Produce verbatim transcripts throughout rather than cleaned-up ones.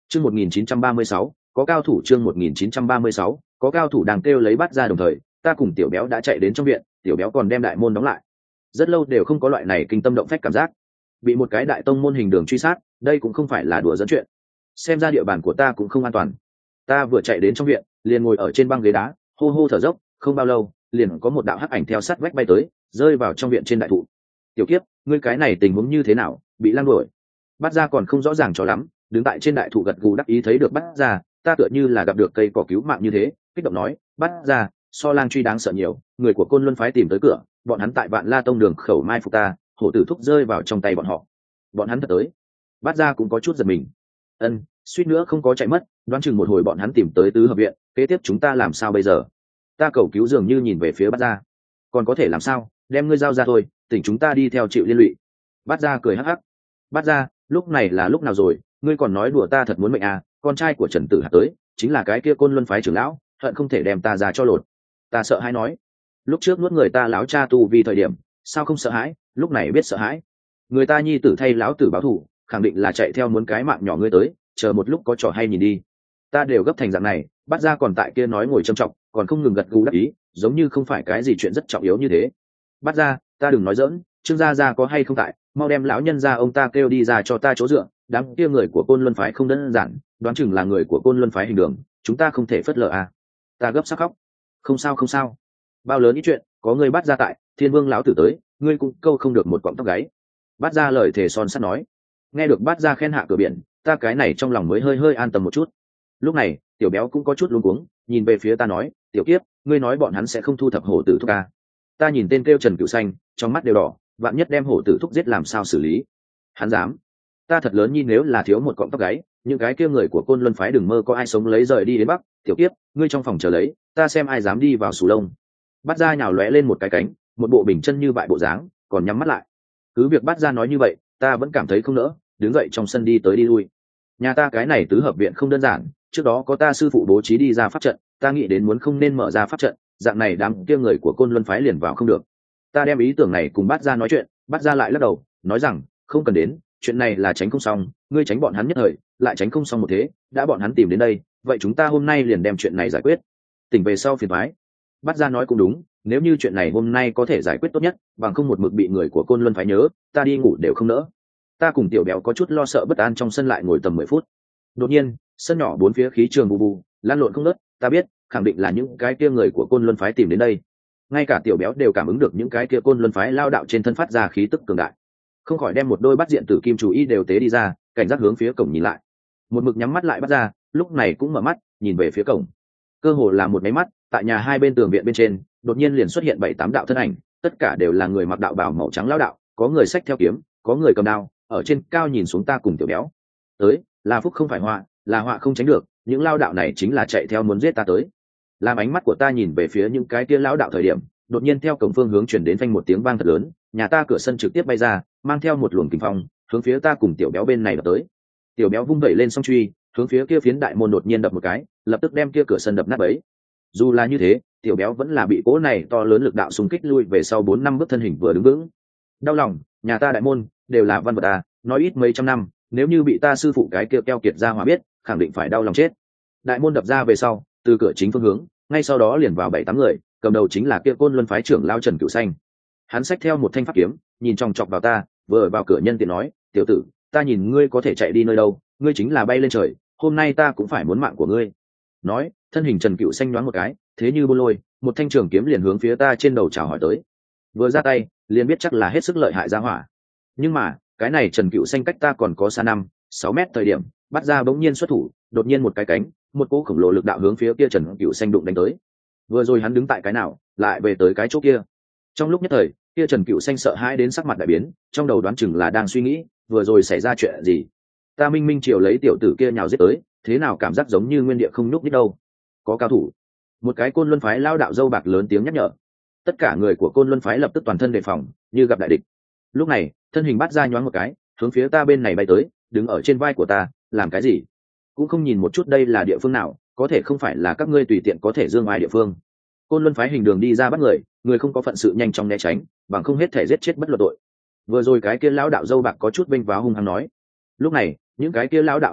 Chương một nghìn chín trăm ba mươi sáu, có cao thủ chương một nghìn chín trăm ba mươi sáu, có cao thủ đang kêu lấy bắt ra đồng thời, ta cùng tiểu béo đã chạy đến trong viện, tiểu béo còn đem đại môn đóng lại. Rất lâu đều không có loại này kinh tâm động phách cảm giác. Bị một cái đại tông môn hình đường truy sát, đây cũng không phải là đùa dẫn chuyện. Xem ra địa bàn của ta cũng không an toàn. Ta vừa chạy đến trong viện, liền ngồi ở trên băng ghế đá, hô hô thở dốc, không bao lâu, liền có một đạo hắc ảnh theo sát vách bay tới, rơi vào trong viện trên đại thụ. Tiểu Kiếp, ngươi cái này tình huống như thế nào, bị lang đuổi? Bắt ra còn không rõ ràng cho lắm, đứng tại trên đại thụ gật gù đắc ý thấy được bắt ra, ta tựa như là gặp được cây cỏ cứu mạng như thế, kích động nói, bắt ra, so lang truy đáng sợ nhiều, người của Côn Luân phái tìm tới cửa, bọn hắn tại Vạn La Tông đường khẩu mai phục ta, hổ tử thúc rơi vào trong tay bọn họ. Bọn hắn thật tới. Bắt ra cũng có chút giật mình. Ân, suýt nữa không có chạy mất, đoán chừng một hồi bọn hắn tìm tới tứ hợp viện, kế tiếp chúng ta làm sao bây giờ? Ta cầu cứu dường như nhìn về phía bắt ra. Còn có thể làm sao, đem ngươi giao ra thôi, tỉnh chúng ta đi theo chịu liên lụy. Bắt ra cười hắc hắc. Bắt ra, lúc này là lúc nào rồi, ngươi còn nói đùa ta thật muốn mệnh à, con trai của Trần Tử Hạt tới, chính là cái kia Côn Luân phái trưởng lão, hận không thể đem ta ra cho lột. Ta sợ hãi nói, lúc trước nuốt người ta láo cha tu vì thời điểm, sao không sợ hãi, lúc này biết sợ hãi. Người ta nhi tử thay láo tử báo thù, khẳng định là chạy theo muốn cái mạng nhỏ ngươi tới, chờ một lúc có trò hay nhìn đi. Ta đều gấp thành dạng này, bắt ra còn tại kia nói ngồi trầm trọng, còn không ngừng gật gù đắc ý, giống như không phải cái gì chuyện rất trọng yếu như thế. Bắt ra, ta đừng nói giỡn, Trương gia gia có hay không tại, mau đem lão nhân gia ông ta kêu đi ra cho ta chỗ dựa, đám kia người của Côn Luân phái không đơn giản, đoán chừng là người của Côn Luân phái hình đường, chúng ta không thể phớt lờ à. Ta gấp sắc khóc. Không sao không sao. Bao lớn ít chuyện, có người bắt ra tại, Thiên Vương lão tử tới, ngươi cũng câu không được một cọng tóc gáy. Bắt ra lời thề son sắt nói. Nghe được bắt ra khen hạ cửa biển, ta cái này trong lòng mới hơi hơi an tâm một chút. Lúc này, tiểu béo cũng có chút luống cuống, nhìn về phía ta nói, tiểu Kiếp, ngươi nói bọn hắn sẽ không thu thập hổ tử thúc ca. Ta nhìn tên kêu Trần Cửu Xanh, trong mắt đều đỏ, vạn nhất đem hổ tử thúc giết làm sao xử lý? Hắn dám? Ta thật lớn nhìn nếu là thiếu một cọng tóc gáy, những cái kia người của Côn Luân phái đừng mơ có ai sống lấy rời đi đến Bắc, tiểu Kiếp, ngươi trong phòng chờ lấy, ta xem ai dám đi vào sù lông. Bắt ra nhào lóe lên một cái cánh, một bộ bình chân như bại bộ dáng, còn nhắm mắt lại. Cứ việc bắt ra nói như vậy, ta vẫn cảm thấy không nỡ, đứng dậy trong sân đi tới đi lui. Nhà ta cái này tứ hợp viện không đơn giản, trước đó có ta sư phụ bố trí đi ra pháp trận, ta nghĩ đến muốn không nên mở ra pháp trận, dạng này đám kia người của Côn Luân phái liền vào không được. Ta đem ý tưởng này cùng bắt ra nói chuyện, bắt ra lại lắc đầu, nói rằng không cần đến, chuyện này là tránh không xong, ngươi tránh bọn hắn nhất thời, lại tránh không xong một thế, đã bọn hắn tìm đến đây, vậy chúng ta hôm nay liền đem chuyện này giải quyết. Tỉnh về sau phiền toái. Bắt ra nói cũng đúng, nếu như chuyện này hôm nay có thể giải quyết tốt nhất, bằng không một mực bị người của Côn Luân phái nhớ, ta đi ngủ đều không nỡ. Ta cùng tiểu béo có chút lo sợ bất an trong sân lại ngồi tầm mười phút. Đột nhiên, sân nhỏ bốn phía khí trường bù bù, lan lộn không ngớt, ta biết, khẳng định là những cái kia người của Côn Luân phái tìm đến đây. Ngay cả tiểu béo đều cảm ứng được những cái kia Côn Luân phái lao đạo trên thân phát ra khí tức cường đại, không khỏi đem một đôi bắt diện tử kim chủ y đều tế đi ra, cảnh giác hướng phía cổng nhìn lại. Một mực nhắm mắt lại bắt ra, lúc này cũng mở mắt, nhìn về phía cổng. Cơ hồ là một máy mắt, tại nhà hai bên tường viện bên trên, đột nhiên liền xuất hiện bảy tám đạo thân ảnh, tất cả đều là người mặc đạo bào màu trắng lao đạo, có người xách theo kiếm, có người cầm đao, ở trên cao nhìn xuống ta cùng tiểu béo. Tới, là phúc không phải họa, là họa không tránh được, những lao đạo này chính là chạy theo muốn giết ta tới. Làm ánh mắt của ta nhìn về phía những cái kia lao đạo thời điểm, đột nhiên theo cổng phương hướng truyền đến phanh một tiếng vang thật lớn, nhà ta cửa sân trực tiếp bay ra, mang theo một luồng kinh phong, hướng phía ta cùng tiểu béo bên này đập tới. Tiểu béo vung vẩy lên song truy, hướng phía kia phiến đại môn đột nhiên đập một cái, lập tức đem kia cửa sân đập nát bấy. Dù là như thế, tiểu béo vẫn là bị cỗ này to lớn lực đạo xung kích lui về sau bốn năm bước thân hình vừa đứng vững. Đau lòng, nhà ta đại môn đều là văn vật à, nói ít mấy trăm năm, nếu như bị ta sư phụ cái kia keo kiệt ra hỏa biết, khẳng định phải đau lòng chết. Đại môn đập ra về sau, từ cửa chính phương hướng, ngay sau đó liền vào bảy tám người, cầm đầu chính là kia Côn Luân phái trưởng lao Trần Cửu Xanh. Hắn xách theo một thanh pháp kiếm, nhìn chòng chọc vào ta, vừa vào cửa nhân tiện nói, tiểu tử, ta nhìn ngươi có thể chạy đi nơi đâu, ngươi chính là bay lên trời, hôm nay ta cũng phải muốn mạng của ngươi. Nói, thân hình Trần Cửu Xanh nhoáng một cái, thế như bô lôi, một thanh trường kiếm liền hướng phía ta trên đầu chào hỏi tới. Vừa ra tay, liền biết chắc là hết sức lợi hại ra hỏa. Nhưng mà, cái này Trần Cửu Xanh cách ta còn có xa năm, sáu mét thời điểm, bắt ra bỗng nhiên xuất thủ, đột nhiên một cái cánh, một cỗ khổng lồ lực đạo hướng phía kia Trần Cửu Xanh đụng đánh tới. Vừa rồi hắn đứng tại cái nào, lại về tới cái chỗ kia. Trong lúc nhất thời, kia Trần Cửu Xanh sợ hãi đến sắc mặt đại biến, trong đầu đoán chừng là đang suy nghĩ, vừa rồi xảy ra chuyện gì. Ta minh minh chiều lấy tiểu tử kia nhào giết tới, thế nào cảm giác giống như nguyên địa không nhúc nhích đâu. Có cao thủ. Một cái Côn Luân phái lao đạo dâu bạc lớn tiếng nhắc nhở. Tất cả người của Côn Luân phái lập tức toàn thân đề phòng, như gặp đại địch. Lúc này, thân hình bắt ra nhoáng một cái, hướng phía ta bên này bay tới, đứng ở trên vai của ta, làm cái gì? Cũng không nhìn một chút đây là địa phương nào, có thể không phải là các ngươi tùy tiện có thể dương ai địa phương. Côn Luân phái hình đường đi ra bắt người, người không có phận sự nhanh chóng né tránh, bằng không hết thể giết chết bất luận tội. Vừa rồi cái kia lão đạo dâu bạc có chút bênh váo hung hăng nói. Lúc này, những cái kia lão đạo ánh mắt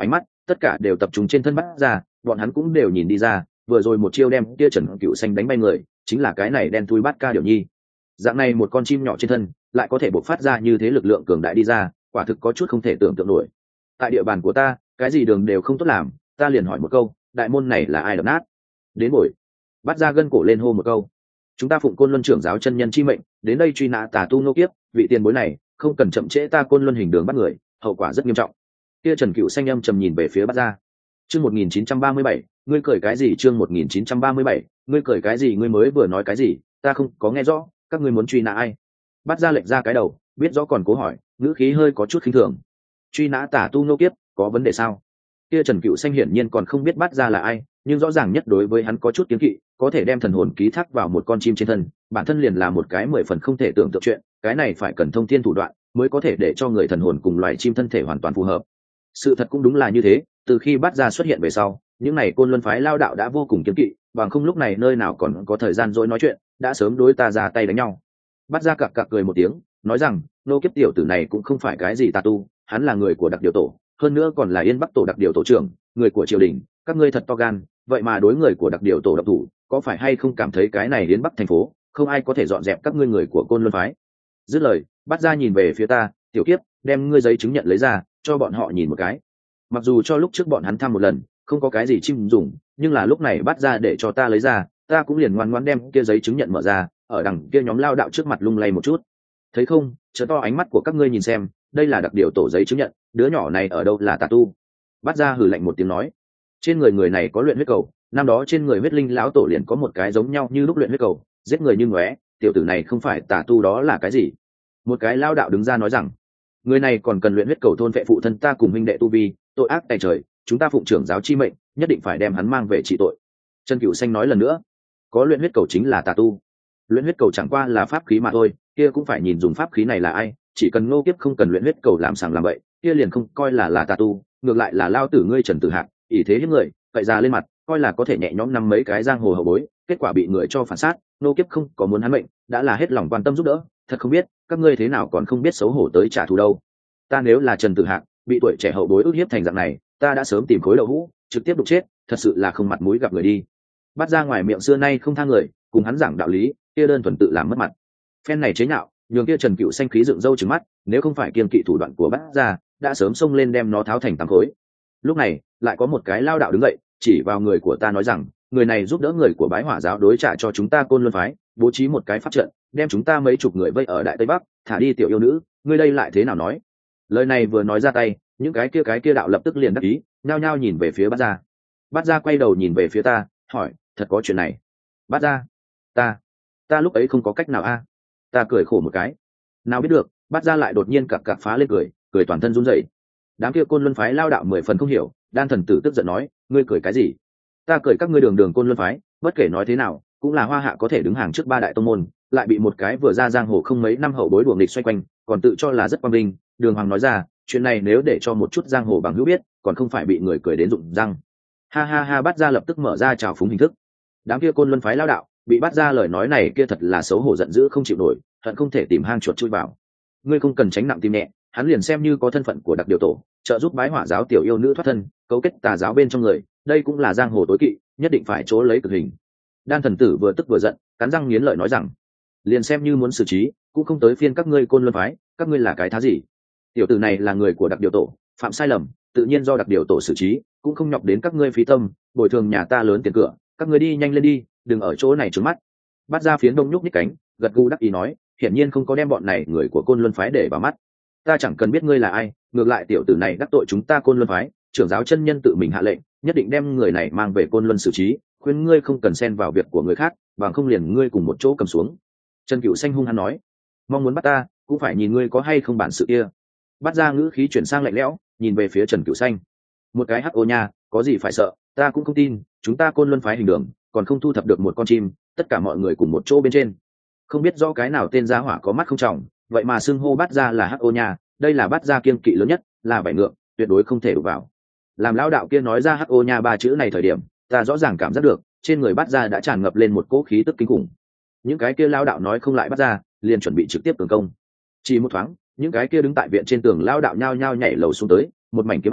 tất cả đều tập trung trên thân bắt ra, bọn hắn cũng đều nhìn đi ra, vừa rồi một chiêu đem kia Trần Cựu Xanh đánh bay người, chính là cái này đen thui bát ca điểu nhi. Dạng này một con chim nhỏ trên thân, lại có thể bộc phát ra như thế lực lượng cường đại đi ra, quả thực có chút không thể tưởng tượng nổi. Tại địa bàn của ta, cái gì đường đều không tốt làm, ta liền hỏi một câu, đại môn này là ai đập nát? Đến buổi, bắt ra gân cổ lên hô một câu. Chúng ta phụng Côn Luân trưởng giáo chân nhân chi mệnh, đến đây truy nã tà tu nô kiếp, vị tiền bối này, không cần chậm trễ ta Côn Luân hình đường bắt người, hậu quả rất nghiêm trọng. Kia Trần Cựu Xanh âm trầm nhìn về phía bắt ra. Chương một nghìn chín trăm ba mươi bảy, ngươi cười cái gì? Chương một nghìn chín trăm ba mươi bảy, ngươi cười cái gì? Ngươi mới vừa nói cái gì? Ta không có nghe rõ, các ngươi muốn truy nã ai? Bắt ra lệnh ra cái đầu, biết rõ còn cố hỏi, ngữ khí hơi có chút khinh thường. Truy nã tà tu nô kiếp, có vấn đề sao? Kia Trần Cựu Xanh hiển nhiên còn không biết bắt ra là ai, nhưng rõ ràng nhất đối với hắn có chút kiến kỵ, có thể đem thần hồn ký thác vào một con chim trên thân, bản thân liền là một cái mười phần không thể tưởng tượng chuyện, cái này phải cần thông thiên thủ đoạn mới có thể để cho người thần hồn cùng loài chim thân thể hoàn toàn phù hợp. Sự thật cũng đúng là như thế, từ khi bắt ra xuất hiện về sau, những này Côn Luân phái lao đạo đã vô cùng kiến kỵ, bằng không lúc này nơi nào còn có thời gian dỗi nói chuyện, đã sớm đối ta ra tay đánh nhau. Bắt ra cặc cặc cười một tiếng, nói rằng, nô kiếp tiểu tử này cũng không phải cái gì tà tu, hắn là người của đặc điều tổ, hơn nữa còn là Yên Bắc tổ đặc điều tổ trưởng, người của triều đình, các ngươi thật to gan, vậy mà đối người của đặc điều tổ độc thủ, có phải hay không cảm thấy cái này Yên Bắc thành phố, không ai có thể dọn dẹp các ngươi người của Côn Luân phái? Dứt lời, bắt ra nhìn về phía ta, tiểu kiếp, đem ngươi giấy chứng nhận lấy ra, cho bọn họ nhìn một cái. Mặc dù cho lúc trước bọn hắn thăm một lần, không có cái gì chim dùng, nhưng là lúc này bắt ra để cho ta lấy ra, ta cũng liền ngoan ngoãn đem kia giấy chứng nhận mở ra, ở đằng kia nhóm lao đạo trước mặt lung lay một chút. Thấy không, chớ to ánh mắt của các ngươi nhìn xem, đây là đặc điều tổ giấy chứng nhận, đứa nhỏ này ở đâu là tà tu? Bắt ra hừ lạnh một tiếng nói, trên người người này có luyện huyết cầu, năm đó trên người huyết linh lão tổ liền có một cái giống nhau như lúc luyện huyết cầu, giết người như ngóe, tiểu tử này không phải tà tu đó là cái gì? Một cái lao đạo đứng ra nói rằng, người này còn cần luyện huyết cầu thôn vệ phụ thân ta cùng huynh đệ tu vi, tội ác tày trời, chúng ta phụng trưởng giáo chi mệnh, nhất định phải đem hắn mang về trị tội. Trần Cựu Xanh nói lần nữa, có luyện huyết cầu chính là tà tu. Luyện huyết cầu chẳng qua là pháp khí mà thôi, kia cũng phải nhìn dùng pháp khí này là ai, chỉ cần Ngô Kiếp không cần luyện huyết cầu làm sàng làm bậy, kia liền không coi là là tà tu, ngược lại là lao tử ngươi Trần Tử Hạc, ỷ thế hiếp người, cậy ra lên mặt, coi là có thể nhẹ nhõm năm mấy cái giang hồ hậu bối, kết quả bị người cho phản sát, Ngô Kiếp không có muốn hắn mệnh, đã là hết lòng quan tâm giúp đỡ, thật không biết các ngươi thế nào còn không biết xấu hổ tới trả thù đâu. Ta nếu là Trần Tử Hạc, bị tuổi trẻ hậu bối ức hiếp thành dạng này, ta đã sớm tìm khối đậu hũ, trực tiếp đục chết, thật sự là không mặt mũi gặp người đi. Bắt ra ngoài miệng xưa nay không tha người, cùng hắn giảng đạo lý, kia đơn thuần tự làm mất mặt. Phen này chế nhạo, nhường kia Trần Cựu Xanh khí dựng râu trừng mắt, nếu không phải kiên kỵ thủ đoạn của bắt ra, đã sớm xông lên đem nó tháo thành tám khối. Lúc này, lại có một cái lao đạo đứng dậy, chỉ vào người của ta nói rằng, người này giúp đỡ người của Bái Hỏa giáo đối trả cho chúng ta Côn Luân phái, bố trí một cái pháp trận, đem chúng ta mấy chục người vây ở Đại Tây Bắc, thả đi tiểu yêu nữ, ngươi đây lại thế nào nói? Lời này vừa nói ra tay, những cái kia cái kia đạo lập tức liền đắc ý, nhao nhao nhìn về phía Bát Gia. Bát Gia quay đầu nhìn về phía ta, hỏi, thật có chuyện này? Bát Gia, ta, ta lúc ấy không có cách nào a. Ta cười khổ một cái, nào biết được, Bát Gia lại đột nhiên cặc cặc phá lên cười, cười toàn thân run rẩy. Đám kia Côn Luân phái lao đạo mười phần không hiểu, Đan thần tử tức giận nói, ngươi cười cái gì? Ta cười các ngươi đường đường Côn Luân phái, bất kể nói thế nào, cũng là hoa hạ có thể đứng hàng trước ba đại tông môn, lại bị một cái vừa ra giang hồ không mấy năm hậu bối đuổi nghịch xoay quanh, còn tự cho là rất quang vinh. Đường Hoàng nói ra, chuyện này nếu để cho một chút giang hồ bằng hữu biết, còn không phải bị người cười đến rụng răng. Ha ha ha, Bát Gia lập tức mở ra trào phúng hình thức. Đám kia Côn Luân phái lao đạo bị Bát Gia lời nói này kia thật là xấu hổ giận dữ không chịu nổi, hận không thể tìm hang chuột chui vào. Ngươi không cần tránh nặng tim nhẹ, hắn liền xem như có thân phận của đặc điều tổ, trợ giúp Bái Hỏa giáo tiểu yêu nữ thoát thân, cấu kết tà giáo bên trong người, đây cũng là giang hồ tối kỵ, nhất định phải chỗ lấy cực hình. Đan thần tử vừa tức vừa giận, cắn răng nghiến lợi nói rằng, liền xem như muốn xử trí, cũng không tới phiên các ngươi Côn Luân phái, các ngươi là cái thá gì? Tiểu tử này là người của đặc điều tổ, phạm sai lầm, tự nhiên do đặc điều tổ xử trí, cũng không nhọc đến các ngươi phí tâm, bồi thường nhà ta lớn tiền cửa, các ngươi đi nhanh lên đi, đừng ở chỗ này trốn mắt. Bắt ra phiến đông nhúc nhích cánh, gật gù đắc ý nói, hiển nhiên không có đem bọn này người của Côn Luân phái để vào mắt. Ta chẳng cần biết ngươi là ai, ngược lại tiểu tử này đắc tội chúng ta Côn Luân phái, trưởng giáo chân nhân tự mình hạ lệnh, nhất định đem người này mang về Côn Luân xử trí, khuyên ngươi không cần xen vào việc của người khác, bằng không liền ngươi cùng một chỗ cầm xuống. Trần Cựu Xanh hung hăng nói, mong muốn bắt ta, cũng phải nhìn ngươi có hay không bản sự kia. Bắt ra ngữ khí chuyển sang lạnh lẽo, nhìn về phía Trần Cựu Xanh. Một cái hắc ô nha, có gì phải sợ, ta cũng không tin, chúng ta Côn Luân phái hình đường, còn không thu thập được một con chim, tất cả mọi người cùng một chỗ bên trên. Không biết do cái nào tên gia hỏa có mắt không trọng, vậy mà xưng hô Bắt Gia là hắc ô nha, đây là Bắt Gia kiên kỵ lớn nhất, là vảy ngượng, tuyệt đối không thể đụng vào. Làm lão đạo kia nói ra hắc ô nha ba chữ này thời điểm, ta rõ ràng cảm giác được, trên người Bắt Gia đã tràn ngập lên một cỗ khí tức kinh khủng. Những cái kia lão đạo nói không lại Bắt Gia, liền chuẩn bị trực tiếp tấn công. Chỉ một thoáng, những cái kia đứng tại viện trên tường lão đạo nhao nhao nhảy lầu xuống tới, một mảnh kiếm ảnh,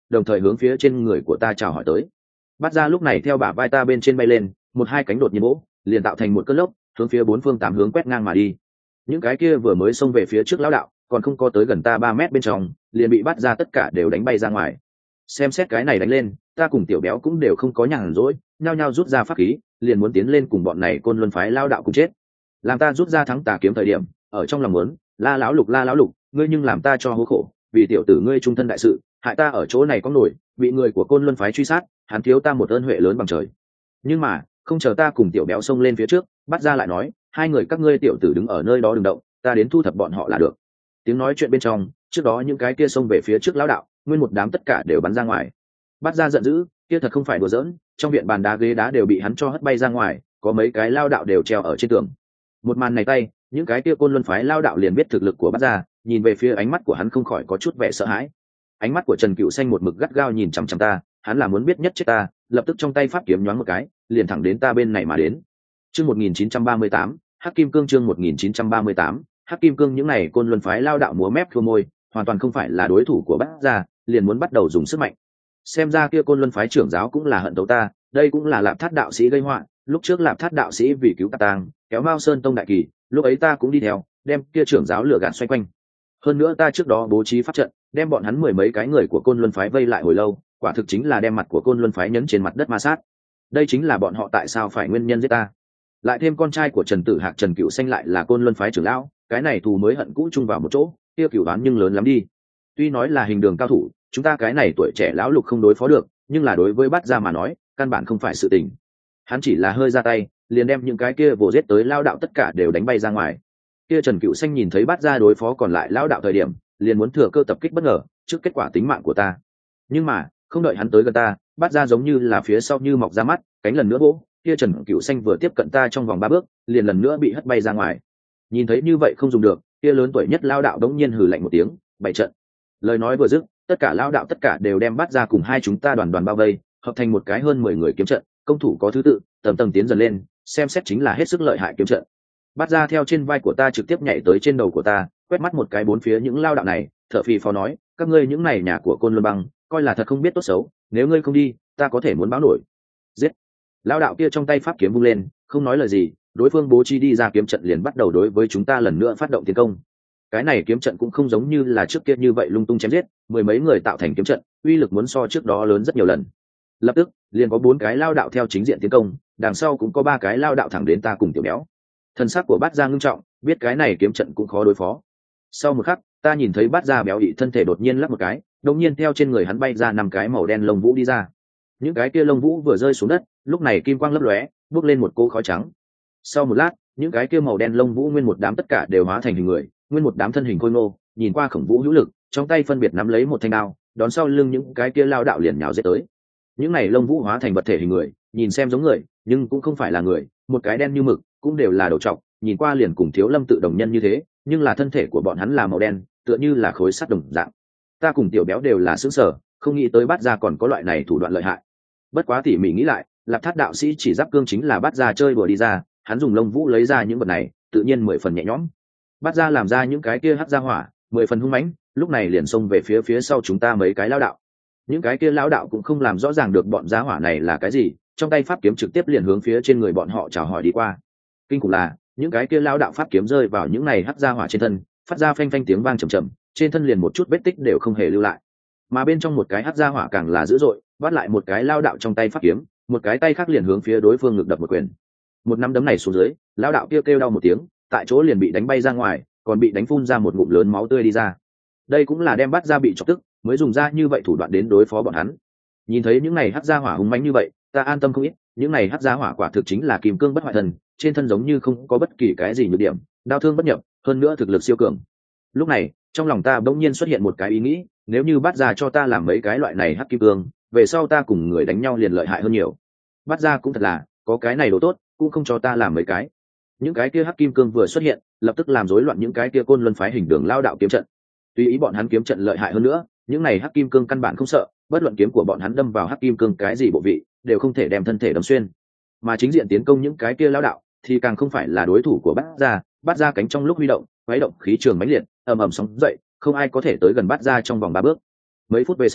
đồng thời hướng phía trên người của ta chào hỏi tới. Bắt ra lúc này theo bả vai ta bên trên bay lên, một hai cánh đột nhiên vỗ, liền tạo thành một cơn lốc, hướng phía bốn phương tám hướng quét ngang mà đi. Những cái kia vừa mới xông về phía trước lão đạo, còn không có tới gần ta ba mét bên trong, liền bị bắt ra tất cả đều đánh bay ra ngoài. Xem xét cái này đánh lên, ta cùng tiểu béo cũng đều không có nhàn rỗi, nhao nhao rút ra pháp khí, liền muốn tiến lên cùng bọn này côn luân phái lao đạo cùng chết. Làm ta rút ra thắng tà kiếm thời điểm, ở trong lòng muốn, la lão lục la lão lục, ngươi nhưng làm ta cho hố khổ, vì tiểu tử ngươi trung thân đại sự, hại ta ở chỗ này có nổi, bị người của côn luân phái truy sát, hắn thiếu ta một ơn huệ lớn bằng trời. Nhưng mà không chờ ta cùng tiểu béo xông lên phía trước, bắt ra lại nói, hai người các ngươi tiểu tử đứng ở nơi đó đừng động, ta đến thu thập bọn họ là được. Tiếng nói chuyện bên trong, trước đó những cái kia xông về phía trước lão đạo, nguyên một đám tất cả đều bắn ra ngoài. Bắt ra giận dữ, kia thật không phải đùa giỡn, trong viện bàn đá ghế đá đều bị hắn cho hất bay ra ngoài, có mấy cái lao đạo đều treo ở trên tường. Một màn này tay, những cái kia côn luân phái lao đạo liền biết thực lực của bắt ra, nhìn về phía ánh mắt của hắn không khỏi có chút vẻ sợ hãi. Ánh mắt của Trần Cựu Xanh một mực gắt gao nhìn chằm chằm ta, hắn là muốn biết nhất chết ta, lập tức trong tay pháp kiếm nhoáng một cái, liền thẳng đến ta bên này mà đến. Chương một nghìn chín trăm ba mươi tám, Hắc Kim Cương chương một nghìn chín trăm ba mươi tám, Hắc Kim Cương những này côn luân phái lao đạo múa mép khua môi, hoàn toàn không phải là đối thủ của bắt ra, liền muốn bắt đầu dùng sức mạnh. Xem ra kia côn luân phái trưởng giáo cũng là hận tấu ta, đây cũng là Lạp Thát đạo sĩ gây họa, lúc trước Lạp Thát đạo sĩ vì cứu Tà Tang, kéo Mao Sơn tông đại kỳ, lúc ấy ta cũng đi theo, đem kia trưởng giáo lừa gạt xoay quanh. Hơn nữa ta trước đó bố trí pháp trận, đem bọn hắn mười mấy cái người của côn luân phái vây lại hồi lâu, quả thực chính là đem mặt của côn luân phái nhấn trên mặt đất ma sát. Đây chính là bọn họ tại sao phải nguyên nhân giết ta. Lại thêm con trai của Trần Tử Hạc Trần Cựu Xanh lại là côn luân phái trưởng lão, cái này thù mới hận cũ chung vào một chỗ, kia cửu đoán nhưng lớn lắm đi. Tuy nói là hình đường cao thủ, chúng ta cái này tuổi trẻ lão lục không đối phó được, nhưng là đối với bắt ra mà nói, căn bản không phải sự tình. Hắn chỉ là hơi ra tay, liền đem những cái kia vồ giết tới lao đạo tất cả đều đánh bay ra ngoài. Kia Trần Cựu Xanh nhìn thấy bắt ra đối phó còn lại lao đạo thời điểm, liền muốn thừa cơ tập kích bất ngờ trước kết quả tính mạng của ta. Nhưng mà không đợi hắn tới gần ta, bắt ra giống như là phía sau như mọc ra mắt, cánh lần nữa vỗ, kia Trần Cựu Xanh vừa tiếp cận ta trong vòng ba bước, liền lần nữa bị hất bay ra ngoài. Nhìn thấy như vậy không dùng được, kia lớn tuổi nhất lao đạo đống nhiên hừ lạnh một tiếng, bày trận. Lời nói vừa dứt, tất cả lao đạo tất cả đều đem bắt ra cùng hai chúng ta đoàn đoàn bao vây, hợp thành một cái hơn mười người kiếm trận, công thủ có thứ tự, tầm tầm tiến dần lên, xem xét chính là hết sức lợi hại kiếm trận. Bắt ra theo trên vai của ta trực tiếp nhảy tới trên đầu của ta, quét mắt một cái bốn phía những lao đạo này, thở phì phò nói, các ngươi những này nhà của côn luân băng, coi là thật không biết tốt xấu, nếu ngươi không đi, ta có thể muốn báo nổi. Giết! Lao đạo kia trong tay pháp kiếm vung lên, không nói lời gì, đối phương bố trí đi ra kiếm trận liền bắt đầu đối với chúng ta lần nữa phát động tiến công. Cái này kiếm trận cũng không giống như là trước kia như vậy lung tung chém giết, mười mấy người tạo thành kiếm trận, uy lực muốn so trước đó lớn rất nhiều lần. Lập tức liền có bốn cái lao đạo theo chính diện tiến công, đằng sau cũng có ba cái lao đạo thẳng đến ta cùng tiểu béo. Thân sắc của bát gia ngưng trọng, biết cái này kiếm trận cũng khó đối phó. Sau một khắc, ta nhìn thấy bát gia béo ị thân thể đột nhiên lắc một cái, đột nhiên theo trên người hắn bay ra năm cái màu đen lông vũ đi ra. Những cái kia lông vũ vừa rơi xuống đất, lúc này kim quang lấp lóe, bốc lên một cỗ khói trắng. Sau một lát, những cái kia màu đen lông vũ nguyên một đám tất cả đều hóa thành hình người, nguyên một đám thân hình khôi ngô, nhìn qua khổng vũ hữu lực, trong tay phân biệt nắm lấy một thanh đao, đón sau lưng những cái kia lao đạo liền nhào giết tới. Những này lông vũ hóa thành vật thể hình người, nhìn xem giống người, nhưng cũng không phải là người, một cái đen như mực, cũng đều là đầu trọc, nhìn qua liền cùng Thiếu Lâm tự đồng nhân như thế, nhưng là thân thể của bọn hắn là màu đen, tựa như là khối sắt đồng dạng. Ta cùng tiểu béo đều là sững sờ, không nghĩ tới bắt ra còn có loại này thủ đoạn lợi hại. Bất quá tỉ mỉ nghĩ lại, Lạp Thát đạo sĩ chỉ giáp cương chính là bắt ra chơi đùa đi ra, hắn dùng lông vũ lấy ra những vật này, tự nhiên mười phần nhẹ nhõm. Bắt ra làm ra những cái kia hắc ra hỏa, mười phần hung mãnh, lúc này liền xông về phía phía sau chúng ta mấy cái lão đạo. Những cái kia lão đạo cũng không làm rõ ràng được bọn gia hỏa này là cái gì, trong tay pháp kiếm trực tiếp liền hướng phía trên người bọn họ chào hỏi đi qua. Kinh khủng là, những cái kia lão đạo pháp kiếm rơi vào những này hắc gia hỏa trên thân, phát ra phanh phanh tiếng vang trầm trầm, trên thân liền một chút vết tích đều không hề lưu lại. Mà bên trong một cái hắc gia hỏa càng là dữ dội, bắt lại một cái lão đạo trong tay pháp kiếm, một cái tay khác liền hướng phía đối phương ngực đập một quyền. Một nắm đấm này xuống dưới, lão đạo kia kêu, kêu đau một tiếng, tại chỗ liền bị đánh bay ra ngoài, còn bị đánh phun ra một ngụm lớn máu tươi đi ra. Đây cũng là đem bắt ra bị chọc tức, mới dùng ra như vậy thủ đoạn đến đối phó bọn hắn. Nhìn thấy những này hắc gia hỏa hung mãnh như vậy, ta an tâm không ít, những này hắc gia hỏa quả thực chính là kim cương bất hoại thần, trên thân giống như không có bất kỳ cái gì nhược điểm, đao thương bất nhập, hơn nữa thực lực siêu cường. Lúc này, trong lòng ta bỗng nhiên xuất hiện một cái ý nghĩ, nếu như bắt ra cho ta làm mấy cái loại này hắc kim cương, về sau ta cùng người đánh nhau liền lợi hại hơn nhiều. Bắt ra cũng thật là, có cái này đồ tốt, cũng không cho ta làm mấy cái. Những cái kia hắc kim cương vừa xuất hiện, lập tức làm rối loạn những cái kia côn luân phái hình đường lao đạo kiếm trận. Tuy ý bọn hắn kiếm trận lợi hại hơn nữa, những này hắc kim cương căn bản không sợ, bất luận kiếm của bọn hắn đâm vào hắc kim cương cái gì bộ vị, đều không thể đem thân thể đâm xuyên. Mà chính diện tiến công những cái kia lao đạo, thì càng không phải là đối thủ của Bát Gia. Bát Gia cánh trong lúc huy động, khuấy động khí trường mãnh liệt, ầm ầm sóng dậy, không ai có thể tới gần Bát Gia trong vòng ba bước. Mấy phút về sau,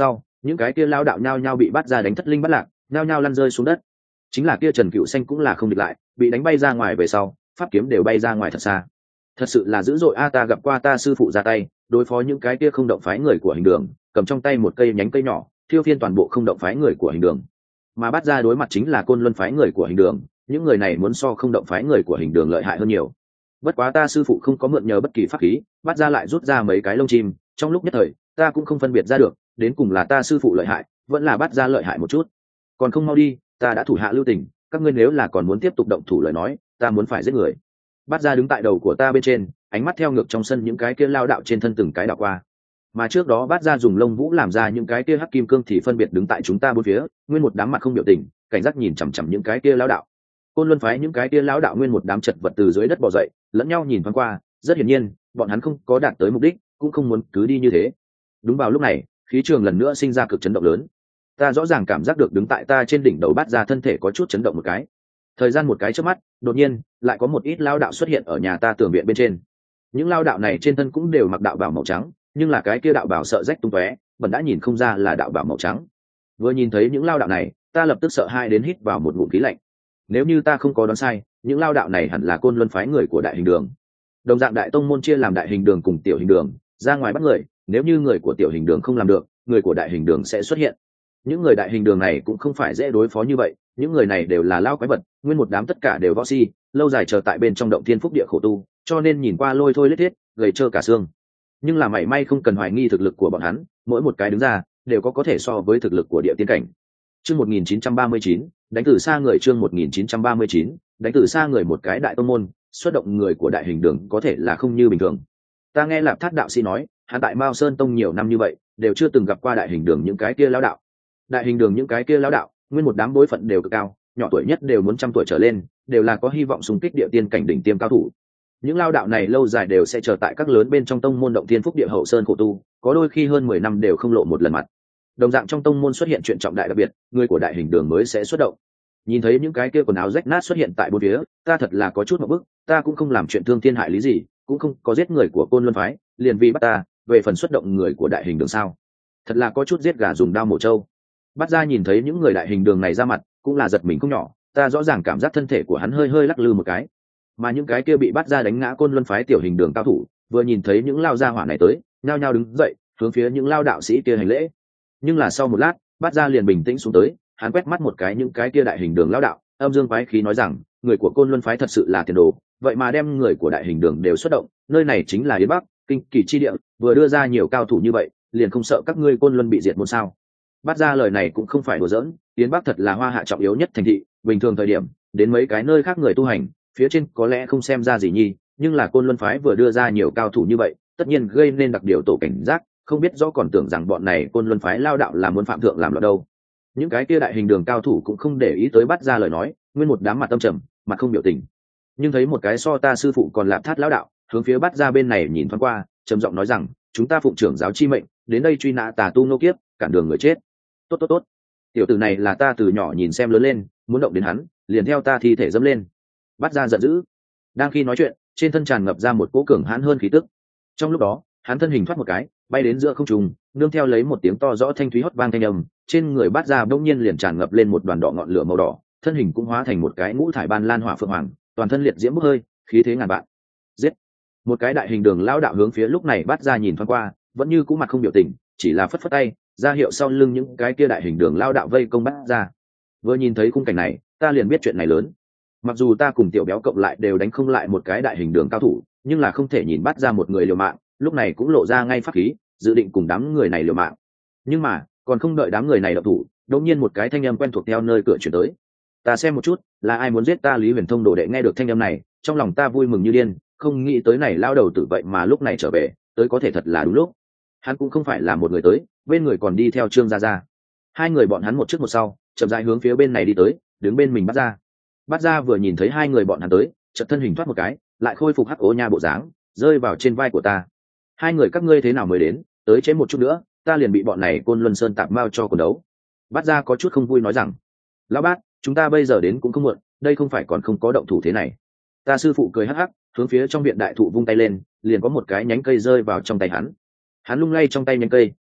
những cái kia lao đạo nhao nhao bị bắt ra đánh thất linh bắt lạc, nhao nhao lăn rơi xuống đất. Chính là kia Trần Cựu Xanh cũng là không địch lại, bị đánh bay ra ngoài về sau, pháp kiếm đều bay ra ngoài thật xa. Thật sự là dữ dội a, ta gặp qua ta sư phụ ra tay đối phó những cái kia không động phái người của hình đường, cầm trong tay một cây nhánh cây nhỏ, thiêu phiên toàn bộ không động phái người của hình đường. Mà bắt ra đối mặt chính là Côn Luân phái người của hình đường, những người này muốn so không động phái người của hình đường lợi hại hơn nhiều. Bất quá ta sư phụ không có mượn nhờ bất kỳ pháp khí, bắt ra lại rút ra mấy cái lông chim, trong lúc nhất thời ta cũng không phân biệt ra được đến cùng là ta sư phụ lợi hại vẫn là bắt ra lợi hại một chút. Còn không mau đi, ta đã thủ hạ lưu tình, các ngươi nếu là còn muốn tiếp tục động thủ lời nói, ta muốn phải giết người. Bắt ra đứng tại đầu của ta bên trên, ánh mắt theo ngược trong sân những cái kia lao đạo trên thân từng cái đảo qua. Mà trước đó bắt ra dùng lông vũ làm ra những cái kia hắc kim cương thì phân biệt đứng tại chúng ta bốn phía, nguyên một đám mặt không biểu tình, cảnh giác nhìn chằm chằm những cái kia lao đạo. Côn Luân phái những cái kia lão đạo nguyên một đám chật vật từ dưới đất bò dậy, lẫn nhau nhìn thoáng qua, rất hiển nhiên, bọn hắn không có đạt tới mục đích, cũng không muốn cứ đi như thế. Đúng vào lúc này, khí trường lần nữa sinh ra cực chấn động lớn. Ta rõ ràng cảm giác được đứng tại ta trên đỉnh đầu Bát Gia thân thể có chút chấn động một cái. Thời gian một cái chớp mắt, đột nhiên, lại có một ít lão đạo xuất hiện ở nhà ta tường viện bên trên. Những lão đạo này trên thân cũng đều mặc đạo bào màu trắng, nhưng là cái kia đạo bào sợ rách tung tóe, vẫn đã nhìn không ra là đạo bào màu trắng. Vừa nhìn thấy những lão đạo này, ta lập tức sợ hai đến hít vào một ngụm khí lạnh. Nếu như ta không có đoán sai, những lao đạo này hẳn là Côn Luân phái người của đại hình đường. Đồng dạng đại tông môn chia làm đại hình đường cùng tiểu hình đường, ra ngoài bắt người, nếu như người của tiểu hình đường không làm được, người của đại hình đường sẽ xuất hiện. Những người đại hình đường này cũng không phải dễ đối phó như vậy, những người này đều là lao quái vật, nguyên một đám tất cả đều võ si, lâu dài chờ tại bên trong động thiên phúc địa khổ tu, cho nên nhìn qua lôi thôi lết thiết, gầy trơ cả xương. Nhưng là mảy may không cần hoài nghi thực lực của bọn hắn, mỗi một cái đứng ra đều có có thể so với thực lực của địa tiên cảnh. Chương một nghìn chín trăm ba mươi chín, đánh từ xa người chương một nghìn chín trăm ba mươi chín, đánh từ xa người một cái đại tông môn, xuất động người của đại hình đường có thể là không như bình thường. Ta nghe Lạp Thát đạo sĩ nói, hắn tại Mao Sơn tông nhiều năm như vậy, đều chưa từng gặp qua đại hình đường những cái kia lão đạo. Đại hình đường những cái kia lão đạo, nguyên một đám bối phận đều cực cao, nhỏ tuổi nhất đều muốn trăm tuổi trở lên, đều là có hy vọng xung kích địa tiên cảnh đỉnh tiêm cao thủ. Những lão đạo này lâu dài đều sẽ chờ tại các lớn bên trong tông môn động thiên phúc địa hậu sơn khổ tu, có đôi khi hơn mười năm đều không lộ một lần mặt. Đồng dạng trong tông môn xuất hiện chuyện trọng đại đặc biệt, người của đại hình đường mới sẽ xuất động. Nhìn thấy những cái kia quần áo rách nát xuất hiện tại bốn phía, ta thật là có chút ngượng bức, ta cũng không làm chuyện thương thiên hại lý gì, cũng không có giết người của Côn Luân phái, liền vì bắt ta, về phần xuất động người của đại hình đường sao? Thật là có chút giết gà dùng dao mổ trâu. Bắt ra nhìn thấy những người đại hình đường này ra mặt, cũng là giật mình không nhỏ, ta rõ ràng cảm giác thân thể của hắn hơi hơi lắc lư một cái. Mà những cái kia bị bắt ra đánh ngã Côn Luân phái tiểu hình đường cao thủ, vừa nhìn thấy những lao gia hỏa này tới, nhao nhao đứng dậy, hướng phía những lao đạo sĩ kia hành lễ. Nhưng là sau một lát, Bát Gia liền bình tĩnh xuống tới, hắn quét mắt một cái những cái kia đại hình đường lão đạo, âm dương quái khí nói rằng, người của Côn Luân phái thật sự là tiền đồ, vậy mà đem người của đại hình đường đều xuất động, nơi này chính là Yến Bắc, kinh kỳ chi địa, vừa đưa ra nhiều cao thủ như vậy, liền không sợ các ngươi Côn Luân bị diệt môn sao? Bát Gia lời này cũng không phải đùa giỡn, Yến Bắc thật là hoa hạ trọng yếu nhất thành thị, bình thường thời điểm, đến mấy cái nơi khác người tu hành, phía trên có lẽ không xem ra gì nhi, nhưng là Côn Luân phái vừa đưa ra nhiều cao thủ như vậy, tất nhiên gây nên đặc điều tổ cảnh giác, không biết rõ còn tưởng rằng bọn này Côn Luân phái lao đạo là muốn phạm thượng làm loạn đâu. Những cái kia đại hình đường cao thủ cũng không để ý tới Bát Gia lời nói, nguyên một đám mặt tâm trầm, mặt không biểu tình. Nhưng thấy một cái so ta sư phụ còn Lạp Thát lão đạo, hướng phía Bát Gia bên này nhìn thoáng qua, trầm giọng nói rằng, chúng ta phụng trưởng giáo chi mệnh, đến đây truy nã tà tu nô kiếp, cản đường người chết. Tốt tốt tốt. Tiểu tử này là ta từ nhỏ nhìn xem lớn lên, muốn động đến hắn, liền theo ta thi thể dẫm lên. Bát Gia giận dữ. Đang khi nói chuyện, trên thân tràn ngập ra một cỗ cường hãn hơn khí tức. Trong lúc đó, hắn thân hình thoát một cái, bay đến giữa không trung, nương theo lấy một tiếng to rõ thanh thúy hót vang thanh âm, trên người Bát Gia bỗng nhiên liền tràn ngập lên một đoàn đỏ ngọn lửa màu đỏ, thân hình cũng hóa thành một cái ngũ thải ban lan hỏa phượng hoàng, toàn thân liệt diễm bốc hơi, khí thế ngàn vạn. Giết! Một cái đại hình đường lão đạo hướng phía lúc này Bát Gia nhìn thoáng qua, vẫn như cũ mặt không biểu tình, chỉ là phất phất tay, ra hiệu sau lưng những cái kia đại hình đường lão đạo vây công Bát Gia. Vừa nhìn thấy khung cảnh này, ta liền biết chuyện này lớn. Mặc dù ta cùng tiểu béo cộng lại đều đánh không lại một cái đại hình đường cao thủ, nhưng là không thể nhìn Bát Gia một người liều mạng, lúc này cũng lộ ra ngay pháp khí, dự định cùng đám người này liều mạng. Nhưng mà còn không đợi đám người này động thủ, đột nhiên một cái thanh âm quen thuộc theo nơi cửa chuyển tới. Ta xem một chút, là ai muốn giết ta? Lý Huyền Thông đồ đệ nghe được thanh âm này, trong lòng ta vui mừng như điên, không nghĩ tới này lao đầu tử vậy mà lúc này trở về, tới có thể thật là đúng lúc. Hắn cũng không phải là một người tới, bên người còn đi theo Trương Gia Gia. Hai người bọn hắn một trước một sau, chậm rãi hướng phía bên này đi tới, đứng bên mình Bát Gia. Bát Gia vừa nhìn thấy hai người bọn hắn tới, chợt thân hình thoát một cái, lại khôi phục hắc ố nha bộ dáng, rơi vào trên vai của ta. Hai người các ngươi thế nào mới đến, tới chế một chút nữa, ta liền bị bọn này Côn Luân Sơn tạp mao cho quần đấu. Bát Gia có chút không vui nói rằng, lão Bát, chúng ta bây giờ đến cũng không muộn, đây không phải còn không có động thủ thế này. Ta sư phụ cười hắc hắc, hướng phía trong viện đại thụ vung tay lên, liền có một cái nhánh cây rơi vào trong tay hắn. Hắn lung lay trong tay nhánh cây,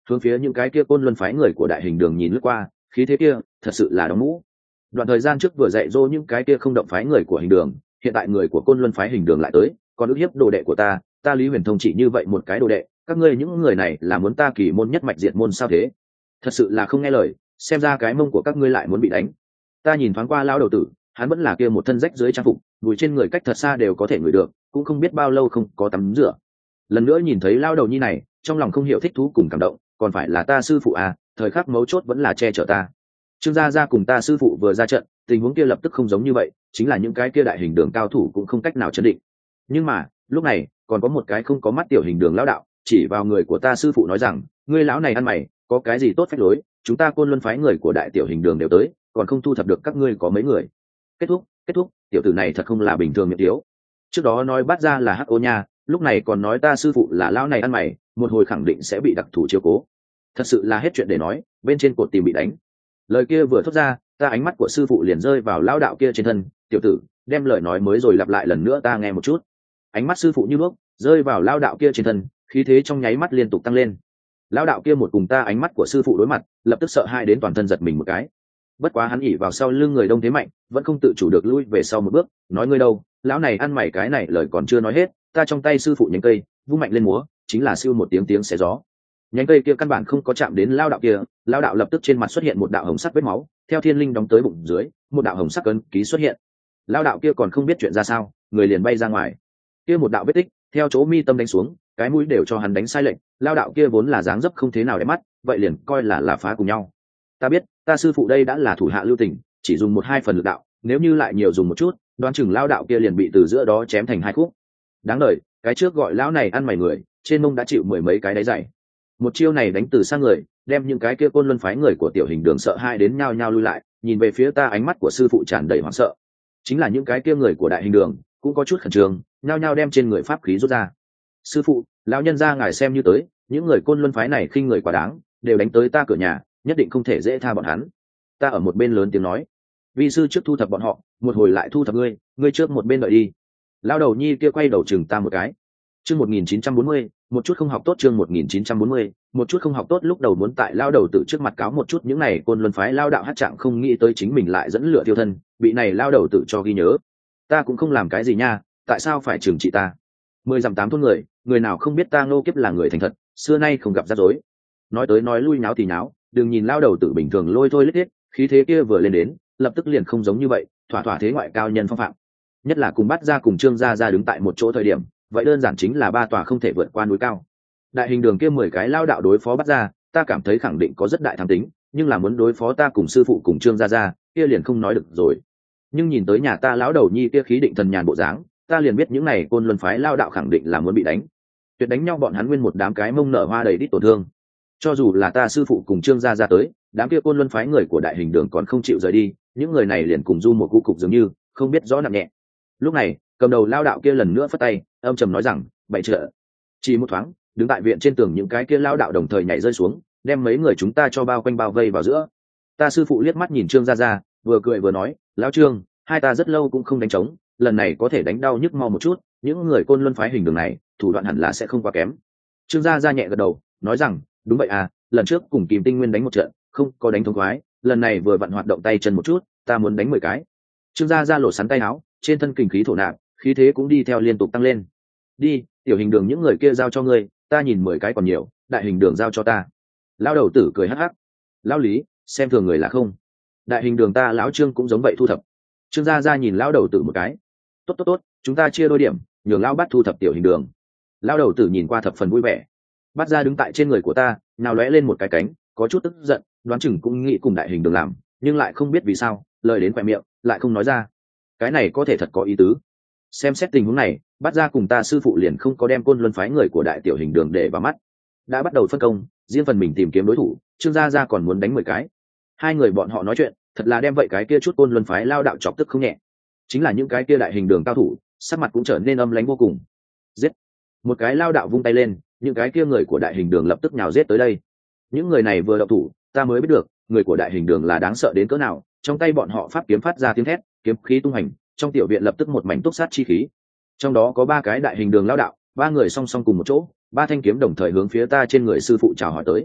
hướng phía những cái kia côn luân phái người của đại hình đường nhìn lướt qua, khí thế kia thật sự là đóng mũ. Đoạn thời gian trước vừa dạy dỗ những cái kia không động phái người của hình đường, hiện tại người của côn luân phái hình đường lại tới, còn ức hiếp đồ đệ của ta, ta Lý Huyền Thông chỉ như vậy một cái đồ đệ, các ngươi những người này là muốn ta kỳ môn nhất mạch diệt môn sao thế? Thật sự là không nghe lời, xem ra cái mông của các ngươi lại muốn bị đánh. Ta nhìn thoáng qua lão đầu tử, hắn vẫn là kia một thân rách dưới trang phục, mùi trên người cách thật xa đều có thể ngửi được, cũng không biết bao lâu không có tắm rửa. Lần nữa nhìn thấy lão đầu nhi này, trong lòng không hiểu thích thú cùng cảm động, còn phải là ta sư phụ à, thời khắc mấu chốt vẫn là che chở ta. Trương gia gia cùng ta sư phụ vừa ra trận, tình huống kia lập tức không giống như vậy, chính là những cái kia đại hình đường cao thủ cũng không cách nào chấn định. Nhưng mà lúc này còn có một cái không có mắt tiểu hình đường lão đạo chỉ vào người của ta sư phụ nói rằng, ngươi lão này ăn mày, có cái gì tốt phép lối, chúng ta côn luân phái người của đại tiểu hình đường đều tới, còn không thu thập được các ngươi có mấy người. Kết thúc kết thúc tiểu tử này thật không là bình thường miệng thiếu. Trước đó nói bắt ra là hắc ô nha, lúc này còn nói ta sư phụ là lão này ăn mày, một hồi khẳng định sẽ bị đặc thù chiếu cố. Thật sự là hết chuyện để nói, bên trên cột tìm bị đánh. Lời kia vừa thốt ra, ta ánh mắt của sư phụ liền rơi vào lão đạo kia trên thân. Tiểu tử, đem lời nói mới rồi lặp lại lần nữa ta nghe một chút. Ánh mắt sư phụ như nước rơi vào lão đạo kia trên thân, khí thế trong nháy mắt liên tục tăng lên. Lão đạo kia một cùng ta ánh mắt của sư phụ đối mặt, lập tức sợ hãi đến toàn thân giật mình một cái. Bất quá hắn ỉ vào sau lưng người đông thế mạnh, vẫn không tự chủ được lui về sau một bước. Nói ngươi đâu, lão này ăn mày cái này lời còn chưa nói hết, ta trong tay sư phụ nhánh cây vung mạnh lên múa, chính là siêu một tiếng tiếng xé gió. Nhánh cây kia căn bản không có chạm đến lao đạo kia, lao đạo lập tức trên mặt xuất hiện một đạo hồng sắc vết máu, theo thiên linh đóng tới bụng dưới, một đạo hồng sắc ấn ký xuất hiện. Lao đạo kia còn không biết chuyện ra sao, người liền bay ra ngoài. Kia một đạo vết tích, theo chỗ mi tâm đánh xuống, cái mũi đều cho hắn đánh sai lệch. Lao đạo kia vốn là dáng dấp không thế nào đẹp mắt, vậy liền coi là là phá cùng nhau. Ta biết, ta sư phụ đây đã là thủ hạ lưu tình, chỉ dùng một hai phần lực đạo, nếu như lại nhiều dùng một chút, đoán chừng lao đạo kia liền bị từ giữa đó chém thành hai khúc. Đáng đời, cái trước gọi lão này ăn mày người, trên mông đã chịu mười mấy cái đáy dày. Một chiêu này đánh từ xa người, đem những cái kia côn luân phái người của tiểu hình đường sợ hai đến nhao nhao lui lại, nhìn về phía ta, ánh mắt của sư phụ tràn đầy hoảng sợ. Chính là những cái kia người của đại hình đường cũng có chút khẩn trương, nhao nhao đem trên người pháp khí rút ra. Sư phụ, lão nhân gia ngài xem như tới, những người côn luân phái này khinh người quá đáng, đều đánh tới ta cửa nhà, nhất định không thể dễ tha bọn hắn. Ta ở một bên lớn tiếng nói, vi sư trước thu thập bọn họ, một hồi lại thu thập ngươi, ngươi trước một bên đợi đi. Lão đầu nhi kia quay đầu chừng ta một cái. Chương một nghìn chín trăm bốn mươi, một chút không học tốt. Chương một nghìn chín trăm bốn mươi, một chút không học tốt. Lúc đầu muốn tại lao đầu tự trước mặt cáo một chút những này côn luân phái lao đạo hát trạng, không nghĩ tới chính mình lại dẫn lửa tiêu thân, bị này lao đầu tự cho ghi nhớ. Ta cũng không làm cái gì nha, tại sao phải trừng trị ta? Mười dặm tám thôn người, người nào không biết ta Ngô Kiếp là người thành thật, xưa nay không gặp rắc rối. Nói tới nói lui nháo thì nháo, đừng nhìn lao đầu tự bình thường lôi thôi lết hết, khí thế kia vừa lên đến, lập tức liền không giống như vậy, thỏa thỏa thế ngoại cao nhân phong phạm. Nhất là cùng bắt ra cùng Trương gia ra đứng tại một chỗ thời điểm, vậy đơn giản chính là ba tòa không thể vượt qua núi cao. Đại hình đường kia mười cái lao đạo đối phó bắt ra, ta cảm thấy khẳng định có rất đại tham tính, nhưng là muốn đối phó ta cùng sư phụ cùng Trương gia gia, kia liền không nói được rồi. Nhưng nhìn tới nhà ta lão đầu nhi kia khí định thần nhàn bộ dáng, ta liền biết những này côn luân phái lao đạo khẳng định là muốn bị đánh. Tuyệt đánh nhau bọn hắn nguyên một đám cái mông nở hoa đầy đít tổn thương. Cho dù là ta sư phụ cùng Trương gia gia tới, đám kia côn luân phái người của đại hình đường còn không chịu rời đi, những người này liền cùng du một cú cục dường như không biết rõ nặng nhẹ. Lúc này cầm đầu lao đạo kia lần nữa phất tay, âm trầm nói rằng, bậy trợ. Chỉ một thoáng, đứng tại viện trên tường những cái kia lao đạo đồng thời nhảy rơi xuống, đem mấy người chúng ta cho bao quanh bao vây vào giữa. Ta sư phụ liếc mắt nhìn Trương gia gia, vừa cười vừa nói, lão Trương, hai ta rất lâu cũng không đánh trống, lần này có thể đánh đau nhức mau một chút, những người côn luân phái hình đường này thủ đoạn hẳn là sẽ không quá kém. Trương gia gia nhẹ gật đầu, nói rằng, đúng vậy à, lần trước cùng Kim Tinh Nguyên đánh một trận, không có đánh thống khoái, lần này vừa vặn hoạt động tay chân một chút, ta muốn đánh mười cái. Trương gia gia lột sắn tay áo, trên thân kình khí thổ nạp, khí thế cũng đi theo liên tục tăng lên. Đi, tiểu hình đường những người kia giao cho ngươi, ta nhìn mười cái còn nhiều, đại hình đường giao cho ta. Lão đầu tử cười hắc hắc. Lão Lý, xem thường người là không. Đại hình đường ta lão Trương cũng giống vậy thu thập. Trương gia gia nhìn lão đầu tử một cái. Tốt tốt tốt, chúng ta chia đôi điểm, nhường lão bắt thu thập tiểu hình đường. Lão đầu tử nhìn qua thập phần vui vẻ. Bắt ra đứng tại trên người của ta, nào lóe lên một cái cánh, có chút tức giận, đoán chừng cũng nghĩ cùng đại hình đường làm, nhưng lại không biết vì sao, lời đến quẹt miệng, lại không nói ra. Cái này có thể thật có ý tứ. Xem xét tình huống này, bắt ra cùng ta sư phụ liền không có đem côn luân phái người của đại tiểu hình đường để vào mắt, đã bắt đầu phân công, riêng phần mình tìm kiếm đối thủ. Trương gia gia còn muốn đánh mười cái. Hai người bọn họ nói chuyện, thật là đem vậy cái kia chút côn luân phái lao đạo chọc tức không nhẹ. Chính là những cái kia đại hình đường cao thủ, sắc mặt cũng trở nên âm lãnh vô cùng. Giết! Một cái lao đạo vung tay lên, những cái kia người của đại hình đường lập tức nhào giết tới đây. Những người này vừa động thủ, ta mới biết được, người của đại hình đường là đáng sợ đến cỡ nào. Trong tay bọn họ pháp kiếm phát ra tiếng thét, kiếm khí tung hành, trong tiểu viện lập tức một mảnh túc sát chi khí. Trong đó có ba cái đại hình đường lao đạo, ba người song song cùng một chỗ, ba thanh kiếm đồng thời hướng phía ta trên người sư phụ chào hỏi tới.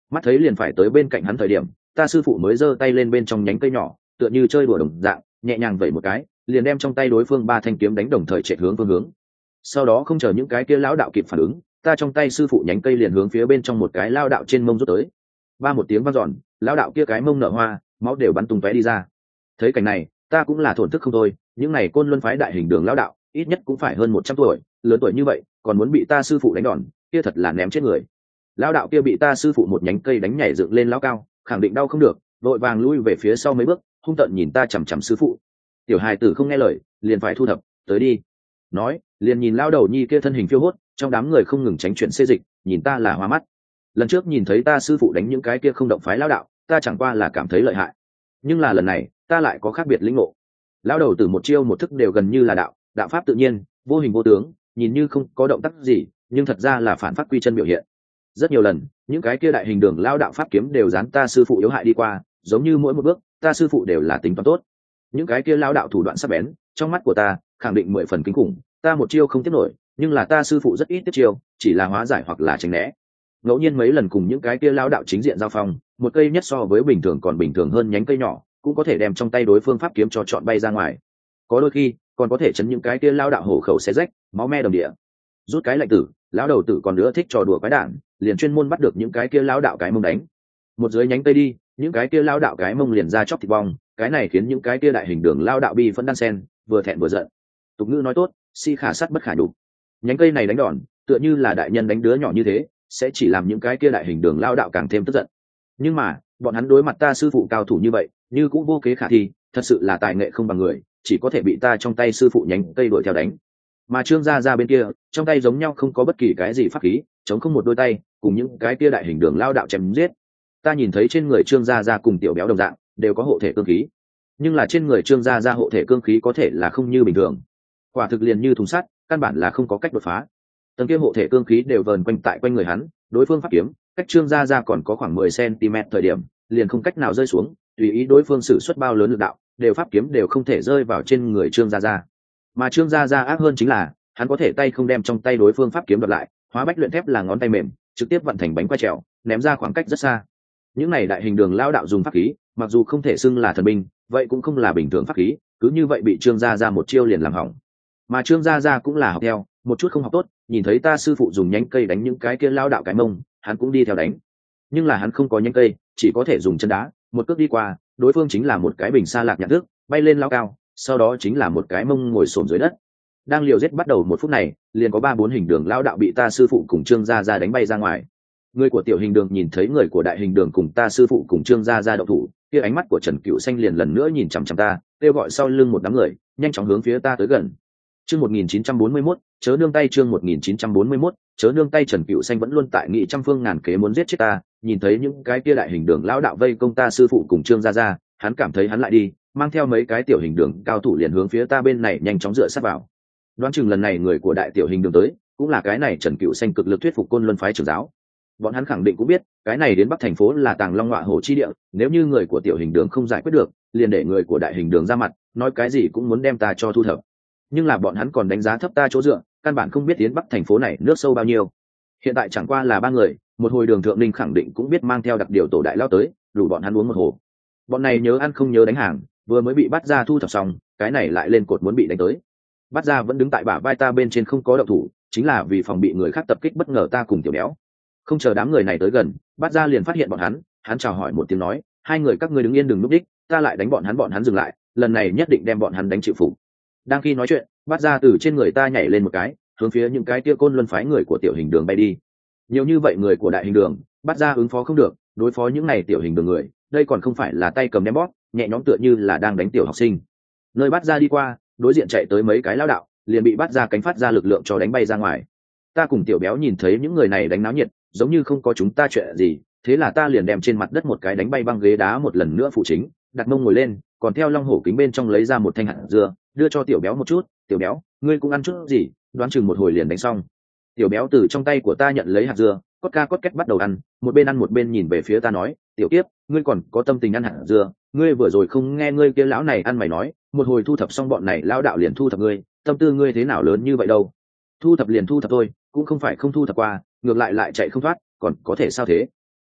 mắt thấy liền phải tới bên cạnh hắn thời điểm, ta sư phụ mới giơ tay lên bên trong nhánh cây nhỏ, tựa như chơi đùa đồng dạng, nhẹ nhàng vẩy một cái, liền đem trong tay đối phương ba thanh kiếm đánh đồng thời chạy hướng phương hướng. Sau đó không chờ những cái kia lão đạo kịp phản ứng, ta trong tay sư phụ nhánh cây liền hướng phía bên trong một cái lao đạo trên mông rút tới. Ba một tiếng vang dọn, lão đạo kia cái mông nở hoa, máu đều bắn tung tóe đi ra. Thấy cảnh này, ta cũng là thổn thức không thôi, những này Côn Luân phái đại hình đường lão đạo, ít nhất cũng phải hơn một trăm tuổi, lớn tuổi như vậy, còn muốn bị ta sư phụ đánh đòn, kia thật là ném chết người. Lão đạo kia bị ta sư phụ một nhánh cây đánh nhảy dựng lên lão cao, khẳng định đau không được, vội vàng lui về phía sau mấy bước, hung tợn nhìn ta chằm chằm sư phụ. Tiểu hài tử không nghe lời, liền phải thu thập, tới đi. Nói, liền nhìn lão đầu nhi kia thân hình phiêu hốt, trong đám người không ngừng tránh chuyện xê dịch, nhìn ta là hoa mắt. Lần trước nhìn thấy ta sư phụ đánh những cái kia không động phái lão đạo, ta chẳng qua là cảm thấy lợi hại, nhưng là lần này ta lại có khác biệt lĩnh ngộ. Lão đầu từ một chiêu một thức đều gần như là đạo đạo pháp tự nhiên, vô hình vô tướng, nhìn như không có động tác gì, nhưng thật ra là phản phát quy chân biểu hiện. Rất nhiều lần, những cái kia đại hình đường lao đạo pháp kiếm đều dán ta sư phụ yếu hại đi qua, giống như mỗi một bước ta sư phụ đều là tính toán tốt. Những cái kia lao đạo thủ đoạn sắc bén, trong mắt của ta khẳng định mười phần kinh khủng, ta một chiêu không tiếp nổi, nhưng là ta sư phụ rất ít tiếp chiêu, chỉ là hóa giải hoặc là tránh né. Ngẫu nhiên mấy lần cùng những cái kia lao đạo chính diện giao phong, một cây nhất so với bình thường còn bình thường hơn nhánh cây nhỏ, cũng có thể đem trong tay đối phương pháp kiếm cho chọn bay ra ngoài. Có đôi khi còn có thể chấn những cái kia lao đạo hổ khẩu xé rách, máu me đồng địa. Rút cái lạnh tử, lão đầu tử còn nữa thích trò đùa quái đản, liền chuyên môn bắt được những cái kia lao đạo cái mông đánh. Một dưới nhánh cây đi, những cái kia lao đạo cái mông liền ra chóc thịt bong, cái này khiến những cái kia đại hình đường lao đạo bi phẫn đan sen, vừa thẹn vừa giận. Tục ngữ nói tốt, si khả sắt bất khả nhục. Nhánh cây này đánh đòn, tựa như là đại nhân đánh đứa nhỏ như thế, sẽ chỉ làm những cái kia đại hình đường lao đạo càng thêm tức giận. Nhưng mà bọn hắn đối mặt ta sư phụ cao thủ như vậy, như cũng vô kế khả thi, thật sự là tài nghệ không bằng người, chỉ có thể bị ta trong tay sư phụ nhánh cây đuổi theo đánh. Mà Trương gia gia bên kia, trong tay giống nhau không có bất kỳ cái gì pháp khí, chống không một đôi tay, cùng những cái kia đại hình đường lao đạo chém giết. Ta nhìn thấy trên người Trương gia gia cùng tiểu béo đồng dạng, đều có hộ thể cương khí, nhưng là trên người Trương gia gia hộ thể cương khí có thể là không như bình thường, quả thực liền như thùng sắt, căn bản là không có cách đột phá. Tầng kia hộ thể cương khí đều vờn quanh tại quanh người hắn, đối phương pháp kiếm cách Trương gia gia còn có khoảng mười xăng-ti-mét thời điểm, liền không cách nào rơi xuống, tùy ý đối phương sử xuất bao lớn lực đạo, đều pháp kiếm đều không thể rơi vào trên người Trương gia gia. Mà Trương gia gia ác hơn chính là, hắn có thể tay không đem trong tay đối phương pháp kiếm đoạt lại, hóa bách luyện thép là ngón tay mềm, trực tiếp vận thành bánh quay trèo, ném ra khoảng cách rất xa. Những này đại hình đường lao đạo dùng pháp khí, mặc dù không thể xưng là thần binh, vậy cũng không là bình thường pháp khí, cứ như vậy bị Trương gia gia một chiêu liền làm hỏng. Mà Trương gia gia cũng là học theo, một chút không học tốt, nhìn thấy ta sư phụ dùng nhánh cây đánh những cái kia lao đạo cái mông, hắn cũng đi theo đánh. Nhưng là hắn không có nhánh cây, chỉ có thể dùng chân đá, một cước đi qua, đối phương chính là một cái bình sa lạc nhạc thước, bay lên lao cao, sau đó chính là một cái mông ngồi xổm dưới đất. Đang liều giết bắt đầu một phút này, liền có ba bốn hình đường lao đạo bị ta sư phụ cùng Trương gia gia đánh bay ra ngoài. Người của tiểu hình đường nhìn thấy người của đại hình đường cùng ta sư phụ cùng Trương gia gia động thủ, kia ánh mắt của Trần Cựu Xanh liền lần nữa nhìn chằm chằm ta, kêu gọi sau lưng một đám người, nhanh chóng hướng phía ta tới gần. Chương một nghìn chín trăm bốn mươi mốt, chớ nương tay. Chương một nghìn chín trăm bốn mươi mốt, chớ nương tay. Trần Cựu Xanh vẫn luôn tại nghị trăm phương ngàn kế muốn giết chết ta, nhìn thấy những cái kia đại hình đường lão đạo vây công ta sư phụ cùng Trương gia gia, hắn cảm thấy hắn lại đi, mang theo mấy cái tiểu hình đường cao thủ liền hướng phía ta bên này nhanh chóng dựa sát vào. Đoán chừng lần này người của đại tiểu hình đường tới, cũng là cái này Trần Cựu Xanh cực lực thuyết phục Côn Luân phái trưởng giáo. Bọn hắn khẳng định cũng biết, cái này đến Bắc thành phố là Tàng Long Ngọa Hổ chi địa, nếu như người của tiểu hình đường không giải quyết được, liền để người của đại hình đường ra mặt, nói cái gì cũng muốn đem ta cho thu thập. Nhưng là bọn hắn còn đánh giá thấp ta chỗ dựa, căn bản không biết tiến Bắc thành phố này nước sâu bao nhiêu. Hiện tại chẳng qua là ba người, một hồi Đường Thượng Ninh khẳng định cũng biết mang theo đặc điều tổ đại lao tới, đủ bọn hắn uống một hồ. Bọn này nhớ ăn không nhớ đánh hàng, vừa mới bị bắt ra thu thập xong, cái này lại lên cột muốn bị đánh tới. Bắt ra vẫn đứng tại bả vai ta bên trên không có động thủ, chính là vì phòng bị người khác tập kích bất ngờ ta cùng tiểu béo. Không chờ đám người này tới gần, bắt ra liền phát hiện bọn hắn, hắn chào hỏi một tiếng nói, hai người các ngươi đứng yên đừng núp đích, ta lại đánh bọn hắn bọn hắn dừng lại, lần này nhất định đem bọn hắn đánh chịu phục. Đang khi nói chuyện, bắt ra từ trên người ta nhảy lên một cái, hướng phía những cái kia Côn Luân phái người của tiểu hình đường bay đi. Nhiều như vậy người của đại hình đường, bắt ra ứng phó không được, đối phó những này tiểu hình đường người, đây còn không phải là tay cầm ném bóp, nhẹ nhõm tựa như là đang đánh tiểu học sinh. Nơi bắt ra đi qua, đối diện chạy tới mấy cái lão đạo, liền bị bắt ra cánh phát ra lực lượng cho đánh bay ra ngoài. Ta cùng tiểu béo nhìn thấy những người này đánh náo nhiệt, giống như không có chúng ta chuyện gì, thế là ta liền đem trên mặt đất một cái đánh bay băng ghế đá một lần nữa phụ chính, đặt mông ngồi lên, còn theo long hổ kính bên trong lấy ra một thanh hạt dưa, đưa cho tiểu béo một chút, tiểu béo, ngươi cũng ăn chút gì, đoán chừng một hồi liền đánh xong. Tiểu béo từ trong tay của ta nhận lấy hạt dưa, cốt ca cốt két bắt đầu ăn, một bên ăn một bên nhìn về phía ta nói, tiểu tiếp, ngươi còn có tâm tình ăn hạt dưa, ngươi vừa rồi không nghe ngươi kia lão này ăn mày nói, một hồi thu thập xong bọn này lão đạo liền thu thập ngươi, tâm tư ngươi thế nào lớn như vậy đâu? Thu thập liền thu thập thôi, cũng không phải không thu thập qua, ngược lại lại chạy không thoát, còn có thể sao thế?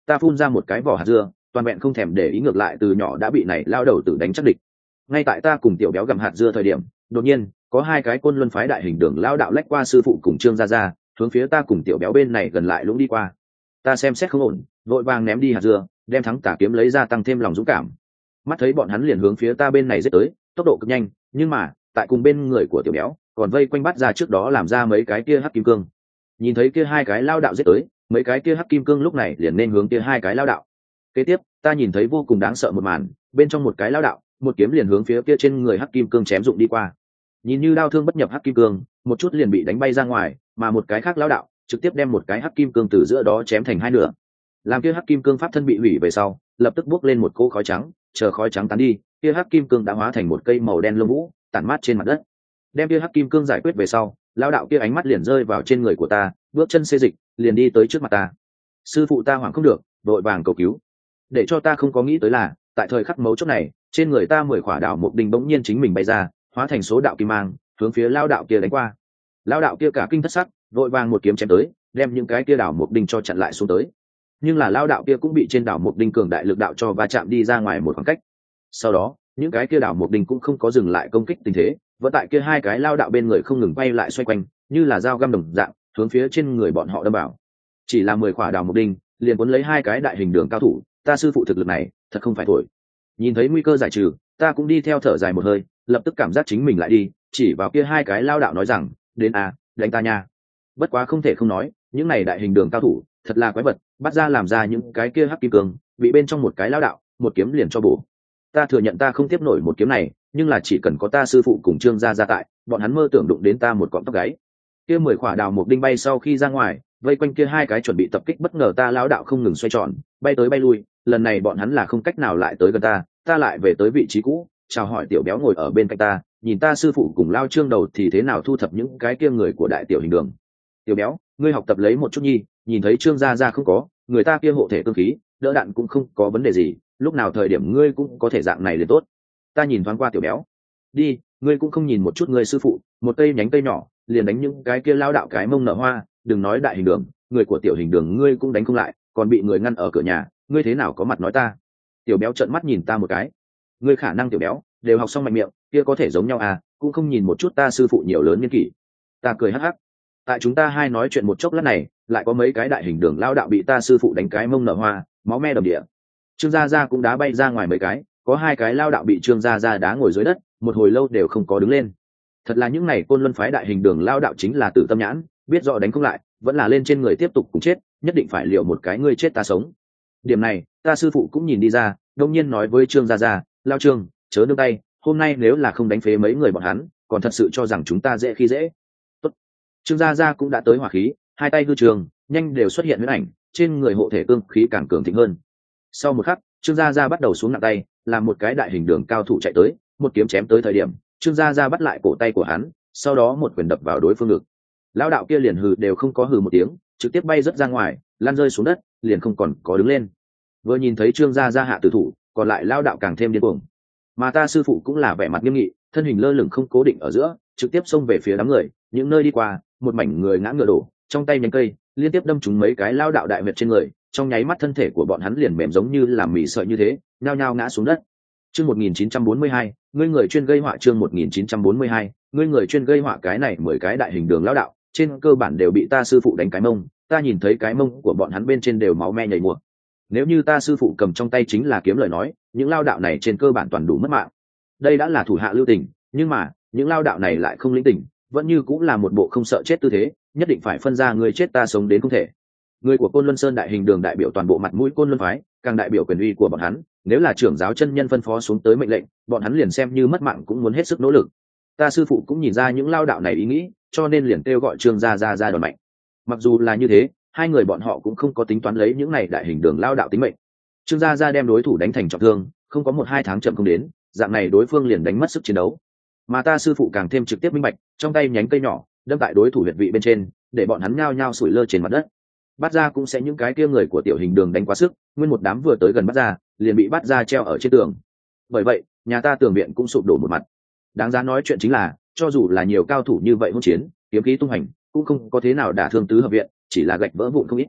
Ta phun ra một cái vỏ hạt dưa, toàn vẹn không thèm để ý, ngược lại từ nhỏ đã bị này lao đầu tử đánh chắc địch. Ngay tại ta cùng tiểu béo gặm hạt dưa thời điểm, đột nhiên có hai cái côn luân phái đại hình đường lao đạo lách qua sư phụ cùng Trương Gia Gia, hướng phía ta cùng tiểu béo bên này gần lại lũng đi qua. Ta xem xét không ổn, vội vàng ném đi hạt dưa, đem thắng tả kiếm lấy ra tăng thêm lòng dũng cảm. Mắt thấy bọn hắn liền hướng phía ta bên này giết tới, tốc độ cực nhanh, nhưng mà tại cùng bên người của tiểu béo còn vây quanh bắt ra trước đó làm ra mấy cái kia hắc kim cương. Nhìn thấy kia hai cái lao đạo giết tới, mấy cái kia hắc kim cương lúc này liền nên hướng kia hai cái lao đạo. Kế tiếp ta nhìn thấy vô cùng đáng sợ một màn, bên trong một cái lao đạo, một kiếm liền hướng phía kia trên người hắc kim cương chém dụng đi qua. Nhìn như đao thương bất nhập hắc kim cương, một chút liền bị đánh bay ra ngoài, mà một cái khác lao đạo trực tiếp đem một cái hắc kim cương từ giữa đó chém thành hai nửa. Làm kia hắc kim cương pháp thân bị hủy về sau, lập tức bốc lên một cỗ khói trắng, chờ khói trắng tán đi, kia hắc kim cương đã hóa thành một cây màu đen lông vũ, tản mát trên mặt đất. Đem kia hắc kim cương giải quyết về sau, lao đạo kia ánh mắt liền rơi vào trên người của ta, bước chân xê dịch, liền đi tới trước mặt ta. Sư phụ ta hoảng không được, đội vàng cầu cứu. Để cho ta không có nghĩ tới là, tại thời khắc mấu chốt này, trên người ta mười khỏa đạo một đinh bỗng nhiên chính mình bay ra, hóa thành số đạo kim mang, hướng phía lao đạo kia đánh qua. Lao đạo kia cả kinh thất sắc, vội vàng một kiếm chém tới, đem những cái kia đảo một đinh cho chặn lại xuống tới. Nhưng là lao đạo kia cũng bị trên đảo một đinh cường đại lực đạo cho va chạm đi ra ngoài một khoảng cách. Sau đó những cái kia đảo một đinh cũng không có dừng lại công kích tình thế, vẫn tại kia hai cái lao đạo bên người không ngừng quay lại xoay quanh, như là dao găm đồng dạng hướng phía trên người bọn họ đâm vào. Chỉ là mười khỏa đảo một đinh liền cuốn lấy hai cái đại hình đường cao thủ, ta sư phụ thực lực này thật không phải thổi. Nhìn thấy nguy cơ giải trừ, ta cũng đi theo thở dài một hơi, lập tức cảm giác chính mình lại đi chỉ vào kia hai cái lao đạo nói rằng, đến à, đánh ta nha. Bất quá không thể không nói, những này đại hình đường cao thủ thật là quái vật, bắt ra làm ra những cái kia hắc kim cương bị bên trong một cái lao đạo một kiếm liền cho bổ. Ta thừa nhận ta không tiếp nổi một kiếm này, nhưng là chỉ cần có ta sư phụ cùng Trương Gia Gia tại, bọn hắn mơ tưởng đụng đến ta một cọng tóc gáy. Kia mười khỏa đào một đinh bay sau khi ra ngoài, vây quanh kia hai cái chuẩn bị tập kích, bất ngờ ta lão đạo không ngừng xoay tròn, bay tới bay lui, lần này bọn hắn là không cách nào lại tới gần ta, ta lại về tới vị trí cũ, chào hỏi tiểu béo ngồi ở bên cạnh ta, nhìn ta sư phụ cùng lao Trương đầu thì thế nào thu thập những cái kia người của đại tiểu hình đường. Tiểu béo, ngươi học tập lấy một chút nhi, nhìn thấy Trương Gia Gia không có, người ta kia hộ thể cương khí, đỡ đạn cũng không có vấn đề gì, lúc nào thời điểm ngươi cũng có thể dạng này liền tốt. Ta nhìn thoáng qua tiểu béo, đi, ngươi cũng không nhìn một chút ngươi sư phụ, một cây nhánh cây nhỏ liền đánh những cái kia lao đạo cái mông nở hoa, đừng nói đại hình đường, người của tiểu hình đường ngươi cũng đánh không lại, còn bị người ngăn ở cửa nhà, ngươi thế nào có mặt nói ta. Tiểu béo trợn mắt nhìn ta một cái, ngươi khả năng tiểu béo đều học xong mạnh miệng, kia có thể giống nhau à, cũng không nhìn một chút ta sư phụ nhiều lớn niên kỷ. Ta cười hắc hắc. Tại chúng ta hai nói chuyện một chốc lát này, lại có mấy cái đại hình đường lao đạo bị ta sư phụ đánh cái mông nở hoa, máu me đầm địa. Trương Gia Gia cũng đá bay ra ngoài mấy cái, có hai cái lao đạo bị Trương Gia Gia đá ngồi dưới đất, một hồi lâu đều không có đứng lên. Thật là những này côn luân phái đại hình đường lao đạo chính là tử tâm nhãn, biết rõ đánh không lại, vẫn là lên trên người tiếp tục cùng chết, nhất định phải liệu một cái ngươi chết ta sống. Điểm này ta sư phụ cũng nhìn đi ra, đông nhiên nói với Trương Gia Gia, lao Trương, chớ nương tay, hôm nay nếu là không đánh phế mấy người bọn hắn, còn thật sự cho rằng chúng ta dễ khi dễ. Tốt. Trương Gia Gia cũng đã tới hỏa khí, hai tay hư trường nhanh đều xuất hiện huyễn ảnh, trên người hộ thể cương khí càng cường thịnh hơn. Sau một khắc, Trương Gia Gia bắt đầu xuống nặng tay, làm một cái đại hình đường cao thủ chạy tới, một kiếm chém tới thời điểm, Trương Gia Gia bắt lại cổ tay của hắn, sau đó một quyền đập vào đối phương ngực. Lão đạo kia liền hừ đều không có hừ một tiếng, trực tiếp bay rất ra ngoài, lăn rơi xuống đất, liền không còn có đứng lên. Vừa nhìn thấy Trương Gia Gia hạ tử thủ, còn lại lão đạo càng thêm điên cuồng. Mà ta sư phụ cũng là vẻ mặt nghiêm nghị, thân hình lơ lửng không cố định ở giữa, trực tiếp xông về phía đám người, những nơi đi qua, một mảnh người ngã ngựa đổ, trong tay nhánh cây liên tiếp đâm trúng mấy cái lão đạo đại huyệt trên người, trong nháy mắt thân thể của bọn hắn liền mềm giống như làm mì sợi như thế, nhao nhao ngã xuống đất. Chương một nghìn chín trăm bốn mươi hai, ngươi người chuyên gây họa. Chương một nghìn chín trăm bốn mươi hai, ngươi người chuyên gây họa. Cái này mười cái đại hình đường lão đạo, trên cơ bản đều bị ta sư phụ đánh cái mông, ta nhìn thấy cái mông của bọn hắn bên trên đều máu me nhảy mùa. Nếu như ta sư phụ cầm trong tay chính là kiếm lời nói, những lao đạo này trên cơ bản toàn đủ mất mạng. Đây đã là thủ hạ lưu tình, nhưng mà những lao đạo này lại không lĩnh tình, vẫn như cũng là một bộ không sợ chết tư thế, nhất định phải phân ra người chết ta sống đến không thể. Người của Côn Luân Sơn đại hình đường đại biểu toàn bộ mặt mũi Côn Luân phái, càng đại biểu quyền uy của bọn hắn, nếu là trưởng giáo chân nhân phân phó xuống tới mệnh lệnh, bọn hắn liền xem như mất mạng cũng muốn hết sức nỗ lực. Ta sư phụ cũng nhìn ra những lao đạo này ý nghĩ, cho nên liền kêu gọi Trương Gia Gia ra đòn mạnh. Mặc dù là như thế, hai người bọn họ cũng không có tính toán lấy những này đại hình đường lao đạo tính mệnh. Trương Gia Gia đem đối thủ đánh thành trọng thương, không có một hai tháng chậm không đến, dạng này đối phương liền đánh mất sức chiến đấu. Mà ta sư phụ càng thêm trực tiếp minh bạch, trong tay nhánh cây nhỏ đâm tại đối thủ huyệt vị bên trên, để bọn hắn nhao nhao sủi lơ trên mặt đất. Bắt ra cũng sẽ những cái kia người của tiểu hình đường đánh quá sức, nguyên một đám vừa tới gần bắt ra, liền bị bắt ra treo ở trên tường. Bởi vậy, nhà ta tường viện cũng sụp đổ một mặt. Đáng giá nói chuyện chính là, cho dù là nhiều cao thủ như vậy hỗn chiến, kiếm khí tung hành, cũng không có thế nào đả thương tứ hợp viện, chỉ là gạch vỡ vụn không ít.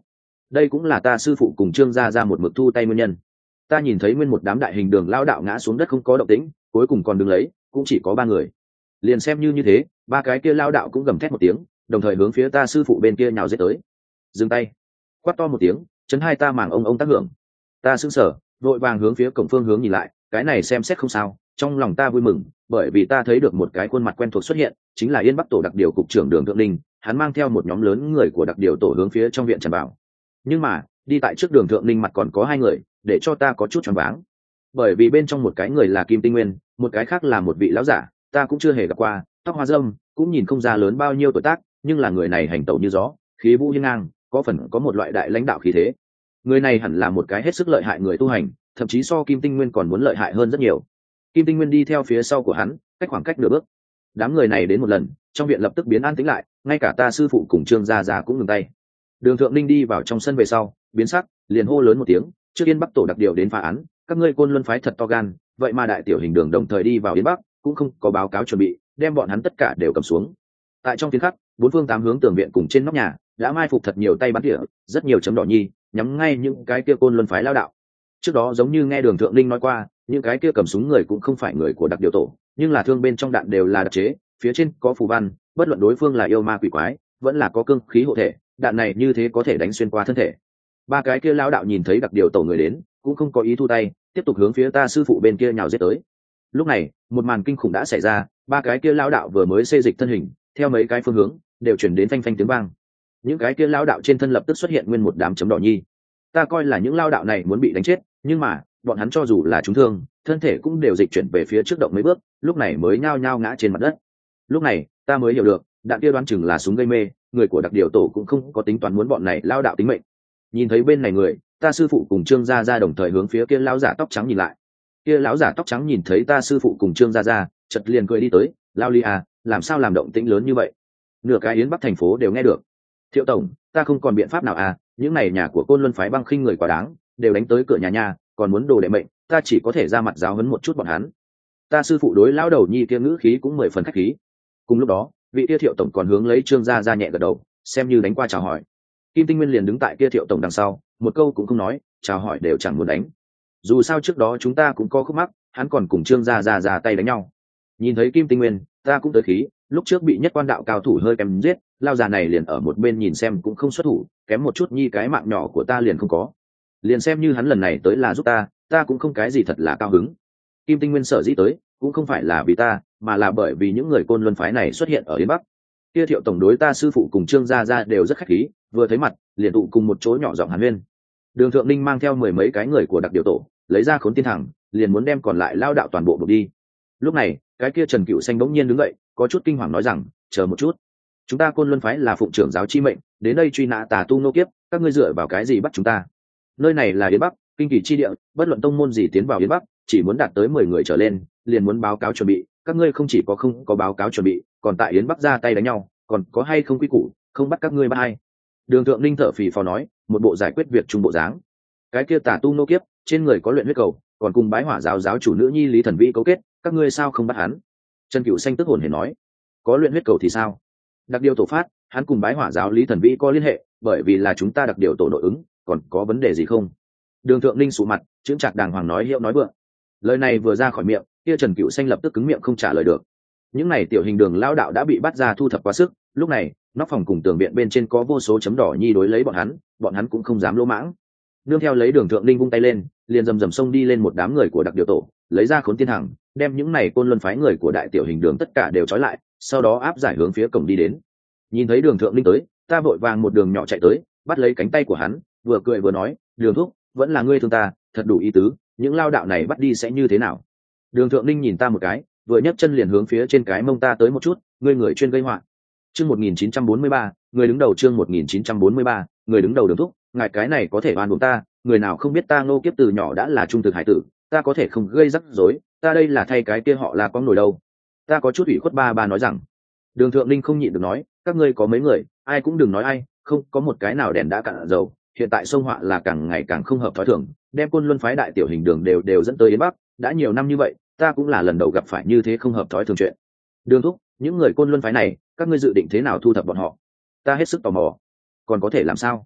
đây cũng là ta sư phụ cùng trương gia ra một mực thu tay nguyên nhân. Ta nhìn thấy nguyên một đám đại hình đường lao đạo ngã xuống đất không có động tĩnh, cuối cùng còn đứng lấy cũng chỉ có ba người. Liền xem như như thế, ba cái kia lao đạo cũng gầm thét một tiếng, đồng thời hướng phía ta sư phụ bên kia nhào giết tới. Dừng tay, quát to một tiếng, chấn hai ta màng ông ông tác hưởng. Ta sững sờ, vội vàng hướng phía cổng phương hướng nhìn lại, cái này xem xét không sao, trong lòng ta vui mừng, bởi vì ta thấy được một cái khuôn mặt quen thuộc xuất hiện, chính là Yên Bắc tổ đặc điều cục trưởng Đường Thượng Ninh, hắn mang theo một nhóm lớn người của đặc điều tổ hướng phía trong viện tràn vào. Nhưng mà, đi tại trước Đường Thượng Ninh mặt còn có hai người, để cho ta có chút choáng váng. Bởi vì bên trong một cái người là Kim Tinh Nguyên, một cái khác là một vị lão giả, ta cũng chưa hề gặp qua, tóc hoa râm, cũng nhìn không ra lớn bao nhiêu tuổi tác, nhưng là người này hành tẩu như gió, khí vũ hiên ngang, có phần có một loại đại lãnh đạo khí thế. Người này hẳn là một cái hết sức lợi hại người tu hành, thậm chí so Kim Tinh Nguyên còn muốn lợi hại hơn rất nhiều. Kim Tinh Nguyên đi theo phía sau của hắn, cách khoảng cách nửa bước. Đám người này đến một lần, trong viện lập tức biến an tĩnh lại, ngay cả ta sư phụ cùng Trương gia gia cũng ngừng tay. Đường Thượng Ninh đi vào trong sân về sau, biến sắc, liền hô lớn một tiếng, trước Yên Bắc tổ đặc điều đến phá án, các ngươi Côn Luân phái thật to gan, vậy mà đại tiểu hình đường đồng thời đi vào Yên Bắc, cũng không có báo cáo chuẩn bị, đem bọn hắn tất cả đều cầm xuống. Tại trong phiến khắc, bốn phương tám hướng tường viện cùng trên nóc nhà đã mai phục thật nhiều tay bắn tỉa, rất nhiều chấm đỏ nhi, nhắm ngay những cái kia Côn Luân phái lao đạo. Trước đó giống như nghe Đường Thượng Ninh nói qua, những cái kia cầm súng người cũng không phải người của đặc điều tổ, nhưng là thương bên trong đạn đều là đặc chế, phía trên có phù văn, bất luận đối phương là yêu ma quỷ quái, vẫn là có cương khí hộ thể, đạn này như thế có thể đánh xuyên qua thân thể. Ba cái kia lao đạo nhìn thấy đặc điều tổ người đến, cũng không có ý thu tay, tiếp tục hướng phía ta sư phụ bên kia nhào giết tới. Lúc này, một màn kinh khủng đã xảy ra, ba cái kia lao đạo vừa mới xê dịch thân hình, theo mấy cái phương hướng, đều chuyển đến phanh phanh tiếng vang. Những cái kia lao đạo trên thân lập tức xuất hiện nguyên một đám chấm đỏ nhi. Ta coi là những lao đạo này muốn bị đánh chết, nhưng mà, bọn hắn cho dù là trúng thương, thân thể cũng đều dịch chuyển về phía trước động mấy bước, lúc này mới nhao nhao ngã trên mặt đất. Lúc này, ta mới hiểu được, đạn kia đoán chừng là súng gây mê, người của đặc điều tổ cũng không có tính toán muốn bọn này lao đạo tính mệnh. Nhìn thấy bên này người, ta sư phụ cùng Trương gia gia đồng thời hướng phía kia lão giả tóc trắng nhìn lại. Kia lão giả tóc trắng nhìn thấy ta sư phụ cùng Trương gia gia, chợt liền cười đi tới, lao ly à, làm sao làm động tĩnh lớn như vậy? Nửa cái Yến Bắc thành phố đều nghe được. Thiệu tổng, ta không còn biện pháp nào à, những này nhà của Côn Luân phái băng khinh người quá đáng, đều đánh tới cửa nhà nhà, còn muốn đồ đệ mệnh, ta chỉ có thể ra mặt giáo huấn một chút bọn hắn. Ta sư phụ đối lão đầu nhi kia ngữ khí cũng mười phần khách khí. Cùng lúc đó, vị kia Thiệu tổng còn hướng lấy Trương gia gia nhẹ gật đầu, xem như đánh qua chào hỏi. Kim Tinh Nguyên liền đứng tại kia Thiệu tổng đằng sau, một câu cũng không nói, chào hỏi đều chẳng muốn đánh. Dù sao trước đó chúng ta cũng có khúc mắc, hắn còn cùng Trương gia gia ra tay đánh nhau. Nhìn thấy Kim Tinh Nguyên, ta cũng tới khí, lúc trước bị nhất quan đạo cao thủ hơi kém giết, lao già này liền ở một bên nhìn xem cũng không xuất thủ, kém một chút nhi cái mạng nhỏ của ta liền không có. Liền xem như hắn lần này tới là giúp ta, ta cũng không cái gì thật là cao hứng. Kim Tinh Nguyên sở dĩ tới, cũng không phải là vì ta, mà là bởi vì những người Côn Luân phái này xuất hiện ở Yến Bắc. Kia Thiệu tổng đối ta sư phụ cùng Trương gia gia đều rất khách khí, vừa thấy mặt, liền tụ cùng một chỗ nhỏ giọng hàn huyên. Đường Thượng Ninh mang theo mười mấy cái người của đặc điều tổ, lấy ra khốn tiên thẳng, liền muốn đem còn lại lao đạo toàn bộ buộc đi. Lúc này, cái kia Trần Cựu Xanh bỗng nhiên đứng dậy, có chút kinh hoàng nói rằng, chờ một chút, chúng ta Côn Luân phái là phụng trưởng giáo chi mệnh, đến đây truy nã tà tu nô kiếp, các ngươi dựa vào cái gì bắt chúng ta? Nơi này là Yến Bắc, kinh kỳ chi địa, bất luận tông môn gì tiến vào Yến Bắc, chỉ muốn đạt tới mười người trở lên, liền muốn báo cáo chuẩn bị, các ngươi không chỉ có không có báo cáo chuẩn bị, còn tại Yến Bắc ra tay đánh nhau, còn có hay không quy củ, không bắt các ngươi bắt hay. Đường Thượng Ninh thở phì phò nói, một bộ giải quyết việc trung bộ dáng. Cái kia tà tu nô kiếp, trên người có luyện huyết cầu, còn cùng bái hỏa giáo giáo chủ nữ nhi Lý Thần Vĩ cấu kết, các ngươi sao không bắt hắn? Trần Cựu Xanh tức hồn hển nói, có luyện huyết cầu thì sao? Đặc điều tổ phát, hắn cùng bái hỏa giáo Lý Thần Vĩ có liên hệ, bởi vì là chúng ta đặc điều tổ nội ứng, còn có vấn đề gì không? Đường Thượng Ninh sụ mặt, chững chạc đàng hoàng nói hiệu nói vượng. Lời này vừa ra khỏi miệng, kia Trần Cựu Xanh lập tức cứng miệng không trả lời được. Những này tiểu hình đường lao đạo đã bị bắt ra thu thập quá sức, lúc này nóc phòng cùng tường viện bên trên có vô số chấm đỏ nhi đối lấy bọn hắn, bọn hắn cũng không dám lỗ mãng. Nương theo lấy Đường Thượng Ninh vung tay lên, liền rầm rầm xông đi lên một đám người của đặc điều tổ, lấy ra khốn tiên hằng, đem những này Côn Luân phái người của đại tiểu hình đường tất cả đều trói lại, sau đó áp giải hướng phía cổng đi đến. Nhìn thấy Đường Thượng Ninh tới, ta vội vàng một đường nhỏ chạy tới, bắt lấy cánh tay của hắn, vừa cười vừa nói, Đường thúc, vẫn là ngươi thương ta, thật đủ ý tứ, những lao đạo này bắt đi sẽ như thế nào? Đường Thượng Ninh nhìn ta một cái, vừa nhấc chân liền hướng phía trên cái mông ta tới một chút, ngươi người chuyên gây họa. Chương một nghìn chín trăm bốn mươi ba, người đứng đầu chương một nghìn chín trăm bốn mươi ba, người đứng đầu Đường thúc, ngài cái này có thể oan uổng ta, người nào không biết ta Ngô Kiếp từ nhỏ đã là trung thực hải tử, ta có thể không gây rắc rối, ta đây là thay cái kia họ là con nổi đâu. Ta có chút ủy khuất ba ba nói rằng. Đường Thượng Ninh không nhịn được nói, các ngươi có mấy người, ai cũng đừng nói ai, không có một cái nào đèn đã cạn dầu, hiện tại sông họa là càng ngày càng không hợp thói thường, đem Côn Luân phái đại tiểu hình đường đều đều dẫn tới Yến Bắc, đã nhiều năm như vậy, ta cũng là lần đầu gặp phải như thế không hợp thói thường chuyện. Đường thúc, những người Côn Luân phái này, các ngươi dự định thế nào thu thập bọn họ? Ta hết sức tò mò. Còn có thể làm sao?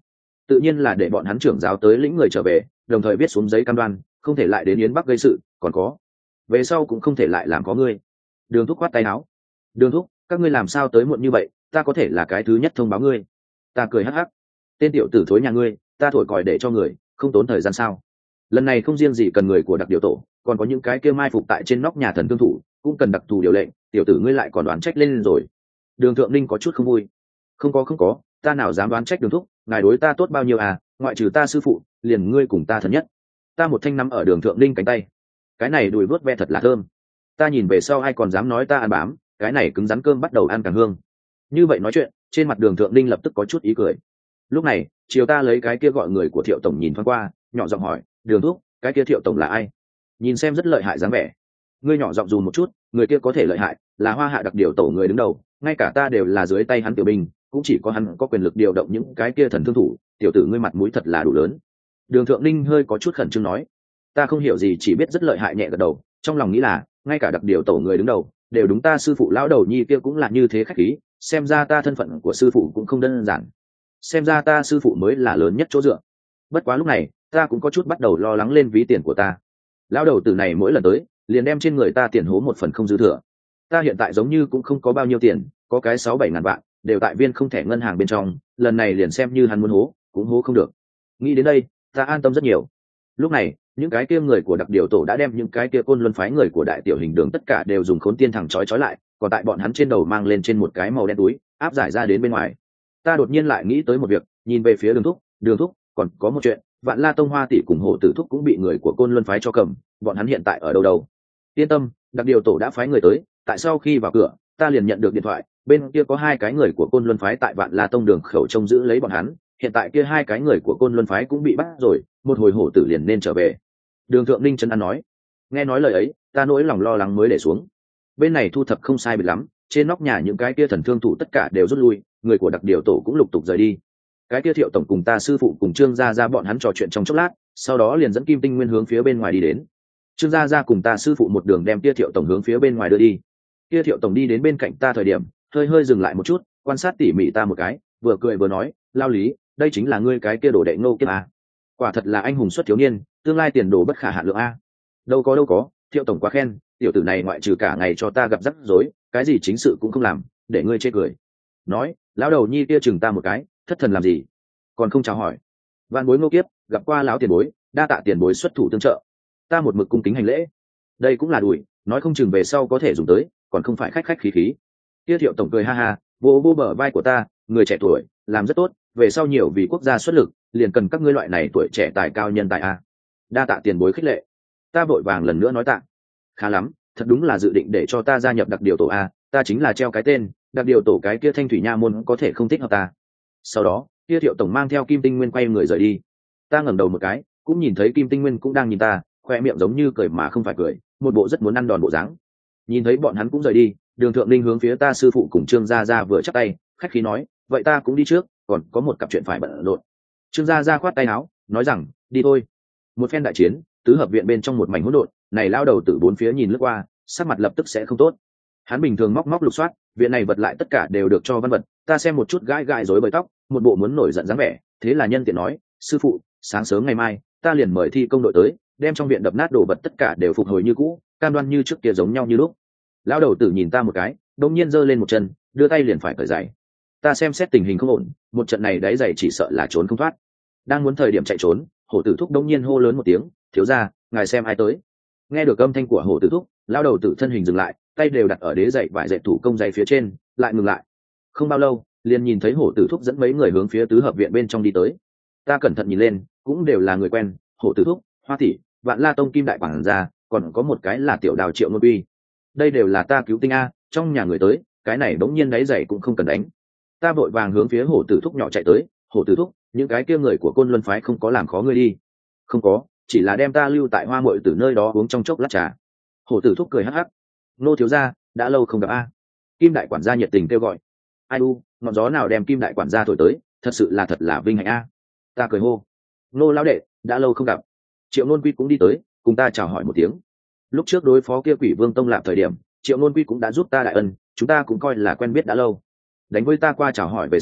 tự nhiên là để bọn hắn trưởng giáo tới lĩnh người trở về, đồng thời viết xuống giấy cam đoan không thể lại đến yến bắc gây sự, còn có về sau cũng không thể lại làm có ngươi. Đường thúc khoát tay áo. Đường thúc, các ngươi làm sao tới muộn như vậy, ta có thể là cái thứ nhất thông báo ngươi. Ta cười hắc hắc. Tên tiểu tử thối nhà ngươi, ta thổi còi để cho người, không tốn thời gian sao? Lần này không riêng gì cần người của đặc điều tổ, còn có những cái kia mai phục tại trên nóc nhà thần thương thủ cũng cần đặc thù điều lệnh, tiểu tử ngươi lại còn đoán trách lên rồi. Đường Thượng Ninh có chút không vui. Không có không có, ta nào dám đoán trách Đường thúc, ngài đối ta tốt bao nhiêu à, ngoại trừ ta sư phụ, liền ngươi cùng ta thân nhất. Ta một thanh nắm ở Đường Thượng Ninh cánh tay. Cái này đùi vuốt ve thật là thơm. Ta nhìn về sau ai còn dám nói ta ăn bám, cái này cứng rắn cơm bắt đầu ăn càng hương. Như vậy nói chuyện, trên mặt Đường Thượng Ninh lập tức có chút ý cười. Lúc này, chiều ta lấy cái kia gọi người của Thiệu tổng nhìn thoáng qua, nhỏ giọng hỏi, Đường thúc, cái kia Thiệu tổng là ai? Nhìn xem rất lợi hại dáng vẻ. Ngươi nhỏ giọng dù một chút, người kia có thể lợi hại, là Hoa Hạ đặc điều tổ người đứng đầu, ngay cả ta đều là dưới tay hắn tiểu binh, cũng chỉ có hắn có quyền lực điều động những cái kia thần thương thủ, tiểu tử ngươi mặt mũi thật là đủ lớn. Đường Thượng Ninh hơi có chút khẩn trương nói, ta không hiểu gì, chỉ biết rất lợi hại, nhẹ gật đầu, trong lòng nghĩ là, ngay cả đặc điều tổ người đứng đầu đều đúng, ta sư phụ lão đầu nhi kia cũng là như thế khách khí, xem ra ta thân phận của sư phụ cũng không đơn giản, xem ra ta sư phụ mới là lớn nhất chỗ dựa. Bất quá lúc này ta cũng có chút bắt đầu lo lắng lên ví tiền của ta. Lão đầu tử này mỗi lần tới liền đem trên người ta tiền hố một phần không dư thừa. Ta hiện tại giống như cũng không có bao nhiêu tiền, có cái sáu bảy ngàn vạn đều tại viên không thẻ ngân hàng bên trong, lần này liền xem như hắn muốn hố cũng hố không được. Nghĩ đến đây ta an tâm rất nhiều. Lúc này những cái kia người của đặc điều tổ đã đem những cái kia côn luân phái người của đại tiểu hình đường tất cả đều dùng khốn tiên thẳng trói trói lại, còn tại bọn hắn trên đầu mang lên trên một cái màu đen túi áp giải ra đến bên ngoài. Ta đột nhiên lại nghĩ tới một việc, nhìn về phía Đường thúc. Đường thúc, còn có một chuyện, Vạn La Tông Hoa tỷ cùng Hổ Tử thúc cũng bị người của côn luân phái cho cầm, bọn hắn hiện tại ở đâu đâu? Yên tâm, đặc điều tổ đã phái người tới, tại sau khi vào cửa ta liền nhận được điện thoại, bên kia có hai cái người của côn luân phái tại Vạn La Tông đường khẩu trông giữ lấy bọn hắn, hiện tại kia hai cái người của côn luân phái cũng bị bắt rồi, một hồi Hổ Tử liền nên trở về. Đường Thượng Ninh chân ăn nói. Nghe nói lời ấy, ta nỗi lòng lo lắng mới để xuống. Bên này thu thập không sai biệt lắm, trên nóc nhà những cái kia thần thương thủ tất cả đều rút lui, người của đặc điều tổ cũng lục tục rời đi. Cái kia Thiệu tổng cùng ta sư phụ cùng Trương gia gia bọn hắn trò chuyện trong chốc lát, sau đó liền dẫn Kim Tinh Nguyên hướng phía bên ngoài đi đến. Trương gia gia cùng ta sư phụ một đường đem kia Thiệu tổng hướng phía bên ngoài đưa đi. Kia Thiệu tổng đi đến bên cạnh ta thời điểm, hơi hơi dừng lại một chút, quan sát tỉ mỉ ta một cái, vừa cười vừa nói, Lao Lý, đây chính là ngươi cái kia đồ đệ Ngô Kiếp à? Quả thật là anh hùng xuất thiếu niên, tương lai tiền đồ bất khả hạn lượng a. Đâu có đâu có, Thiệu tổng quá khen, tiểu tử này ngoại trừ cả ngày cho ta gặp rắc rối, cái gì chính sự cũng không làm, để ngươi chê cười. Nói, lão đầu nhi kia chừng ta một cái, thất thần làm gì, còn không chào hỏi. Vạn bối Ngô Kiếp, gặp qua lão tiền bối, đa tạ tiền bối xuất thủ tương trợ. Ta một mực cung kính hành lễ. Đây cũng là đùi, nói không chừng về sau có thể dùng tới, còn không phải khách khách khí khí. Kia Thiệu tổng cười ha ha, vô vô bờ vai của ta, người trẻ tuổi làm rất tốt, về sau nhiều vì quốc gia xuất lực, liền cần các ngươi loại này tuổi trẻ tài cao nhân tài a. Đa tạ tiền bối khích lệ. Ta vội vàng lần nữa nói tạ. Khá lắm, thật đúng là dự định để cho ta gia nhập đặc điều tổ a, ta chính là treo cái tên đặc điều tổ, cái kia thanh thủy nha môn có thể không thích hợp ta. Sau đó kia Thiệu tổng mang theo Kim Tinh Nguyên quay người rời đi. Ta ngẩng đầu một cái, cũng nhìn thấy Kim Tinh Nguyên cũng đang nhìn ta, khoe miệng giống như cười mà không phải cười, một bộ rất muốn ăn đòn bộ dáng. Nhìn thấy bọn hắn cũng rời đi, Đường Thượng Ninh hướng phía ta sư phụ cùng Trương gia gia vừa chắp tay, khách khí nói, vậy ta cũng đi trước, còn có một cặp chuyện phải bận rộn. Trương gia gia khoát tay áo, nói rằng, đi thôi. Một phen đại chiến, tứ hợp viện bên trong một mảnh hỗn độn, này lao đầu từ bốn phía nhìn lướt qua, sắc mặt lập tức sẽ không tốt. Hắn bình thường móc móc lục soát, viện này vật lại tất cả đều được cho văn vật, ta xem một chút gãi gãi rối bời tóc, một bộ muốn nổi giận dáng vẻ, thế là nhân tiện nói, sư phụ, sáng sớm ngày mai ta liền mời thi công đội tới, đem trong viện đập nát đồ vật tất cả đều phục hồi như cũ, cam đoan như trước kia giống nhau như lúc. Lão đầu tử nhìn ta một cái, đột nhiên giơ lên một chân, đưa tay liền phải cởi giày. Ta xem xét tình hình không ổn, một trận này đáy giày chỉ sợ là trốn không thoát. Đang muốn thời điểm chạy trốn, Hổ Tử thúc đột nhiên hô lớn một tiếng, thiếu gia, ngài xem ai tới. Nghe được âm thanh của Hổ Tử thúc, lão đầu tử thân hình dừng lại, tay đều đặt ở đế giày vải dệt thủ công giày phía trên, lại ngừng lại. Không bao lâu, liền nhìn thấy Hổ Tử thúc dẫn mấy người hướng phía tứ hợp viện bên trong đi tới. Ta cẩn thận nhìn lên, cũng đều là người quen, Hổ Tử thúc, Hoa tỷ, Vạn La Tông Kim đại quản gia, còn có một cái là tiểu đào Triệu Ngôn Uy. Đây đều là ta cứu tinh a, trong nhà người tới, cái này bỗng nhiên đáy giày cũng không cần đánh. Ta vội vàng hướng phía Hổ Tử thúc nhỏ chạy tới, Hổ Tử thúc, những cái kia người của Côn Luân phái không có làm khó ngươi đi. Không có, chỉ là đem ta lưu tại Hoa Muội Tử nơi đó uống trong chốc lát trà. Hổ Tử thúc cười hắc hắc, nô thiếu gia, đã lâu không gặp a. Kim đại quản gia nhiệt tình kêu gọi. Ai u, ngọn gió nào đem Kim đại quản gia thổi tới, thật sự là thật là vinh hạnh a. Ta cười hô, nô lão đệ, đã lâu không gặp. Triệu Nôn Quy cũng đi tới, cùng ta chào hỏi một tiếng. Lúc trước đối phó kia Quỷ Vương Tông Lạp thời điểm, Triệu Nôn Quy cũng đã giúp ta đại ân, chúng ta cũng coi là quen biết đã lâu. Đánh với ta qua chào hỏi về sau,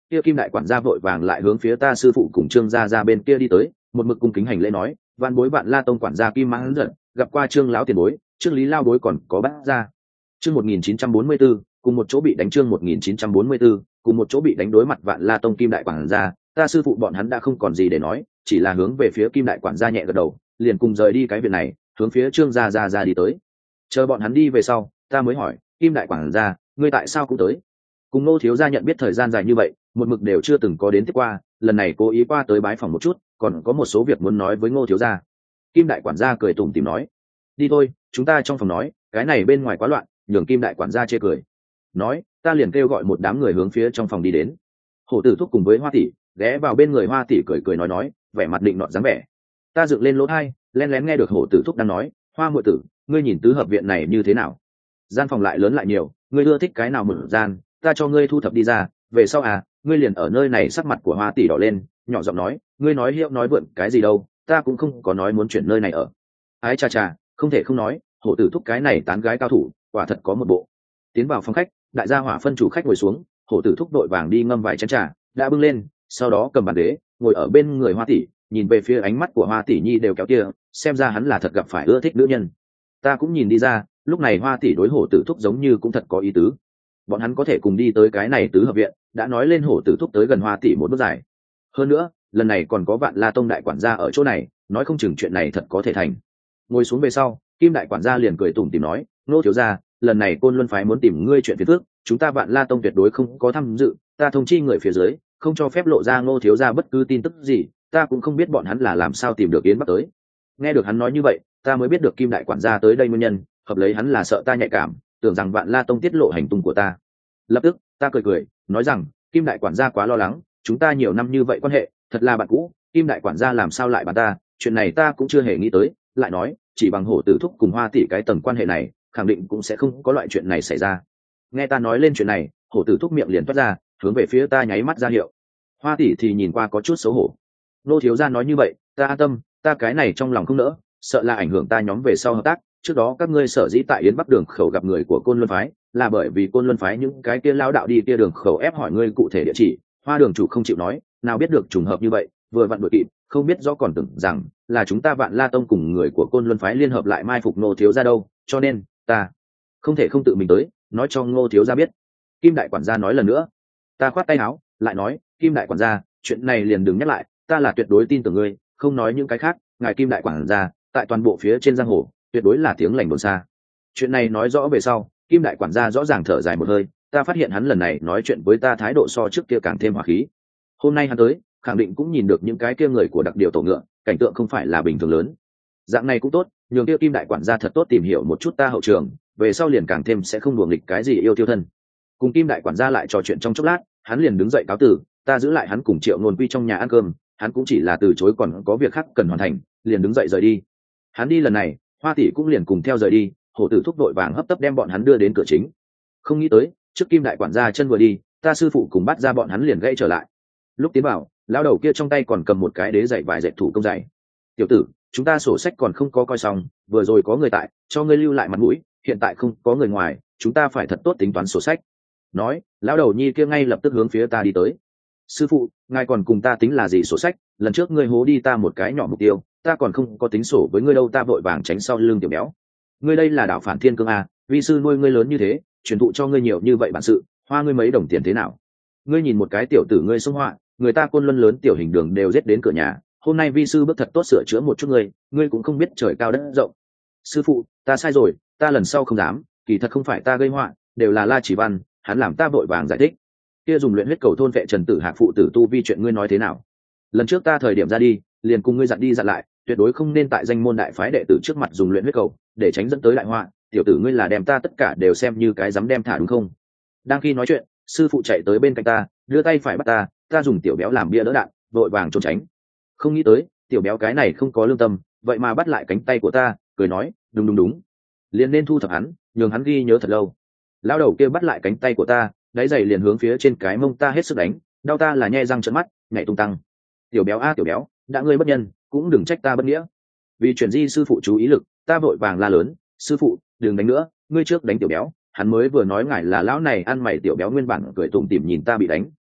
kia kim đại quản gia vội vàng lại hướng phía ta sư phụ cùng trương gia ra bên kia đi tới, một mực cung kính hành lễ nói, vạn bối vạn la tông quản gia kim mãn giận gặp qua trương lão tiền bối, trương lý lao bối còn có bát gia. Chương một nghìn chín trăm bốn mươi tư, cùng một chỗ bị đánh. Chương một nghìn chín trăm bốn mươi tư, cùng một chỗ bị đánh. Đối mặt vạn la tông kim đại quản gia, ta sư phụ bọn hắn đã không còn gì để nói, chỉ là hướng về phía kim đại quản gia nhẹ gật đầu, liền cùng rời đi cái việc này, hướng phía trương gia gia ra đi tới. Chờ bọn hắn đi về sau, ta mới hỏi, kim đại quản gia, ngươi tại sao cũng tới? Cùng Ngô thiếu gia nhận biết thời gian dài như vậy, một mực đều chưa từng có đến tiếp qua, lần này cố ý qua tới bái phòng một chút, còn có một số việc muốn nói với Ngô thiếu gia. Kim đại quản gia cười tủm tỉm nói, đi thôi, chúng ta trong phòng nói, cái này bên ngoài quá loạn, nhường kim đại quản gia chê cười. Nói, ta liền kêu gọi một đám người hướng phía trong phòng đi đến. Hổ tử thúc cùng với Hoa tỷ ghé vào bên người Hoa tỷ cười cười nói nói, vẻ mặt định nọt dáng vẻ. Ta dựng lên lỗ tai, lén lén nghe được Hổ tử thúc đang nói, Hoa muội tử, ngươi nhìn tứ hợp viện này như thế nào? Gian phòng lại lớn lại nhiều, ngươi ưa thích cái nào một gian, ta cho ngươi thu thập đi ra, về sau à, ngươi liền ở nơi này. Sắc mặt của Hoa tỷ đỏ lên, nhỏ giọng nói, ngươi nói hiệu nói vượn cái gì đâu, ta cũng không có nói muốn chuyển nơi này ở. Ái cha cha, không thể không nói, Hổ tử thúc cái này tán gái cao thủ, quả thật có một bộ. Tiến vào phòng khách, đại gia hỏa phân chủ khách ngồi xuống, Hổ tử thúc đội vàng đi ngâm vài chén trà đã bưng lên, sau đó cầm bàn ghế ngồi ở bên người Hoa tỷ, nhìn về phía ánh mắt của Hoa tỷ nhi đều kéo kia, xem ra hắn là thật gặp phải ưa thích nữ nhân. Ta cũng nhìn đi ra, lúc này Hoa tỷ đối Hổ tử thúc giống như cũng thật có ý tứ. Bọn hắn có thể cùng đi tới cái này tứ hợp viện, đã nói lên Hổ tử thúc tới gần Hoa tỷ một bước dài. Hơn nữa, lần này còn có Vạn La tông đại quản gia ở chỗ này, nói không chừng chuyện này thật có thể thành. Ngồi xuống về sau, Kim đại quản gia liền cười tủm tỉm nói, Nô thiếu gia, lần này Côn Luân phái muốn tìm ngươi chuyện phiền phức, chúng ta Vạn La tông tuyệt đối không có tham dự, ta thông chi người phía dưới, không cho phép lộ ra Ngô thiếu gia bất cứ tin tức gì, ta cũng không biết bọn hắn là làm sao tìm được Yến Bắc tới. Nghe được hắn nói như vậy, ta mới biết được Kim đại quản gia tới đây nguyên nhân, hợp lấy hắn là sợ ta nhạy cảm, tưởng rằng Vạn La tông tiết lộ hành tung của ta. Lập tức, ta cười cười, nói rằng, Kim đại quản gia quá lo lắng, chúng ta nhiều năm như vậy quan hệ, thật là bạn cũ, Kim đại quản gia làm sao lại bàn ta, chuyện này ta cũng chưa hề nghĩ tới, lại nói, chỉ bằng Hổ tử thúc cùng Hoa tỷ cái tầng quan hệ này, khẳng định cũng sẽ không có loại chuyện này xảy ra. Nghe ta nói lên chuyện này, Hổ tử thúc miệng liền toát ra, hướng về phía ta nháy mắt ra hiệu. Hoa tỷ thì nhìn qua có chút xấu hổ. Nô thiếu gia nói như vậy, ta an tâm, ta cái này trong lòng không nỡ, sợ là ảnh hưởng ta nhóm về sau hợp tác. Trước đó các ngươi sở dĩ tại Yến Bắc đường khẩu gặp người của Côn Luân phái, là bởi vì Côn Luân phái những cái kia lao đạo đi kia đường khẩu ép hỏi ngươi cụ thể địa chỉ, Hoa đường chủ không chịu nói, nào biết được trùng hợp như vậy, vừa vặn đuổi kịp, không biết rõ còn tưởng rằng là chúng ta Vạn La tông cùng người của Côn Luân phái liên hợp lại mai phục Nô thiếu gia đâu, cho nên ta không thể không tự mình tới, nói cho Ngô thiếu gia biết. Kim đại quản gia nói lần nữa. Ta khoát tay áo, lại nói, Kim đại quản gia, chuyện này liền đừng nhắc lại, ta là tuyệt đối tin tưởng ngươi, không nói những cái khác, ngài Kim đại quản gia, tại toàn bộ phía trên giang hồ, tuyệt đối là tiếng lành đồn xa. Chuyện này nói rõ về sau, Kim đại quản gia rõ ràng thở dài một hơi, ta phát hiện hắn lần này nói chuyện với ta thái độ so trước kia càng thêm hòa khí. Hôm nay hắn tới, khẳng định cũng nhìn được những cái kia người của đặc điều tổ ngựa, cảnh tượng không phải là bình thường lớn. Dạng này cũng tốt, nhường kia Kim đại quản gia thật tốt tìm hiểu một chút ta hậu trường, về sau liền càng thêm sẽ không đùa nghịch cái gì yêu tiêu thân. Cùng Kim đại quản gia lại trò chuyện trong chốc lát, hắn liền đứng dậy cáo từ, ta giữ lại hắn cùng Triệu Nôn Quy trong nhà ăn cơm, hắn cũng chỉ là từ chối còn có việc khác cần hoàn thành, liền đứng dậy rời đi. Hắn đi lần này, Hoa tỷ cũng liền cùng theo rời đi, Hổ tử thúc đội vàng hấp tấp đem bọn hắn đưa đến cửa chính. Không nghĩ tới, trước Kim đại quản gia chân vừa đi, ta sư phụ cùng bắt ra bọn hắn liền gãy trở lại. Lúc tiến vào, lão đầu kia trong tay còn cầm một cái đế dạy vải dạy thủ công dạy. Tiểu tử, chúng ta sổ sách còn không có coi xong, vừa rồi có người tại, cho ngươi lưu lại mặt mũi, hiện tại không có người ngoài, chúng ta phải thật tốt tính toán sổ sách. Nói, lão đầu nhi kia ngay lập tức hướng phía ta đi tới. Sư phụ, ngài còn cùng ta tính là gì sổ sách, lần trước ngươi hố đi ta một cái nhỏ mục tiêu, ta còn không có tính sổ với ngươi đâu. Ta vội vàng tránh sau lưng tiểu béo. Ngươi đây là đạo phản thiên cương à, vi sư nuôi ngươi lớn như thế, truyền thụ cho ngươi nhiều như vậy bản sự, hoa ngươi mấy đồng tiền thế nào? Ngươi nhìn một cái tiểu tử ngươi xông họa, người ta Côn Luân lớn tiểu hình đường đều giết đến cửa nhà, hôm nay vi sư bước thật tốt sửa chữa một chút ngươi, ngươi cũng không biết trời cao đất rộng. Sư phụ, ta sai rồi, ta lần sau không dám, kỳ thật không phải ta gây họa, đều là La Chỉ Văn, hắn làm ta vội vàng giải thích. Kia dùng luyện huyết cầu thôn vệ Trần Tử Hạc phụ tử tu vi chuyện ngươi nói thế nào? Lần trước ta thời điểm ra đi, liền cùng ngươi dặn đi dặn lại, tuyệt đối không nên tại danh môn đại phái đệ tử trước mặt dùng luyện huyết cầu, để tránh dẫn tới đại họa. Tiểu tử ngươi là đem ta tất cả đều xem như cái dám đem thả đúng không? Đang khi nói chuyện, sư phụ chạy tới bên cạnh ta, đưa tay phải bắt ta, ta dùng tiểu béo làm bia đỡ đạn, vội vàng trốn tránh. Không nghĩ tới, tiểu béo cái này không có lương tâm, vậy mà bắt lại cánh tay của ta, cười nói, đúng đúng đúng, liền nên thu thập hắn, nhường hắn ghi nhớ thật lâu. Lão đầu kia bắt lại cánh tay của ta, đáy giày liền hướng phía trên cái mông ta hết sức đánh, đau ta là nhe răng trợn mắt, nhảy tung tăng. Tiểu béo a tiểu béo, đã ngươi bất nhân, cũng đừng trách ta bất nghĩa. Vì chuyển di sư phụ chú ý lực, ta vội vàng la lớn, sư phụ, đừng đánh nữa, ngươi trước đánh tiểu béo. Hắn mới vừa nói ngài là lão này ăn mày. Tiểu béo nguyên bản cười tủm tỉm nhìn ta bị đánh,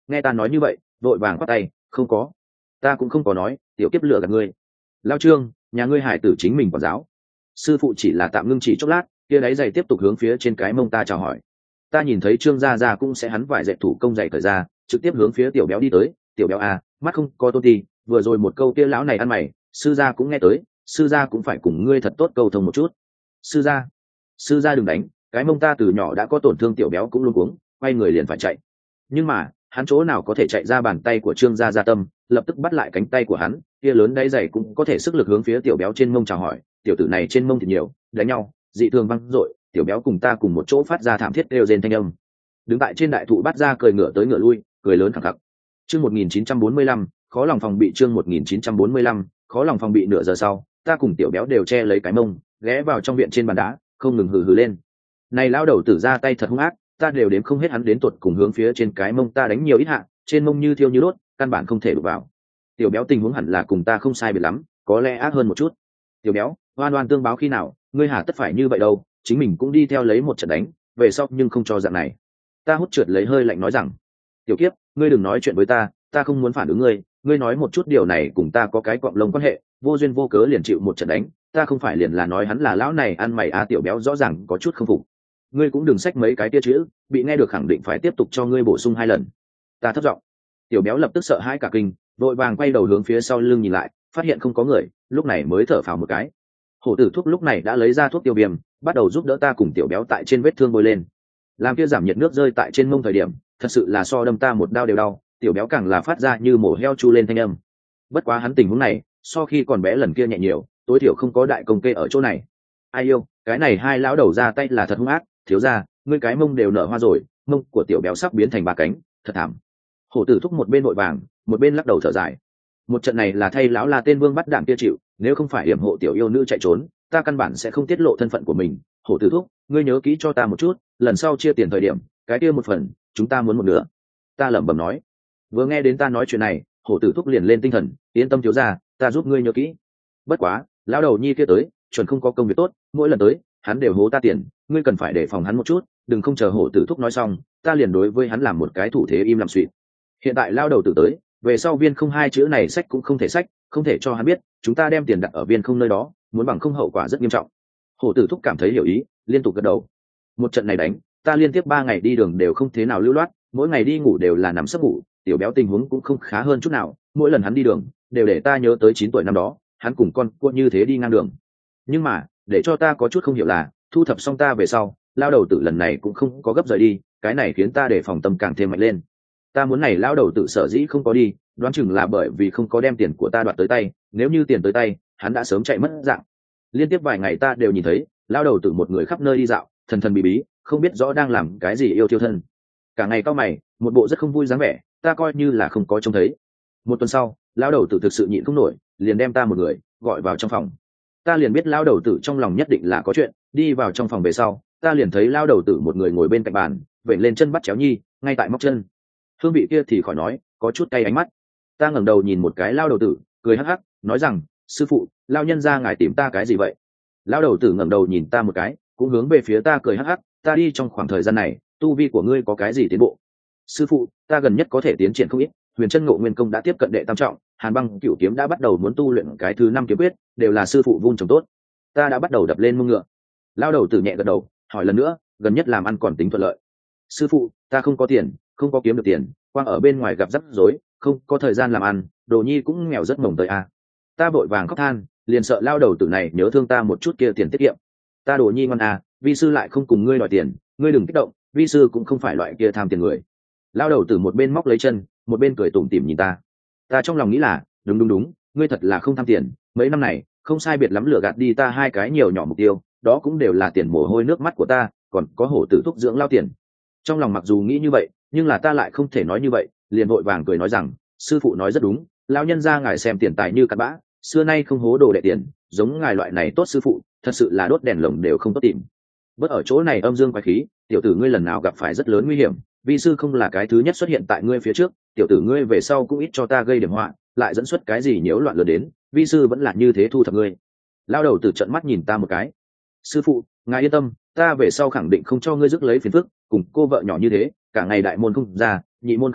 nghe ta nói như vậy vội vàng quát tay, không có, ta cũng không có nói, tiểu kiếp lừa gạt ngươi. Lao Trương, nhà ngươi hải tử chính mình quản giáo. Sư phụ chỉ là tạm ngưng chỉ chốc lát, kia đáy giày tiếp tục hướng phía trên cái mông ta chào hỏi. Ta nhìn thấy Trương gia gia cũng sẽ hắn vải dạy thủ công giày cởi ra, trực tiếp hướng phía tiểu béo đi tới. Tiểu béo à, mắt không có tôn ti, vừa rồi một câu kia lão này ăn mày, sư gia cũng nghe tới, sư gia cũng phải cùng ngươi thật tốt câu thông một chút. Sư gia, sư gia đừng đánh, cái mông ta từ nhỏ đã có tổn thương, tiểu béo cũng luôn cuống, quay người liền phải chạy. Nhưng mà hắn chỗ nào có thể chạy ra bàn tay của Trương gia gia tâm, lập tức bắt lại cánh tay của hắn, kia lớn đáy giày cũng có thể sức lực hướng phía tiểu béo trên mông chào hỏi. Tiểu tử này trên mông thì nhiều, đánh nhau dị thường văng dội, tiểu béo cùng ta cùng một chỗ phát ra thảm thiết kêu rên thanh âm. Đứng tại trên đại thụ bắt ra cười ngửa tới ngửa lui, cười lớn khẳng khặc. Chương một nghìn chín trăm bốn mươi lăm, khó lòng phòng bị. Chương một nghìn chín trăm bốn mươi lăm, khó lòng phòng bị. Nửa giờ sau, ta cùng tiểu béo đều che lấy cái mông, ghé vào trong viện trên bàn đá, không ngừng hừ hừ lên. Này lão đầu tử ra tay thật hung ác, ta đều đếm không hết hắn đến tuột cùng hướng phía trên cái mông ta đánh nhiều ít hạ, trên mông như thiêu như đốt, căn bản không thể đụng vào. Tiểu béo tình huống hẳn là cùng ta không sai biệt lắm, có lẽ ác hơn một chút. Tiểu béo, oan oan tương báo khi nào, ngươi hà tất phải như vậy đâu, chính mình cũng đi theo lấy một trận đánh, về sau nhưng không cho dạng này. Ta hút trượt lấy hơi lạnh nói rằng, tiểu kiếp, ngươi đừng nói chuyện với ta, ta không muốn phản ứng ngươi, ngươi nói một chút điều này cùng ta có cái cọng lông quan hệ, vô duyên vô cớ liền chịu một trận đánh, ta không phải liền là nói hắn là lão này ăn mày à. Tiểu béo rõ ràng có chút không phục. Ngươi cũng đừng xách mấy cái tia chữ, bị nghe được khẳng định phải tiếp tục cho ngươi bổ sung hai lần. Ta thấp giọng. Tiểu béo lập tức sợ hãi cả kinh, vội vàng quay đầu hướng phía sau lưng nhìn lại, phát hiện không có người, lúc này mới thở phào một cái. Hổ tử thuốc lúc này đã lấy ra thuốc tiêu viêm, bắt đầu giúp đỡ ta cùng tiểu béo tại trên vết thương bôi lên, làm kia giảm nhiệt nước rơi tại trên mông thời điểm, thật sự là so đâm ta một đao đều đau. Tiểu béo càng là phát ra như mổ heo chu lên thanh âm. Bất quá hắn tình huống này so khi còn bé lần kia nhẹ nhiều, tối thiểu không có đại công kê ở chỗ này. Ai yêu, cái này hai lão đầu ra tay là thật hung ác. Thiếu gia, ngươi cái mông đều nở hoa rồi, mông của tiểu béo sắp biến thành ba cánh, thật thảm. Hổ tử thúc một bên vội vàng, một bên lắc đầu thở dài. Một trận này là thay lão là tên vương bắt đạn kia chịu, nếu không phải hiểm hộ tiểu yêu nữ chạy trốn, ta căn bản sẽ không tiết lộ thân phận của mình. Hổ tử thúc, ngươi nhớ kỹ cho ta một chút, lần sau chia tiền thời điểm, cái kia một phần, chúng ta muốn một nửa. Ta lẩm bẩm nói. Vừa nghe đến ta nói chuyện này, hổ tử thúc liền lên tinh thần, yên tâm thiếu gia, ta giúp ngươi nhớ kỹ. Bất quá, lão đầu nhi kia tới, chuẩn không có công việc tốt, mỗi lần tới, hắn đều hố ta tiền, ngươi cần phải đề phòng hắn một chút, đừng không chờ hổ tử thúc nói xong, ta liền đối với hắn làm một cái thủ thế im lặng suy. Hiện tại lão đầu tử tới, về sau viên không hai chữ này sách cũng không thể sách, không thể cho hắn biết, chúng ta đem tiền đặt ở viên không nơi đó, muốn bằng không hậu quả rất nghiêm trọng. Hổ tử thúc cảm thấy hiểu ý, liên tục gật đầu. Một trận này đánh, ta liên tiếp ba ngày đi đường đều không thế nào lưu loát, mỗi ngày đi ngủ đều là nằm sấp ngủ, tiểu béo tình huống cũng không khá hơn chút nào, mỗi lần hắn đi đường đều để ta nhớ tới chín tuổi năm đó, hắn cùng con cua như thế đi ngang đường. Nhưng mà, để cho ta có chút không hiểu là, thu thập xong ta về sau, lao đầu tử lần này cũng không có gấp rời đi, cái này khiến ta đề phòng tâm càng thêm mạnh lên. Ta muốn này lao đầu tử sở dĩ không có đi, đoán chừng là bởi vì không có đem tiền của ta đoạt tới tay, nếu như tiền tới tay, hắn đã sớm chạy mất dạng. Liên tiếp vài ngày ta đều nhìn thấy, lao đầu tử một người khắp nơi đi dạo, thần thần bí bí, không biết rõ đang làm cái gì yêu thiêu thân. Cả ngày cao mày, một bộ rất không vui dáng vẻ, ta coi như là không có trông thấy. Một tuần sau, lao đầu tử thực sự nhịn không nổi, liền đem ta một người gọi vào trong phòng. Ta liền biết lao đầu tử trong lòng nhất định là có chuyện. Đi vào trong phòng về sau, ta liền thấy lao đầu tử một người ngồi bên cạnh bàn, vểnh lên chân bắt chéo nhi, ngay tại móc chân. Hương vị kia thì khỏi nói, có chút cay ánh mắt. Ta ngẩng đầu nhìn một cái lao đầu tử, cười hắc hắc, nói rằng, sư phụ, lao nhân ra ngài tìm ta cái gì vậy? Lao đầu tử ngẩng đầu nhìn ta một cái, cũng hướng về phía ta cười hắc hắc, ta đi trong khoảng thời gian này, tu vi của ngươi có cái gì tiến bộ? Sư phụ, ta gần nhất có thể tiến triển không ít, huyền chân ngộ nguyên công đã tiếp cận đệ tam trọng, hàn băng cửu kiếm đã bắt đầu muốn tu luyện cái thứ năm kiếm quyết, đều là sư phụ vun trồng tốt. Ta đã bắt đầu đập lên mông ngựa. Lao đầu tử nhẹ gật đầu, hỏi lần nữa, gần nhất làm ăn còn tính thuận lợi? Sư phụ, ta không có tiền, không có kiếm được tiền, quang ở bên ngoài gặp rắc rối, không có thời gian làm ăn, đồ nhi cũng nghèo rất mồng tới a. Ta vội vàng khóc than, liền sợ lao đầu tử này nhớ thương ta một chút kia tiền tiết kiệm. Ta đồ nhi ngoan à, vi sư lại không cùng ngươi đòi tiền, ngươi đừng kích động, vi sư cũng không phải loại kia tham tiền người. Lao đầu tử một bên móc lấy chân, một bên cười tủm tỉm nhìn ta. Ta trong lòng nghĩ là, đúng đúng đúng, ngươi thật là không tham tiền, mấy năm này không sai biệt lắm lừa gạt đi ta hai cái nhiều nhỏ mục tiêu, đó cũng đều là tiền mồ hôi nước mắt của ta, còn có hổ tử thúc dưỡng lao tiền. Trong lòng mặc dù nghĩ như vậy, nhưng là ta lại không thể nói như vậy, liền vội vàng cười nói rằng, sư phụ nói rất đúng, lao nhân ra ngài xem tiền tài như cặn bã, xưa nay không hố đồ đệ tiền, giống ngài loại này tốt sư phụ, thật sự là đốt đèn lồng đều không tốt tìm. Bớt ở chỗ này âm dương quái khí, tiểu tử ngươi lần nào gặp phải rất lớn nguy hiểm, vi sư không là cái thứ nhất xuất hiện tại ngươi phía trước, tiểu tử ngươi về sau cũng ít cho ta gây điểm họa, lại dẫn xuất cái gì nhiễu loạn lớn đến, vi sư vẫn là như thế thu thập ngươi. Lao đầu từ trận mắt nhìn ta một cái. Sư phụ, ngài yên tâm, ta về sau khẳng định không cho ngươi rước lấy phiền phức, cùng cô vợ nhỏ như thế, cả ngày đại môn không ra, nhị môn không bước,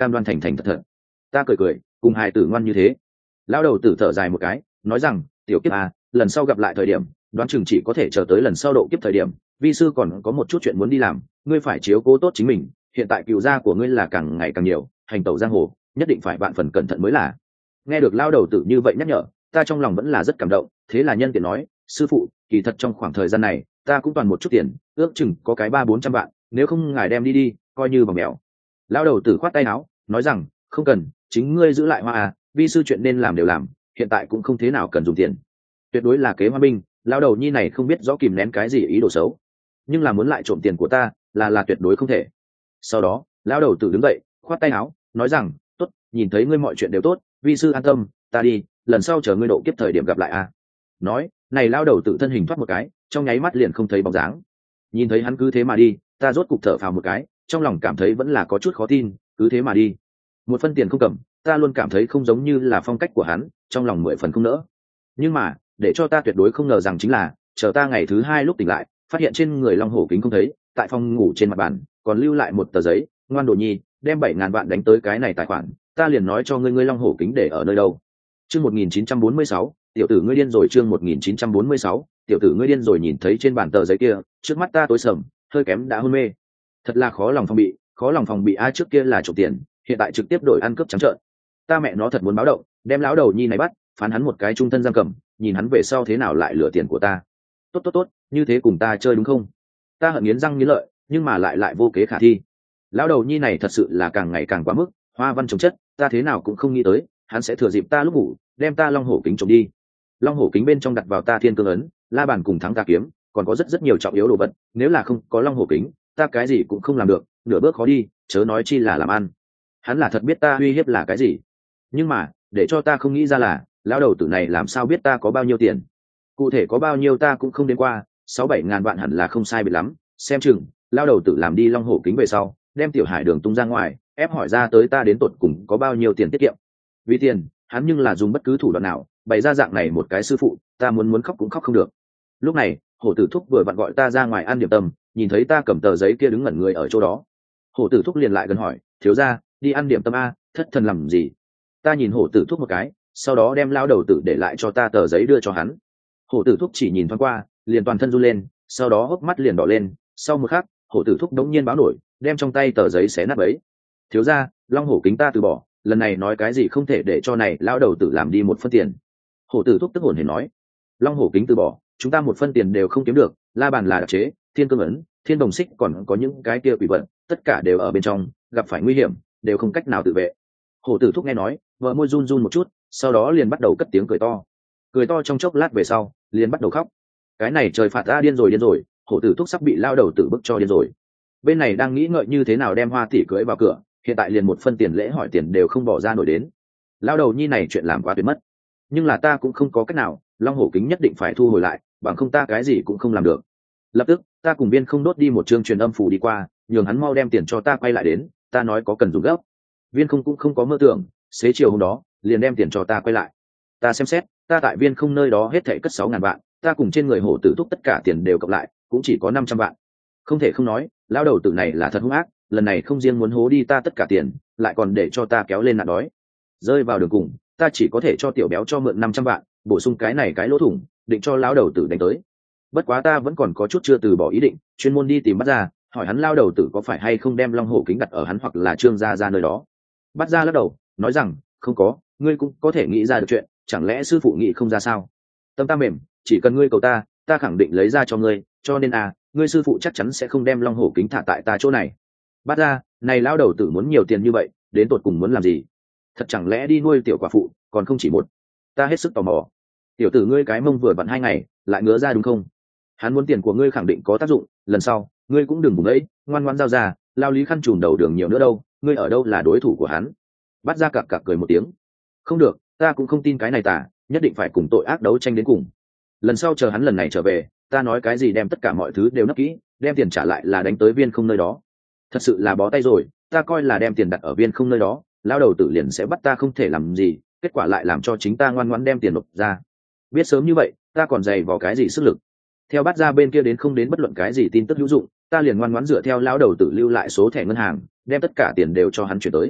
cam đoan thành thành thật thật. Ta cười cười, cùng hài tử ngoan như thế. Lão đầu tử thở dài một cái, nói rằng tiểu kiếp à, lần sau gặp lại thời điểm đoán chừng chỉ có thể chờ tới lần sau độ kiếp thời điểm. Vi sư còn có một chút chuyện muốn đi làm, ngươi phải chiếu cố tốt chính mình. Hiện tại cựu gia của ngươi là càng ngày càng nhiều, hành tẩu giang hồ nhất định phải vạn phần cẩn thận mới là. Nghe được lão đầu tử như vậy nhắc nhở, ta trong lòng vẫn là rất cảm động. Thế là nhân tiện nói, sư phụ, kỳ thật trong khoảng thời gian này ta cũng toàn một chút tiền, ước chừng có cái ba bốn trăm vạn, nếu không ngài đem đi đi, coi như bằng mèo. Lão đầu tử khoát tay áo, nói rằng không cần, chính ngươi giữ lại hoa à, vi sư chuyện nên làm đều làm, hiện tại cũng không thế nào cần dùng tiền. Tuyệt đối là kế hoa binh. Lão đầu nhi này không biết rõ kìm nén cái gì ý đồ xấu, nhưng là muốn lại trộm tiền của ta là là tuyệt đối không thể. Sau đó lão đầu tử đứng dậy, khoát tay áo, nói rằng tốt, nhìn thấy ngươi mọi chuyện đều tốt, vi sư an tâm, ta đi, lần sau chờ ngươi độ kiếp thời điểm gặp lại a. Nói này lão đầu tử thân hình thoát một cái, trong nháy mắt liền không thấy bóng dáng. Nhìn thấy hắn cứ thế mà đi, ta rốt cục thở phào một cái, trong lòng cảm thấy vẫn là có chút khó tin, cứ thế mà đi, một phân tiền không cầm, ta luôn cảm thấy không giống như là phong cách của hắn, trong lòng mười phần không nỡ. Nhưng mà để cho ta tuyệt đối không ngờ rằng chính là, chờ ta ngày thứ hai lúc tỉnh lại, phát hiện trên người long hổ kính không thấy, tại phòng ngủ trên mặt bàn còn lưu lại một tờ giấy, ngoan đồ nhi, đem bảy ngàn vạn đánh tới cái này tài khoản, ta liền nói cho ngươi ngươi long hổ kính để ở nơi đâu. Chương một nghìn chín trăm bốn mươi sáu, tiểu tử ngươi điên rồi. Chương một nghìn chín trăm bốn mươi sáu, tiểu tử ngươi điên rồi. Nhìn thấy trên bàn tờ giấy kia, trước mắt ta tối sầm, hơi kém đã hôn mê. Thật là khó lòng phòng bị, khó lòng phòng bị a, trước kia là trộm tiền, hiện tại trực tiếp đổi ăn cướp trắng trợn. Ta mẹ nó thật muốn báo động, đem lão đầu nhi này bắt, phán hắn một cái trung thân giam cầm, nhìn hắn về sau thế nào lại lừa tiền của ta. Tốt tốt tốt, như thế cùng ta chơi đúng không? Ta hận nghiến răng nghiến lợi, nhưng mà lại lại vô kế khả thi. Lão đầu nhi này thật sự là càng ngày càng quá mức, hoa văn trồng chất, ta thế nào cũng không nghĩ tới hắn sẽ thừa dịp ta lúc ngủ đem ta long hổ kính trộm đi. Long hổ kính bên trong đặt vào ta thiên cương ấn, la bàn cùng thắng ta kiếm, còn có rất rất nhiều trọng yếu đồ vật, nếu là không có long hổ kính, ta cái gì cũng không làm được, nửa bước khó đi, chớ nói chi là làm ăn. Hắn là thật biết ta uy hiếp là cái gì, nhưng mà để cho ta không nghĩ ra là lão đầu tử này làm sao biết ta có bao nhiêu tiền. Cụ thể có bao nhiêu ta cũng không đến qua, sáu bảy ngàn vạn hẳn là không sai biệt lắm. Xem chừng lão đầu tử làm đi long hổ kính về sau, đem tiểu hải đường tung ra ngoài, ép hỏi ra tới ta đến tột cùng có bao nhiêu tiền tiết kiệm. Vì tiền hắn nhưng là dùng bất cứ thủ đoạn nào bày ra dạng này một cái sư phụ, ta muốn muốn khóc cũng khóc không được. Lúc này hổ tử thúc vừa vặn gọi ta ra ngoài ăn điểm tâm, nhìn thấy ta cầm tờ giấy kia đứng ngẩn người ở chỗ đó, hổ tử thúc liền lại gần hỏi, thiếu gia đi ăn điểm tâm a, thất thần làm gì? Ta nhìn hổ tử thúc một cái, sau đó đem lao đầu tử để lại cho ta tờ giấy đưa cho hắn. Hổ tử thúc chỉ nhìn thoáng qua liền toàn thân run lên, sau đó hốc mắt liền đỏ lên. Sau một khắc hổ tử thúc đống nhiên báo nổi, đem trong tay tờ giấy xé nát ấy. Thiếu gia, long hổ kính ta từ bỏ, lần này nói cái gì không thể để cho này lao đầu tử làm đi một phân tiền. Hổ tử thúc tức hồn hển nói, long hổ kính từ bỏ, chúng ta một phân tiền đều không kiếm được, la bàn là đặc chế, thiên cương ấn, thiên đồng xích, còn có những cái kia quỷ vật, tất cả đều ở bên trong, gặp phải nguy hiểm đều không cách nào tự vệ. Hổ tử thúc nghe nói, vợ môi run run một chút, sau đó liền bắt đầu cất tiếng cười to, cười to trong chốc lát về sau liền bắt đầu khóc. Cái này trời phạt ta, điên rồi điên rồi, hổ tử thúc sắp bị lao đầu tử bức cho điên rồi. Bên này đang nghĩ ngợi như thế nào đem hoa tỷ cưới vào cửa, hiện tại liền một phân tiền lễ hỏi tiền đều không bỏ ra nổi đến. Lao đầu nhi này chuyện làm quá tuyệt mất, nhưng là ta cũng không có cách nào, long hổ kính nhất định phải thu hồi lại, bằng không ta cái gì cũng không làm được. Lập tức ta cùng Viên Không đốt đi một chương truyền âm phủ đi qua, nhường hắn mau đem tiền cho ta quay lại đến, ta nói có cần dùng gấp. Viên Không cũng không có mơ tưởng, xế chiều hôm đó liền đem tiền cho ta quay lại. Ta xem xét, ta tại Viên Không nơi đó hết thảy cất sáu ngàn vạn, ta cùng trên người hổ tử thúc tất cả tiền đều cộng lại cũng chỉ có năm trăm vạn. Không thể không nói, lão đầu tử này là thật hung ác, lần này không riêng muốn hố đi ta tất cả tiền, lại còn để cho ta kéo lên nạn đói. Rơi vào đường cùng, ta chỉ có thể cho tiểu béo cho mượn năm trăm vạn, bổ sung cái này cái lỗ thủng, định cho lão đầu tử đánh tới. Bất quá ta vẫn còn có chút chưa từ bỏ ý định, chuyên môn đi tìm Bắt Ra, hỏi hắn lao đầu tử có phải hay không đem long hổ kính đặt ở hắn hoặc là Trương gia ra nơi đó. Bắt Ra lắc đầu nói rằng không có, ngươi cũng có thể nghĩ ra được chuyện, chẳng lẽ sư phụ nghĩ không ra sao? Tâm ta mềm, chỉ cần ngươi cầu ta, ta khẳng định lấy ra cho ngươi, cho nên à, ngươi sư phụ chắc chắn sẽ không đem long hổ kính thả tại ta chỗ này. Bắt Ra, này lao đầu tử muốn nhiều tiền như vậy, đến tột cùng muốn làm gì? Thật chẳng lẽ đi nuôi tiểu quả phụ, còn không chỉ một? Ta hết sức tò mò. Tiểu tử ngươi cái mông vừa vặn hai ngày, lại ngứa ra đúng không? Hắn muốn tiền của ngươi khẳng định có tác dụng, lần sau ngươi cũng đừng bùng ấy, ngoan ngoan giao ra, lao lý khăn trùm đầu đường nhiều nữa đâu, ngươi ở đâu là đối thủ của hắn. Bắt Ra cặc cặc cười một tiếng, không được, ta cũng không tin cái này tả, nhất định phải cùng tội ác đấu tranh đến cùng. Lần sau chờ hắn lần này trở về, ta nói cái gì đem tất cả mọi thứ đều nấp kỹ, đem tiền trả lại là đánh tới Viên Không nơi đó. Thật sự là bó tay rồi, ta coi là đem tiền đặt ở Viên Không nơi đó, lao đầu tử liền sẽ bắt ta không thể làm gì, kết quả lại làm cho chính ta ngoan ngoãn đem tiền nộp ra. Biết sớm như vậy, ta còn dày vào cái gì sức lực. Theo Bắt Ra bên kia đến không đến bất luận cái gì tin tức hữu dụng, ta liền ngoan ngoãn dựa theo lão đầu tử lưu lại số thẻ ngân hàng, đem tất cả tiền đều cho hắn chuyển tới.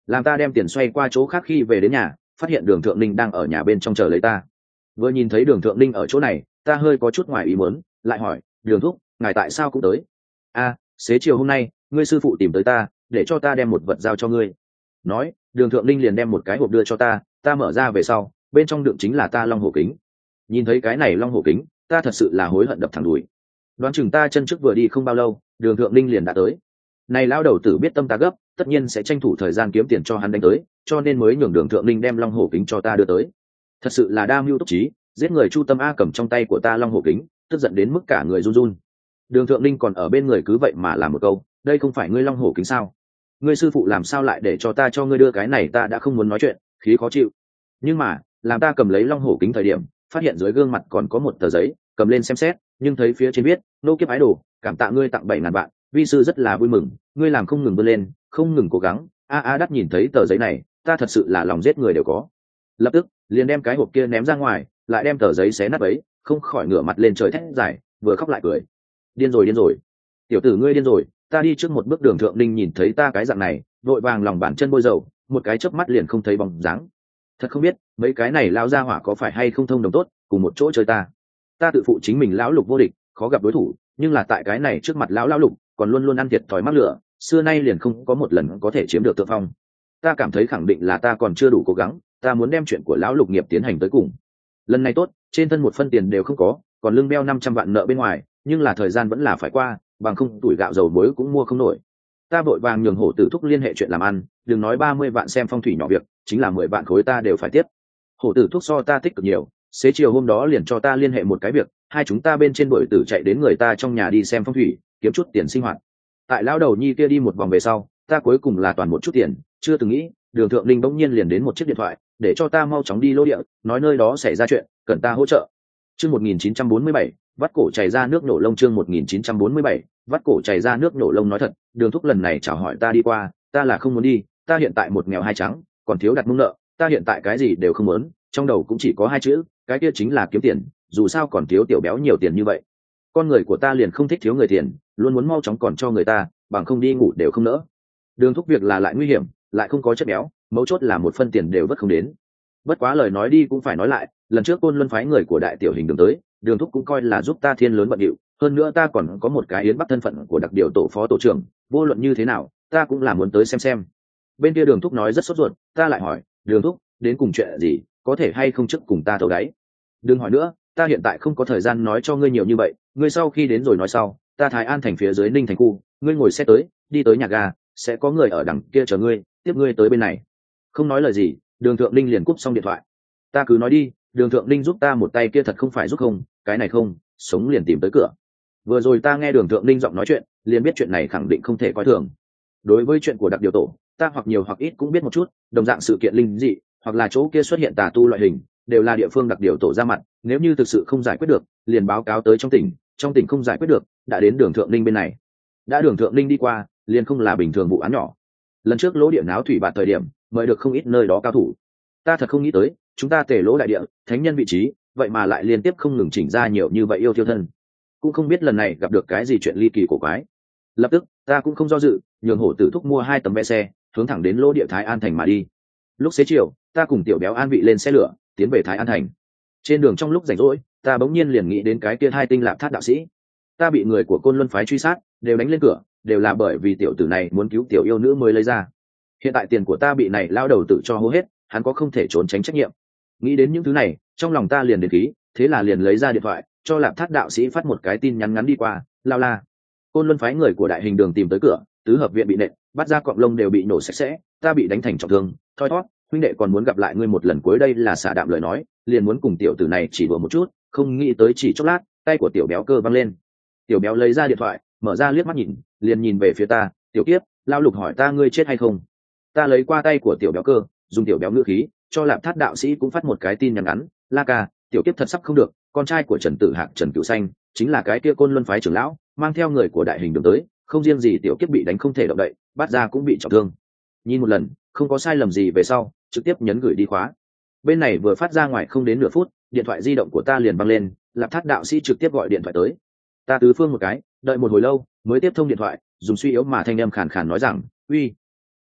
làm ta đem tiền xoay qua chỗ khác khi về đến nhà, phát hiện đường thượng ninh đang ở nhà bên trong chờ lấy ta. Vừa nhìn thấy đường thượng ninh ở chỗ này, ta hơi có chút ngoài ý muốn, lại hỏi, đường thúc, ngài tại sao cũng tới? A, xế chiều hôm nay ngươi sư phụ tìm tới ta, để cho ta đem một vật giao cho ngươi. Nói, đường thượng ninh liền đem một cái hộp đưa cho ta, ta mở ra về sau, bên trong đựng chính là ta long hổ kính. Nhìn thấy cái này long hổ kính, ta thật sự là hối hận đập thẳng đùi. Đoán chừng ta chân trước vừa đi không bao lâu, đường thượng ninh liền đã tới. Này lão đầu tử biết tâm ta gấp, tất nhiên sẽ tranh thủ thời gian kiếm tiền cho hắn đánh tới, cho nên mới nhường đường thượng ninh đem long hổ kính cho ta đưa tới. Thật sự là đa mưu túc trí, giết người chu tâm a. Cầm trong tay của ta long hổ kính, tức giận đến mức cả người run run. Đường thượng ninh còn ở bên người cứ vậy mà làm một câu, đây không phải ngươi long hổ kính sao? Ngươi sư phụ làm sao lại để cho ta cho ngươi đưa cái này? Ta đã không muốn nói chuyện, khí khó chịu. Nhưng mà làm ta cầm lấy long hổ kính thời điểm, phát hiện dưới gương mặt còn có một tờ giấy, cầm lên xem xét, nhưng thấy phía trên viết, nô kiếp ái đồ, cảm tạ ngươi tặng bảy ngàn vạn, vi sư rất là vui mừng, ngươi làm không ngừng vươn lên, không ngừng cố gắng. A a đắt nhìn thấy tờ giấy này, ta thật sự là lòng giết người đều có. Lập tức liền đem cái hộp kia ném ra ngoài, lại đem tờ giấy xé nát ấy, không khỏi ngửa mặt lên trời thét giải, vừa khóc lại cười. Điên rồi điên rồi, tiểu tử ngươi điên rồi. Ta đi trước một bước, đường thượng ninh nhìn thấy ta cái dạng này, vội vàng lòng bàn chân bôi dầu, một cái chớp mắt liền không thấy bóng dáng. Thật không biết mấy cái này lao ra hỏa có phải hay không thông đồng tốt, cùng một chỗ chơi ta. Ta tự phụ chính mình lão lục vô địch, khó gặp đối thủ, nhưng là tại cái này trước mặt lão lão lục, còn luôn luôn ăn thiệt thòi mắc lửa, xưa nay liền không có một lần có thể chiếm được thượng phong. Ta cảm thấy khẳng định là ta còn chưa đủ cố gắng, ta muốn đem chuyện của lão lục nghiệp tiến hành tới cùng. Lần này tốt, trên thân một phân tiền đều không có, còn lưng beo năm trăm vạn nợ bên ngoài, nhưng là thời gian vẫn là phải qua, bằng không tuổi gạo dầu muối cũng mua không nổi. Ta vội vàng nhường hổ tử thúc liên hệ chuyện làm ăn, đừng nói ba mươi vạn xem phong thủy nhỏ việc, chính là mười vạn khối ta đều phải tiếp. Hổ tử thúc so ta tích cực nhiều, xế chiều hôm đó liền cho ta liên hệ một cái việc, hai chúng ta bên trên đội tử chạy đến người ta trong nhà đi xem phong thủy, kiếm chút tiền sinh hoạt. Tại lão đầu nhi kia đi một vòng về sau, ta cuối cùng là toàn một chút tiền, chưa từng nghĩ đường thượng linh bỗng nhiên liền đến một chiếc điện thoại, để cho ta mau chóng đi lô địa, nói nơi đó xảy ra chuyện, cần ta hỗ trợ. Chương một nghìn chín trăm bốn mươi bảy, vắt cổ chảy ra nước nổ lông. Chương một nghìn chín trăm bốn mươi bảy, vắt cổ chảy ra nước nổ lông. Nói thật, đường thúc lần này chào hỏi ta đi qua, ta là không muốn đi, ta hiện tại một nghèo hai trắng, còn thiếu đặt mông nợ, ta hiện tại cái gì đều không muốn, trong đầu cũng chỉ có hai chữ, cái kia chính là kiếm tiền, dù sao còn thiếu tiểu béo nhiều tiền như vậy. Con người của ta liền không thích thiếu người tiền, luôn muốn mau chóng còn cho người ta, bằng không đi ngủ đều không nỡ. Đường thúc việc là lại nguy hiểm, lại không có chất béo, mấu chốt là một phân tiền đều vất không đến. Bất quá lời nói đi cũng phải nói lại, lần trước Côn Luân phái người của đại tiểu hình đường tới, đường thúc cũng coi là giúp ta thiên lớn bận điệu, hơn nữa ta còn có một cái yến bắc thân phận của đặc điều tổ phó tổ trưởng, vô luận như thế nào ta cũng là muốn tới xem xem. Bên kia đường thúc nói rất sốt ruột, ta lại hỏi, đường thúc đến cùng chuyện gì, có thể hay không trước cùng ta thấu đáy. Đừng hỏi nữa, ta hiện tại không có thời gian nói cho ngươi nhiều như vậy, ngươi sau khi đến rồi nói sau. Ta Thái An thành phía dưới Ninh thành khu, ngươi ngồi xe tới, đi tới nhà ga, sẽ có người ở đằng kia chờ ngươi, tiếp ngươi tới bên này. Không nói lời gì, đường thượng Ninh liền cúp xong điện thoại. Ta cứ nói đi, đường thượng Ninh giúp ta một tay kia thật không phải giúp không, cái này không sống liền tìm tới cửa. Vừa rồi ta nghe đường thượng Ninh giọng nói chuyện, liền biết chuyện này khẳng định không thể coi thường. Đối với chuyện của đặc điều tổ, ta hoặc nhiều hoặc ít cũng biết một chút, đồng dạng sự kiện linh dị hoặc là chỗ kia xuất hiện tà tu loại hình, đều là địa phương đặc điều tổ ra mặt, nếu như thực sự không giải quyết được, liền báo cáo tới trong tỉnh, trong tỉnh không giải quyết được, đã đến đường thượng Ninh bên này. Đã đường thượng Ninh đi qua, liền không là bình thường vụ án nhỏ. Lần trước lỗ địa náo thủy bạt thời điểm, mời được không ít nơi đó cao thủ. Ta thật không nghĩ tới, chúng ta tề lỗ đại địa, thánh nhân vị trí, vậy mà lại liên tiếp không ngừng chỉnh ra nhiều như vậy yêu thiêu thân. Cũng không biết lần này gặp được cái gì chuyện ly kỳ cổ quái. Lập tức, ta cũng không do dự, nhường hổ tử thúc mua hai tấm vé xe, hướng thẳng đến lỗ địa Thái An thành mà đi. Lúc xế chiều, ta cùng tiểu béo An vị lên xe lửa, tiến về Thái An thành. Trên đường trong lúc rảnh rỗi, ta bỗng nhiên liền nghĩ đến cái kia hai tinh lạp thát đạo sĩ. Ta bị người của Côn Luân phái truy sát, đều đánh lên cửa, đều là bởi vì tiểu tử này muốn cứu tiểu yêu nữ mới lấy ra. Hiện tại tiền của ta bị này lao đầu tự cho hô hết, hắn có không thể trốn tránh trách nhiệm. Nghĩ đến những thứ này, trong lòng ta liền đến khí, thế là liền lấy ra điện thoại, cho lạp thát đạo sĩ phát một cái tin nhắn ngắn đi qua, lao la. Côn Luân phái người của đại hình đường tìm tới cửa, tứ hợp viện bị nện, bắt ra cọng lông đều bị nổ sạch sẽ, ta bị đánh thành trọng thương, thoi thót, huynh đệ còn muốn gặp lại ngươi một lần cuối, đây là xả đạm lời nói, liền muốn cùng tiểu tử này chỉ đùa một chút, không nghĩ tới chỉ chốc lát, tay của tiểu béo cơ văng lên. Tiểu béo lấy ra điện thoại, mở ra liếc mắt nhìn, liền nhìn về phía ta, tiểu kiếp, lao lục hỏi ta ngươi chết hay không. Ta lấy qua tay của tiểu béo cơ, dùng tiểu béo ngữ khí, cho lạp thát đạo sĩ cũng phát một cái tin nhắn ngắn, la ca, tiểu kiếp thật sắp không được, con trai của Trần Tử Hạc Trần Cửu Xanh, chính là cái kia Côn Luân phái trưởng lão, mang theo người của đại hình đường tới, không riêng gì tiểu kiếp bị đánh không thể động đậy, bắt ra cũng bị trọng thương. Nhìn một lần, không có sai lầm gì về sau, trực tiếp nhấn gửi đi khóa. Bên này vừa phát ra ngoài không đến nửa phút, điện thoại di động của ta liền văng lên, lạp thát đạo sĩ trực tiếp gọi điện thoại tới. Ta tứ phương một cái, đợi một hồi lâu mới tiếp thông điện thoại, dùng suy yếu mà thanh âm khàn khàn nói rằng, uy,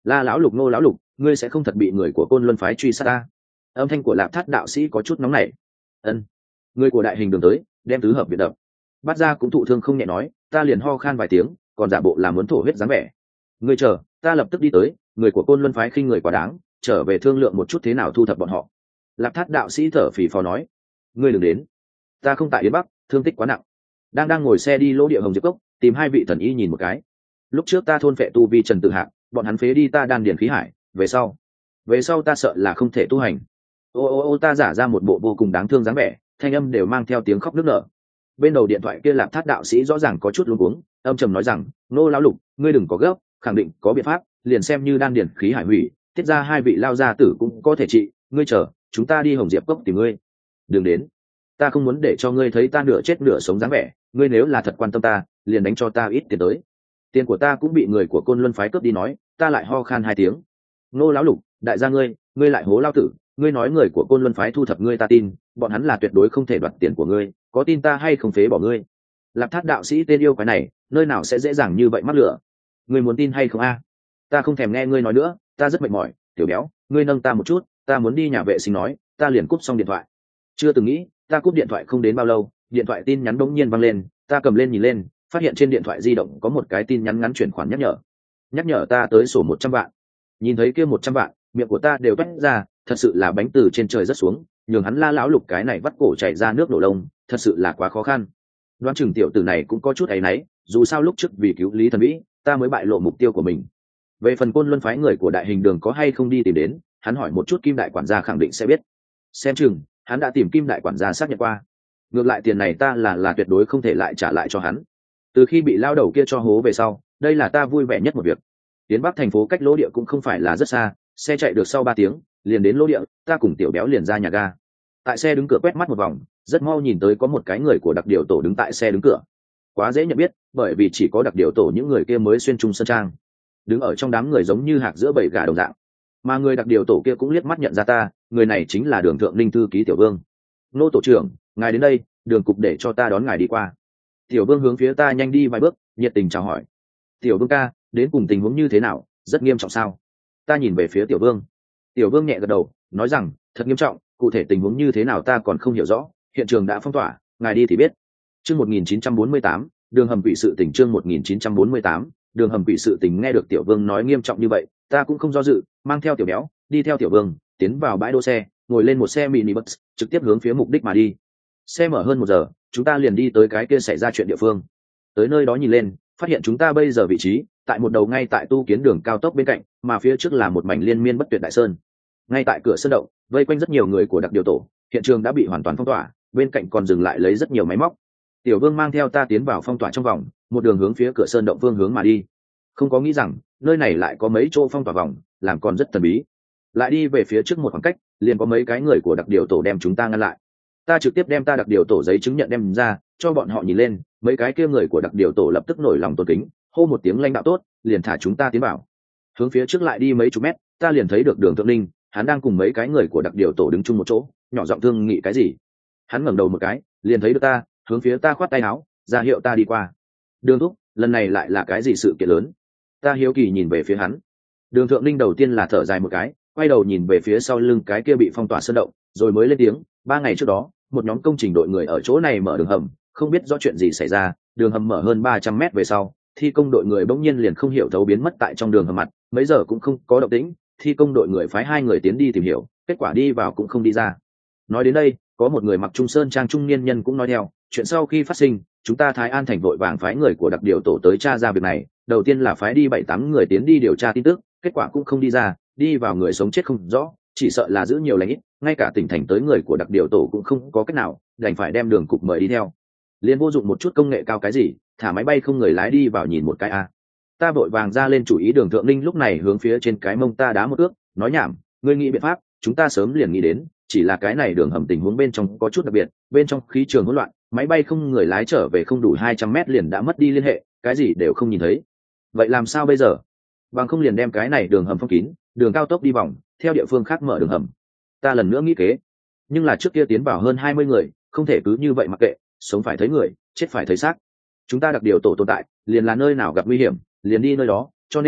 La lão lục, Ngô lão lục, ngươi sẽ không thật bị người của Côn Luân phái truy sát ta? Âm thanh của Lạp Thát đạo sĩ có chút nóng nảy. Ân. Người của đại hình đường tới, đem tứ hợp viện đập. Bát gia cũng thụ thương không nhẹ nói, ta liền ho khan vài tiếng, còn giả bộ là muốn thổ huyết dáng vẻ. Ngươi chờ, ta lập tức đi tới, người của Côn Luân phái khinh người quá đáng, trở về thương lượng một chút thế nào thu thập bọn họ. Lạp Thát đạo sĩ thở phì phò nói, ngươi đừng đến, ta không tại Yến Bắc, thương tích quá nặng. Đang đang ngồi xe đi Lỗ Địa Hồng Diệp Cốc, tìm hai vị thần y nhìn một cái. Lúc trước ta thôn phệ tu vi Trần Tử Hạng, bọn hắn phế đi ta đan điền khí hải, về sau, về sau ta sợ là không thể tu hành. Ô ô ô ta giả ra một bộ vô cùng đáng thương dáng vẻ, thanh âm đều mang theo tiếng khóc nức nở. Bên đầu điện thoại kia Lạp Thát đạo sĩ rõ ràng có chút luống cuống, âm trầm nói rằng, Nô lão lục, ngươi đừng có gấp, khẳng định có biện pháp, liền xem như đan điền khí hải hủy, tiết ra hai vị lao gia tử cũng có thể trị, ngươi chờ, chúng ta đi Hồng Diệp Cốc tìm ngươi. Đừng đến, ta không muốn để cho ngươi thấy ta nửa chết nửa sống dáng vẻ, ngươi nếu là thật quan tâm ta, liền đánh cho ta ít tiền tới. Tiền của ta cũng bị người của Côn Luân phái cướp đi nói, ta lại ho khan hai tiếng. Nô lão lục, đại gia ngươi, ngươi lại hố lao tử, ngươi nói người của Côn Luân phái thu thập ngươi ta tin, bọn hắn là tuyệt đối không thể đoạt tiền của ngươi, có tin ta hay không phế bỏ ngươi. Lạp Thát đạo sĩ tên yêu cái này, nơi nào sẽ dễ dàng như vậy mắc lửa. Ngươi muốn tin hay không a? Ta không thèm nghe ngươi nói nữa, ta rất mệt mỏi, tiểu béo, ngươi nâng ta một chút, ta muốn đi nhà vệ sinh nói, ta liền cúp xong điện thoại. Chưa từng nghĩ, ta cúp điện thoại không đến bao lâu, điện thoại tin nhắn bỗng nhiên vang lên, ta cầm lên nhìn lên, phát hiện trên điện thoại di động có một cái tin nhắn ngắn chuyển khoản nhắc nhở. Nhắc nhở ta tới sổ một trăm vạn. Nhìn thấy kia một trăm vạn, miệng của ta đều toét ra, thật sự là bánh từ trên trời rất xuống, nhường hắn La lão lục cái này vắt cổ chảy ra nước đổ lông, thật sự là quá khó khăn. Đoán chừng tiểu tử này cũng có chút áy náy, dù sao lúc trước vì cứu Lý Thần Vĩ, ta mới bại lộ mục tiêu của mình. Về phần Côn Luân phái người của đại hình đường có hay không đi tìm đến, hắn hỏi một chút Kim đại quản gia khẳng định sẽ biết. Xem chừng hắn đã tìm Kim đại quản gia xác nhận qua. Ngược lại tiền này ta là là tuyệt đối không thể lại trả lại cho hắn. Từ khi bị lao đầu kia cho hố về sau, đây là ta vui vẻ nhất một việc. Tiến Bắc thành phố cách Lỗ Địa cũng không phải là rất xa, xe chạy được sau ba tiếng, liền đến Lỗ Địa, ta cùng tiểu béo liền ra nhà ga. Tại xe đứng cửa quét mắt một vòng, rất mau nhìn tới có một cái người của đặc điều tổ đứng tại xe đứng cửa. Quá dễ nhận biết, bởi vì chỉ có đặc điều tổ những người kia mới xuyên trung sơn trang. Đứng ở trong đám người giống như hạc giữa bầy gà đồng dạng. Mà người đặc điều tổ kia cũng liếc mắt nhận ra ta, người này chính là Đường Thượng Linh thư ký Tiểu Vương. Nô tổ trưởng, ngài đến đây, Đường cục để cho ta đón ngài đi qua. Tiểu Vương hướng phía ta nhanh đi vài bước, nhiệt tình chào hỏi. Tiểu Vương ca, đến cùng tình huống như thế nào, rất nghiêm trọng sao? Ta nhìn về phía Tiểu Vương. Tiểu Vương nhẹ gật đầu, nói rằng, thật nghiêm trọng, cụ thể tình huống như thế nào ta còn không hiểu rõ, hiện trường đã phong tỏa, ngài đi thì biết. Chương một nghìn chín trăm bốn mươi tám, Đường hầm quỷ sự tình chương một nghìn chín trăm bốn mươi tám, Đường hầm quỷ sự tình nghe được Tiểu Vương nói nghiêm trọng như vậy, ta cũng không do dự, mang theo Tiểu Béo, đi theo Tiểu Vương, tiến vào bãi đỗ xe, ngồi lên một xe mini bus, trực tiếp hướng phía mục đích mà đi. Xe mở hơn một giờ, chúng ta liền đi tới cái kia xảy ra chuyện địa phương. Tới nơi đó nhìn lên, phát hiện chúng ta bây giờ vị trí tại một đầu ngay tại tu kiến đường cao tốc bên cạnh, mà phía trước là một mảnh liên miên bất tuyệt đại sơn. Ngay tại cửa sơn động, vây quanh rất nhiều người của đặc điều tổ, hiện trường đã bị hoàn toàn phong tỏa, bên cạnh còn dừng lại lấy rất nhiều máy móc. Tiểu Vương mang theo ta tiến vào phong tỏa trong vòng, một đường hướng phía cửa sơn động phương hướng mà đi. Không có nghĩ rằng nơi này lại có mấy chỗ phong tỏa vòng, làm còn rất thần bí. Lại đi về phía trước một khoảng cách, liền có mấy cái người của đặc điều tổ đem chúng ta ngăn lại. Ta trực tiếp đem ta đặc điều tổ giấy chứng nhận đem ra cho bọn họ nhìn lên, mấy cái kia người của đặc điều tổ lập tức nổi lòng tôn kính, hô một tiếng lãnh đạo tốt, liền thả chúng ta tiến vào. Hướng phía trước lại đi mấy chục mét, ta liền thấy được Đường Thượng Linh, hắn đang cùng mấy cái người của đặc điều tổ đứng chung một chỗ, nhỏ giọng thương nghị cái gì. Hắn ngẩng đầu một cái, liền thấy được ta, hướng phía ta khoát tay áo, ra hiệu ta đi qua. Đường thúc, lần này lại là cái gì sự kiện lớn? Ta hiếu kỳ nhìn về phía hắn. Đường Thượng Linh đầu tiên là thở dài một cái, quay đầu nhìn về phía sau lưng cái kia bị phong tỏa sơn động, rồi mới lên tiếng, ba ngày trước đó, một nhóm công trình đội người ở chỗ này mở đường hầm, không biết do chuyện gì xảy ra, đường hầm mở hơn ba trăm mét về sau, thi công đội người bỗng nhiên liền không hiểu thấu biến mất tại trong đường hầm mặt, mấy giờ cũng không có động tĩnh, thi công đội người phái hai người tiến đi tìm hiểu, kết quả đi vào cũng không đi ra. Nói đến đây, có một người mặc trung sơn trang trung niên nhân cũng nói theo, chuyện sau khi phát sinh, chúng ta Thái An thành vội vàng phái người của đặc điều tổ tới tra ra việc này, đầu tiên là phái đi bảy tám người tiến đi điều tra tin tức, kết quả cũng không đi ra, đi vào người sống chết không rõ, chỉ sợ là giữ nhiều lành ít, ngay cả tỉnh thành tới người của đặc điều tổ cũng không có cách nào, đành phải đem Đường cục mời đi theo. Liên vô dụng một chút công nghệ cao cái gì, thả máy bay không người lái đi vào nhìn một cái a. Ta vội vàng ra lên chủ ý. Đường Thượng Linh lúc này hướng phía trên cái mông ta đá một ước, nói nhảm, ngươi nghĩ biện pháp, chúng ta sớm liền nghĩ đến, chỉ là cái này đường hầm tình huống bên trong có chút đặc biệt, bên trong khí trường hỗn loạn, máy bay không người lái trở về không đủ hai trăm mét liền đã mất đi liên hệ, cái gì đều không nhìn thấy. Vậy làm sao bây giờ? Bằng không liền đem cái này đường hầm phong kín, đường cao tốc đi vòng, theo địa phương khác mở đường hầm. Ta lần nữa nghĩ kế, nhưng là trước kia tiến vào hơn hai mươi người, không thể cứ như vậy mặc kệ, sống phải thấy người, chết phải thấy xác. Chúng ta đặc điều tổ tồn tại, liền là nơi nào gặp nguy hiểm, liền đi nơi đó, cho nên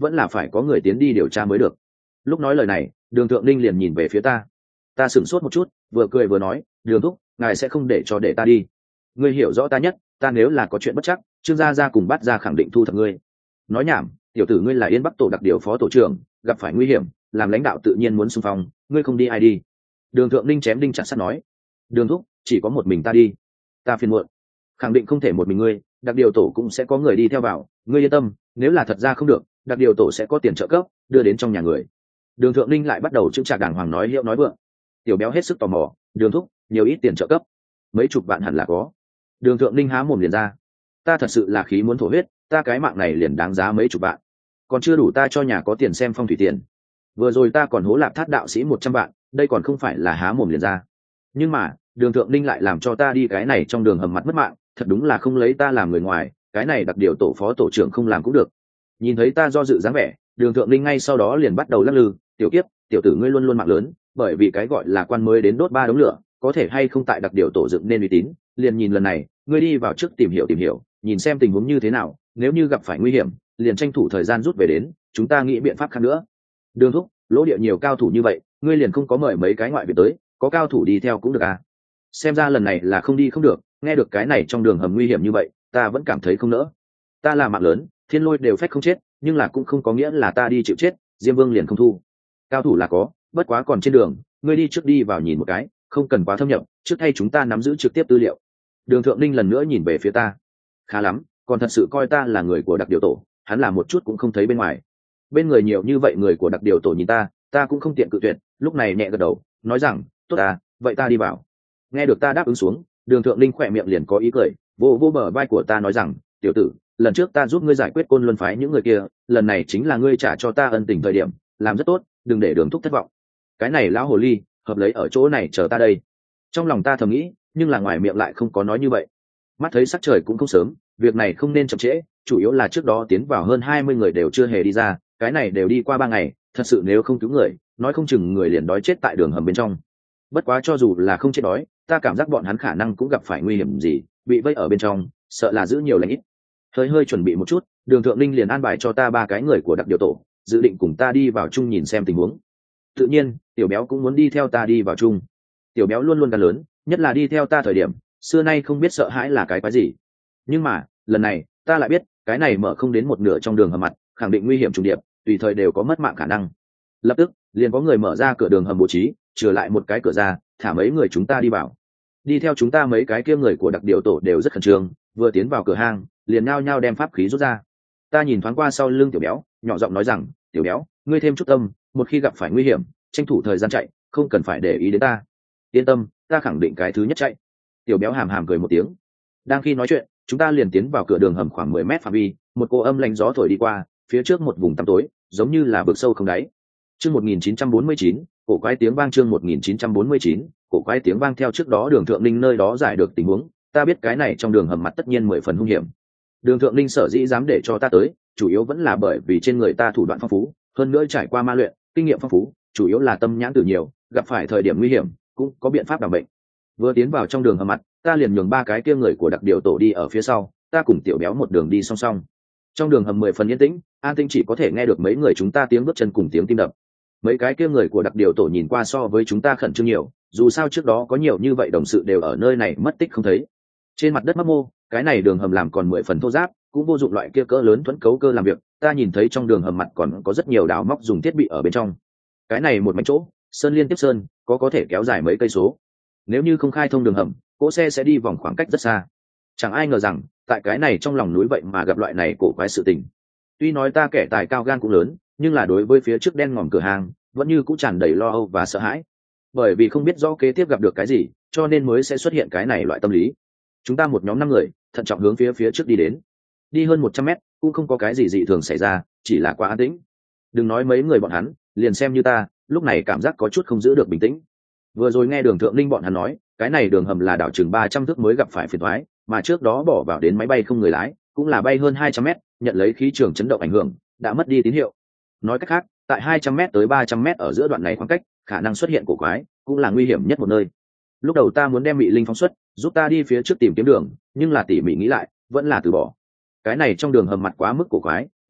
vẫn là phải có người tiến đi điều tra mới được. Lúc nói lời này, Đường Thượng Ninh liền nhìn về phía ta. Ta sửng sốt một chút, vừa cười vừa nói, Đường thúc, ngài sẽ không để cho để ta đi. Ngươi hiểu rõ ta nhất, ta nếu là có chuyện bất chắc, Trương gia gia cùng Bát gia khẳng định thu thập ngươi. Nói nhảm, tiểu tử ngươi là Yên Bắc tổ đặc điều phó tổ trưởng, gặp phải nguy hiểm, làm lãnh đạo tự nhiên muốn xung phong, ngươi không đi ai đi. Đường Thượng Ninh chém đinh chặt sắt nói. Đường thúc, chỉ có một mình ta đi. Ta phiền muộn, khẳng định không thể một mình ngươi, đặc điều tổ cũng sẽ có người đi theo vào, ngươi yên tâm, nếu là thật ra không được, đặc điều tổ sẽ có tiền trợ cấp đưa đến trong nhà người. Đường Thượng Ninh lại bắt đầu chững chạc đàng hoàng nói hiệu nói vượng. Tiểu béo hết sức tò mò, Đường thúc, nhiều ít tiền trợ cấp? Mấy chục vạn hẳn là có. Đường Thượng Ninh há mồm liền ra. Ta thật sự là khí muốn thổ huyết, ta cái mạng này liền đáng giá mấy chục vạn, còn chưa đủ ta cho nhà có tiền xem phong thủy tiền. Vừa rồi ta còn hố lạp thát đạo sĩ một trăm vạn, đây còn không phải là há mồm liền ra. Nhưng mà Đường Thượng Ninh lại làm cho ta đi cái này trong đường hầm mặt mất mạng, thật đúng là không lấy ta làm người ngoài, cái này đặc điều tổ phó tổ trưởng không làm cũng được. Nhìn thấy ta do dự dáng vẻ, Đường Thượng Ninh ngay sau đó liền bắt đầu lắc lư. Tiểu kiếp, tiểu tử ngươi luôn luôn mạng lớn, bởi vì cái gọi là quan mới đến đốt ba đống lửa, có thể hay không tại đặc điều tổ dựng nên uy tín, liền nhìn lần này, ngươi đi vào trước tìm hiểu tìm hiểu, nhìn xem tình huống như thế nào, nếu như gặp phải nguy hiểm, liền tranh thủ thời gian rút về đến, chúng ta nghĩ biện pháp khác nữa. Đường thúc, lỗ địa nhiều cao thủ như vậy, ngươi liền không có mời mấy cái ngoại viện tới, có cao thủ đi theo cũng được à? Xem ra lần này là không đi không được, nghe được cái này trong đường hầm nguy hiểm như vậy, ta vẫn cảm thấy không nỡ. Ta là mạng lớn, thiên lôi đều phách không chết, nhưng là cũng không có nghĩa là ta đi chịu chết, Diêm Vương liền không thu. Cao thủ là có, bất quá còn trên đường, ngươi đi trước đi vào nhìn một cái, không cần quá thâm nhập, trước thay chúng ta nắm giữ trực tiếp tư liệu. Đường Thượng Ninh lần nữa nhìn về phía ta. Khá lắm, còn thật sự coi ta là người của đặc điều tổ, hắn là một chút cũng không thấy bên ngoài. Bên người nhiều như vậy người của đặc điều tổ nhìn ta, ta cũng không tiện cự tuyệt, lúc này nhẹ gật đầu, nói rằng, tốt à, vậy ta đi vào. Nghe được ta đáp ứng xuống, Đường Thượng Ninh khỏe miệng liền có ý cười, vô vô bờ vai của ta nói rằng, tiểu tử, lần trước ta giúp ngươi giải quyết Côn Luân phái những người kia, lần này chính là ngươi trả cho ta ân tình thời điểm, làm rất tốt, đừng để Đường thúc thất vọng. Cái này lão hồ ly, hợp lấy ở chỗ này chờ ta đây. Trong lòng ta thầm nghĩ, nhưng là ngoài miệng lại không có nói như vậy. Mắt thấy sắc trời cũng không sớm, việc này không nên chậm trễ, chủ yếu là trước đó tiến vào hơn hai mươi người đều chưa hề đi ra, cái này đều đi qua ba ngày, thật sự nếu không cứu người, nói không chừng người liền đói chết tại đường hầm bên trong. Bất quá cho dù là không chết đói, ta cảm giác bọn hắn khả năng cũng gặp phải nguy hiểm gì, bị vây ở bên trong, sợ là giữ nhiều lành ít. Hơi hơi chuẩn bị một chút, Đường Thượng Ninh liền an bài cho ta ba cái người của đặc điều tổ, dự định cùng ta đi vào chung nhìn xem tình huống. Tự nhiên, tiểu béo cũng muốn đi theo ta đi vào chung. Tiểu béo luôn luôn gan lớn, nhất là đi theo ta thời điểm, xưa nay không biết sợ hãi là cái quái gì. Nhưng mà, lần này, ta lại biết, cái này mở không đến một nửa trong đường hầm mặt, khẳng định nguy hiểm trùng điệp, tùy thời đều có mất mạng khả năng. Lập tức, liền có người mở ra cửa đường hầm bố trí, trừ lại một cái cửa ra, thả mấy người chúng ta đi vào. Đi theo chúng ta mấy cái kia người của đặc điều tổ đều rất khẩn trương, vừa tiến vào cửa hang, liền nhao nhao đem pháp khí rút ra. Ta nhìn thoáng qua sau lưng tiểu béo, nhỏ giọng nói rằng, tiểu béo, ngươi thêm chút tâm, một khi gặp phải nguy hiểm, tranh thủ thời gian chạy, không cần phải để ý đến ta. Yên tâm, ta khẳng định cái thứ nhất chạy. Tiểu béo hàm hàm cười một tiếng. Đang khi nói chuyện, chúng ta liền tiến vào cửa đường hầm khoảng mười mét phạm vi, một cô âm lạnh gió thổi đi qua, phía trước một vùng tăm tối, giống như là vực sâu không đáy. Chương một nghìn chín trăm bốn mươi chín, cổ quái tiếng vang chương một nghìn chín trăm bốn mươi chín, cổ quái tiếng vang theo trước đó Đường Thượng Ninh nơi đó giải được tình huống, ta biết cái này trong đường hầm mặt tất nhiên mười phần hung hiểm. Đường Thượng Ninh sở dĩ dám để cho ta tới, chủ yếu vẫn là bởi vì trên người ta thủ đoạn phong phú, hơn nữa trải qua ma luyện, kinh nghiệm phong phú, chủ yếu là tâm nhãn tử nhiều, gặp phải thời điểm nguy hiểm, cũng có biện pháp đảm bệnh. Vừa tiến vào trong đường hầm mặt, ta liền nhường ba cái kia người của đặc điều tổ đi ở phía sau, ta cùng tiểu béo một đường đi song song. Trong đường hầm mười phần yên tĩnh, an tĩnh chỉ có thể nghe được mấy người chúng ta tiếng bước chân cùng tiếng tim đập. Mấy cái kia người của đặc điều tổ nhìn qua so với chúng ta khẩn trương nhiều, dù sao trước đó có nhiều như vậy đồng sự đều ở nơi này mất tích không thấy. Trên mặt đất mấp mô, cái này đường hầm làm còn mười phần thô ráp, cũng vô dụng loại kia cỡ lớn thuẫn cấu cơ làm việc. Ta nhìn thấy trong đường hầm mặt còn có rất nhiều đào móc dùng thiết bị ở bên trong. Cái này một mảnh chỗ, sơn liên tiếp sơn, có có thể kéo dài mấy cây số. Nếu như không khai thông đường hầm, cỗ xe sẽ đi vòng khoảng cách rất xa. Chẳng ai ngờ rằng, tại cái này trong lòng núi vậy mà gặp loại này cổ quái sự tình. Tuy nói ta kẻ tài cao gan cũng lớn, nhưng là đối với phía trước đen ngòm cửa hàng, vẫn như cũng tràn đầy lo âu và sợ hãi. Bởi vì không biết rõ kế tiếp gặp được cái gì, cho nên mới sẽ xuất hiện cái này loại tâm lý. Chúng ta một nhóm năm người, thận trọng hướng phía phía trước đi đến. Đi hơn một trăm mét, cũng không có cái gì dị thường xảy ra, chỉ là quá an tĩnh. Đừng nói mấy người bọn hắn, liền xem như ta, lúc này cảm giác có chút không giữ được bình tĩnh. Vừa rồi nghe Đường Thượng Ninh bọn hắn nói, cái này đường hầm là đảo chừng ba trăm thước mới gặp phải phiền toái, mà trước đó bỏ vào đến máy bay không người lái, cũng là bay hơn hai trăm mét, nhận lấy khí trường chấn động ảnh hưởng, đã mất đi tín hiệu. Nói cách khác, tại hai trăm mét tới ba trăm mét ở giữa đoạn này khoảng cách, khả năng xuất hiện cổ quái, cũng là nguy hiểm nhất một nơi. Lúc đầu ta muốn đem Mị Linh phóng xuất, giúp ta đi phía trước tìm kiếm đường, nhưng là tỉ mỉ nghĩ lại, vẫn là từ bỏ. Cái này trong đường hầm mặt quá mức cổ quái,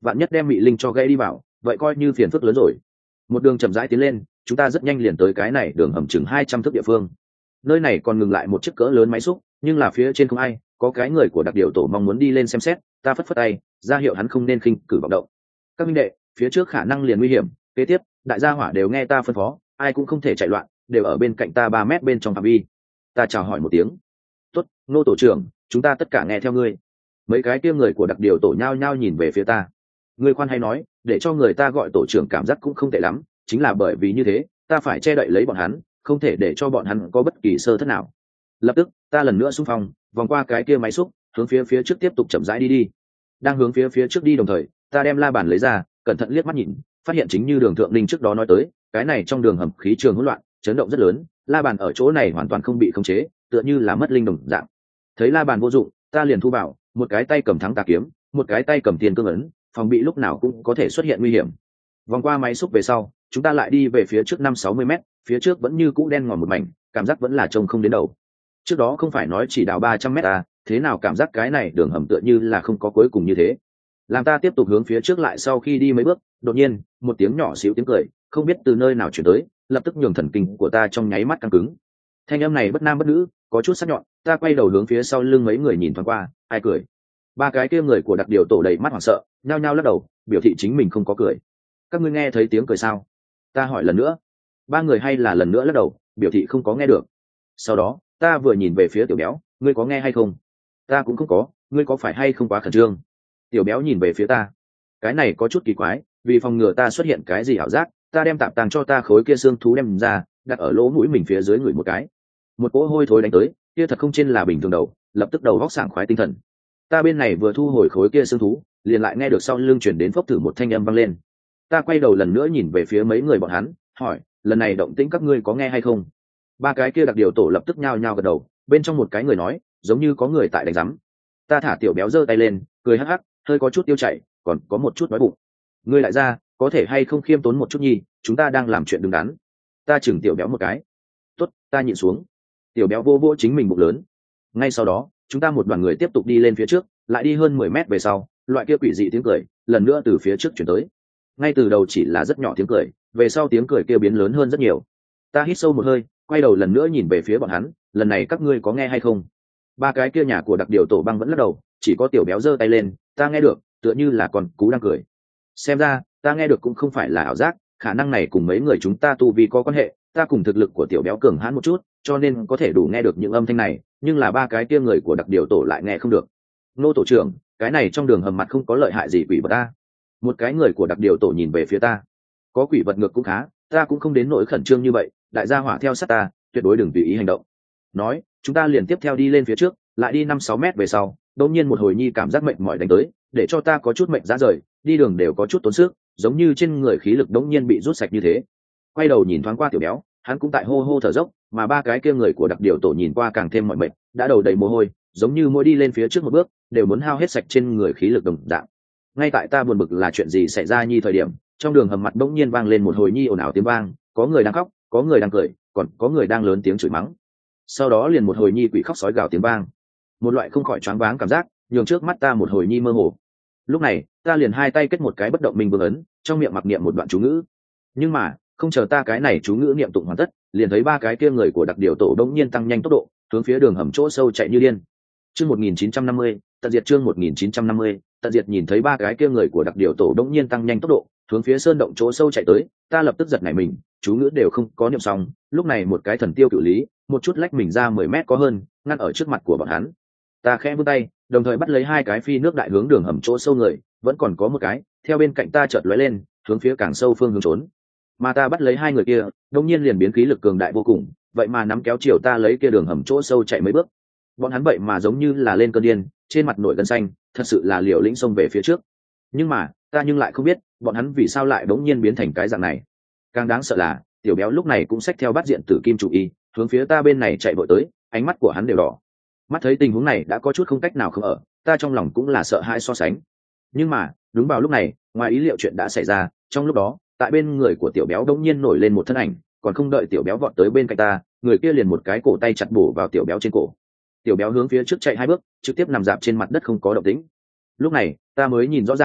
vạn nhất đem mị linh cho gây đi vào vậy coi như phiền phức lớn rồi. Một đường chậm rãi tiến lên, chúng ta rất nhanh liền tới cái này đường hầm chừng hai trăm thước địa phương. Nơi này còn ngừng lại một chiếc cỡ lớn máy xúc, nhưng là phía trên không ai, có cái người của đặc điều tổ mong muốn đi lên xem xét, ta phất phất tay ra hiệu hắn không nên khinh cử vọng động. Các minh đệ, phía trước khả năng liền nguy hiểm, kế tiếp đại gia hỏa đều nghe ta phân phó, ai cũng không thể chạy loạn, đều ở bên cạnh ta ba mét bên trong phạm vi. Ta chào hỏi một tiếng. Tốt, Nô tổ trưởng, chúng ta tất cả nghe theo ngươi. Mấy cái kia người của đặc điều tổ nhao nhao nhìn về phía ta. Ngươi khoan hay nói, để cho người ta gọi tổ trưởng cảm giác cũng không tệ lắm, chính là bởi vì như thế ta phải che đậy lấy bọn hắn, không thể để cho bọn hắn có bất kỳ sơ thất nào. Lập tức ta lần nữa xung phong, vòng qua cái kia máy xúc, hướng phía phía trước tiếp tục chậm rãi đi đi. Đang hướng phía phía trước đi đồng thời, ta đem la bàn lấy ra, cẩn thận liếc mắt nhìn, phát hiện chính như đường thượng linh trước đó nói tới, cái này trong đường hầm khí trường hỗn loạn, chấn động rất lớn, la bàn ở chỗ này hoàn toàn không bị khống chế, tựa như là mất linh đồng dạng. Thấy la bàn vô dụng, ta liền thu vào, một cái tay cầm thắng tà kiếm, một cái tay cầm tiền cương ấn, phòng bị lúc nào cũng có thể xuất hiện nguy hiểm. Vòng qua máy xúc về sau, chúng ta lại đi về phía trước năm sáu mươi mét, phía trước vẫn như cũ đen ngòm một mảnh, cảm giác vẫn là trông không đến đầu. Trước đó không phải nói chỉ đào ba trăm mét à, thế nào cảm giác cái này đường hầm tựa như là không có cuối cùng như thế. Làm ta tiếp tục hướng phía trước lại sau khi đi mấy bước, đột nhiên một tiếng nhỏ xíu tiếng cười, không biết từ nơi nào chuyển tới, lập tức nhường thần kinh của ta trong nháy mắt căng cứng. Thanh âm này bất nam bất nữ, có chút sắc nhọn, ta quay đầu hướng phía sau lưng mấy người nhìn thoáng qua, ai cười. Ba cái kia người của đặc điều tổ đầy mắt hoảng sợ, nhao nhao lắc đầu, biểu thị chính mình không có cười. Các ngươi nghe thấy tiếng cười sao? Ta hỏi lần nữa. Ba người hay là lần nữa lắc đầu, biểu thị không có nghe được. Sau đó ta vừa nhìn về phía tiểu béo, ngươi có nghe hay không? Ta cũng không có, ngươi có phải hay không quá khẩn trương? Tiểu béo nhìn về phía ta. Cái này có chút kỳ quái, vì phòng ngừa ta xuất hiện cái gì ảo giác, ta đem tạp tàng cho ta khối kia xương thú đem ra, đặt ở lỗ mũi mình phía dưới người một cái. Một cỗ hôi thối đánh tới, kia thật không trên là bình thường đầu, lập tức đầu vóc sảng khoái tinh thần. Ta bên này vừa thu hồi khối kia xương thú, liền lại nghe được sau lưng chuyển đến phốc thử một thanh âm vang lên. Ta quay đầu lần nữa nhìn về phía mấy người bọn hắn, hỏi, lần này động tĩnh các ngươi có nghe hay không? Ba cái kia đặc điều tổ lập tức nhao nhao gật đầu, bên trong một cái người nói, giống như có người tại đánh rắm. Ta thả tiểu béo giơ tay lên, cười hắc hắc, hơi có chút tiêu chảy, còn có một chút đói bụng. Ngươi lại ra, có thể hay không khiêm tốn một chút nhi, chúng ta đang làm chuyện đứng đắn. Ta chừng tiểu béo một cái. Tốt, ta nhịn xuống. Tiểu béo vô vô chính mình bụng lớn. Ngay sau đó, chúng ta một đoàn người tiếp tục đi lên phía trước, lại đi hơn mười mét về sau, loại kia quỷ dị tiếng cười lần nữa từ phía trước chuyển tới. Ngay từ đầu chỉ là rất nhỏ tiếng cười, về sau tiếng cười kia biến lớn hơn rất nhiều. Ta hít sâu một hơi, quay đầu lần nữa nhìn về phía bọn hắn, lần này các ngươi có nghe hay không? Ba cái kia nhà của đặc điều tổ băng vẫn lắc đầu, chỉ có tiểu béo giơ tay lên, ta nghe được, tựa như là con cú đang cười. Xem ra ta nghe được cũng không phải là ảo giác, khả năng này cùng mấy người chúng ta tu vi có quan hệ, ta cùng thực lực của tiểu béo cường hãn một chút, cho nên có thể đủ nghe được những âm thanh này, nhưng là ba cái kia người của đặc điều tổ lại nghe không được. Nô tổ trưởng, cái này trong đường hầm mặt không có lợi hại gì quỷ vật ta? Một cái người của đặc điều tổ nhìn về phía ta. Có quỷ vật ngược cũng khá, ta cũng không đến nỗi khẩn trương như vậy, đại gia hỏa theo sát ta, tuyệt đối đừng tùy ý hành động. Nói, chúng ta liền tiếp theo đi lên phía trước, lại đi năm sáu mét về sau, đột nhiên một hồi nhi cảm giác mệt mỏi đánh tới, để cho ta có chút mệt ra rời, đi đường đều có chút tốn sức, giống như trên người khí lực đột nhiên bị rút sạch như thế. Quay đầu nhìn thoáng qua tiểu béo, hắn cũng tại hô hô thở dốc, mà ba cái kia người của đặc điều tổ nhìn qua càng thêm mỏi mệt, đã đầu đầy mồ hôi, giống như mỗi đi lên phía trước một bước, đều muốn hao hết sạch trên người khí lực đồng dạng. Ngay tại ta buồn bực là chuyện gì xảy ra nhi thời điểm, trong đường hầm mặt bỗng nhiên vang lên một hồi nhi ồn ào tiếng vang, có người đang khóc, có người đang cười, còn có người đang lớn tiếng chửi mắng. Sau đó liền một hồi nhi quỷ khóc sói gào tiếng vang, một loại không khỏi choáng váng cảm giác nhường trước mắt ta một hồi nhi mơ hồ. Lúc này ta liền hai tay kết một cái bất động minh vương ấn, trong miệng mặc niệm một đoạn chú ngữ. Nhưng mà không chờ ta cái này chú ngữ niệm tụng hoàn tất, liền thấy ba cái kia người của đặc điều tổ đống nhiên tăng nhanh tốc độ, hướng phía đường hầm chỗ sâu chạy như điên. Chương một nghìn chín trăm năm mươi, tận diệt chương một nghìn chín trăm năm mươi, tận diệt nhìn thấy ba cái kia người của đặc điều tổ đống nhiên tăng nhanh tốc độ, hướng phía sơn động chỗ sâu chạy tới, ta lập tức giật nảy mình, chú ngữ đều không có niệm xong, lúc này một cái thần tiêu cự lý, một chút lách mình ra mười mét có hơn, ngăn ở trước mặt của bọn hắn. Ta khẽ vươn tay, đồng thời bắt lấy hai cái phi nước đại hướng đường hầm chỗ sâu người, vẫn còn có một cái theo bên cạnh ta chợt lóe lên, hướng phía càng sâu phương hướng trốn. Mà ta bắt lấy hai người kia, đột nhiên liền biến khí lực cường đại vô cùng, vậy mà nắm kéo chiều ta lấy kia đường hầm chỗ sâu chạy mấy bước. Bọn hắn vậy mà giống như là lên cơn điên, trên mặt nổi gân xanh, thật sự là liều lĩnh xông về phía trước. Nhưng mà ta nhưng lại không biết bọn hắn vì sao lại đống nhiên biến thành cái dạng này. Càng đáng sợ là tiểu béo lúc này cũng xách theo bắt diện tử kim chủ y, hướng phía ta bên này chạy vội tới, ánh mắt của hắn đều đỏ. Mắt thấy tình huống này đã có chút không cách nào không ở, ta trong lòng cũng là sợ hãi so sánh. Nhưng mà đúng vào lúc này, ngoài ý liệu chuyện đã xảy ra. Trong lúc đó, tại bên người của tiểu béo đống nhiên nổi lên một thân ảnh, còn không đợi tiểu béo vọt tới bên cạnh ta, người kia liền một cái cổ tay chặt bổ vào tiểu béo trên cổ. Tiểu béo hướng phía trước chạy hai bước, trực tiếp nằm dạp trên mặt đất không có động tĩnh. Lúc này ta mới nhìn rõ ràng,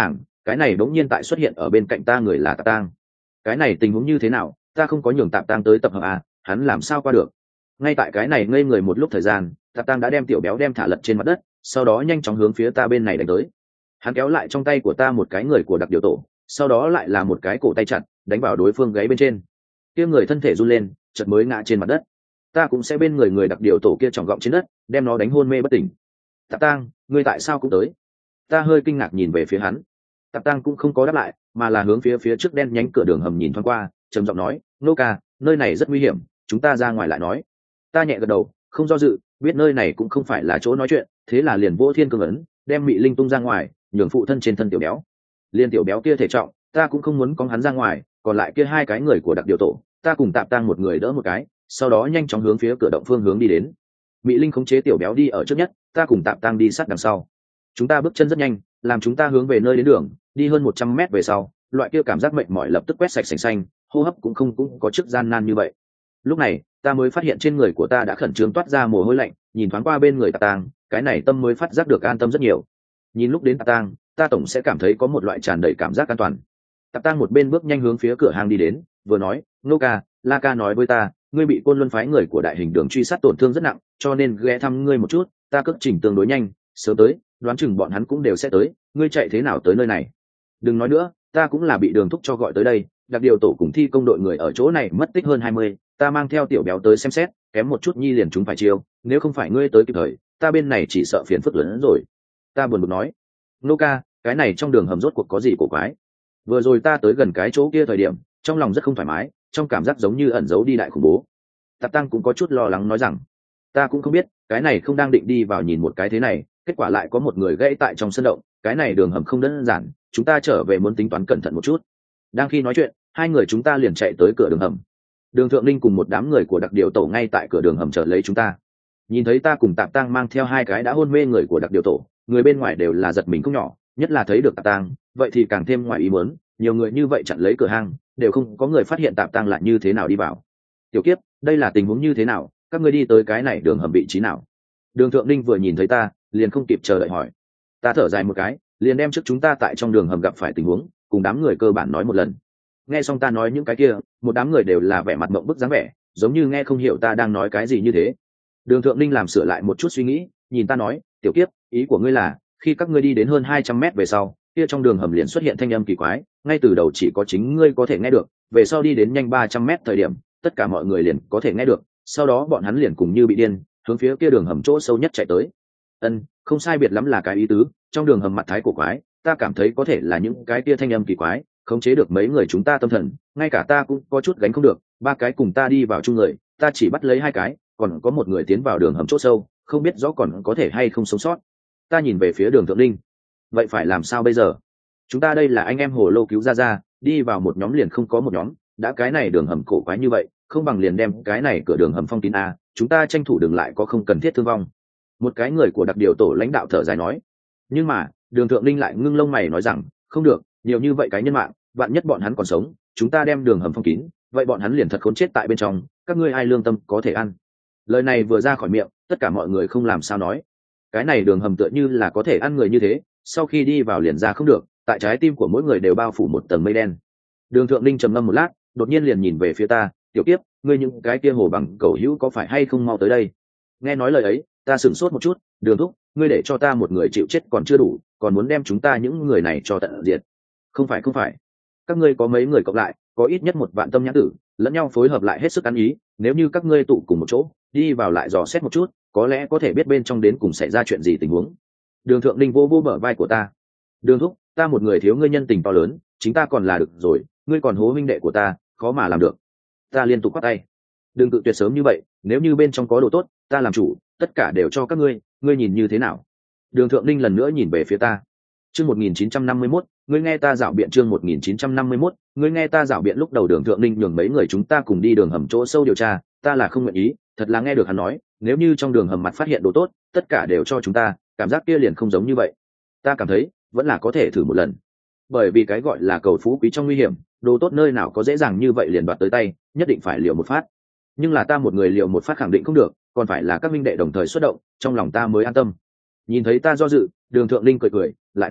cái này bỗng nhiên tại xuất hiện ở bên cạnh ta người là Tạp Tang. Cái này tình huống như thế nào, ta không có nhường Tạp Tang tới tập hợp à, hắn làm sao qua được? Ngay tại cái này ngây người một lúc thời gian, Tạp Tang đã đem tiểu béo đem thả lật trên mặt đất, sau đó nhanh chóng hướng phía ta bên này đánh tới. Hắn kéo lại trong tay của ta một cái người của đặc điều tổ, sau đó lại là một cái cổ tay chặt đánh vào đối phương gáy bên trên. Kia người thân thể run lên, chợt mới ngã trên mặt đất. Ta cũng sẽ bên người người đặc điều tổ kia tròng gọng trên đất, đem nó đánh hôn mê bất tỉnh. Tạp Tang, ngươi tại sao cũng tới? Ta hơi kinh ngạc nhìn về phía hắn. Tạp Tang cũng không có đáp lại, mà là hướng phía phía trước đen nhánh cửa đường hầm nhìn thoáng qua, trầm giọng nói, nô ca, nơi này rất nguy hiểm, chúng ta ra ngoài lại nói. Ta nhẹ gật đầu, không do dự, biết nơi này cũng không phải là chỗ nói chuyện, thế là liền vô thiên cương ấn, đem mị linh tung ra ngoài, nhường phụ thân trên thân tiểu béo. Liên tiểu béo kia thể trọng, ta cũng không muốn cóng hắn ra ngoài, còn lại kia hai cái người của đặc điều tổ, ta cùng Tạp Tang một người đỡ một cái, sau đó nhanh chóng hướng phía cửa động phương hướng đi đến. Mị linh khống chế tiểu béo đi ở trước nhất, ta cùng Tạp Tang đi sát đằng sau. Chúng ta bước chân rất nhanh, làm chúng ta hướng về nơi đến đường, đi hơn một trăm mét về sau, loại kia cảm giác mệt mỏi lập tức quét sạch sành xanh, hô hấp cũng không cũng có chức gian nan như vậy. Lúc này, ta mới phát hiện trên người của ta đã khẩn trương toát ra mồ hôi lạnh, nhìn thoáng qua bên người Tạp Tang, cái này tâm mới phát giác được an tâm rất nhiều. Nhìn lúc đến Tạp Tang, ta tổng sẽ cảm thấy có một loại tràn đầy cảm giác an toàn. Tạp Tang một bên bước nhanh hướng phía cửa hàng đi đến, vừa nói, nô ca, La ca nói với ta, ngươi bị Côn Luân phái người của đại hình đường truy sát tổn thương rất nặng, cho nên ghé thăm ngươi một chút, ta cất trình tương đối nhanh, sớm tới, đoán chừng bọn hắn cũng đều sẽ tới, ngươi chạy thế nào tới nơi này? Đừng nói nữa, ta cũng là bị đường thúc cho gọi tới đây, đặc điều tổ cùng thi công đội người ở chỗ này mất tích hơn hai mươi, ta mang theo tiểu béo tới xem xét, kém một chút nhi liền chúng phải chiêu, nếu không phải ngươi tới kịp thời, ta bên này chỉ sợ phiền phức lớn hơn rồi. Ta buồn bực nói, nô ca, cái này trong đường hầm rốt cuộc có gì cổ quái? Vừa rồi ta tới gần cái chỗ kia thời điểm, trong lòng rất không thoải mái, trong cảm giác giống như ẩn giấu đi đại khủng bố. Tạp Tăng cũng có chút lo lắng nói rằng, ta cũng không biết, cái này không đang định đi vào nhìn một cái thế này, kết quả lại có một người gãy tại trong sân động, cái này đường hầm không đơn giản, chúng ta trở về muốn tính toán cẩn thận một chút. Đang khi nói chuyện, hai người chúng ta liền chạy tới cửa đường hầm. Đường Thượng Linh cùng một đám người của đặc điều tổ ngay tại cửa đường hầm chờ lấy chúng ta. Nhìn thấy ta cùng Tạp Tăng mang theo hai cái đã hôn mê người của đặc điều tổ, người bên ngoài đều là giật mình không nhỏ, nhất là thấy được Tạp Tăng, vậy thì càng thêm ngoài ý muốn, nhiều người như vậy chặn lấy cửa hang, đều không có người phát hiện Tạp Tăng lại như thế nào đi vào. Tiểu Kiếp, đây là tình huống như thế nào, các ngươi đi tới cái này đường hầm vị trí nào? Đường Thượng Linh vừa nhìn thấy ta, liền không kịp chờ đợi hỏi. Ta thở dài một cái, liền đem trước chúng ta tại trong đường hầm gặp phải tình huống, cùng đám người cơ bản nói một lần. Nghe xong ta nói những cái kia, một đám người đều là vẻ mặt mộng bức dáng vẻ, giống như nghe không hiểu ta đang nói cái gì như thế. Đường Thượng Linh làm sửa lại một chút suy nghĩ, nhìn ta nói, Tiểu Kiếp, ý của ngươi là, khi các ngươi đi đến hơn hai trăm mét về sau, kia trong đường hầm liền xuất hiện thanh âm kỳ quái, ngay từ đầu chỉ có chính ngươi có thể nghe được, về sau đi đến nhanh ba trăm mét thời điểm, tất cả mọi người liền có thể nghe được, sau đó bọn hắn liền cùng như bị điên, hướng phía kia đường hầm chỗ sâu nhất chạy tới. Ân, không sai biệt lắm là cái ý tứ, trong đường hầm mặt thái cổ quái, ta cảm thấy có thể là những cái kia thanh âm kỳ quái, khống chế được mấy người chúng ta tâm thần, ngay cả ta cũng có chút gánh không được, ba cái cùng ta đi vào chung người, ta chỉ bắt lấy hai cái, còn có một người tiến vào đường hầm chỗ sâu, không biết rõ còn có thể hay không sống sót. Ta nhìn về phía Đường Thượng Linh, vậy phải làm sao bây giờ? Chúng ta đây là anh em hồ lô cứu ra ra, đi vào một nhóm liền không có một nhóm, đã cái này đường hầm cổ quái như vậy, không bằng liền đem cái này cửa đường hầm phong kín a, chúng ta tranh thủ đường lại có không cần thiết thương vong. Một cái người của đặc điều tổ lãnh đạo thở dài nói. Nhưng mà Đường Thượng Linh lại ngưng lông mày nói rằng, không được, nhiều như vậy cái nhân mạng, vạn nhất bọn hắn còn sống, chúng ta đem đường hầm phong kín, vậy bọn hắn liền thật khốn chết tại bên trong, các ngươi ai lương tâm có thể ăn? Lời này vừa ra khỏi miệng, tất cả mọi người không làm sao nói. Cái này đường hầm tựa như là có thể ăn người như thế, sau khi đi vào liền ra không được, tại trái tim của mỗi người đều bao phủ một tầng mây đen. Đường Thượng Linh trầm ngâm một lát, đột nhiên liền nhìn về phía ta, Tiểu Kiếp, ngươi những cái kia hồ bằng cầu hữu có phải hay không mau tới đây? Nghe nói lời ấy, ta sửng sốt một chút, Đường thúc, ngươi để cho ta một người chịu chết còn chưa đủ, còn muốn đem chúng ta những người này cho tận diệt. Không phải không phải, các ngươi có mấy người cộng lại, có ít nhất một vạn tâm nhãn tử, lẫn nhau phối hợp lại hết sức ăn ý, nếu như các ngươi tụ cùng một chỗ, đi vào lại dò xét một chút, có lẽ có thể biết bên trong đến cùng xảy ra chuyện gì tình huống. Đường Thượng Linh vô vô bờ vai của ta. Đường thúc, ta một người thiếu ngươi nhân tình to lớn, chính ta còn là được rồi, ngươi còn hố huynh đệ của ta, khó mà làm được. Ta liên tục quát tay. Đừng tự tuyệt sớm như vậy, nếu như bên trong có đồ tốt, ta làm chủ, tất cả đều cho các ngươi, ngươi nhìn như thế nào? Đường Thượng Linh lần nữa nhìn về phía ta. Chương một nghìn chín trăm năm mươi mốt, ngươi nghe ta giảo biện chương một nghìn chín trăm năm mươi mốt, ngươi nghe ta giảo biện lúc đầu Đường Thượng Linh nhường mấy người chúng ta cùng đi đường hầm chỗ sâu điều tra, ta là không nguyện ý, thật là nghe được hắn nói, nếu như trong đường hầm mặt phát hiện đồ tốt, tất cả đều cho chúng ta, cảm giác kia liền không giống như vậy. Ta cảm thấy, vẫn là có thể thử một lần. Bởi vì cái gọi là cầu phú quý trong nguy hiểm, đồ tốt nơi nào có dễ dàng như vậy liền đoạt tới tay, nhất định phải liều một phát. Nhưng là ta một người liều một phát khẳng định không được, còn phải là các minh đệ đồng thời xuất động, trong lòng ta mới an tâm. Nhìn thấy ta do dự, Đường Thượng Linh cười cười, lại nói,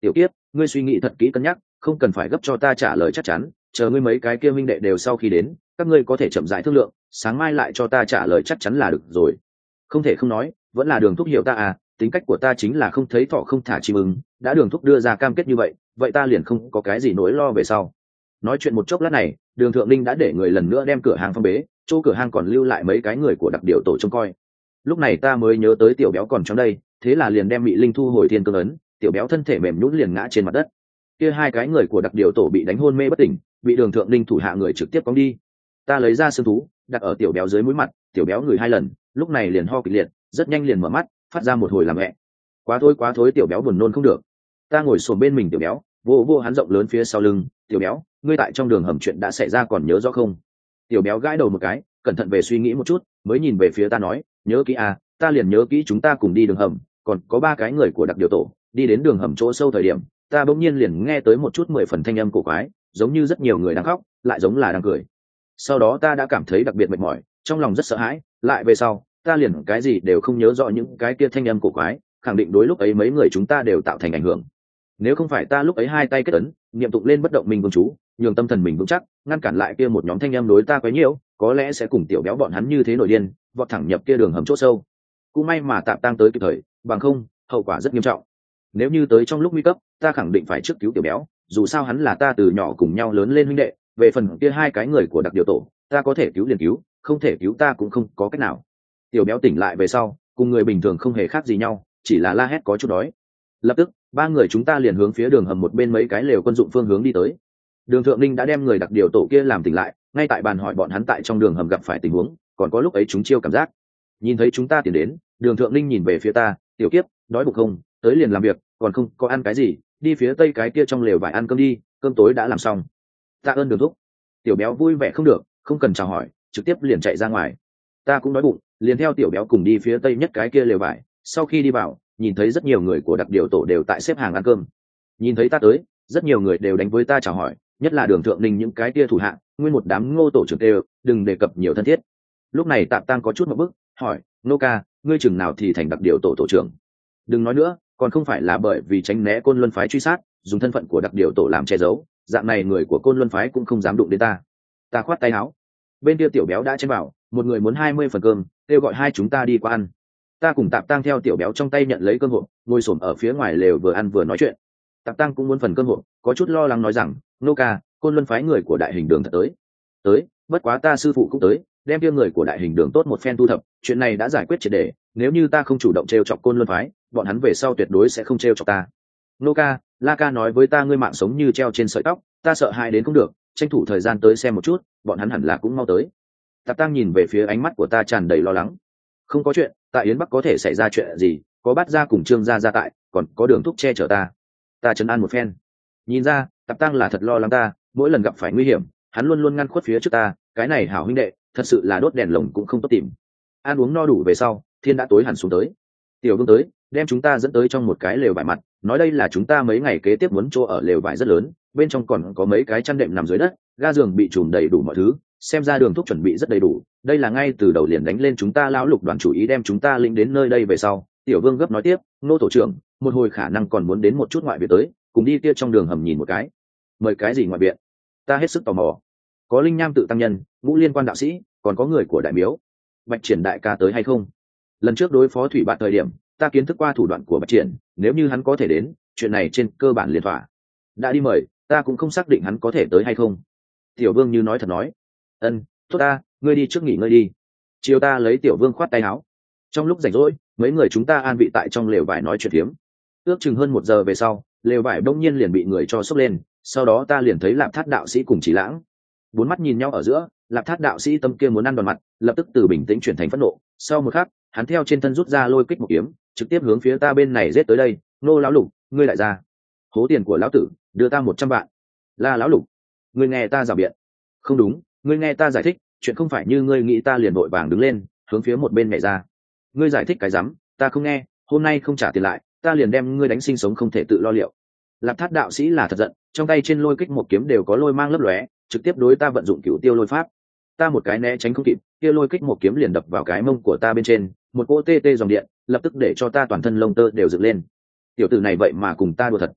tiểu kiếp, ngươi suy nghĩ thật kỹ cân nhắc, không cần phải gấp cho ta trả lời chắc chắn, chờ ngươi mấy cái kia minh đệ đều sau khi đến, các ngươi có thể chậm rãi thương lượng, sáng mai lại cho ta trả lời chắc chắn là được rồi. Không thể không nói, vẫn là Đường thúc hiểu ta à, tính cách của ta chính là không thấy thọ không thả chim ưng, đã Đường thúc đưa ra cam kết như vậy, vậy ta liền không có cái gì nỗi lo về sau. Nói chuyện một chốc lát này, Đường Thượng Linh đã để người lần nữa đem cửa hàng phong bế, chỗ cửa hàng còn lưu lại mấy cái người của đặc điều tổ trông coi. Lúc này ta mới nhớ tới tiểu béo còn trong đây, thế là liền đem Mị Linh thu hồi thiên cương ấn, tiểu béo thân thể mềm nhũn liền ngã trên mặt đất. Kia hai cái người của đặc điều tổ bị đánh hôn mê bất tỉnh, bị Đường Thượng Linh thủ hạ người trực tiếp cóng đi. Ta lấy ra xương thú, đặt ở tiểu béo dưới mũi mặt, tiểu béo ngửi hai lần, lúc này liền ho kịch liệt, rất nhanh liền mở mắt, phát ra một hồi làm mẹ. Quá thối quá thối, tiểu béo buồn nôn không được. Ta ngồi xổm bên mình tiểu béo, vô vô hắn rộng lớn phía sau lưng, tiểu béo, ngươi tại trong đường hầm chuyện đã xảy ra còn nhớ rõ không? Tiểu béo gãi đầu một cái, cẩn thận về suy nghĩ một chút, mới nhìn về phía ta nói, nhớ kỹ à, ta liền nhớ kỹ chúng ta cùng đi đường hầm, còn có ba cái người của đặc điều tổ, đi đến đường hầm chỗ sâu thời điểm, ta bỗng nhiên liền nghe tới một chút mười phần thanh âm cổ quái, giống như rất nhiều người đang khóc, lại giống là đang cười. Sau đó ta đã cảm thấy đặc biệt mệt mỏi, trong lòng rất sợ hãi, lại về sau, ta liền cái gì đều không nhớ rõ những cái kia thanh âm cổ quái, khẳng định đối lúc ấy mấy người chúng ta đều tạo thành ảnh hưởng. Nếu không phải ta lúc ấy hai tay kết ấn, niệm tụng lên bất động minh vương chú, nhường tâm thần mình vững chắc, ngăn cản lại kia một nhóm thanh âm đối ta quấy nhiễu, có lẽ sẽ cùng tiểu béo bọn hắn như thế nổi điên, vọt thẳng nhập kia đường hầm chỗ sâu. Cũng may mà tạm tăng tới kịp thời, bằng không, hậu quả rất nghiêm trọng. Nếu như tới trong lúc nguy cấp, ta khẳng định phải trước cứu tiểu béo, dù sao hắn là ta từ nhỏ cùng nhau lớn lên huynh đệ, về phần kia hai cái người của đặc điều tổ, ta có thể cứu liền cứu, không thể cứu ta cũng không có cách nào. Tiểu béo tỉnh lại về sau, cùng người bình thường không hề khác gì nhau, chỉ là la hét có chút đói. Lập tức, ba người chúng ta liền hướng phía đường hầm một bên mấy cái lều quân dụng phương hướng đi tới. Đường Thượng Linh đã đem người đặc điều tổ kia làm tỉnh lại, ngay tại bàn hỏi bọn hắn tại trong đường hầm gặp phải tình huống, còn có lúc ấy chúng chiêu cảm giác. Nhìn thấy chúng ta tiến đến, Đường Thượng Linh nhìn về phía ta, tiểu kiếp, đói bụng không, tới liền làm việc, còn không có ăn cái gì, đi phía tây cái kia trong lều vải ăn cơm đi, cơm tối đã làm xong. Tạ ơn Đường thúc. Tiểu béo vui vẻ không được, không cần chào hỏi, trực tiếp liền chạy ra ngoài. Ta cũng đói bụng, liền theo tiểu béo cùng đi phía tây nhất cái kia lều vải. Sau khi đi vào, nhìn thấy rất nhiều người của đặc điều tổ đều tại xếp hàng ăn cơm. Nhìn thấy ta tới, rất nhiều người đều đánh với ta chào hỏi, nhất là Đường Thượng Linh những cái kia thủ hạ, nguyên một đám Ngô tổ trưởng đều, đừng đề cập nhiều thân thiết. Lúc này Tạp Tăng có chút một bức, hỏi, Ngô ca, ngươi chừng nào thì thành đặc điều tổ tổ trưởng? Đừng nói nữa, còn không phải là bởi vì tránh né Côn Luân phái truy sát, dùng thân phận của đặc điều tổ làm che giấu, dạng này người của Côn Luân phái cũng không dám đụng đến ta. Ta khoát tay áo. Bên kia tiểu béo đã chen vào, một người muốn hai mươi phần cơm, kêu gọi hai chúng ta đi qua ăn. Ta cùng Tạp Tăng theo tiểu béo trong tay nhận lấy cơm hộp, ngồi xổm ở phía ngoài lều vừa ăn vừa nói chuyện. Tạp Tăng cũng muốn phần cơm hộp, có chút lo lắng nói rằng, Nô ca, Côn Luân phái người của đại hình đường thật tới. Tới, bất quá ta sư phụ cũng tới, đem kia người của đại hình đường tốt một phen thu thập, chuyện này đã giải quyết triệt để, nếu như ta không chủ động trêu chọc Côn Luân phái, bọn hắn về sau tuyệt đối sẽ không trêu chọc ta. Nô ca, La ca nói với ta ngươi mạng sống như treo trên sợi tóc, ta sợ hãi đến không được, tranh thủ thời gian tới xem một chút, bọn hắn hẳn là cũng mau tới. Tạp Tăng nhìn về phía ánh mắt của ta tràn đầy lo lắng. Không có chuyện, tại Yến Bắc có thể xảy ra chuyện gì, có Bát gia cùng Trương gia gia tại, còn có Đường thúc che chở ta. Ta trấn an một phen. Nhìn ra, Tạp Tăng là thật lo lắng ta, mỗi lần gặp phải nguy hiểm, hắn luôn luôn ngăn khuất phía trước ta, cái này hảo huynh đệ, thật sự là đốt đèn lồng cũng không tốt tìm. Ăn uống no đủ về sau, thiên đã tối hẳn xuống tới. Tiểu Vương tới, đem chúng ta dẫn tới trong một cái lều vải mặt, nói đây là chúng ta mấy ngày kế tiếp muốn chỗ ở lều vải rất lớn, bên trong còn có mấy cái chăn đệm nằm dưới đất, ga giường bị trùm đầy đủ mọi thứ, xem ra Đường thúc chuẩn bị rất đầy đủ, đây là ngay từ đầu liền đánh lên chúng ta lão lục đoàn chủ ý đem chúng ta lĩnh đến nơi đây về sau. Tiểu Vương gấp nói tiếp, Nô tổ trưởng, một hồi khả năng còn muốn đến một chút ngoại viện tới, cùng đi kia trong đường hầm nhìn một cái. Mời cái gì ngoại viện? Ta hết sức tò mò. Có linh nham tự tăng nhân, ngũ liên quan đạo sĩ, còn có người của đại miếu. Bạch Triển đại ca tới hay không? Lần trước đối phó thủy bạn thời điểm, ta kiến thức qua thủ đoạn của Bạch Triển, nếu như hắn có thể đến, chuyện này trên cơ bản liền thỏa. Đã đi mời, ta cũng không xác định hắn có thể tới hay không. Tiểu Vương như nói thật nói. Ân, tốt ta, ngươi đi trước nghỉ ngơi đi. Chiều ta lấy Tiểu Vương khoát tay áo. Trong lúc rảnh rỗi, mấy người chúng ta an vị tại trong lều vải nói chuyện phiếm. Ước chừng hơn một giờ về sau, lều vải đông nhiên liền bị người cho sốc lên, sau đó ta liền thấy Lạp Thát đạo sĩ cùng Chỉ Lãng. Bốn mắt nhìn nhau ở giữa, Lạp Thát đạo sĩ tâm kia muốn ăn đòn mặt, lập tức từ bình tĩnh chuyển thành phẫn nộ. Sau một khắc, hắn theo trên thân rút ra lôi kích một kiếm, trực tiếp hướng phía ta bên này giết tới đây. Nô lão lục, ngươi lại ra. Hố tiền của lão tử, đưa ta một trăm vạn. La lão lục, ngươi nghe ta rào biện. Không đúng, ngươi nghe ta giải thích, chuyện không phải như ngươi nghĩ. Ta liền vội vàng đứng lên, hướng phía một bên nhảy ra. Ngươi giải thích cái rắm, ta không nghe, hôm nay không trả tiền lại, ta liền đem ngươi đánh sinh sống không thể tự lo liệu. Lạp Thát đạo sĩ là thật giận, trong tay trên lôi kích một kiếm đều có lôi mang lấp lóe, trực tiếp đối ta vận dụng cửu tiêu lôi pháp. Ta một cái né tránh không kịp, kia lôi kích một kiếm liền đập vào cái mông của ta bên trên, một cỗ tê tê dòng điện, lập tức để cho ta toàn thân lông tơ đều dựng lên. Tiểu tử này vậy mà cùng ta đùa thật.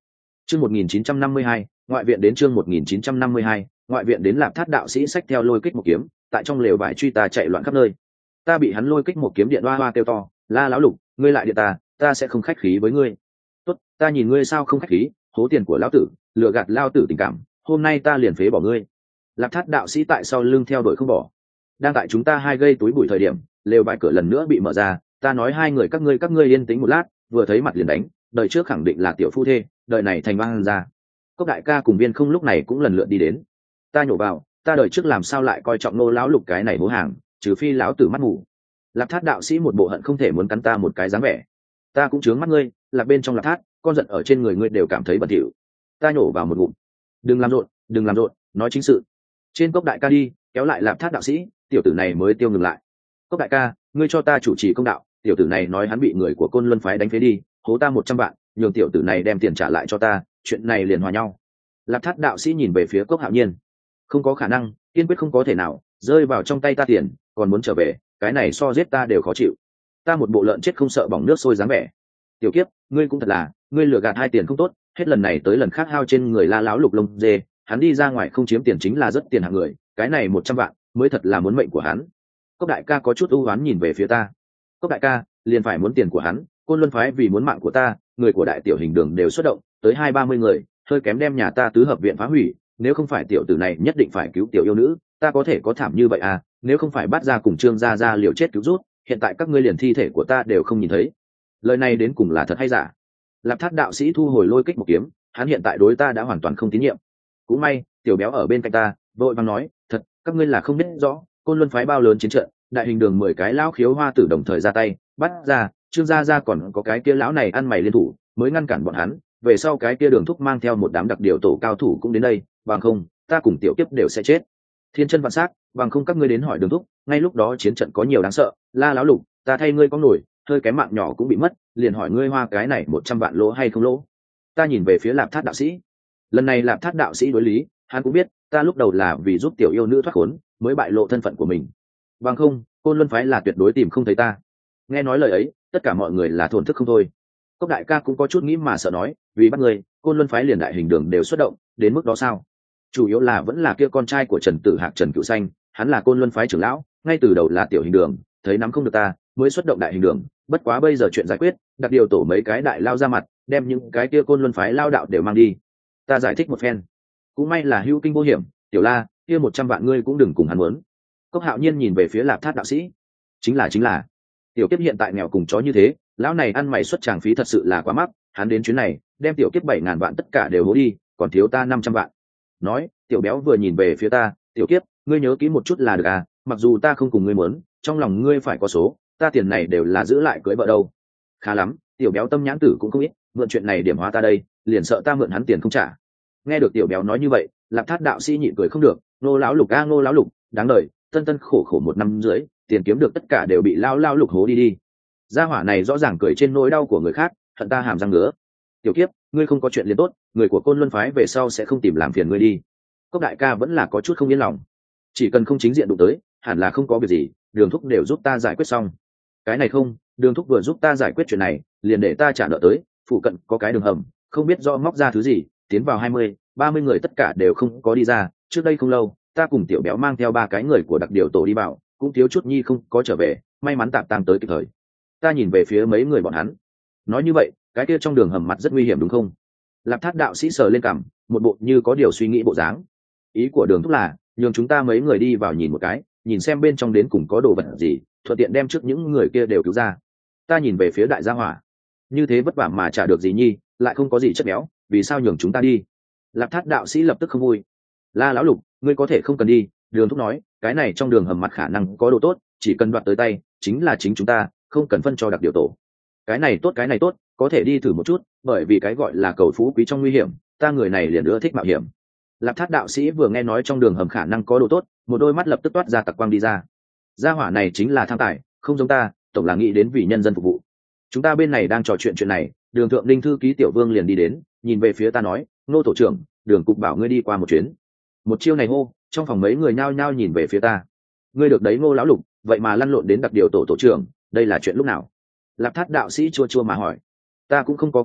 Chương một nghìn chín trăm năm mươi hai, ngoại viện đến chương một nghìn chín trăm năm mươi hai, ngoại viện đến Lạp Thát đạo sĩ xách theo lôi kích một kiếm, tại trong lều vải truy ta chạy loạn khắp nơi. Ta bị hắn lôi kích một kiếm điện oa oa kêu to, "La lão lục, ngươi lại điện ta, ta sẽ không khách khí với ngươi." "Tốt, ta nhìn ngươi sao không khách khí, hố tiền của lão tử, lừa gạt lao tử tình cảm, hôm nay ta liền phế bỏ ngươi." Lạp Thát đạo sĩ tại sau lưng theo đuổi không bỏ. Đang tại chúng ta hai gây túi bụi thời điểm, lều vải cửa lần nữa bị mở ra, ta nói hai người các ngươi các ngươi yên tĩnh một lát, vừa thấy mặt liền đánh, đời trước khẳng định là tiểu phu thê, đời này thành vang ra. Cốc đại ca cùng Viên Không lúc này cũng lần lượt đi đến. Ta nhổ vào, ta đời trước làm sao lại coi trọng nô lão lục cái này hố hàng, trừ phi lão tử mắt ngủ. Lạp Thát đạo sĩ một bộ hận không thể muốn cắn ta một cái dáng vẻ. Ta cũng chướng mắt ngươi, là bên trong Lạp Thát, con giận ở trên người ngươi đều cảm thấy bẩn thỉu. Ta nhổ vào một ngụm. Đừng làm rộn, đừng làm rộn, nói chính sự. Trên Cốc đại ca đi, kéo lại Lạp Thát đạo sĩ, tiểu tử này mới tiêu ngừng lại. Cốc đại ca, ngươi cho ta chủ trì công đạo, tiểu tử này nói hắn bị người của Côn Luân phái đánh phế đi, hố ta một trăm vạn, nhường tiểu tử này đem tiền trả lại cho ta, chuyện này liền hòa nhau. Lạp Thát đạo sĩ nhìn về phía Cốc Hạo Nhiên. Không có khả năng, kiên quyết không có thể nào, rơi vào trong tay ta tiền, còn muốn trở về, cái này so giết ta đều khó chịu. Ta một bộ lợn chết không sợ bỏng nước sôi dáng vẻ. Tiểu kiếp, ngươi cũng thật là, ngươi lừa gạt hai tiền không tốt, hết lần này tới lần khác hao trên người La lão lục lông dê, hắn đi ra ngoài không chiếm tiền chính là rất tiền hạng người, cái này một trăm vạn, mới thật là muốn mệnh của hắn. Cốc đại ca có chút ưu oán nhìn về phía ta. Cốc đại ca, liền phải muốn tiền của hắn, Côn Luân phái vì muốn mạng của ta, người của đại tiểu hình đường đều xuất động, tới hai ba mươi người, hơi kém đem nhà ta tứ hợp viện phá hủy, nếu không phải tiểu tử này nhất định phải cứu tiểu yêu nữ, ta có thể có thảm như vậy à, nếu không phải bắt ra cùng Trương gia gia liều chết cứu rút, hiện tại các ngươi liền thi thể của ta đều không nhìn thấy. Lời này đến cùng là thật hay giả? Lạp Thát đạo sĩ thu hồi lôi kích một kiếm, hắn hiện tại đối ta đã hoàn toàn không tín nhiệm. Cũng may, tiểu béo ở bên cạnh ta, vội vàng nói, thật, các ngươi là không biết rõ, Côn Luân phái bao lớn chiến trận, đại hình đường mười cái lão khiếu hoa tử đồng thời ra tay, bắt ra, Trương gia gia còn có cái kia lão này ăn mày liên thủ, mới ngăn cản bọn hắn, về sau cái kia Đường Thúc mang theo một đám đặc điều tổ cao thủ cũng đến đây, bằng không, ta cùng tiểu kiếp đều sẽ chết. Thiên chân vạn sắc, bằng không các ngươi đến hỏi Đường Thúc, ngay lúc đó chiến trận có nhiều đáng sợ, La lão lục, ta thay ngươi có nổi, hơi cái mạng nhỏ cũng bị mất, liền hỏi ngươi hoa cái này một trăm vạn lỗ hay không lỗ. Ta nhìn về phía Lạp Thát đạo sĩ. Lần này Lạp Thát đạo sĩ đối lý, hắn cũng biết, ta lúc đầu là vì giúp tiểu yêu nữ thoát khốn, mới bại lộ thân phận của mình. Bằng không, Côn Luân phái là tuyệt đối tìm không thấy ta. Nghe nói lời ấy, tất cả mọi người là thổn thức không thôi. Cốc đại ca cũng có chút nghĩ mà sợ nói, vì bắt người, Côn Luân phái liền đại hình đường đều xuất động, đến mức đó sao? Chủ yếu là vẫn là kia con trai của Trần Tử Hạc Trần Cựu Xanh, hắn là Côn Luân phái trưởng lão, ngay từ đầu là tiểu hình đường, thấy nắm không được ta, mới xuất động đại hình đường, bất quá bây giờ chuyện giải quyết, đặc điều tổ mấy cái đại lao ra mặt, đem những cái kia Côn Luân phái lao đạo đều mang đi. Ta giải thích một phen, cũng may là hữu kinh vô hiểm, tiểu La, kia một trăm vạn ngươi cũng đừng cùng hắn muốn. Cốc Hạo Nhiên nhìn về phía Lạp Thát đạo sĩ, chính là chính là, tiểu kiếp hiện tại nghèo cùng chó như thế, lão này ăn mày xuất tràng phí thật sự là quá mắc, hắn đến chuyến này, đem tiểu kiếp bảy ngàn vạn tất cả đều hố đi, còn thiếu ta năm trăm vạn. Nói, tiểu béo vừa nhìn về phía ta, tiểu kiếp, ngươi nhớ kỹ một chút là được à, mặc dù ta không cùng ngươi muốn, trong lòng ngươi phải có số, ta tiền này đều là giữ lại cưới vợ đâu. Khá lắm, tiểu béo tâm nhãn tử cũng không ít, mượn chuyện này điểm hóa ta đây, liền sợ ta mượn hắn tiền không trả. Nghe được tiểu béo nói như vậy, Lạp Thát đạo sĩ nhịn cười không được, nô lão lục a nô lão lục, đáng đời, tân tân khổ khổ một năm rưỡi, tiền kiếm được tất cả đều bị lao lao lục hố đi đi. Gia hỏa này rõ ràng cười trên nỗi đau của người khác, hận ta hàm răng ngứa. Tiểu kiếp, ngươi không có chuyện liền tốt, người của Côn Luân phái về sau sẽ không tìm làm phiền ngươi đi. Cốc đại ca vẫn là có chút không yên lòng, chỉ cần không chính diện đụng tới, hẳn là không có việc gì, Đường Thúc đều giúp ta giải quyết xong. Cái này không, Đường Thúc vừa giúp ta giải quyết chuyện này, liền để ta trả nợ tới, phụ cận có cái đường hầm, không biết do móc ra thứ gì, tiến vào hai mươi, ba mươi người tất cả đều không có đi ra, trước đây không lâu, ta cùng tiểu béo mang theo ba cái người của đặc điều tổ đi vào, cũng thiếu chút nhi không có trở về, may mắn tạm tam tới kịp thời. Ta nhìn về phía mấy người bọn hắn, nói như vậy, cái kia trong đường hầm mặt rất nguy hiểm đúng không? Lạp Thát đạo sĩ sờ lên cằm, một bộ như có điều suy nghĩ bộ dáng. Ý của Đường Thúc là nhường chúng ta mấy người đi vào nhìn một cái, nhìn xem bên trong đến cùng có đồ vật gì, thuận tiện đem trước những người kia đều cứu ra. Ta nhìn về phía đại gia hỏa, như thế vất vả mà trả được gì nhi, lại không có gì chất béo, vì sao nhường chúng ta đi? Lạp Thát đạo sĩ lập tức không vui. La lão lục, ngươi có thể không cần đi, Đường Thúc nói, cái này trong đường hầm mặt khả năng có đồ tốt, chỉ cần đoạt tới tay, chính là chính chúng ta, không cần phân cho đặc điều tổ. Cái này tốt cái này tốt, có thể đi thử một chút, bởi vì cái gọi là cầu phú quý trong nguy hiểm, ta người này liền ưa thích mạo hiểm. Lạp Thát đạo sĩ vừa nghe nói trong đường hầm khả năng có đồ tốt, một đôi mắt lập tức toát ra tặc quang đi ra. Gia hỏa này chính là tham tài, không giống ta, tổng là nghĩ đến vì nhân dân phục vụ. Chúng ta bên này đang trò chuyện chuyện này, Đường thượng linh thư ký tiểu vương liền đi đến, nhìn về phía ta nói, nô tổ trưởng, Đường cục bảo ngươi đi qua một chuyến. Một chiêu này hô, trong phòng mấy người nhao nhao nhìn về phía ta. Ngươi được đấy Ngô lão lục, vậy mà lăn lộn đến đặc điều tổ tổ trưởng, đây là chuyện lúc nào? Lạp Thát đạo sĩ chua chua mà hỏi. Ta cũng không có cách nào,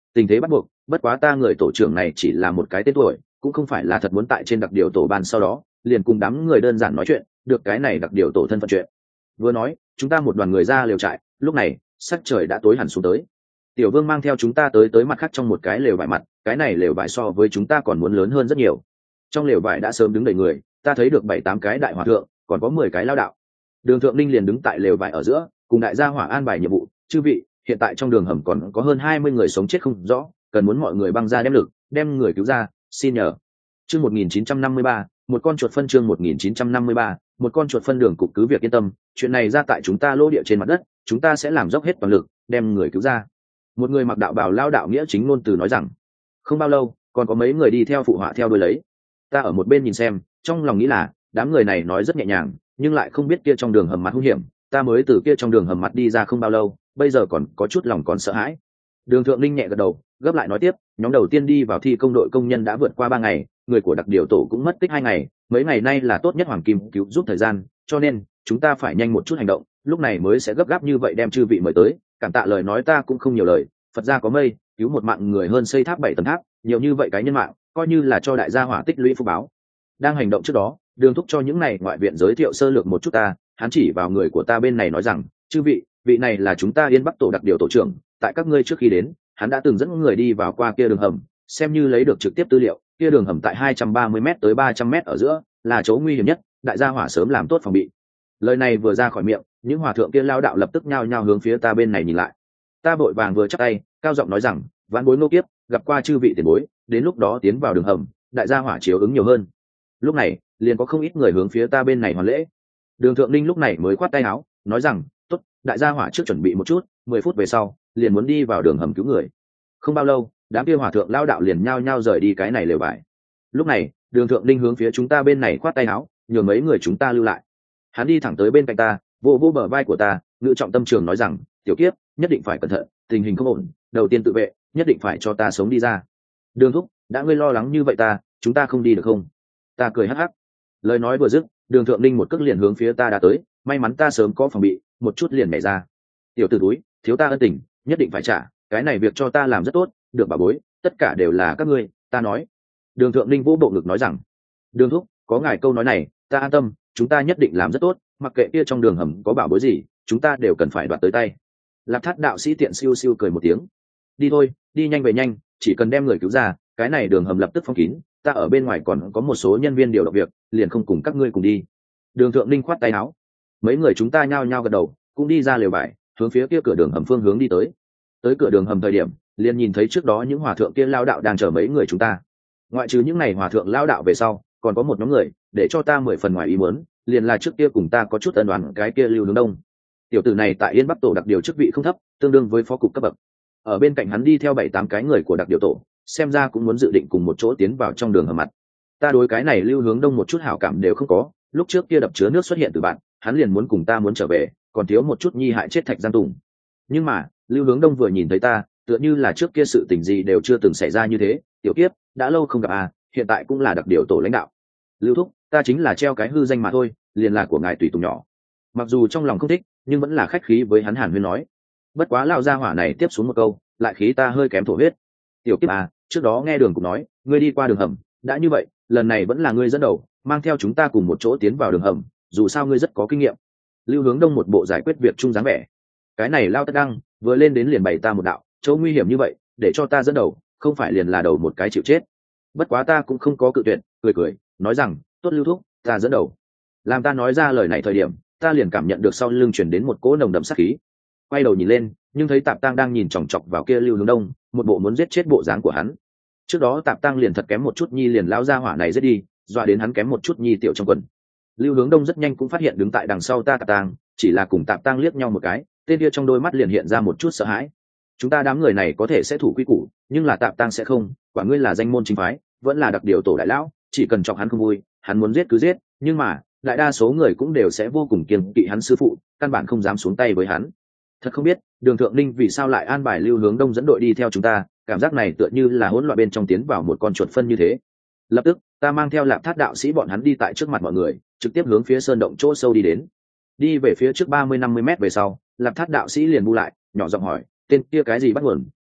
tình thế bắt buộc, bất quá ta người tổ trưởng này chỉ là một cái tên tuổi, cũng không phải là thật muốn tại trên đặc điều tổ ban sau đó liền cùng đám người đơn giản nói chuyện được cái này đặc điều tổ thân phận chuyện. Vừa nói chúng ta một đoàn người ra lều trại, lúc này sắc trời đã tối hẳn xuống tới. Tiểu Vương mang theo chúng ta tới tới mặt khác trong một cái lều vải mặt, cái này lều vải so với chúng ta còn muốn lớn hơn rất nhiều. Trong lều vải đã sớm đứng đầy người, ta thấy được bảy tám cái đại hòa thượng, còn có mười cái lao đạo. Đường Thượng Ninh liền đứng tại lều vải ở giữa, cùng đại gia hỏa an bài nhiệm vụ. Chư vị, hiện tại trong đường hầm còn có hơn hai mươi người sống chết không rõ, cần muốn mọi người băng ra đem lực, đem người cứu ra, xin nhờ. Chương một nghìn chín trăm năm mươi ba, một con chuột phân chương một nghìn chín trăm năm mươi ba, một con chuột phân. Đường cục cứ việc yên tâm, chuyện này ra tại chúng ta lô địa trên mặt đất, chúng ta sẽ làm dốc hết toàn lực, đem người cứu ra. Một người mặc đạo bào lao đạo nghĩa chính ngôn từ nói rằng. Không bao lâu, còn có mấy người đi theo phụ họa theo đuôi lấy. Ta ở một bên nhìn xem, trong lòng nghĩ là, đám người này nói rất nhẹ nhàng, nhưng lại không biết kia trong đường hầm mặt hung hiểm. Ta mới từ kia trong đường hầm mặt đi ra không bao lâu, bây giờ còn có chút lòng còn sợ hãi. Đường Thượng Linh nhẹ gật đầu, gấp lại nói tiếp, nhóm đầu tiên đi vào thi công đội công nhân đã vượt qua ba ngày, người của đặc điều tổ cũng mất tích hai ngày, mấy ngày nay là tốt nhất hoàng kim cứu giúp thời gian, cho nên chúng ta phải nhanh một chút hành động, lúc này mới sẽ gấp gáp như vậy đem chư vị mời tới. Cảm tạ lời nói ta cũng không nhiều lời, Phật gia có mây, cứu một mạng người hơn xây tháp bảy tầng tháp, nhiều như vậy cái nhân mạng, coi như là cho đại gia hỏa tích lũy phúc báo. Đang hành động trước đó, Đường thúc cho những này ngoại viện giới thiệu sơ lược một chút ta, hắn chỉ vào người của ta bên này nói rằng, chư vị, vị này là chúng ta Yên Bắc tổ đặc điều tổ trưởng, tại các ngươi trước khi đến, hắn đã từng dẫn người đi vào qua kia đường hầm, xem như lấy được trực tiếp tư liệu, kia đường hầm tại hai trăm ba mươi mét tới ba trăm mét ở giữa, là chỗ nguy hiểm nhất, đại gia hỏa sớm làm tốt phòng bị. Lời này vừa ra khỏi miệng, những hòa thượng kia lao đạo lập tức nhao nhao hướng phía ta bên này nhìn lại. Ta vội vàng vừa chắp tay, cao giọng nói rằng, vãn bối nô kiếp, gặp qua chư vị tiền bối, đến lúc đó tiến vào đường hầm, đại gia hỏa chiếu ứng nhiều hơn. Lúc này, liền có không ít người hướng phía ta bên này hoàn lễ. Đường Thượng Ninh lúc này mới khoát tay áo, nói rằng, tốt, đại gia hỏa trước chuẩn bị một chút, mười phút về sau, liền muốn đi vào đường hầm cứu người. Không bao lâu, đám kia hòa thượng lao đạo liền nhao nhao rời đi cái này lều vải. Lúc này, Đường Thượng Ninh hướng phía chúng ta bên này khoát tay áo, nhường mấy người chúng ta lưu lại. Hắn đi thẳng tới bên cạnh ta, vô vô bờ vai của ta, ngự trọng tâm trường nói rằng, tiểu kiếp, nhất định phải cẩn thận, tình hình không ổn, đầu tiên tự vệ, nhất định phải cho ta sống đi ra. Đường thúc, đã ngươi lo lắng như vậy ta, chúng ta không đi được không? Ta cười hắc hắc. Lời nói vừa dứt, Đường Thượng Ninh một cước liền hướng phía ta đã tới, may mắn ta sớm có phòng bị, một chút liền nhảy ra. Tiểu tử túi, thiếu ta ân tình, nhất định phải trả, cái này việc cho ta làm rất tốt, được bà bối, tất cả đều là các ngươi, ta nói. Đường Thượng Ninh vỗ bộ ngực nói rằng, Đường thúc, có ngài câu nói này, ta an tâm, chúng ta nhất định làm rất tốt, mặc kệ kia trong đường hầm có bảo bối gì, chúng ta đều cần phải đoạt tới tay. Lạp Thát đạo sĩ tiện siêu siêu cười một tiếng, đi thôi, đi nhanh về nhanh, chỉ cần đem người cứu ra, cái này đường hầm lập tức phong kín, ta ở bên ngoài còn có một số nhân viên điều động việc, liền không cùng các ngươi cùng đi. Đường Thượng Ninh khoát tay áo, mấy người chúng ta nhao nhao gật đầu, cũng đi ra lều vải, hướng phía kia cửa đường hầm phương hướng đi tới. Tới cửa đường hầm thời điểm, liền nhìn thấy trước đó những hòa thượng kia lao đạo đang chờ mấy người chúng ta. Ngoại trừ những này hòa thượng lao đạo về sau, còn có một nhóm người, để cho ta mười phần ngoài ý muốn, liền là trước kia cùng ta có chút ân oán cái kia Lưu Hướng Đông. Tiểu tử này tại Yên Bắc tổ đặc điều chức vị không thấp, tương đương với phó cục cấp bậc. Ở bên cạnh hắn đi theo bảy tám cái người của đặc điều tổ, xem ra cũng muốn dự định cùng một chỗ tiến vào trong đường hầm mặt. Ta đối cái này Lưu Hướng Đông một chút hảo cảm đều không có, lúc trước kia đập chứa nước xuất hiện từ bạn, hắn liền muốn cùng ta muốn trở về, còn thiếu một chút nhi hại chết Thạch Giang Tùng. Nhưng mà, Lưu Hướng Đông vừa nhìn thấy ta, tựa như là trước kia sự tình gì đều chưa từng xảy ra như thế, tiểu kiếp, đã lâu không gặp à, hiện tại cũng là đặc điều tổ lãnh đạo. Lưu thúc, ta chính là treo cái hư danh mà thôi, liền là của ngài tùy tùng nhỏ. Mặc dù trong lòng không thích, nhưng vẫn là khách khí với hắn Hàn Huyên nói. Bất quá lão gia hỏa này tiếp xuống một câu, lại khí ta hơi kém thổ huyết. Tiểu kiếp à, trước đó nghe Đường cũng nói, ngươi đi qua đường hầm, đã như vậy, lần này vẫn là ngươi dẫn đầu, mang theo chúng ta cùng một chỗ tiến vào đường hầm, dù sao ngươi rất có kinh nghiệm. Lưu Hướng Đông một bộ giải quyết việc chung dáng vẻ. Cái này lao tất đăng, vừa lên đến liền bày ta một đạo, chỗ nguy hiểm như vậy, để cho ta dẫn đầu, không phải liền là đầu một cái chịu chết. Bất quá ta cũng không có cự tuyệt, cười cười, nói rằng, tốt Lưu thúc, ta dẫn đầu. Làm ta nói ra lời này thời điểm, ta liền cảm nhận được sau lưng chuyển đến một cỗ nồng đậm sát khí. Quay đầu nhìn lên, nhưng thấy Tạp Tăng đang nhìn chòng chọc vào kia Lưu Hướng Đông, một bộ muốn giết chết bộ dáng của hắn. Trước đó Tạp Tăng liền thật kém một chút nhi liền lao ra hỏa này giết đi, dọa đến hắn kém một chút nhi tiểu trong quần. Lưu Hướng Đông rất nhanh cũng phát hiện đứng tại đằng sau ta Tạp Tăng, chỉ là cùng Tạp Tăng liếc nhau một cái, tên kia trong đôi mắt liền hiện ra một chút sợ hãi. Chúng ta đám người này có thể sẽ thủ quy củ, nhưng là Tạp Tăng sẽ không, quả ngươi là danh môn chính phái, vẫn là đặc điều tổ đại lão, chỉ cần chọc hắn không vui, hắn muốn giết cứ giết, nhưng mà đại đa số người cũng đều sẽ vô cùng kiêng kỵ hắn sư phụ, căn bản không dám xuống tay với hắn. Thật không biết Đường Thượng Ninh vì sao lại an bài Lưu Hướng Đông dẫn đội đi theo chúng ta, cảm giác này tựa như là hỗn loạn bên trong tiến vào một con chuột phân như thế. Lập tức ta mang theo Lạp Thát đạo sĩ bọn hắn đi tại trước mặt mọi người, trực tiếp hướng phía sơn động chỗ sâu đi đến. Đi về phía trước ba mươi năm mươi mét về sau, Lạp Thát đạo sĩ liền bu lại, nhỏ giọng hỏi, tên kia cái gì bắt nguồn,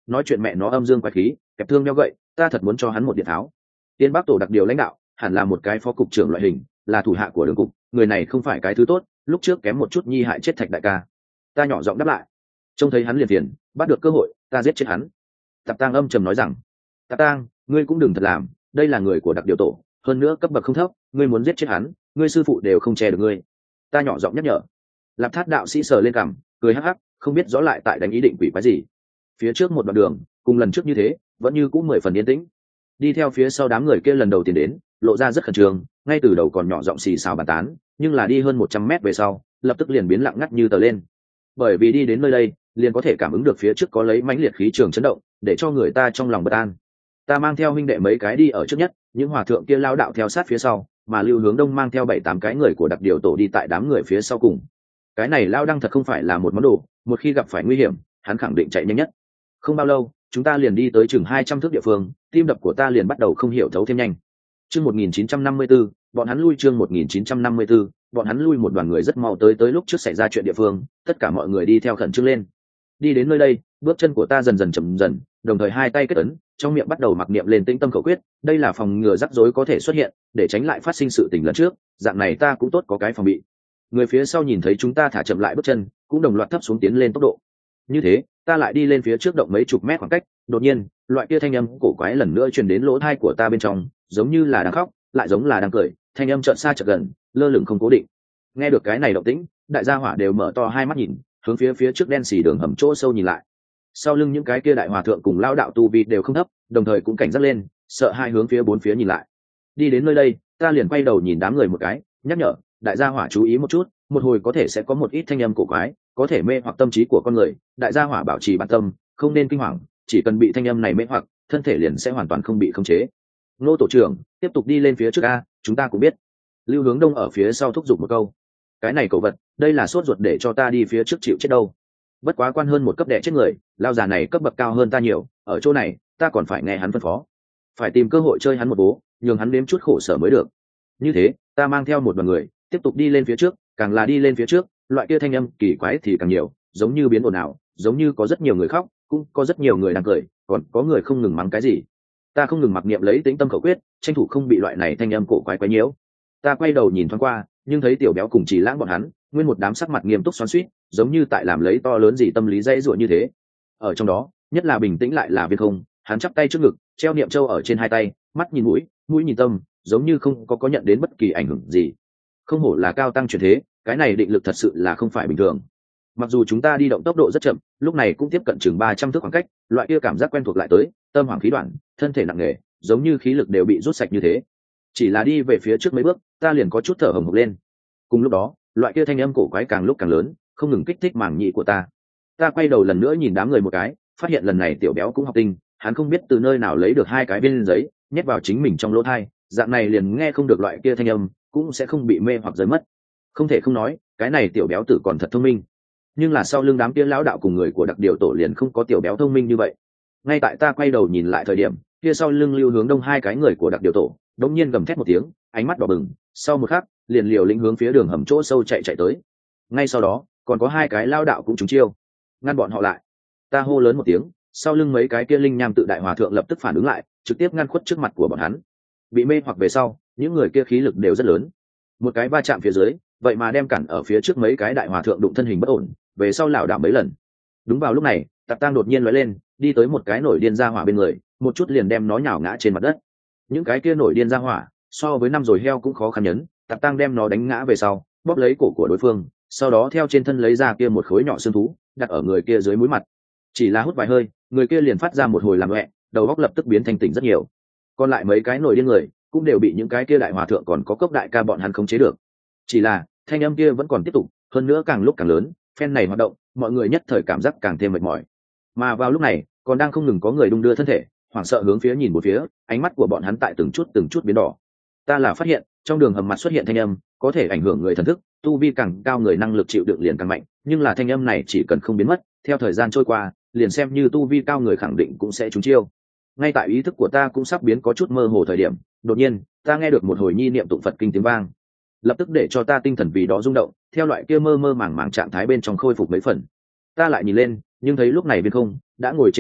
nói chuyện mẹ nó âm dương quái khí, kẹp thương đeo gậy, ta thật muốn cho hắn một điện tháo. Tiên Bắc tổ đặc điều lãnh đạo hẳn là một cái phó cục trưởng loại hình, là thủ hạ của đường cục, người này không phải cái thứ tốt, lúc trước kém một chút nhi hại chết Thạch đại ca. Ta nhỏ giọng đáp lại. Trông thấy hắn liền phiền, bắt được cơ hội ta giết chết hắn. Tạp Tang âm trầm nói rằng, Tạp Tang, ngươi cũng đừng thật làm, đây là người của đặc điều tổ, hơn nữa cấp bậc không thấp, ngươi muốn giết chết hắn, ngươi sư phụ đều không che được ngươi. Ta nhỏ giọng nhắc nhở. Lạp Thát đạo sĩ sờ lên cằm, cười hắc hắc, không biết rõ lại tại đánh ý định quỷ quái gì. Phía trước một đoạn đường, cùng lần trước như thế, vẫn như cũng mười phần yên tĩnh. Đi theo phía sau đám người kia lần đầu tiên đến, lộ ra rất khẩn trương, ngay từ đầu còn nhỏ giọng xì xào bàn tán, nhưng là đi hơn một trăm mét về sau, lập tức liền biến lặng ngắt như tờ lên. Bởi vì đi đến nơi đây, liền có thể cảm ứng được phía trước có lấy mãnh liệt khí trường chấn động, để cho người ta trong lòng bất an. Ta mang theo huynh đệ mấy cái đi ở trước nhất, những hòa thượng kia lao đạo theo sát phía sau, mà Lưu Hướng Đông mang theo bảy tám cái người của đặc điều tổ đi tại đám người phía sau cùng. Cái này lao đăng thật không phải là một món đồ, một khi gặp phải nguy hiểm, hắn khẳng định chạy nhanh nhất. Không bao lâu, chúng ta liền đi tới chừng hai trăm thước địa phương, tim đập của ta liền bắt đầu không hiểu thấu thêm nhanh. Chương một nghìn chín trăm năm mươi tư, bọn hắn lui chương một nghìn chín trăm năm mươi tư, bọn hắn lui một đoàn người rất mau tới tới lúc trước xảy ra chuyện địa phương, tất cả mọi người đi theo khẩn trương lên. Đi đến nơi đây, bước chân của ta dần dần chậm dần, đồng thời hai tay kết ấn, trong miệng bắt đầu mặc niệm lên tĩnh tâm khẩu quyết, đây là phòng ngừa rắc rối có thể xuất hiện, để tránh lại phát sinh sự tình lần trước, dạng này ta cũng tốt có cái phòng bị. Người phía sau nhìn thấy chúng ta thả chậm lại bước chân, cũng đồng loạt thấp xuống tiến lên tốc độ. Như thế, ta lại đi lên phía trước động mấy chục mét khoảng cách, đột nhiên, loại kia thanh âm cổ quái lần nữa truyền đến lỗ tai của ta bên trong, giống như là đang khóc, lại giống là đang cười, thanh âm chợt xa chợt gần, lơ lửng không cố định. Nghe được cái này động tĩnh, đại gia hỏa đều mở to hai mắt nhìn, hướng phía phía trước đen xì đường hầm chỗ sâu nhìn lại. Sau lưng những cái kia đại hòa thượng cùng lão đạo tu vi đều không thấp, đồng thời cũng cảnh giác lên, sợ hai hướng phía bốn phía nhìn lại. Đi đến nơi đây, ta liền quay đầu nhìn đám người một cái, nhắc nhở, đại gia hỏa chú ý một chút, một hồi có thể sẽ có một ít thanh âm cổ quái, có thể mê hoặc tâm trí của con người, đại gia hỏa bảo trì bản tâm, không nên kinh hoàng, chỉ cần bị thanh âm này mê hoặc, thân thể liền sẽ hoàn toàn không bị khống chế. Nô tổ trưởng, tiếp tục đi lên phía trước a, chúng ta cũng biết. Lưu Hướng Đông ở phía sau thúc giục một câu. Cái này cậu vật, đây là sốt ruột để cho ta đi phía trước chịu chết đâu. Bất quá quan hơn một cấp đẻ chết người, lao già này cấp bậc cao hơn ta nhiều, ở chỗ này, ta còn phải nghe hắn phân phó, phải tìm cơ hội chơi hắn một bố, nhường hắn nếm chút khổ sở mới được. Như thế, ta mang theo một đoàn người, tiếp tục đi lên phía trước, càng là đi lên phía trước, loại kia thanh âm kỳ quái thì càng nhiều, giống như biến ồn ào, giống như có rất nhiều người khóc, cũng có rất nhiều người đang cười, còn có người không ngừng mắng cái gì. Ta không ngừng mặc niệm lấy tĩnh tâm khẩu quyết, tranh thủ không bị loại này thanh âm cổ quái quấy nhiễu. Ta quay đầu nhìn thoáng qua, nhưng thấy Tiểu Béo cùng Chỉ Lãng bọn hắn, nguyên một đám sắc mặt nghiêm túc xoắn xuýt, giống như tại làm lấy to lớn gì tâm lý dãy rủa như thế. Ở trong đó, nhất là bình tĩnh lại là Viên Không, hắn chắp tay trước ngực, treo niệm châu ở trên hai tay, mắt nhìn mũi, mũi nhìn tâm, giống như không có có nhận đến bất kỳ ảnh hưởng gì. Không hổ là cao tăng truyền thế, cái này định lực thật sự là không phải bình thường. Mặc dù chúng ta đi động tốc độ rất chậm, lúc này cũng tiếp cận chừng ba trăm thước khoảng cách, loại kia cảm giác quen thuộc lại tới, tâm hoảng khí đoạn, thân thể nặng nề, giống như khí lực đều bị rút sạch như thế. Chỉ là đi về phía trước mấy bước, ta liền có chút thở hổn hộc lên. Cùng lúc đó, loại kia thanh âm cổ quái càng lúc càng lớn, không ngừng kích thích màng nhĩ của ta. Ta quay đầu lần nữa nhìn đám người một cái, phát hiện lần này Tiểu Béo cũng học tinh, hắn không biết từ nơi nào lấy được hai cái viên giấy, nhét vào chính mình trong lỗ tai, dạng này liền nghe không được loại kia thanh âm, cũng sẽ không bị mê hoặc rơi mất. Không thể không nói, cái này Tiểu Béo tử còn thật thông minh. Nhưng là sau lưng đám kia lão đạo cùng người của đặc điều tổ liền không có Tiểu Béo thông minh như vậy. Ngay tại ta quay đầu nhìn lại thời điểm, kia sau lưng Lưu Hướng Đông hai cái người của đặc điều tổ, đột nhiên gầm thét một tiếng, ánh mắt đỏ bừng, sau một khắc, liền liều lĩnh hướng phía đường hầm chỗ sâu chạy chạy tới. Ngay sau đó, còn có hai cái lao đạo cũng trúng chiêu, ngăn bọn họ lại. Ta hô lớn một tiếng, sau lưng mấy cái kia linh nham tự đại hòa thượng lập tức phản ứng lại, trực tiếp ngăn khuất trước mặt của bọn hắn. Bị mê hoặc về sau, những người kia khí lực đều rất lớn, một cái va chạm phía dưới, vậy mà đem cản ở phía trước mấy cái đại hòa thượng đụng thân hình bất ổn, về sau lảo đảo mấy lần. Đúng vào lúc này, Tạp Tang đột nhiên lóe lên, đi tới một cái nổi điên ra hỏa bên người, một chút liền đem nó nhào ngã trên mặt đất. Những cái kia nổi điên ra hỏa, so với năm rồi heo cũng khó khăn nhấn, Tạp Tang đem nó đánh ngã về sau, bóp lấy cổ của đối phương, sau đó theo trên thân lấy ra kia một khối nhỏ xương thú, đặt ở người kia dưới mũi mặt. Chỉ là hút vài hơi, người kia liền phát ra một hồi làm loẹ, đầu óc lập tức biến thanh tỉnh rất nhiều. Còn lại mấy cái nổi điên người, cũng đều bị những cái kia đại hòa thượng còn có cốc đại ca bọn hắn khống chế được. Chỉ là thanh âm kia vẫn còn tiếp tục, hơn nữa càng lúc càng lớn, phen này hoạt động, mọi người nhất thời cảm giác càng thêm mệt mỏi. Mà vào lúc này, còn đang không ngừng có người đung đưa thân thể, hoảng sợ hướng phía nhìn một phía, ánh mắt của bọn hắn tại từng chút từng chút biến đỏ. Ta là phát hiện, trong đường hầm mặt xuất hiện thanh âm, có thể ảnh hưởng người thần thức, tu vi càng cao người năng lực chịu đựng liền càng mạnh, nhưng là thanh âm này chỉ cần không biến mất, theo thời gian trôi qua, liền xem như tu vi cao người khẳng định cũng sẽ trúng chiêu. Ngay tại ý thức của ta cũng sắp biến có chút mơ hồ thời điểm, đột nhiên, ta nghe được một hồi nhi niệm tụng Phật kinh tiếng vang, lập tức để cho ta tinh thần vì đó rung động, theo loại kia mơ mơ màng màng trạng thái bên trong khôi phục mấy phần. Ta lại nhìn lên, nhưng thấy lúc này Viên Không đã ngồi trên mặt đất,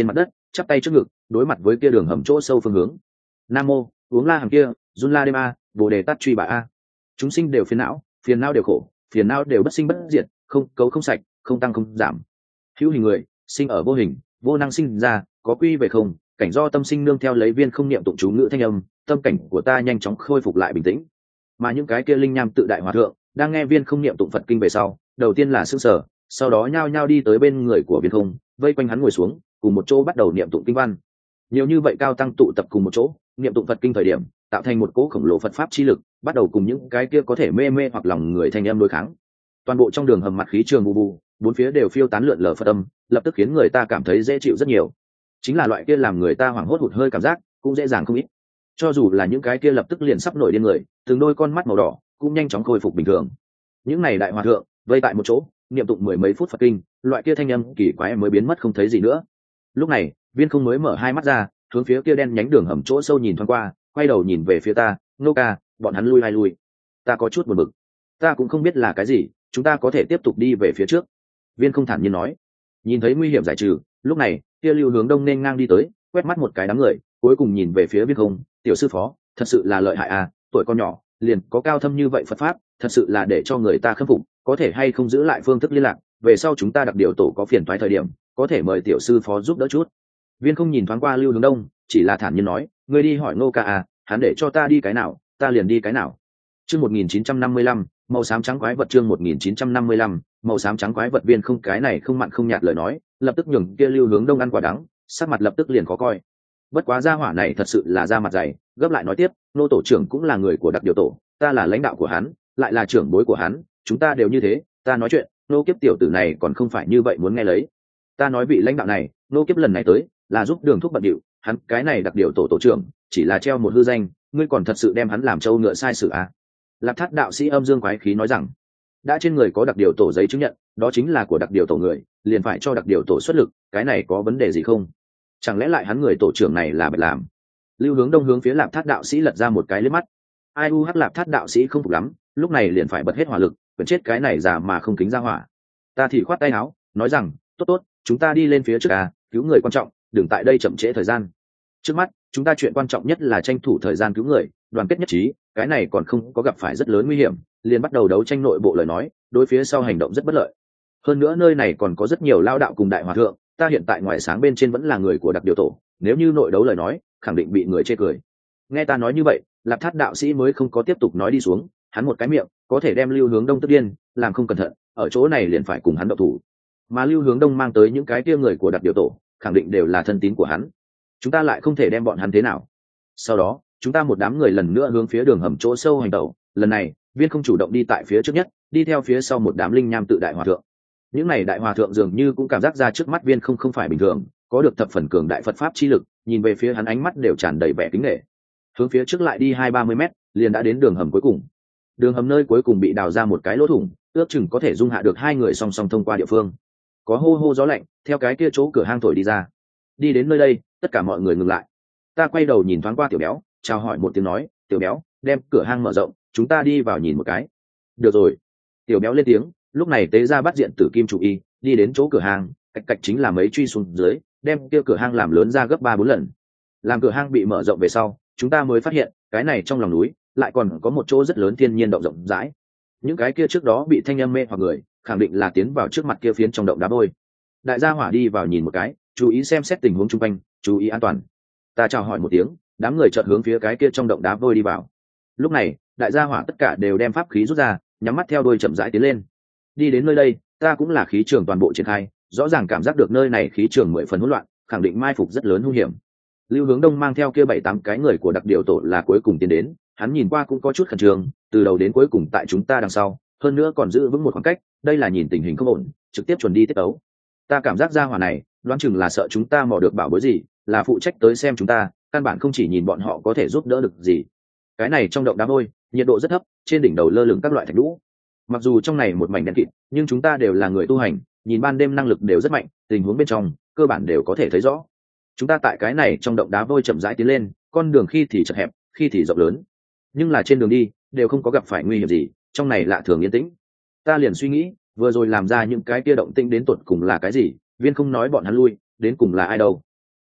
chắp tay trước ngực đối mặt với kia đường hầm chỗ sâu phương hướng. Nam mô uống la hàng kia run la đêm a bồ đề tát truy bà a. Chúng sinh đều phiền não, phiền não đều khổ, phiền não đều bất sinh bất diệt, không cấu không sạch, không tăng không giảm. Hữu hình người sinh ở vô hình, vô năng sinh ra, có quy về không, cảnh do tâm sinh nương theo lấy viên không niệm tụng chú ngữ thanh âm, tâm cảnh của ta nhanh chóng khôi phục lại bình tĩnh. Mà những cái kia linh nham tự đại hòa thượng đang nghe viên không niệm tụng Phật kinh về sau, đầu tiên là sững sờ, sau đó nhao nhao đi tới bên người của viên không, vây quanh hắn ngồi xuống, cùng một chỗ bắt đầu niệm tụng kinh văn. Nhiều như vậy cao tăng tụ tập cùng một chỗ, niệm tụng Phật kinh thời điểm, tạo thành một cỗ khổng lồ Phật pháp chi lực, bắt đầu cùng những cái kia có thể mê mê hoặc lòng người thành em đối kháng. Toàn bộ trong đường hầm mặt khí trường bù bù, bốn phía đều phiêu tán lượn lờ Phật âm, lập tức khiến người ta cảm thấy dễ chịu rất nhiều. Chính là loại kia làm người ta hoảng hốt hụt hơi cảm giác, cũng dễ dàng không ít. Cho dù là những cái kia lập tức liền sắp nổi điên người, từng đôi con mắt màu đỏ cũng nhanh chóng khôi phục bình thường. Những này đại hòa thượng vây tại một chỗ, niệm tụng mười mấy phút Phật kinh, loại kia thanh âm kỳ quái mới biến mất không thấy gì nữa. Lúc này, viên không mới mở hai mắt ra, hướng phía kia đen nhánh đường hầm chỗ sâu nhìn thoáng qua, quay đầu nhìn về phía ta, nô ca, bọn hắn lui hay lui. Ta có chút buồn bực, ta cũng không biết là cái gì, chúng ta có thể tiếp tục đi về phía trước. Viên không thản nhiên nói. Nhìn thấy nguy hiểm giải trừ, lúc này kia Lưu Hướng Đông nên ngang đi tới, quét mắt một cái đám người, cuối cùng nhìn về phía viên không, tiểu sư phó, thật sự là lợi hại à, tuổi con nhỏ liền có cao thâm như vậy Phật pháp, thật sự là để cho người ta khâm phục, có thể hay không giữ lại phương thức liên lạc, về sau chúng ta đặc điều tổ có phiền toái thời điểm, có thể mời tiểu sư phó giúp đỡ chút. Viên không nhìn thoáng qua Lưu Hướng Đông, chỉ là thản nhiên nói, ngươi đi hỏi Ngô ca à, hắn để cho ta đi cái nào, ta liền đi cái nào. Chương một nghìn chín trăm năm mươi lăm, màu xám trắng quái vật. Chương một nghìn chín trăm năm mươi lăm, màu xám trắng quái vật. Viên không cái này không mặn không nhạt lời nói, lập tức nhường kia Lưu Hướng Đông ăn quả đắng, sắc mặt lập tức liền khó coi. Bất quá gia hỏa này thật sự là da mặt dày, gấp lại nói tiếp, nô tổ trưởng cũng là người của đặc điều tổ, ta là lãnh đạo của hắn, lại là trưởng bối của hắn, chúng ta đều như thế, ta nói chuyện, nô kiếp tiểu tử này còn không phải như vậy muốn nghe lấy. Ta nói vị lãnh đạo này, nô kiếp lần này tới là giúp đường thúc bận điệu, hắn cái này đặc điều tổ tổ trưởng chỉ là treo một hư danh, ngươi còn thật sự đem hắn làm trâu ngựa sai sử à? Lạp Thát đạo sĩ âm dương quái khí nói rằng, đã trên người có đặc điều tổ giấy chứng nhận, đó chính là của đặc điều tổ người, liền phải cho đặc điều tổ xuất lực, cái này có vấn đề gì không? Chẳng lẽ lại hắn người tổ trưởng này là bạch làm? Lưu Hướng Đông hướng phía Lạp Thát đạo sĩ lật ra một cái liếc mắt. Ai u hắc Lạp Thát đạo sĩ không phục lắm, lúc này liền phải bật hết hỏa lực, quyển chết cái này già mà không kính ra hỏa. Ta thì khoát tay áo, nói rằng, tốt tốt, chúng ta đi lên phía trước à, cứu người quan trọng, đừng tại đây chậm trễ thời gian. Trước mắt, chúng ta chuyện quan trọng nhất là tranh thủ thời gian cứu người, đoàn kết nhất trí, cái này còn không có gặp phải rất lớn nguy hiểm, liền bắt đầu đấu tranh nội bộ lời nói, đối phía sau hành động rất bất lợi. Hơn nữa nơi này còn có rất nhiều lao đạo cùng đại hòa thượng, ta hiện tại ngoài sáng bên trên vẫn là người của đặc điều tổ, nếu như nội đấu lời nói, khẳng định bị người chê cười. Nghe ta nói như vậy, Lạp Thát đạo sĩ mới không có tiếp tục nói đi xuống, hắn một cái miệng có thể đem Lưu Hướng Đông tức điên, làm không cẩn thận, ở chỗ này liền phải cùng hắn động thủ. Mà Lưu Hướng Đông mang tới những cái kia người của đặc điều tổ, khẳng định đều là thân tín của hắn. Chúng ta lại không thể đem bọn hắn thế nào. Sau đó, chúng ta một đám người lần nữa hướng phía đường hầm chỗ sâu hành tẩu, lần này, Viên không chủ động đi tại phía trước nhất, đi theo phía sau một đám linh nham tự đại hòa thượng. Những này đại hòa thượng dường như cũng cảm giác ra trước mắt Viên không không phải bình thường, có được thập phần cường đại Phật pháp chi lực, nhìn về phía hắn ánh mắt đều tràn đầy vẻ kính nể. Hướng phía trước lại đi hai ba mươi mét, liền đã đến đường hầm cuối cùng. Đường hầm nơi cuối cùng bị đào ra một cái lỗ thủng, ước chừng có thể dung hạ được hai người song song thông qua địa phương. Có hô hô gió lạnh theo cái kia chỗ cửa hang thổi đi ra. Đi đến nơi đây, tất cả mọi người ngừng lại. Ta quay đầu nhìn thoáng qua Tiểu Béo, chào hỏi một tiếng nói, Tiểu Béo, đem cửa hang mở rộng, chúng ta đi vào nhìn một cái. Được rồi. Tiểu Béo lên tiếng, lúc này tế ra bắt diện tử kim chủ y, đi đến chỗ cửa hang, cạch cạch chính là mấy truy xuống dưới, đem kia cửa hang làm lớn ra gấp ba bốn lần. Làm cửa hang bị mở rộng về sau, chúng ta mới phát hiện, cái này trong lòng núi lại còn có một chỗ rất lớn thiên nhiên động rộng rãi. Những cái kia trước đó bị thanh âm mê hoặc người, khẳng định là tiến vào trước mặt kia phiến trong động đá vôi. Đại gia hỏa đi vào nhìn một cái, chú ý xem xét tình huống chung quanh, chú ý an toàn. Ta chào hỏi một tiếng, đám người chợt hướng phía cái kia trong động đá vôi đi vào. Lúc này, đại gia hỏa tất cả đều đem pháp khí rút ra, nhắm mắt theo đuôi chậm rãi tiến lên. Đi đến nơi đây, ta cũng là khí trường toàn bộ triển khai, rõ ràng cảm giác được nơi này khí trường mười phần hỗn loạn, khẳng định mai phục rất lớn hung hiểm. Lưu Hướng Đông mang theo kia bảy tám cái người của đặc điều tổ là cuối cùng tiến đến, hắn nhìn qua cũng có chút khẩn trương, từ đầu đến cuối cùng tại chúng ta đằng sau, hơn nữa còn giữ vững một khoảng cách, đây là nhìn tình hình không ổn, trực tiếp chuẩn đi tiết ấu. Ta cảm giác ra hỏa này, đoán chừng là sợ chúng ta mò được bảo bối gì, là phụ trách tới xem chúng ta, căn bản không chỉ nhìn bọn họ có thể giúp đỡ được gì. Cái này trong động đá vôi, nhiệt độ rất thấp, trên đỉnh đầu lơ lửng các loại thạch lũ. Mặc dù trong này một mảnh đen kịt, nhưng chúng ta đều là người tu hành, nhìn ban đêm năng lực đều rất mạnh, tình huống bên trong cơ bản đều có thể thấy rõ. Chúng ta tại cái này trong động đá vôi chậm rãi tiến lên, con đường khi thì chật hẹp, khi thì rộng lớn, nhưng là trên đường đi đều không có gặp phải nguy hiểm gì, trong này lạ thường yên tĩnh. Ta liền suy nghĩ, vừa rồi làm ra những cái kia động tĩnh đến tột cùng là cái gì, Viên không nói bọn hắn lui, đến cùng là ai đâu.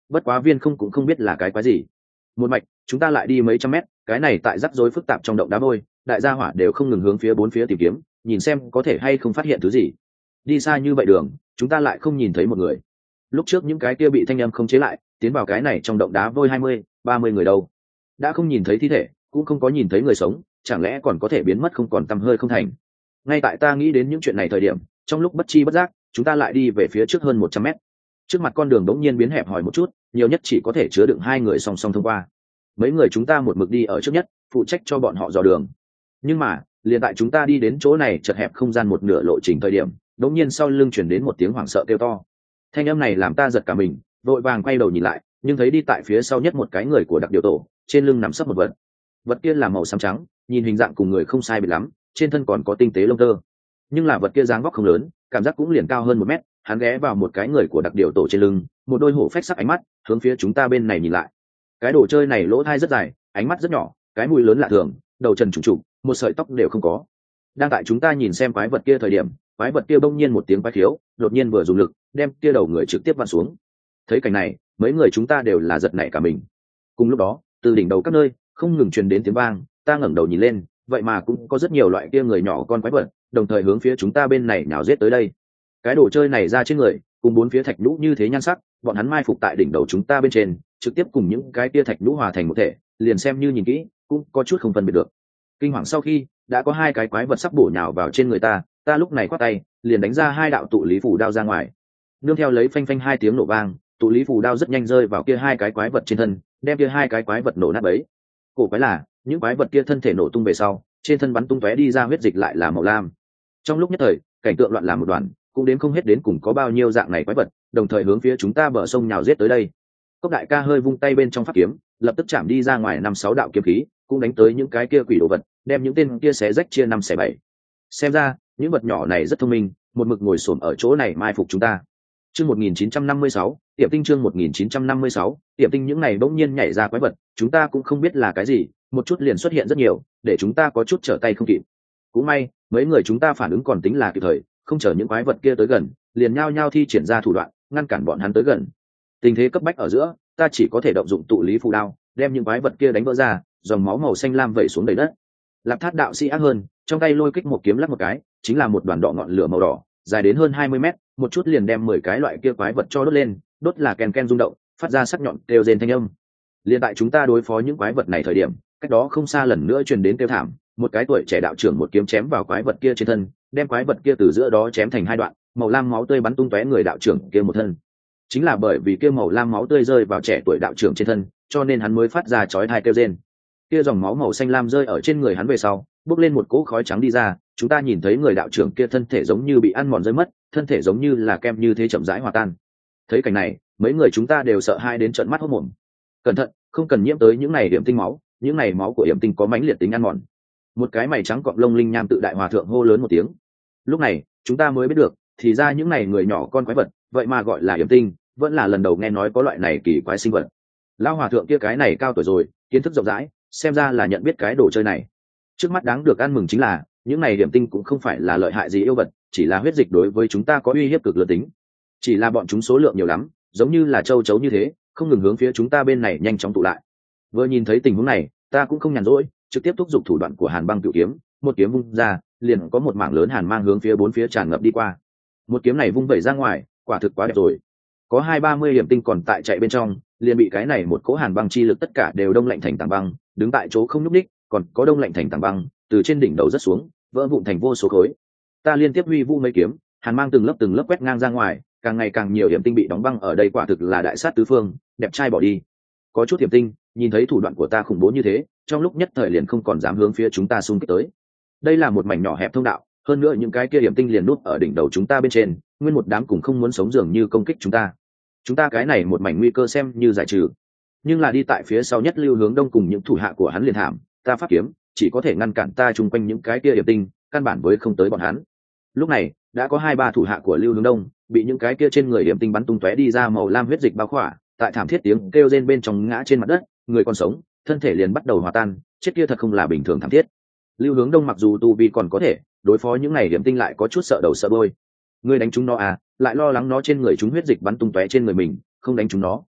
bất quá viên không cũng không biết là cái quái gì. Một mạch chúng ta lại đi mấy trăm mét, cái này tại rắc rối phức tạp trong động đá vôi, đại gia hỏa đều không ngừng hướng phía bốn phía tìm kiếm, nhìn xem có thể hay không phát hiện thứ gì. Đi xa như vậy đường, chúng ta lại không nhìn thấy một người. Lúc trước những cái kia bị thanh âm không chế lại, tiến vào cái này trong động đá vôi hai mươi, ba mươi người đâu. Đã không nhìn thấy thi thể, cũng không có nhìn thấy người sống, chẳng lẽ còn có thể biến mất không còn tăm hơi không thành. Ngay tại ta nghĩ đến những chuyện này thời điểm, trong lúc bất chi bất giác, chúng ta lại đi về phía trước hơn một trăm mét. Trước mặt con đường đống nhiên biến hẹp hòi một chút, nhiều nhất chỉ có thể chứa đựng hai người song song thông qua. Mấy người chúng ta một mực đi ở trước nhất, phụ trách cho bọn họ dò đường. Nhưng mà, liền tại chúng ta đi đến chỗ này chật hẹp không gian một nửa lộ trình thời điểm, đống nhiên sau lưng chuyển đến một tiếng hoảng sợ kêu to. Thanh âm này làm ta giật cả mình, vội vàng quay đầu nhìn lại, nhưng thấy đi tại phía sau nhất một cái người của đặc điều tổ, trên lưng nằm sấp một vật. Vật kia là màu xám trắng, nhìn hình dạng cùng người không sai biệt lắm, trên thân còn có tinh tế lông tơ. Nhưng là vật kia dáng vóc không lớn, cảm giác cũng liền cao hơn một mét. Hắn ghé vào một cái người của đặc điều tổ trên lưng, một đôi hổ phách sắc ánh mắt hướng phía chúng ta bên này nhìn lại. Cái đồ chơi này lỗ thai rất dài, ánh mắt rất nhỏ, cái mũi lớn lạ thường, đầu trần trùng trục, một sợi tóc đều không có. Đang tại chúng ta nhìn xem quái vật kia thời điểm, quái vật kia bỗng nhiên một tiếng quái khiếu, đột nhiên vừa dùng lực đem kia đầu người trực tiếp vặn xuống. Thấy cảnh này, mấy người chúng ta đều là giật nảy cả mình. Cùng lúc đó, từ đỉnh đầu các nơi không ngừng truyền đến tiếng vang, ta ngẩng đầu nhìn lên, vậy mà cũng có rất nhiều loại kia người nhỏ con quái vật, đồng thời hướng phía chúng ta bên này nhào giết tới đây. Cái đồ chơi này ra trên người, cùng bốn phía thạch nhũ như thế nhan sắc, bọn hắn mai phục tại đỉnh đầu chúng ta bên trên, trực tiếp cùng những cái kia thạch nhũ hòa thành một thể, liền xem như nhìn kỹ, cũng có chút không phân biệt được. Kinh hoàng sau khi, đã có hai cái quái vật sắp bổ nhào vào trên người ta, ta lúc này quát tay, liền đánh ra hai đạo tụ lý phù đao ra ngoài. Nương theo lấy phanh phanh hai tiếng nổ vang, tụ lý phù đao rất nhanh rơi vào kia hai cái quái vật trên thân, đem kia hai cái quái vật nổ nát bấy. Cổ quái là, những quái vật kia thân thể nổ tung về sau, trên thân bắn tung tóe đi ra huyết dịch lại là màu lam. Trong lúc nhất thời, cảnh tượng loạn làm một đoàn, cũng đến không hết đến cùng có bao nhiêu dạng này quái vật, đồng thời hướng phía chúng ta bờ sông nhào giết tới đây. Cốc đại ca hơi vung tay bên trong pháp kiếm, lập tức chạm đi ra ngoài năm sáu đạo kiếm khí, cũng đánh tới những cái kia quỷ đồ vật, đem những tên kia xé rách chia năm xẻ bảy. Xem ra, những vật nhỏ này rất thông minh, một mực ngồi xổm ở chỗ này mai phục chúng ta. Chương một nghìn chín trăm năm mươi sáu, tiệm tinh chương một nghìn chín trăm năm mươi sáu, tiệm tinh những này bỗng nhiên nhảy ra quái vật, chúng ta cũng không biết là cái gì, một chút liền xuất hiện rất nhiều, để chúng ta có chút trở tay không kịp. Cũng may, mấy người chúng ta phản ứng còn tính là kịp thời, không chờ những quái vật kia tới gần, liền nhao nhao thi triển ra thủ đoạn, ngăn cản bọn hắn tới gần. Tình thế cấp bách ở giữa, ta chỉ có thể động dụng tụ lý phù đao, đem những quái vật kia đánh vỡ ra, dòng máu màu xanh lam vẩy xuống đầy đất. Lạp Thát đạo sĩ ác hơn, trong tay lôi kích một kiếm lắc một cái, chính là một đoàn đỏ ngọn lửa màu đỏ, dài đến hơn hai mươi mét, một chút liền đem mười cái loại kia quái vật cho đốt lên, đốt là ken ken rung động, phát ra sắc nhọn kêu rên thanh âm. Liên tại chúng ta đối phó những quái vật này thời điểm, cách đó không xa lần nữa truyền đến kêu thảm, một cái tuổi trẻ đạo trưởng một kiếm chém vào quái vật kia trên thân, đem quái vật kia từ giữa đó chém thành hai đoạn, màu lam máu tươi bắn tung tóe người đạo trưởng kia một thân. Chính là bởi vì kia màu lam máu tươi rơi vào trẻ tuổi đạo trưởng trên thân, cho nên hắn mới phát ra chói tai kêu rên. Kia dòng máu màu xanh lam rơi ở trên người hắn về sau, bốc lên một cỗ khói trắng đi ra, chúng ta nhìn thấy người đạo trưởng kia thân thể giống như bị ăn mòn rơi mất, thân thể giống như là kem như thế chậm rãi hòa tan. Thấy cảnh này, mấy người chúng ta đều sợ hãi đến trợn mắt hốt mồm. Cẩn thận, không cần nhiễm tới những này điểm tinh máu, những này máu của điểm tinh có mãnh liệt tính ăn mòn. Một cái mày trắng cọp lông linh nham tự đại hòa thượng hô lớn một tiếng. Lúc này, chúng ta mới biết được, thì ra những này người nhỏ con quái vật, vậy mà gọi là điểm tinh, vẫn là lần đầu nghe nói có loại này kỳ quái sinh vật. Lão hòa thượng kia cái này cao tuổi rồi, kiến thức rộng rãi, xem ra là nhận biết cái đồ chơi này. Trước mắt đáng được ăn mừng chính là, những này điểm tinh cũng không phải là lợi hại gì yêu vật, chỉ là huyết dịch đối với chúng ta có uy hiếp cực lớn tính. Chỉ là bọn chúng số lượng nhiều lắm, giống như là châu chấu như thế, không ngừng hướng phía chúng ta bên này nhanh chóng tụ lại. Vừa nhìn thấy tình huống này, ta cũng không nhàn rỗi, trực tiếp thúc giục thủ đoạn của Hàn Băng Cửu kiếm, một kiếm vung ra, liền có một mảng lớn hàn mang hướng phía bốn phía tràn ngập đi qua. Một kiếm này vung vẩy ra ngoài, quả thực quá đẹp rồi. Có hai ba mươi điểm tinh còn tại chạy bên trong, liền bị cái này một cỗ hàn băng chi lực tất cả đều đông lạnh thành tảng băng, đứng tại chỗ không nhúc nhích, còn có đông lạnh thành tảng băng, từ trên đỉnh đầu rất xuống, vỡ vụn thành vô số khối. Ta liên tiếp huy vũ mấy kiếm, hàn mang từng lớp từng lớp quét ngang ra ngoài, càng ngày càng nhiều điểm tinh bị đóng băng ở đây, quả thực là đại sát tứ phương, đẹp trai bỏ đi. Có chút điểm tinh, nhìn thấy thủ đoạn của ta khủng bố như thế, trong lúc nhất thời liền không còn dám hướng phía chúng ta xung kích tới. Đây là một mảnh nhỏ hẹp thông đạo, hơn nữa những cái kia điểm tinh liền núp ở đỉnh đầu chúng ta bên trên, nguyên một đám cùng không muốn sống dường như công kích chúng ta. Chúng ta cái này một mảnh nguy cơ xem như giải trừ, nhưng là đi tại phía sau nhất Lưu Hướng Đông cùng những thủ hạ của hắn liền thảm, ta pháp kiếm chỉ có thể ngăn cản ta chung quanh những cái kia điểm tinh, căn bản với không tới bọn hắn. Lúc này đã có hai ba thủ hạ của Lưu Hướng Đông bị những cái kia trên người điểm tinh bắn tung tóe đi ra màu lam huyết dịch bao khỏa, tại thảm thiết tiếng kêu rên bên trong ngã trên mặt đất, người còn sống, thân thể liền bắt đầu hòa tan, chết kia thật không là bình thường thảm thiết. Lưu Hướng Đông mặc dù tu vi còn có thể, đối phó những này điểm tinh lại có chút sợ đầu sợ đuôi. Ngươi đánh chúng nó à, lại lo lắng nó trên người chúng huyết dịch bắn tung tóe trên người mình, không đánh chúng nó,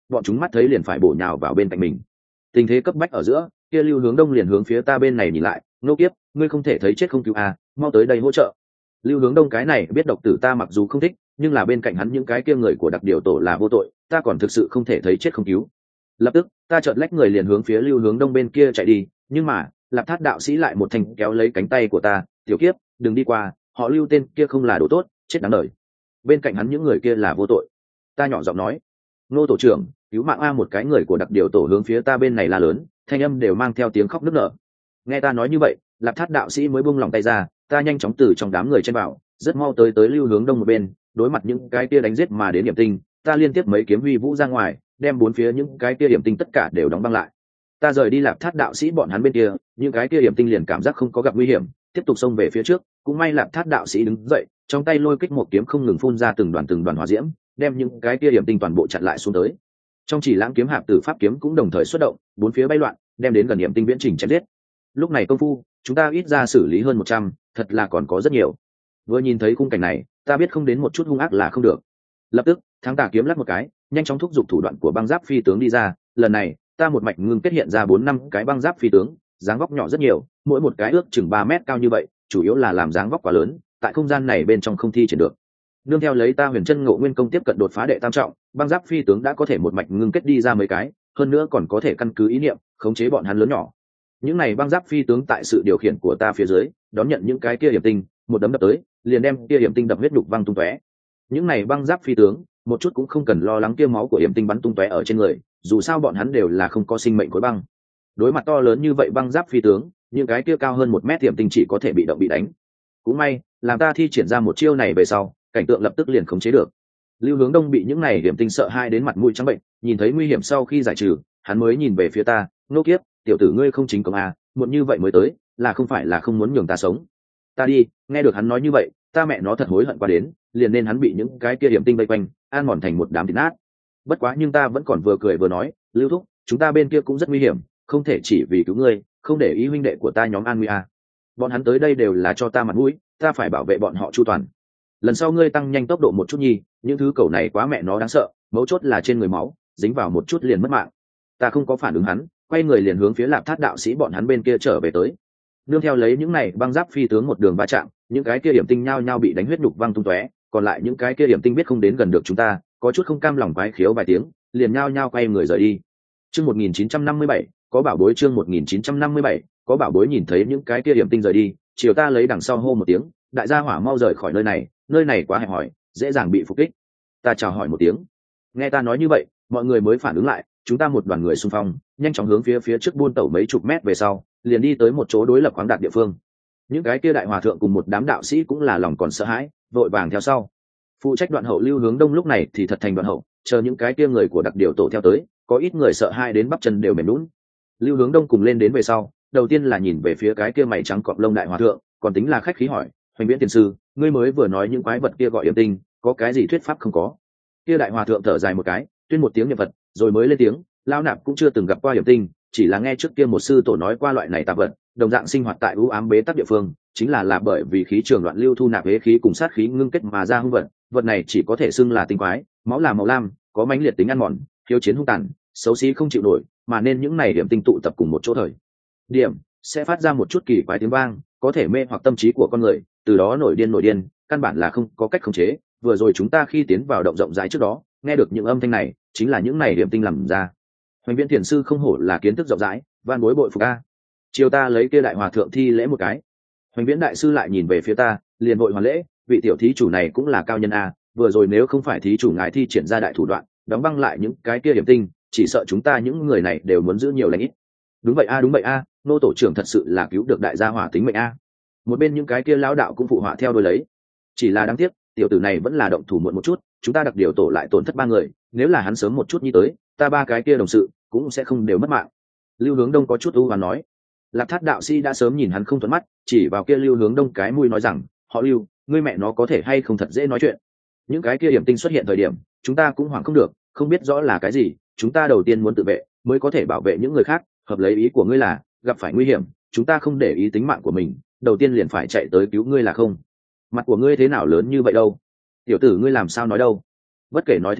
bọn chúng mắt thấy liền phải bổ nhào vào bên cạnh mình. Tình thế cấp bách ở giữa, kia Lưu Hướng Đông liền hướng phía ta bên này nhìn lại, nô kiếp, ngươi không thể thấy chết không cứu à, mau tới đây hỗ trợ. Lưu Hướng Đông cái này biết độc tử ta mặc dù không thích, nhưng là bên cạnh hắn những cái kia người của đặc điều tổ là vô tội, ta còn thực sự không thể thấy chết không cứu. Lập tức ta chợt lách người liền hướng phía Lưu Hướng Đông bên kia chạy đi, nhưng mà Lạp Thát đạo sĩ lại một thanh kéo lấy cánh tay của ta, tiểu kiếp, đừng đi qua, họ Lưu tên kia không là đồ tốt, chết đáng đời. Bên cạnh hắn những người kia là vô tội. Ta nhỏ giọng nói, nô tổ trưởng, cứu mạng a. Một cái người của đặc điều tổ hướng phía ta bên này la lớn, thanh âm đều mang theo tiếng khóc nức nở. Nghe ta nói như vậy, Lạp Thát đạo sĩ mới buông lòng tay ra, ta nhanh chóng từ trong đám người chen vào, rất mau tới tới Lưu Hướng Đông một bên, đối mặt những cái kia đánh giết mà đến điểm tinh, ta liên tiếp mấy kiếm huy vũ ra ngoài, đem bốn phía những cái kia điểm tinh tất cả đều đóng băng lại. Ta rời đi Lạp Thát đạo sĩ bọn hắn bên kia, những cái kia điểm tinh liền cảm giác không có gặp nguy hiểm, tiếp tục xông về phía trước. Cũng may Lạp Thát đạo sĩ đứng dậy, trong tay lôi kích một kiếm không ngừng phun ra từng đoàn từng đoàn hỏa diễm, đem những cái kia điểm tinh toàn bộ chặn lại xuống tới. Trong chỉ lãng kiếm hạp tử pháp kiếm cũng đồng thời xuất động, bốn phía bay loạn, đem đến gần điểm tinh viễn trình chém giết. Lúc này công phu, chúng ta ít ra xử lý hơn một trăm, thật là còn có rất nhiều. Vừa nhìn thấy khung cảnh này, ta biết không đến một chút hung ác là không được. Lập tức, Thắng Tà kiếm lắc một cái, nhanh chóng thúc giục thủ đoạn của băng giáp phi tướng đi ra. Lần này, ta một mạch ngưng kết hiện ra bốn năm cái băng giáp phi tướng, dáng vóc nhỏ rất nhiều, mỗi một cái ước chừng ba mét cao như vậy, chủ yếu là làm dáng vóc quá lớn, tại không gian này bên trong không thi triển được. Nương theo lấy ta Huyền Chân Ngộ Nguyên công tiếp cận đột phá đệ tam trọng, băng giáp phi tướng đã có thể một mạch ngưng kết đi ra mấy cái, hơn nữa còn có thể căn cứ ý niệm khống chế bọn hắn lớn nhỏ. Những này băng giáp phi tướng tại sự điều khiển của ta phía dưới, đón nhận những cái kia hiểm tinh, một đấm đập tới, liền đem kia hiểm tinh đập huyết nhục văng tung tóe. Những này băng giáp phi tướng, một chút cũng không cần lo lắng kia máu của hiểm tinh bắn tung tóe ở trên người, dù sao bọn hắn đều là không có sinh mệnh khối băng. Đối mặt to lớn như vậy băng giáp phi tướng, những cái kia cao hơn một mét hiểm tinh chỉ có thể bị động bị đánh. Cũng may, làm ta thi triển ra một chiêu này về sau, cảnh tượng lập tức liền khống chế được. Lưu Hướng Đông bị những này hiểm tinh sợ hai đến mặt mũi trắng bệnh, nhìn thấy nguy hiểm sau khi giải trừ, hắn mới nhìn về phía ta, nô kiếp, tiểu tử ngươi không chính công à, muộn như vậy mới tới, là không phải là không muốn nhường ta sống. Ta đi, nghe được hắn nói như vậy, ta mẹ nó thật hối hận qua đến, liền nên hắn bị những cái kia hiểm tinh vây quanh, an mòn thành một đám thịt nát. Bất quá nhưng ta vẫn còn vừa cười vừa nói, Lưu thúc, chúng ta bên kia cũng rất nguy hiểm, không thể chỉ vì cứu ngươi, không để ý huynh đệ của ta nhóm an nguy à. Bọn hắn tới đây đều là cho ta mặt mũi, ta phải bảo vệ bọn họ chu toàn. Lần sau ngươi tăng nhanh tốc độ một chút nhi, những thứ cầu này quá mẹ nó đáng sợ, mấu chốt là trên người máu, dính vào một chút liền mất mạng. Ta không có phản ứng hắn, quay người liền hướng phía Lạp Thát đạo sĩ bọn hắn bên kia trở về tới. Nương theo lấy những này băng giáp phi tướng một đường va chạm, những cái kia điểm tinh nhao nhao bị đánh huyết nhục văng tung tóe, còn lại những cái kia điểm tinh biết không đến gần được chúng ta, có chút không cam lòng quái khiếu vài tiếng, liền nhao nhao quay người rời đi. Chương một nghìn chín trăm năm mươi bảy, có bảo bối. Chương một nghìn chín trăm năm mươi bảy, có bảo bối. Nhìn thấy những cái kia điểm tinh rời đi, chiều ta lấy đằng sau hô một tiếng, đại gia hỏa mau rời khỏi nơi này, nơi này quá hẹp hòi, dễ dàng bị phục kích. Ta chào hỏi một tiếng. Nghe ta nói như vậy, mọi người mới phản ứng lại, chúng ta một đoàn người xung phong, nhanh chóng hướng phía phía trước buôn tẩu mấy chục mét về sau, liền đi tới một chỗ đối lập khoáng đạt địa phương. Những cái kia đại hòa thượng cùng một đám đạo sĩ cũng là lòng còn sợ hãi, vội vàng theo sau. Phụ trách đoạn hậu Lưu Hướng Đông lúc này thì thật thành đoạn hậu, chờ những cái kia người của đặc điều tổ theo tới, có ít người sợ hãi đến bắp chân đều mềm nhũn. Lưu Hướng Đông cùng lên đến về sau, đầu tiên là nhìn về phía cái kia mày trắng cọp lông đại hòa thượng, còn tính là khách khí hỏi, Hoành Viễn tiền sư, ngươi mới vừa nói những quái vật kia gọi yểm tinh, có cái gì thuyết pháp không có? Kia đại hòa thượng thở dài một cái, tuyên một tiếng niệm vật, rồi mới lên tiếng, lao nạp cũng chưa từng gặp qua yểm tinh, chỉ là nghe trước kia một sư tổ nói qua loại này tạp vật, đồng dạng sinh hoạt tại u ám bế tắc địa phương, chính là là bởi vì khí trường loạn lưu thu nạp hế khí cùng sát khí ngưng kết mà ra hung vật, vật này chỉ có thể xưng là tinh quái, máu là màu lam, có mãnh liệt tính ăn mòn, hiếu chiến hung tàn, xấu xí không chịu nổi, mà nên những này điểm tinh tụ tập cùng một chỗ thời điểm sẽ phát ra một chút kỳ quái tiếng vang, có thể mê hoặc tâm trí của con người, từ đó nổi điên nổi điên, căn bản là không có cách khống chế. Vừa rồi chúng ta khi tiến vào động rộng rãi trước đó, nghe được những âm thanh này, chính là những này điểm tinh làm ra. Hoành Viễn thiền sư không hổ là kiến thức rộng rãi, van bối bội phục a. Chiều ta lấy kia đại hòa thượng thi lễ một cái. Hoành Viễn đại sư lại nhìn về phía ta, liền vội hoàn lễ, vị tiểu thí chủ này cũng là cao nhân a, vừa rồi nếu không phải thí chủ ngài thi triển ra đại thủ đoạn, đóng băng lại những cái kia điểm tinh, chỉ sợ chúng ta những người này đều muốn giữ nhiều lãnh ít. Đúng vậy a, đúng vậy a, nô tổ trưởng thật sự là cứu được đại gia hỏa tính mệnh a. Một bên những cái kia lão đạo cũng phụ họa theo đôi lấy. Chỉ là đáng tiếc, tiểu tử này vẫn là động thủ muộn một chút, chúng ta đặc điều tổ lại tổn thất ba người, nếu là hắn sớm một chút như tới, ta ba cái kia đồng sự cũng sẽ không đều mất mạng. Lưu Hướng Đông có chút u hoán nói. Lạp Thát đạo sĩ đã sớm nhìn hắn không thuận mắt, chỉ vào kia Lưu Hướng Đông cái mũi nói rằng, họ Lưu, ngươi mẹ nó có thể hay không thật dễ nói chuyện. Những cái kia điểm tinh xuất hiện thời điểm, chúng ta cũng hoảng không được, không biết rõ là cái gì, chúng ta đầu tiên muốn tự vệ, mới có thể bảo vệ những người khác. Hợp lấy ý của ngươi là, gặp phải nguy hiểm, chúng ta không để ý tính mạng của mình, đầu tiên liền phải chạy tới cứu ngươi là không? Mặt của ngươi thế nào lớn như vậy đâu? Tiểu tử ngươi làm sao nói đâu? Bất kể nói thế nào,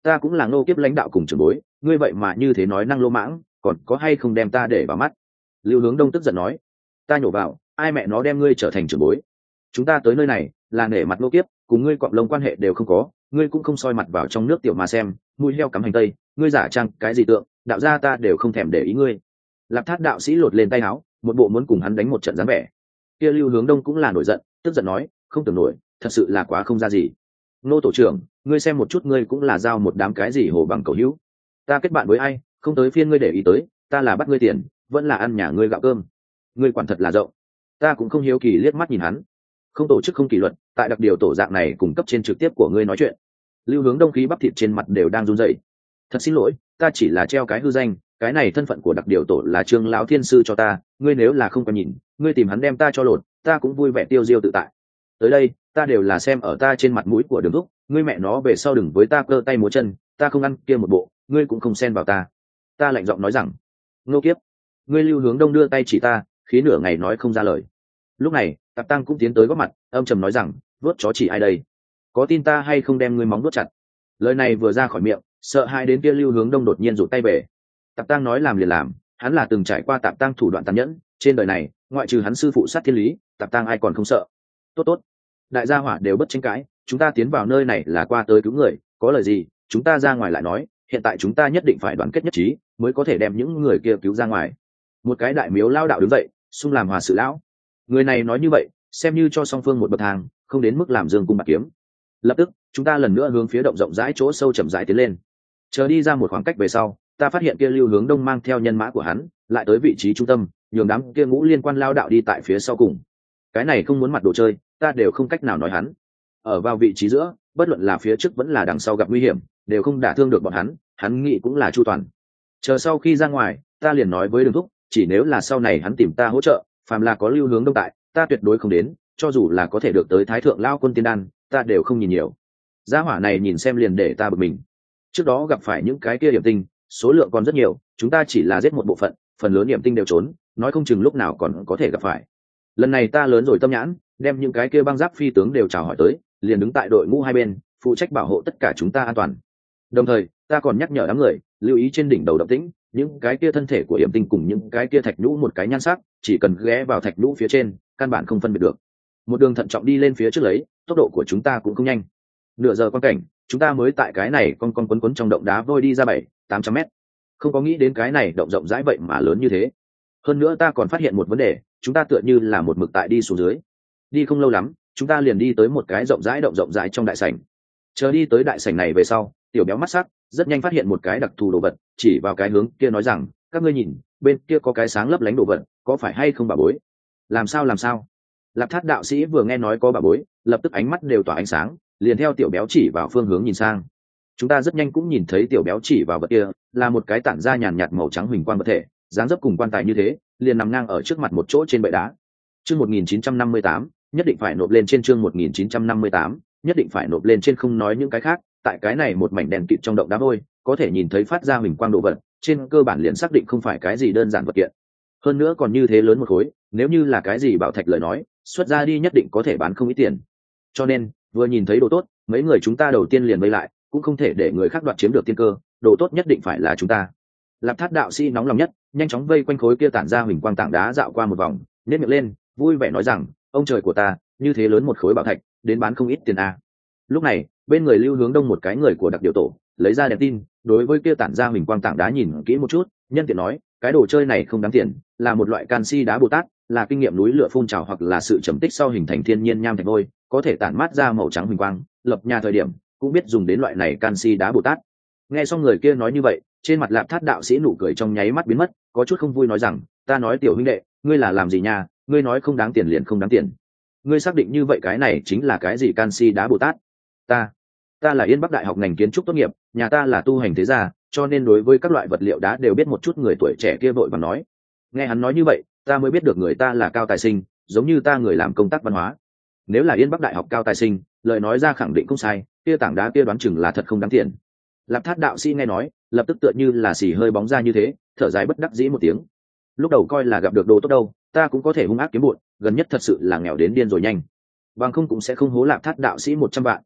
ta cũng là Ngô Kiếp lãnh đạo cùng trưởng bối, ngươi vậy mà như thế nói năng lô mãng, còn có hay không đem ta để vào mắt? Lưu Hướng Đông tức giận nói. Ta nhổ vào, ai mẹ nó đem ngươi trở thành trưởng bối? Chúng ta tới nơi này là nể mặt Ngô Kiếp, cùng ngươi cọp lông quan hệ đều không có, ngươi cũng không soi mặt vào trong nước tiểu mà xem, mũi heo cắm hành tây, ngươi giả trang cái gì tượng, đạo gia ta đều không thèm để ý ngươi. Lạp Thát đạo sĩ lột lên tay áo, một bộ muốn cùng hắn đánh một trận dáng vẻ. Kia Lưu Hướng Đông cũng là nổi giận, tức giận nói, không tưởng nổi, thật sự là quá không ra gì. Nô tổ trưởng, ngươi xem một chút, ngươi cũng là giao một đám cái gì hồ bằng cầu hữu. Ta kết bạn với ai, không tới phiên ngươi để ý tới, ta là bắt ngươi tiền, vẫn là ăn nhà ngươi gạo cơm. Ngươi quản thật là rộng. Ta cũng không hiếu kỳ liếc mắt nhìn hắn. Không tổ chức không kỷ luật, tại đặc điều tổ dạng này cùng cấp trên trực tiếp của ngươi nói chuyện. Lưu Hướng Đông khí bắp thịt trên mặt đều đang run rẩy. Thật xin lỗi, ta chỉ là treo cái hư danh, cái này thân phận của đặc điều tổ là Trương lão thiên sư cho ta, ngươi nếu là không có nhìn, ngươi tìm hắn đem ta cho lột, ta cũng vui vẻ tiêu diêu tự tại. Tới đây, ta đều là xem ở ta trên mặt mũi của Đường Thúc, ngươi mẹ nó về sau đừng với ta cơ tay múa chân, ta không ăn kia một bộ, ngươi cũng không xen vào ta. Ta lạnh giọng nói rằng, Ngô Kiếp, ngươi Lưu Hướng Đông đưa tay chỉ ta, khí nửa ngày nói không ra lời. Lúc này, Tạp Tăng cũng tiến tới góp mặt, âm trầm nói rằng, vuốt chó chỉ ai đây? Có tin ta hay không đem ngươi móng vuốt chặt? Lời này vừa ra khỏi miệng, sợ hai đến kia Lưu Hướng Đông đột nhiên rụt tay về. Tạp Tăng nói làm liền làm, hắn là từng trải qua Tạp Tăng thủ đoạn tàn nhẫn, trên đời này, ngoại trừ hắn sư phụ sát thiên lý, Tạp Tăng ai còn không sợ. Tốt tốt, đại gia hỏa đều bất tranh cãi, chúng ta tiến vào nơi này là qua tới cứu người, có lời gì chúng ta ra ngoài lại nói, hiện tại chúng ta nhất định phải đoàn kết nhất trí, mới có thể đem những người kia cứu ra ngoài. Một cái đại miếu lao đạo đứng dậy, xung làm hòa sự lão. Người này nói như vậy, xem như cho song phương một bậc thang, không đến mức làm dương cung bạc kiếm. Lập tức, chúng ta lần nữa hướng phía động rộng rãi chỗ sâu chậm rãi tiến lên. Chờ đi ra một khoảng cách về sau, ta phát hiện kia Lưu Hướng Đông mang theo nhân mã của hắn, lại tới vị trí trung tâm, nhường đám kia ngũ liên quan lao đạo đi tại phía sau cùng. Cái này không muốn mặt đồ chơi, ta đều không cách nào nói hắn. Ở vào vị trí giữa, bất luận là phía trước vẫn là đằng sau gặp nguy hiểm, đều không đả thương được bọn hắn, hắn nghĩ cũng là chu toàn. Chờ sau khi ra ngoài, ta liền nói với Đường Thúc, chỉ nếu là sau này hắn tìm ta hỗ trợ, phàm là có Lưu Hướng Đông tại, ta tuyệt đối không đến, cho dù là có thể được tới Thái thượng lao quân tiên đan, ta đều không nhìn nhiều. Gia hỏa này nhìn xem liền để ta bực mình. Trước đó gặp phải những cái kia điểm tinh, số lượng còn rất nhiều, chúng ta chỉ là giết một bộ phận, phần lớn điểm tinh đều trốn, nói không chừng lúc nào còn có thể gặp phải. Lần này ta lớn rồi tâm nhãn, đem những cái kia băng giáp phi tướng đều chào hỏi tới, liền đứng tại đội ngũ hai bên, phụ trách bảo hộ tất cả chúng ta an toàn. Đồng thời, ta còn nhắc nhở đám người, lưu ý trên đỉnh đầu động tĩnh, những cái kia thân thể của điểm tinh cùng những cái kia thạch nhũ một cái nhan sắc, chỉ cần ghé vào thạch nhũ phía trên, căn bản không phân biệt được. Một đường thận trọng đi lên phía trước lấy, tốc độ của chúng ta cũng không nhanh. Nửa giờ quan cảnh, chúng ta mới tại cái này con con quấn quấn trong động đá vôi đi ra bảy, tám trăm mét. Không có nghĩ đến cái này động rộng rãi vậy mà lớn như thế. Hơn nữa ta còn phát hiện một vấn đề, chúng ta tựa như là một mực tại đi xuống dưới. Đi không lâu lắm, chúng ta liền đi tới một cái rộng rãi động rộng rãi trong đại sảnh. Chờ đi tới đại sảnh này về sau, tiểu béo mắt sắc, rất nhanh phát hiện một cái đặc thù đồ vật, chỉ vào cái hướng kia nói rằng, các ngươi nhìn, bên kia có cái sáng lấp lánh đồ vật, có phải hay không bà bối? Làm sao làm sao? Lạp Thát đạo sĩ vừa nghe nói có bà bối, lập tức ánh mắt đều tỏa ánh sáng, liền theo tiểu béo chỉ vào phương hướng nhìn sang. Chúng ta rất nhanh cũng nhìn thấy tiểu béo chỉ vào vật kia, là một cái tản ra nhàn nhạt màu trắng huỳnh quang vật thể, dáng dấp cùng quan tài như thế, liền nằm ngang ở trước mặt một chỗ trên bệ đá. Chương một nghìn chín trăm năm mươi tám, nhất định phải nộp lên trên chương một nghìn chín trăm năm mươi tám, nhất định phải nộp lên trên, không nói những cái khác, tại cái này một mảnh đèn kịt trong động đá vôi, có thể nhìn thấy phát ra huỳnh quang đồ vật, trên cơ bản liền xác định không phải cái gì đơn giản vật kiện. Hơn nữa còn như thế lớn một khối, nếu như là cái gì bảo thạch lời nói, xuất ra đi nhất định có thể bán không ít tiền. Cho nên, vừa nhìn thấy đồ tốt, mấy người chúng ta đầu tiên liền vây lại, cũng không thể để người khác đoạt chiếm được tiên cơ, đồ tốt nhất định phải là chúng ta. Lạp Thát đạo sĩ nóng lòng nhất, nhanh chóng vây quanh khối kia tản ra huỳnh quang tảng đá dạo qua một vòng, nhếch miệng lên, vui vẻ nói rằng, ông trời của ta, như thế lớn một khối bảo thạch, đến bán không ít tiền a. Lúc này, bên người Lưu Hướng Đông một cái người của đặc điều tổ, lấy ra đèn tin, đối với kia tản ra huỳnh quang tảng đá nhìn kỹ một chút, nhân tiện nói, cái đồ chơi này không đáng tiền, là một loại canxi đá Bồ Tát, là kinh nghiệm núi lửa phun trào hoặc là sự trầm tích sau hình thành thiên nhiên nham thạch vôi, có thể tản mát ra màu trắng huỳnh quang, lập nhà thời điểm cũng biết dùng đến loại này canxi đá Bồ Tát. Nghe xong người kia nói như vậy, trên mặt Lạp Thát đạo sĩ nụ cười trong nháy mắt biến mất, có chút không vui nói rằng, ta nói tiểu huynh đệ, ngươi là làm gì nha, ngươi nói không đáng tiền liền không đáng tiền. Ngươi xác định như vậy cái này chính là cái gì canxi đá Bồ Tát? Ta, ta là Yên Bắc Đại học ngành kiến trúc tốt nghiệp, nhà ta là tu hành thế gia, cho nên đối với các loại vật liệu đá đều biết một chút. Người tuổi trẻ kia vội vàng nói. Nghe hắn nói như vậy, ta mới biết được người ta là cao tài sinh, giống như ta người làm công tác văn hóa. Nếu là Yên Bắc Đại học cao tài sinh, lời nói ra khẳng định không sai, kia tảng đá kia đoán chừng là thật không đáng tiền. Lạp Thát đạo sĩ nghe nói, lập tức tựa như là xì hơi bóng ra như thế, thở dài bất đắc dĩ một tiếng. Lúc đầu coi là gặp được đồ tốt đâu, ta cũng có thể hung ác kiếm bụn, gần nhất thật sự là nghèo đến điên rồi nhanh. Bằng không cũng sẽ không hố Lạp Thát đạo sĩ một trăm vạn.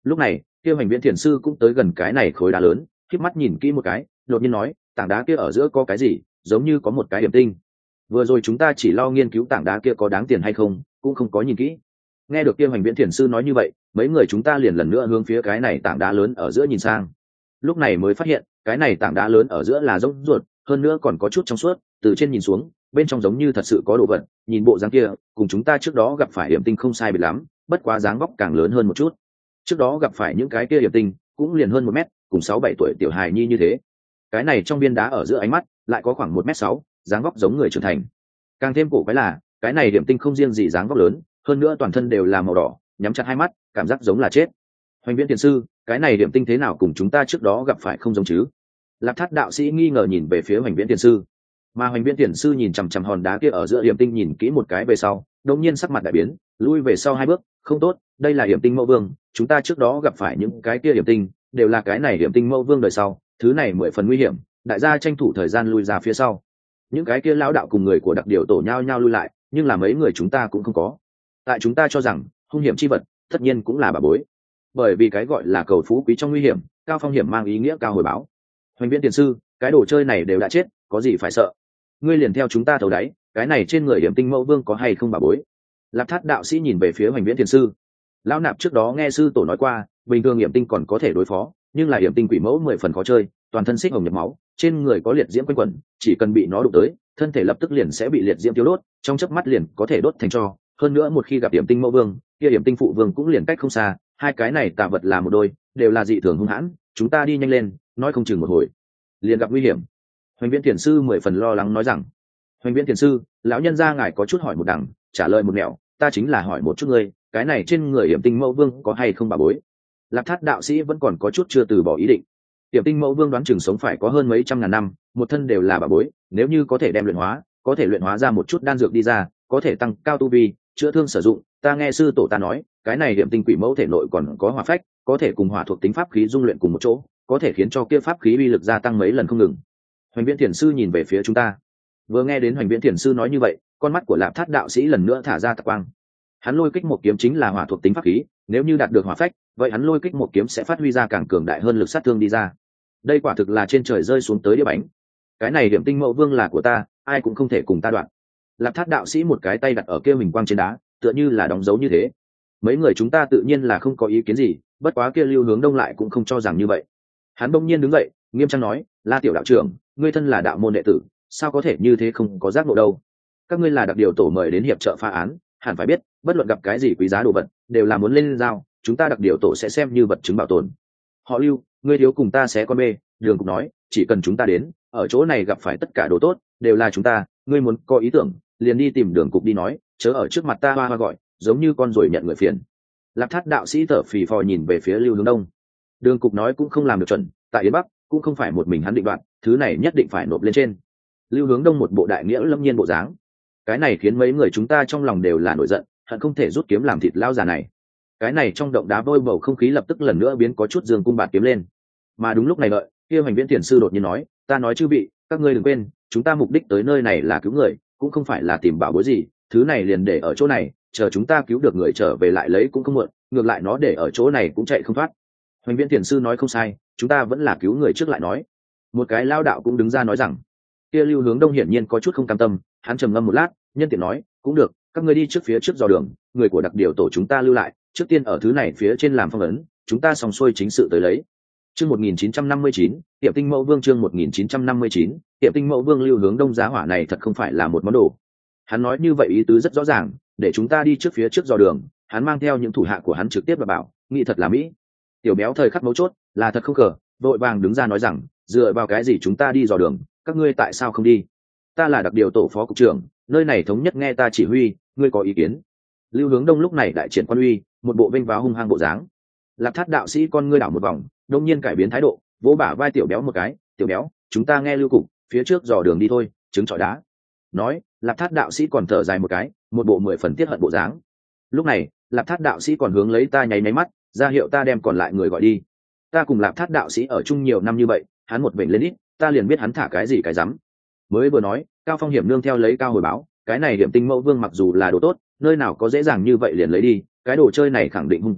Lúc này kia Hoành Viễn thiền sư cũng tới gần cái này khối đá lớn, khép mắt nhìn kỹ một cái, đột nhiên nói, tảng đá kia ở giữa có cái gì, giống như có một cái điểm tinh. Vừa rồi chúng ta chỉ lo nghiên cứu tảng đá kia có đáng tiền hay không, cũng không có nhìn kỹ. Nghe được kia Hoành Viễn thiền sư nói như vậy, mấy người chúng ta liền lần nữa hướng phía cái này tảng đá lớn ở giữa nhìn sang. Lúc này mới phát hiện cái này tảng đá lớn ở giữa là rỗng ruột, hơn nữa còn có chút trong suốt, từ trên nhìn xuống bên trong giống như thật sự có đồ vật. Nhìn bộ dáng kia cùng chúng ta trước đó gặp phải điểm tinh không sai biệt lắm, bất quá dáng vóc càng lớn hơn một chút. Trước đó gặp phải những cái kia điểm tinh cũng liền hơn một mét, cùng sáu bảy tuổi tiểu hài nhi như thế. Cái này trong viên đá ở giữa ánh mắt lại có khoảng một mét sáu, dáng vóc giống người trưởng thành. Càng thêm cổ quái là cái này điểm tinh không riêng gì dáng vóc lớn, hơn nữa toàn thân đều là màu đỏ, nhắm chặt hai mắt, cảm giác giống là chết. Hoành Viễn thiền sư, cái này điểm tinh thế nào cùng chúng ta trước đó gặp phải không giống chứ? Lạp Thát đạo sĩ nghi ngờ nhìn về phía Hoành Viễn thiền sư, mà Hoành Viễn thiền sư nhìn chằm chằm hòn đá kia ở giữa điểm tinh nhìn kỹ một cái về sau, đột nhiên sắc mặt đại biến, lui về sau hai bước, không tốt, đây là điểm tinh mẫu vương, chúng ta trước đó gặp phải những cái kia điểm tinh đều là cái này điểm tinh mẫu vương đời sau, thứ này mười phần nguy hiểm, đại gia tranh thủ thời gian lui ra phía sau. Những cái kia lão đạo cùng người của đặc điều tổ nhau nhau lui lại, nhưng là mấy người chúng ta cũng không có. Tại chúng ta cho rằng hung hiểm chi vật tất nhiên cũng là bà bối, bởi vì cái gọi là cầu phú quý trong nguy hiểm, cao phong hiểm mang ý nghĩa cao hồi báo. Hoành Viễn tiền sư, cái đồ chơi này đều đã chết, có gì phải sợ? Ngươi liền theo chúng ta thấu đáy, cái này trên người điểm tinh mẫu vương có hay không bà bối? Lạp Thát đạo sĩ nhìn về phía Hoành Viễn tiền sư. Lão nạp trước đó nghe sư tổ nói qua, bình thường hiểm tinh còn có thể đối phó, nhưng là hiểm tinh quỷ mẫu mười phần khó chơi, toàn thân xích hồng nhập máu, trên người có liệt diễm quanh quẩn, chỉ cần bị nó đụng tới, thân thể lập tức liền sẽ bị liệt diễm tiêu đốt, trong chớp mắt liền có thể đốt thành tro. Hơn nữa một khi gặp hiểm tinh mẫu vương, kia hiểm tinh phụ vương cũng liền cách không xa, hai cái này tà vật là một đôi, đều là dị thường hung hãn, chúng ta đi nhanh lên, nói không chừng một hồi liền gặp nguy hiểm. Hoành Viễn thiền sư mười phần lo lắng nói rằng. Hoành Viễn thiền sư, lão nhân gia ngài có chút hỏi một đằng, trả lời một nẻo, ta chính là hỏi một chút ngươi, cái này trên người hiểm tinh mẫu vương có hay không bà bối? Lạp Thát đạo sĩ vẫn còn có chút chưa từ bỏ ý định. Hiểm tinh mẫu vương đoán chừng sống phải có hơn mấy trăm ngàn năm, một thân đều là bà bối, nếu như có thể đem luyện hóa, có thể luyện hóa ra một chút đan dược đi ra, có thể tăng cao tu vi, chữa thương sử dụng. Ta nghe sư tổ ta nói, cái này hiểm tinh quỷ mẫu thể nội còn có hỏa phách, có thể cùng hỏa thuộc tính pháp khí dung luyện cùng một chỗ, có thể khiến cho kia pháp khí uy lực gia tăng mấy lần không ngừng. Hoành Viễn thiền sư nhìn về phía chúng ta. Vừa nghe đến Hoành Viễn thiền sư nói như vậy, con mắt của Lạp Thát đạo sĩ lần nữa thả ra tạc quang. Hắn lôi kích một kiếm chính là hỏa thuộc tính pháp khí, nếu như đạt được hỏa phách, vậy hắn lôi kích một kiếm sẽ phát huy ra càng cường đại hơn lực sát thương đi ra. Đây quả thực là trên trời rơi xuống tới đĩa bánh. Cái này điểm tinh mẫu vương là của ta, ai cũng không thể cùng ta đoạn. Lạp Thát đạo sĩ một cái tay đặt ở kia hình quang trên đá, tựa như là đóng dấu như thế. Mấy người chúng ta tự nhiên là không có ý kiến gì, bất quá kia Lưu Hướng Đông lại cũng không cho rằng như vậy. Hắn đông nhiên đứng dậy, nghiêm trang nói, La tiểu đạo trưởng, ngươi thân là đạo môn đệ tử, sao có thể như thế không có giác ngộ đâu? Các ngươi là đặc điều tổ mời đến hiệp trợ phá án, hẳn phải biết, bất luận gặp cái gì quý giá đồ vật, đều là muốn lên giao, chúng ta đặc điều tổ sẽ xem như vật chứng bảo tồn. Họ Lưu, ngươi thiếu cùng ta sẽ con bê, Đường Cục nói, chỉ cần chúng ta đến, ở chỗ này gặp phải tất cả đồ tốt, đều là chúng ta, ngươi muốn có ý tưởng, liền đi tìm Đường Cục đi nói, chớ ở trước mặt ta hoa hoa gọi, giống như con ruồi nhận người phiền. Lạp Thát đạo sĩ thở phì phò nhìn về phía Lưu Hướng Đông. Đường Cục nói cũng không làm được chuẩn, tại Yến Bắc cũng không phải một mình hắn định đoạt, thứ này nhất định phải nộp lên trên. Lưu Hướng Đông một bộ đại nghĩa lâm nhiên bộ dáng, cái này khiến mấy người chúng ta trong lòng đều là nổi giận, hận không thể rút kiếm làm thịt lao già này. Cái này trong động đá vôi bầu không khí lập tức lần nữa biến có chút dương cung bạt kiếm lên. Mà đúng lúc này đợi, kia Hoành Viễn thiền sư đột nhiên nói, ta nói chư vị, các ngươi đừng quên, chúng ta mục đích tới nơi này là cứu người, cũng không phải là tìm bảo bối gì, thứ này liền để ở chỗ này, chờ chúng ta cứu được người trở về lại lấy cũng không muộn, ngược lại nó để ở chỗ này cũng chạy không thoát. Hoành Viễn thiền sư nói không sai, chúng ta vẫn là cứu người trước lại nói. Một cái lao đạo cũng đứng ra nói rằng. Kia Lưu Hướng Đông hiển nhiên có chút không cam tâm, hắn trầm ngâm một lát, nhân tiện nói, cũng được, các ngươi đi trước phía trước dò đường, người của đặc điều tổ chúng ta lưu lại, trước tiên ở thứ này phía trên làm phong ấn, chúng ta xong xuôi chính sự tới lấy. Chương một nghìn chín trăm năm mươi chín, Tiệm Tinh Mẫu Vương chương một nghìn chín trăm năm mươi chín, Tiệm Tinh Mẫu Vương. Lưu Hướng Đông giá hỏa này thật không phải là một món đồ. Hắn nói như vậy ý tứ rất rõ ràng, để chúng ta đi trước phía trước dò đường, hắn mang theo những thủ hạ của hắn trực tiếp và bảo, nghĩ thật là mỹ. Tiểu Béo thời khắc mấu chốt, là thật không cờ, vội vàng đứng ra nói rằng, dựa vào cái gì chúng ta đi dò đường, các ngươi tại sao không đi? Ta là đặc điều tổ phó cục trưởng, nơi này thống nhất nghe ta chỉ huy, ngươi có ý kiến? Lưu Hướng Đông lúc này đại triển quan uy, một bộ vênh váo hung hăng bộ dáng. Lạp Thát đạo sĩ con ngươi đảo một vòng, đông nhiên cải biến thái độ, vỗ bả vai Tiểu Béo một cái, Tiểu Béo, chúng ta nghe Lưu Cục, phía trước dò đường đi thôi, trứng trọi đá. Nói, Lạp Thát đạo sĩ còn thở dài một cái, một bộ mười phần tiết hận bộ dáng. Lúc này, Lạp Thát đạo sĩ còn hướng lấy ta nháy máy mắt, ra hiệu ta đem còn lại người gọi đi. Ta cùng Lạp Thát đạo sĩ ở chung nhiều năm như vậy, hắn một bệnh lên ít, ta liền biết hắn thả cái gì cái rắm. Mới vừa nói, cao phong hiểm nương theo lấy cao hồi báo, cái này điểm tinh mẫu vương mặc dù là đồ tốt, nơi nào có dễ dàng như vậy liền lấy đi, cái đồ chơi này khẳng định hung rất,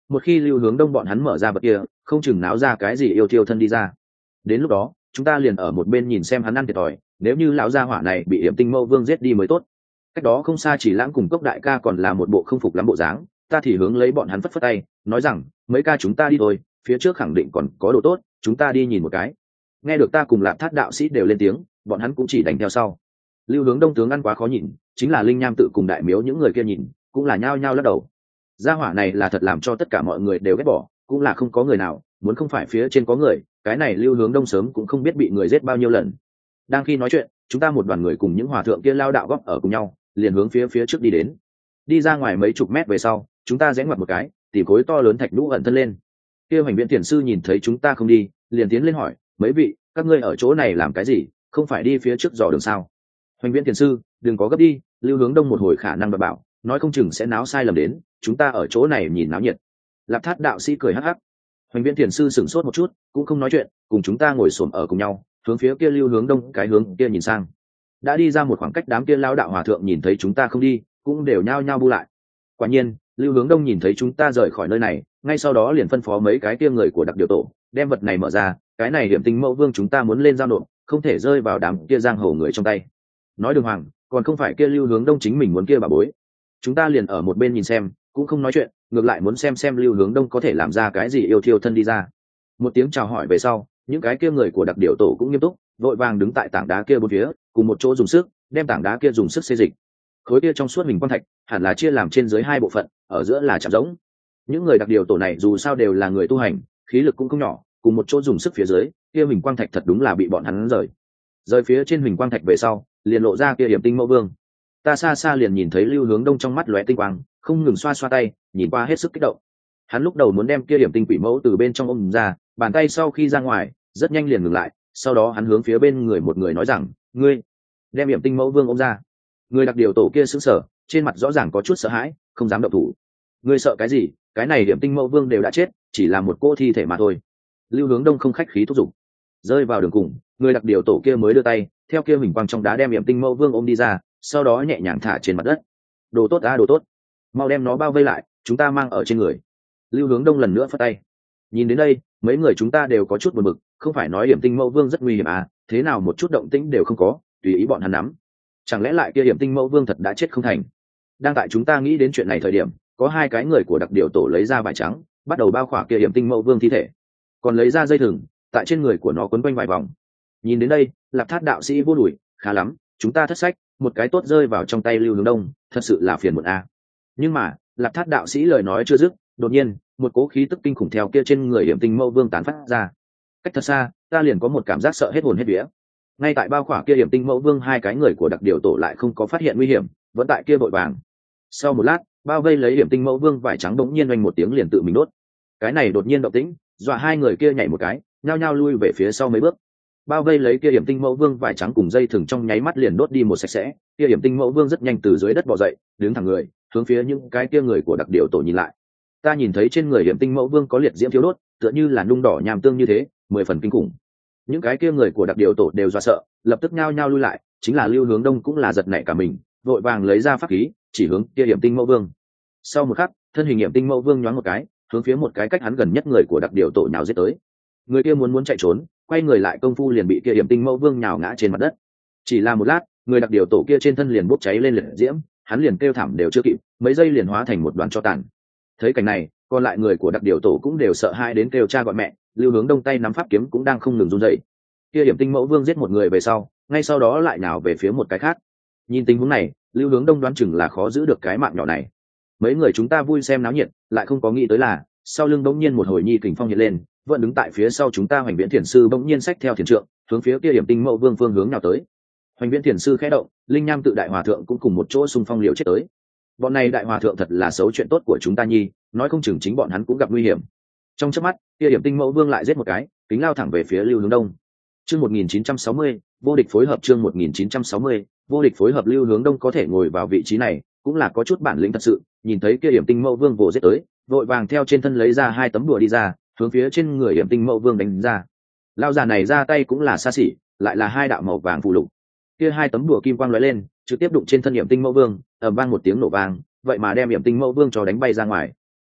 một khi Lưu Hướng Đông bọn hắn mở ra vật kia, không chừng náo ra cái gì yêu thiêu thân đi ra. Đến lúc đó chúng ta liền ở một bên nhìn xem hắn ăn thiệt thòi, nếu như lão gia hỏa này bị Hiểm Tinh Mẫu Vương giết đi mới tốt. Cách đó không xa Chỉ Lãng cùng Cốc đại ca còn là một bộ không phục lắm bộ dáng, ta thì hướng lấy bọn hắn phất phất tay, nói rằng mấy ca chúng ta đi thôi, phía trước khẳng định còn có đồ tốt, chúng ta đi nhìn một cái. Nghe được ta cùng Lạp Thát đạo sĩ đều lên tiếng, bọn hắn cũng chỉ đánh theo sau. Lưu Hướng Đông tướng ăn quá khó nhìn, chính là Linh Nham tự cùng Đại Miếu những người kia nhìn cũng là nhao nhao lắc đầu. Gia hỏa này là thật làm cho tất cả mọi người đều ghét bỏ, cũng là không có người nào muốn không phải phía trên có người, cái này Lưu Hướng Đông sớm cũng không biết bị người giết bao nhiêu lần. Đang khi nói chuyện, chúng ta một đoàn người cùng những hòa thượng kia lao đạo góp ở cùng nhau, liền hướng phía phía trước đi đến. Đi ra ngoài mấy chục mét về sau, chúng ta rẽ ngoặt một cái, tìm khối to lớn thạch lũ ẩn thân lên. Kia Hoành Viễn Thiền sư nhìn thấy chúng ta không đi, liền tiến lên hỏi, mấy vị, các ngươi ở chỗ này làm cái gì, không phải đi phía trước dò đường sao? Hoành Viễn Thiền sư, đừng có gấp đi, Lưu Hướng Đông một hồi khả năng đảm bảo, nói không chừng sẽ náo sai lầm đến, chúng ta ở chỗ này nhìn náo nhiệt. Lạp Thát đạo sĩ cười hắc hắc. Hoành Viễn Thiền sư sửng sốt một chút, cũng không nói chuyện, cùng chúng ta ngồi xổm ở cùng nhau, hướng phía kia Lưu Hướng Đông cái hướng kia nhìn sang. Đã đi ra một khoảng cách, đám kia lão đạo hòa thượng nhìn thấy chúng ta không đi, cũng đều nhao nhao bu lại. Quả nhiên, Lưu Hướng Đông nhìn thấy chúng ta rời khỏi nơi này, ngay sau đó liền phân phó mấy cái kia người của đặc điều tổ đem vật này mở ra, cái này Hiểm Tinh Mẫu Vương chúng ta muốn lên giao nộp, không thể rơi vào đám kia giang hồ người trong tay. Nói đường hoàng, còn không phải kia Lưu Hướng Đông chính mình muốn kia bà bối. Chúng ta liền ở một bên nhìn xem, cũng không nói chuyện, ngược lại muốn xem xem Lưu Hướng Đông có thể làm ra cái gì yêu thiêu thân đi ra. Một tiếng chào hỏi về sau, những cái kia người của đặc điều tổ cũng nghiêm túc, vội vàng đứng tại tảng đá kia bốn phía, cùng một chỗ dùng sức đem tảng đá kia dùng sức xê dịch. Khối kia trong suốt hình quang thạch hẳn là chia làm trên dưới hai bộ phận, ở giữa là chạm rỗng. Những người đặc điều tổ này dù sao đều là người tu hành, khí lực cũng không nhỏ, cùng một chỗ dùng sức phía dưới, kia hình quang thạch thật đúng là bị bọn hắn rời. Rời phía trên hình quang thạch về sau, liền lộ ra kia Hiểm Tinh Mẫu Vương. Ta xa xa liền nhìn thấy Lưu Hướng Đông trong mắt lóe tinh quang, không ngừng xoa xoa tay, nhìn qua hết sức kích động. Hắn lúc đầu muốn đem kia Hiểm Tinh Quỷ Mẫu từ bên trong ôm ra, bàn tay sau khi ra ngoài, rất nhanh liền ngừng lại, sau đó hắn hướng phía bên người một người nói rằng, ngươi đem Hiểm Tinh Mẫu Vương ôm ra. Người đặc điều tổ kia sững sờ, trên mặt rõ ràng có chút sợ hãi, không dám động thủ. Ngươi sợ cái gì, cái này Hiểm Tinh Mẫu Vương đều đã chết, chỉ là một cô thi thể mà thôi. Lưu Hướng Đông không khách khí thúc giục. Rơi vào đường cùng, người đặc điều tổ kia mới đưa tay theo kia hình quang trong đá đem Hiểm Tinh Mẫu Vương ôm đi ra, sau đó nhẹ nhàng thả trên mặt đất. Đồ tốt á, đồ tốt, mau đem nó bao vây lại, chúng ta mang ở trên người. Lưu Hướng Đông lần nữa phất tay. Nhìn đến đây, mấy người chúng ta đều có chút buồn bực, không phải nói Hiểm Tinh Mẫu Vương rất nguy hiểm à, thế nào một chút động tĩnh đều không có, tùy ý bọn hắn nắm. Chẳng lẽ lại kia Hiểm Tinh Mẫu Vương thật đã chết không thành? Đang tại chúng ta nghĩ đến chuyện này thời điểm, có hai cái người của đặc điều tổ lấy ra vải trắng, bắt đầu bao khỏa kia Hiểm Tinh Mẫu Vương thi thể, còn lấy ra dây thừng tại trên người của nó quấn quanh vài vòng. Nhìn đến đây, Lạp Thát đạo sĩ vô đùi, khá lắm, chúng ta thất sách, một cái tốt rơi vào trong tay Lưu Hướng Đông, thật sự là phiền muộn a. À. Nhưng mà, Lạp Thát đạo sĩ lời nói chưa dứt, đột nhiên, một cố khí tức kinh khủng theo kia trên người Hiểm Tinh Mẫu Vương tán phát ra. Cách thật xa, ta liền có một cảm giác sợ hết hồn hết vía. Ngay tại bao khỏa kia Hiểm Tinh Mẫu Vương, hai cái người của đặc điều tổ lại không có phát hiện nguy hiểm, vẫn tại kia vội vàng. Sau một lát, bao vây lấy Hiểm Tinh Mẫu Vương vải trắng bỗng nhiên oanh một tiếng liền tự mình đốt. Cái này đột nhiên động tĩnh, dọa hai người kia nhảy một cái, nhao nhao lui về phía sau mấy bước. Bao vây lấy kia Hiểm Tinh Mẫu Vương vải trắng cùng dây thừng trong nháy mắt liền đốt đi một sạch sẽ. Kia Hiểm Tinh Mẫu Vương rất nhanh từ dưới đất bò dậy, đứng thẳng người, hướng phía những cái kia người của đặc điều tổ nhìn lại. Ta nhìn thấy trên người Hiểm Tinh Mẫu Vương có liệt diễm thiếu đốt, tựa như là nung đỏ nham tương như thế, mười phần kinh khủng. Những cái kia người của đặc điều tổ đều dọa sợ, lập tức nhao nhao lui lại, chính là Lưu Hướng Đông cũng là giật nảy cả mình, vội vàng lấy ra pháp khí, chỉ hướng kia Hiểm Tinh Mẫu Vương. Sau một khắc, thân hình Hiểm Tinh Mẫu Vương nhoáng một cái, hướng phía một cái cách hắn gần nhất người của đặc điều tổ nhào giết tới. Người kia muốn muốn chạy trốn, quay người lại công phu liền bị kia Hiểm Tinh Mẫu Vương nhào ngã trên mặt đất. Chỉ là một lát, người đặc điều tổ kia trên thân liền bốc cháy lên liệt diễm, hắn liền kêu thảm đều chưa kịp, mấy giây liền hóa thành một đoàn tro tàn. Thấy cảnh này, còn lại người của đặc điều tổ cũng đều sợ hãi đến kêu cha gọi mẹ. Lưu Hướng Đông tay nắm pháp kiếm cũng đang không ngừng run rẩy. Kia Hiểm Tinh Mẫu Vương giết một người về sau, ngay sau đó lại nhào về phía một cái khác. Nhìn tình huống này, Lưu Hướng Đông đoán chừng là khó giữ được cái mạng nhỏ này. Mấy người chúng ta vui xem náo nhiệt, lại không có nghĩ tới là sau lưng bỗng nhiên một hồi nhi kình phong hiện lên, vẫn đứng tại phía sau chúng ta Hoành Viễn Thiền sư bỗng nhiên xách theo thiền trượng, hướng phía kia Hiểm Tinh Mẫu Vương phương hướng nào tới. Hoành Viễn Thiền sư khẽ động, Linh Nham tự đại hòa thượng cũng cùng một chỗ xung phong liều chết tới. Bọn này đại hòa thượng thật là xấu chuyện tốt của chúng ta nhi, nói không chừng chính bọn hắn cũng gặp nguy hiểm. Trong chớp mắt, kia Hiểm Tinh Mẫu Vương lại giết một cái, kính lao thẳng về phía Lưu Hướng Đông. Chương một nghìn chín trăm sáu mươi, vô địch phối hợp chương một nghìn chín trăm sáu mươi, vô địch phối hợp. Lưu Hướng Đông có thể ngồi vào vị trí này, cũng là có chút bản lĩnh thật sự, nhìn thấy kia Hiểm Tinh Mẫu Vương vồ giết tới, vội vàng theo trên thân lấy ra hai tấm đùa đi ra, hướng phía trên người Hiểm Tinh Mẫu Vương đánh ra. Lao già này ra tay cũng là xa xỉ, lại là hai đạo màu vàng phù lục. Kia hai tấm đùa kim quang lóe lên, trực tiếp đụng trên thân Hiểm Tinh Mẫu Vương, ầm vang một tiếng nổ vang, vậy mà đem Hiểm Tinh Mẫu Vương cho đánh bay ra ngoài.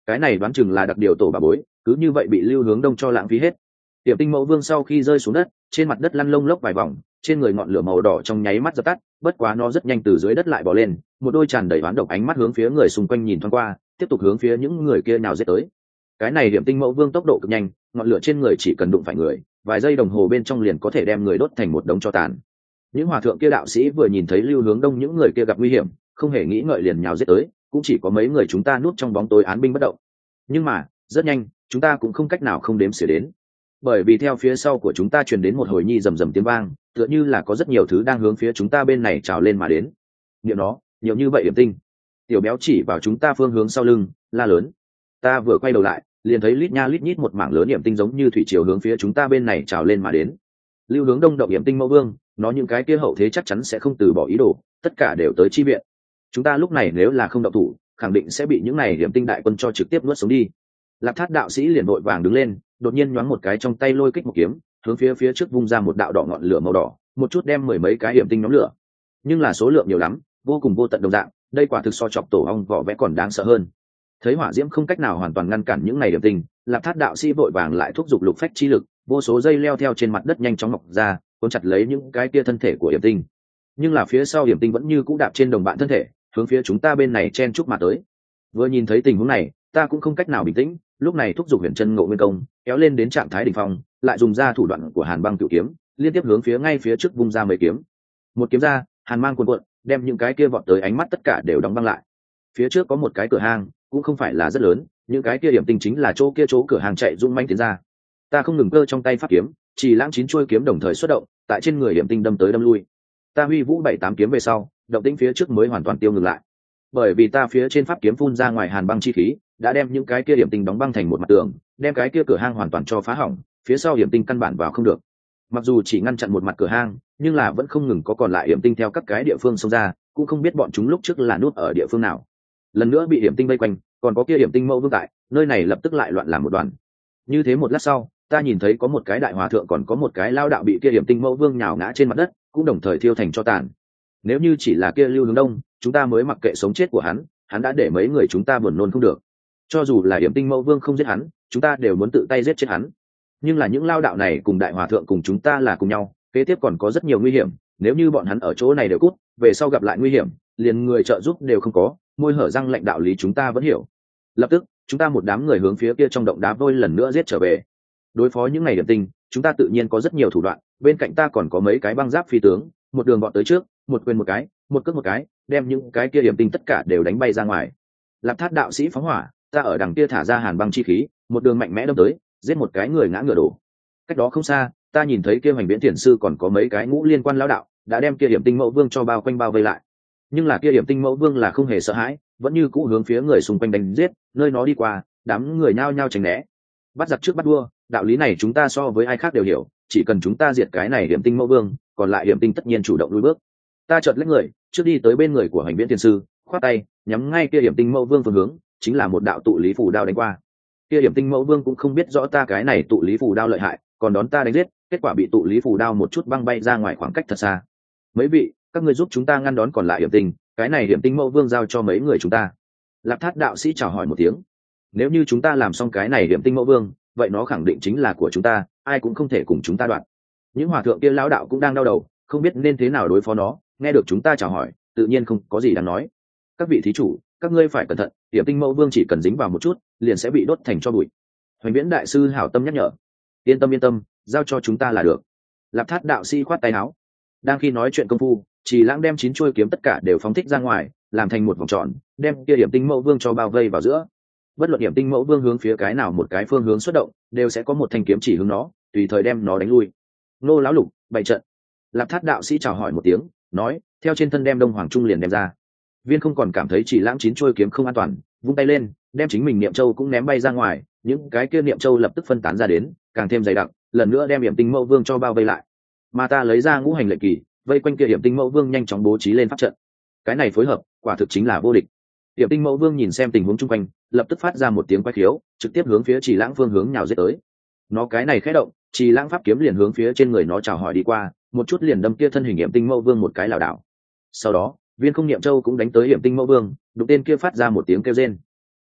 cái này đoán chừng là đặc điều tổ bà bối, cứ như vậy bị Lưu Hướng Đông cho lãng phí hết. Hiểm tinh mẫu vương sau khi rơi xuống đất, trên mặt đất lăn lông lốc vài vòng, trên người ngọn lửa màu đỏ trong nháy mắt dập tắt, bất quá nó rất nhanh từ dưới đất lại bò lên, một đôi tràn đầy oán độc ánh mắt hướng phía người xung quanh nhìn thoáng qua, tiếp tục hướng phía những người kia nào giết tới. Cái này hiểm tinh mẫu vương tốc độ cực nhanh, ngọn lửa trên người chỉ cần đụng phải người, vài giây đồng hồ bên trong liền có thể đem người đốt thành một đống tro tàn. Những hòa thượng kia đạo sĩ vừa nhìn thấy Lưu Hướng Đông những người kia gặp nguy hiểm, không hề nghĩ ngợi liền nhào giết tới, cũng chỉ có mấy người chúng ta núp trong bóng tối án binh bất động. Nhưng mà rất nhanh chúng ta cũng không cách nào không đếm xỉa đến, bởi vì theo phía sau của chúng ta truyền đến một hồi nhi rầm rầm tiếng vang, tựa như là có rất nhiều thứ đang hướng phía chúng ta bên này trào lên mà đến. Niệm nó nhiều như vậy hiểm tinh. Tiểu béo chỉ vào chúng ta phương hướng sau lưng la lớn. Ta vừa quay đầu lại liền thấy lít nha lít nhít một mảng lớn hiểm tinh giống như thủy triều hướng phía chúng ta bên này trào lên mà đến. Lưu Hướng Đông động hiểm tinh mẫu vương, nó những cái kia hậu thế chắc chắn sẽ không từ bỏ ý đồ, tất cả đều tới chi viện. Chúng ta lúc này nếu là không động thủ, khẳng định sẽ bị những này hiểm tinh đại quân cho trực tiếp nuốt sống đi. Lạc Thát đạo sĩ liền vội vàng đứng lên, đột nhiên nhoáng một cái trong tay lôi kích một kiếm, hướng phía phía trước vung ra một đạo đỏ ngọn lửa màu đỏ, một chút đem mười mấy cái hiểm tinh nhóm lửa. Nhưng là số lượng nhiều lắm, vô cùng vô tận đồng dạng, đây quả thực so chọc tổ ong vỏ vẽ còn đáng sợ hơn. Thấy hỏa diễm không cách nào hoàn toàn ngăn cản những này hiểm tinh, Lạc Thát đạo sĩ vội vàng lại thúc giục lục phách chi lực, vô số dây leo theo trên mặt đất nhanh chóng mọc ra, cuốn chặt lấy những cái kia thân thể của hiểm tinh. Nhưng là phía sau hiểm tinh vẫn như cũ đạp trên đồng bạn thân thể, hướng phía chúng ta bên này chen chúc mà tới. Vừa nhìn thấy tình huống này, ta cũng không cách nào bình tĩnh, lúc này thúc giục huyền chân ngộ nguyên công, kéo lên đến trạng thái đỉnh phong, lại dùng ra thủ đoạn của Hàn Băng Cửu kiếm, liên tiếp hướng phía ngay phía trước vung ra mấy kiếm. Một kiếm ra, hàn mang cuồn cuộn, đem những cái kia vọt tới ánh mắt tất cả đều đóng băng lại. Phía trước có một cái cửa hang, cũng không phải là rất lớn, những cái kia điểm tinh chính là chỗ kia chỗ cửa hàng chạy rung manh tiến ra. Ta không ngừng cơ trong tay pháp kiếm, chỉ lãng chín chuôi kiếm đồng thời xuất động, tại trên người điểm tinh đâm tới đâm lui. Ta huy vũ bảy tám kiếm về sau, động tĩnh phía trước mới hoàn toàn tiêu ngừng lại, bởi vì ta phía trên pháp kiếm phun ra ngoài hàn băng chi khí, đã đem những cái kia điểm tinh đóng băng thành một mặt tường, đem cái kia cửa hang hoàn toàn cho phá hỏng, phía sau điểm tinh căn bản vào không được. Mặc dù chỉ ngăn chặn một mặt cửa hang, nhưng là vẫn không ngừng có còn lại điểm tinh theo các cái địa phương xông ra, cũng không biết bọn chúng lúc trước là núp ở địa phương nào. Lần nữa bị điểm tinh vây quanh, còn có kia điểm tinh mẫu vương tại nơi này lập tức lại loạn làm một đoàn. Như thế một lát sau, ta nhìn thấy có một cái đại hòa thượng còn có một cái lao đạo bị kia điểm tinh mẫu vương nhào ngã trên mặt đất, cũng đồng thời thiêu thành cho tàn. Nếu như chỉ là kia Lưu Hướng Đông, chúng ta mới mặc kệ sống chết của hắn, hắn đã để mấy người chúng ta buồn nôn không được. Cho dù là điểm tinh mẫu vương không giết hắn, chúng ta đều muốn tự tay giết chết hắn. Nhưng là những lao đạo này cùng đại hòa thượng cùng chúng ta là cùng nhau, kế tiếp còn có rất nhiều nguy hiểm, nếu như bọn hắn ở chỗ này đều cút, về sau gặp lại nguy hiểm, liền người trợ giúp đều không có, môi hở răng lệnh đạo lý chúng ta vẫn hiểu. Lập tức, chúng ta một đám người hướng phía kia trong động đá vôi lần nữa giết trở về. Đối phó những ngày điểm tinh, chúng ta tự nhiên có rất nhiều thủ đoạn, bên cạnh ta còn có mấy cái băng giáp phi tướng, một đường bọn tới trước, một quyền một cái, một cước một cái, đem những cái kia điểm tinh tất cả đều đánh bay ra ngoài. Lạp Thát đạo sĩ phóng hỏa, ta ở đằng kia thả ra hàn băng chi khí, một đường mạnh mẽ đâm tới, giết một cái người ngã ngựa đổ. Cách đó không xa, ta nhìn thấy kia Hoành Viễn Thiền sư còn có mấy cái ngũ liên quan lão đạo, đã đem kia điểm tinh mẫu vương cho bao quanh bao vây lại. Nhưng là kia điểm tinh mẫu vương là không hề sợ hãi, vẫn như cũ hướng phía người xung quanh đánh giết, nơi nó đi qua, đám người nhao nhao tránh né. Bắt giặc trước bắt vua, đạo lý này chúng ta so với ai khác đều hiểu, chỉ cần chúng ta diệt cái này điểm tinh mẫu vương, còn lại điểm tinh tất nhiên chủ động lùi bước. Ta chợt lấy người, trước đi tới bên người của Hoành Viễn Thiền sư, khoát tay, nhắm ngay kia điểm tinh mẫu vương phương hướng, chính là một đạo tụ lý phù đao đánh qua. Kia điểm tinh mẫu vương cũng không biết rõ ta cái này tụ lý phù đao lợi hại, còn đón ta đánh giết, kết quả bị tụ lý phù đao một chút băng bay ra ngoài khoảng cách thật xa. Mấy vị, các ngươi giúp chúng ta ngăn đón còn lại điểm tinh, cái này điểm tinh mẫu vương giao cho mấy người chúng ta. Lạp Thát đạo sĩ chào hỏi một tiếng. Nếu như chúng ta làm xong cái này điểm tinh mẫu vương, vậy nó khẳng định chính là của chúng ta, ai cũng không thể cùng chúng ta đoạt. Những hòa thượng kia lão đạo cũng đang đau đầu, không biết nên thế nào đối phó nó, nghe được chúng ta chào hỏi, tự nhiên không có gì đáng nói. Các vị thí chủ, các ngươi phải cẩn thận, điểm tinh mẫu vương chỉ cần dính vào một chút, liền sẽ bị đốt thành tro bụi. Hoành Viễn đại sư hảo tâm nhắc nhở. Yên tâm yên tâm, giao cho chúng ta là được. Lạp Thát đạo sĩ khoát tay áo. Đang khi nói chuyện công phu, Chỉ Lãng đem chín chuôi kiếm tất cả đều phóng thích ra ngoài, làm thành một vòng tròn, đem kia điểm tinh mẫu vương cho bao vây vào giữa. Bất luận điểm tinh mẫu vương hướng phía cái nào một cái phương hướng xuất động, đều sẽ có một thanh kiếm chỉ hướng nó, tùy thời đem nó đánh lui. Nô lão lục, bày trận. Lạp Thát đạo sĩ chào hỏi một tiếng, nói, theo trên thân đem Đông Hoàng Trung liền đem ra. Viên Không còn cảm thấy Chỉ Lãng chín chuôi kiếm không an toàn, vung tay lên, đem chính mình niệm châu cũng ném bay ra ngoài, những cái kia niệm châu lập tức phân tán ra đến, càng thêm dày đặc, lần nữa đem điểm tinh mẫu vương cho bao vây lại. Mà ta lấy ra ngũ hành lệnh kỳ, vây quanh kia điểm tinh mẫu vương nhanh chóng bố trí lên pháp trận. Cái này phối hợp, quả thực chính là vô địch. Điểm tinh mẫu vương nhìn xem tình huống chung quanh, lập tức phát ra một tiếng quái khiếu, trực tiếp hướng phía Chỉ Lãng phương hướng nhào giết tới. Nó cái này khẽ động, Chỉ Lãng pháp kiếm liền hướng phía trên người nó chào hỏi đi qua, một chút liền đâm kia thân hình điểm tinh mẫu vương một cái lảo đảo. Sau đó, Viên Không niệm châu cũng đánh tới điểm tinh mẫu vương, đục tên kia phát ra một tiếng kêu rên.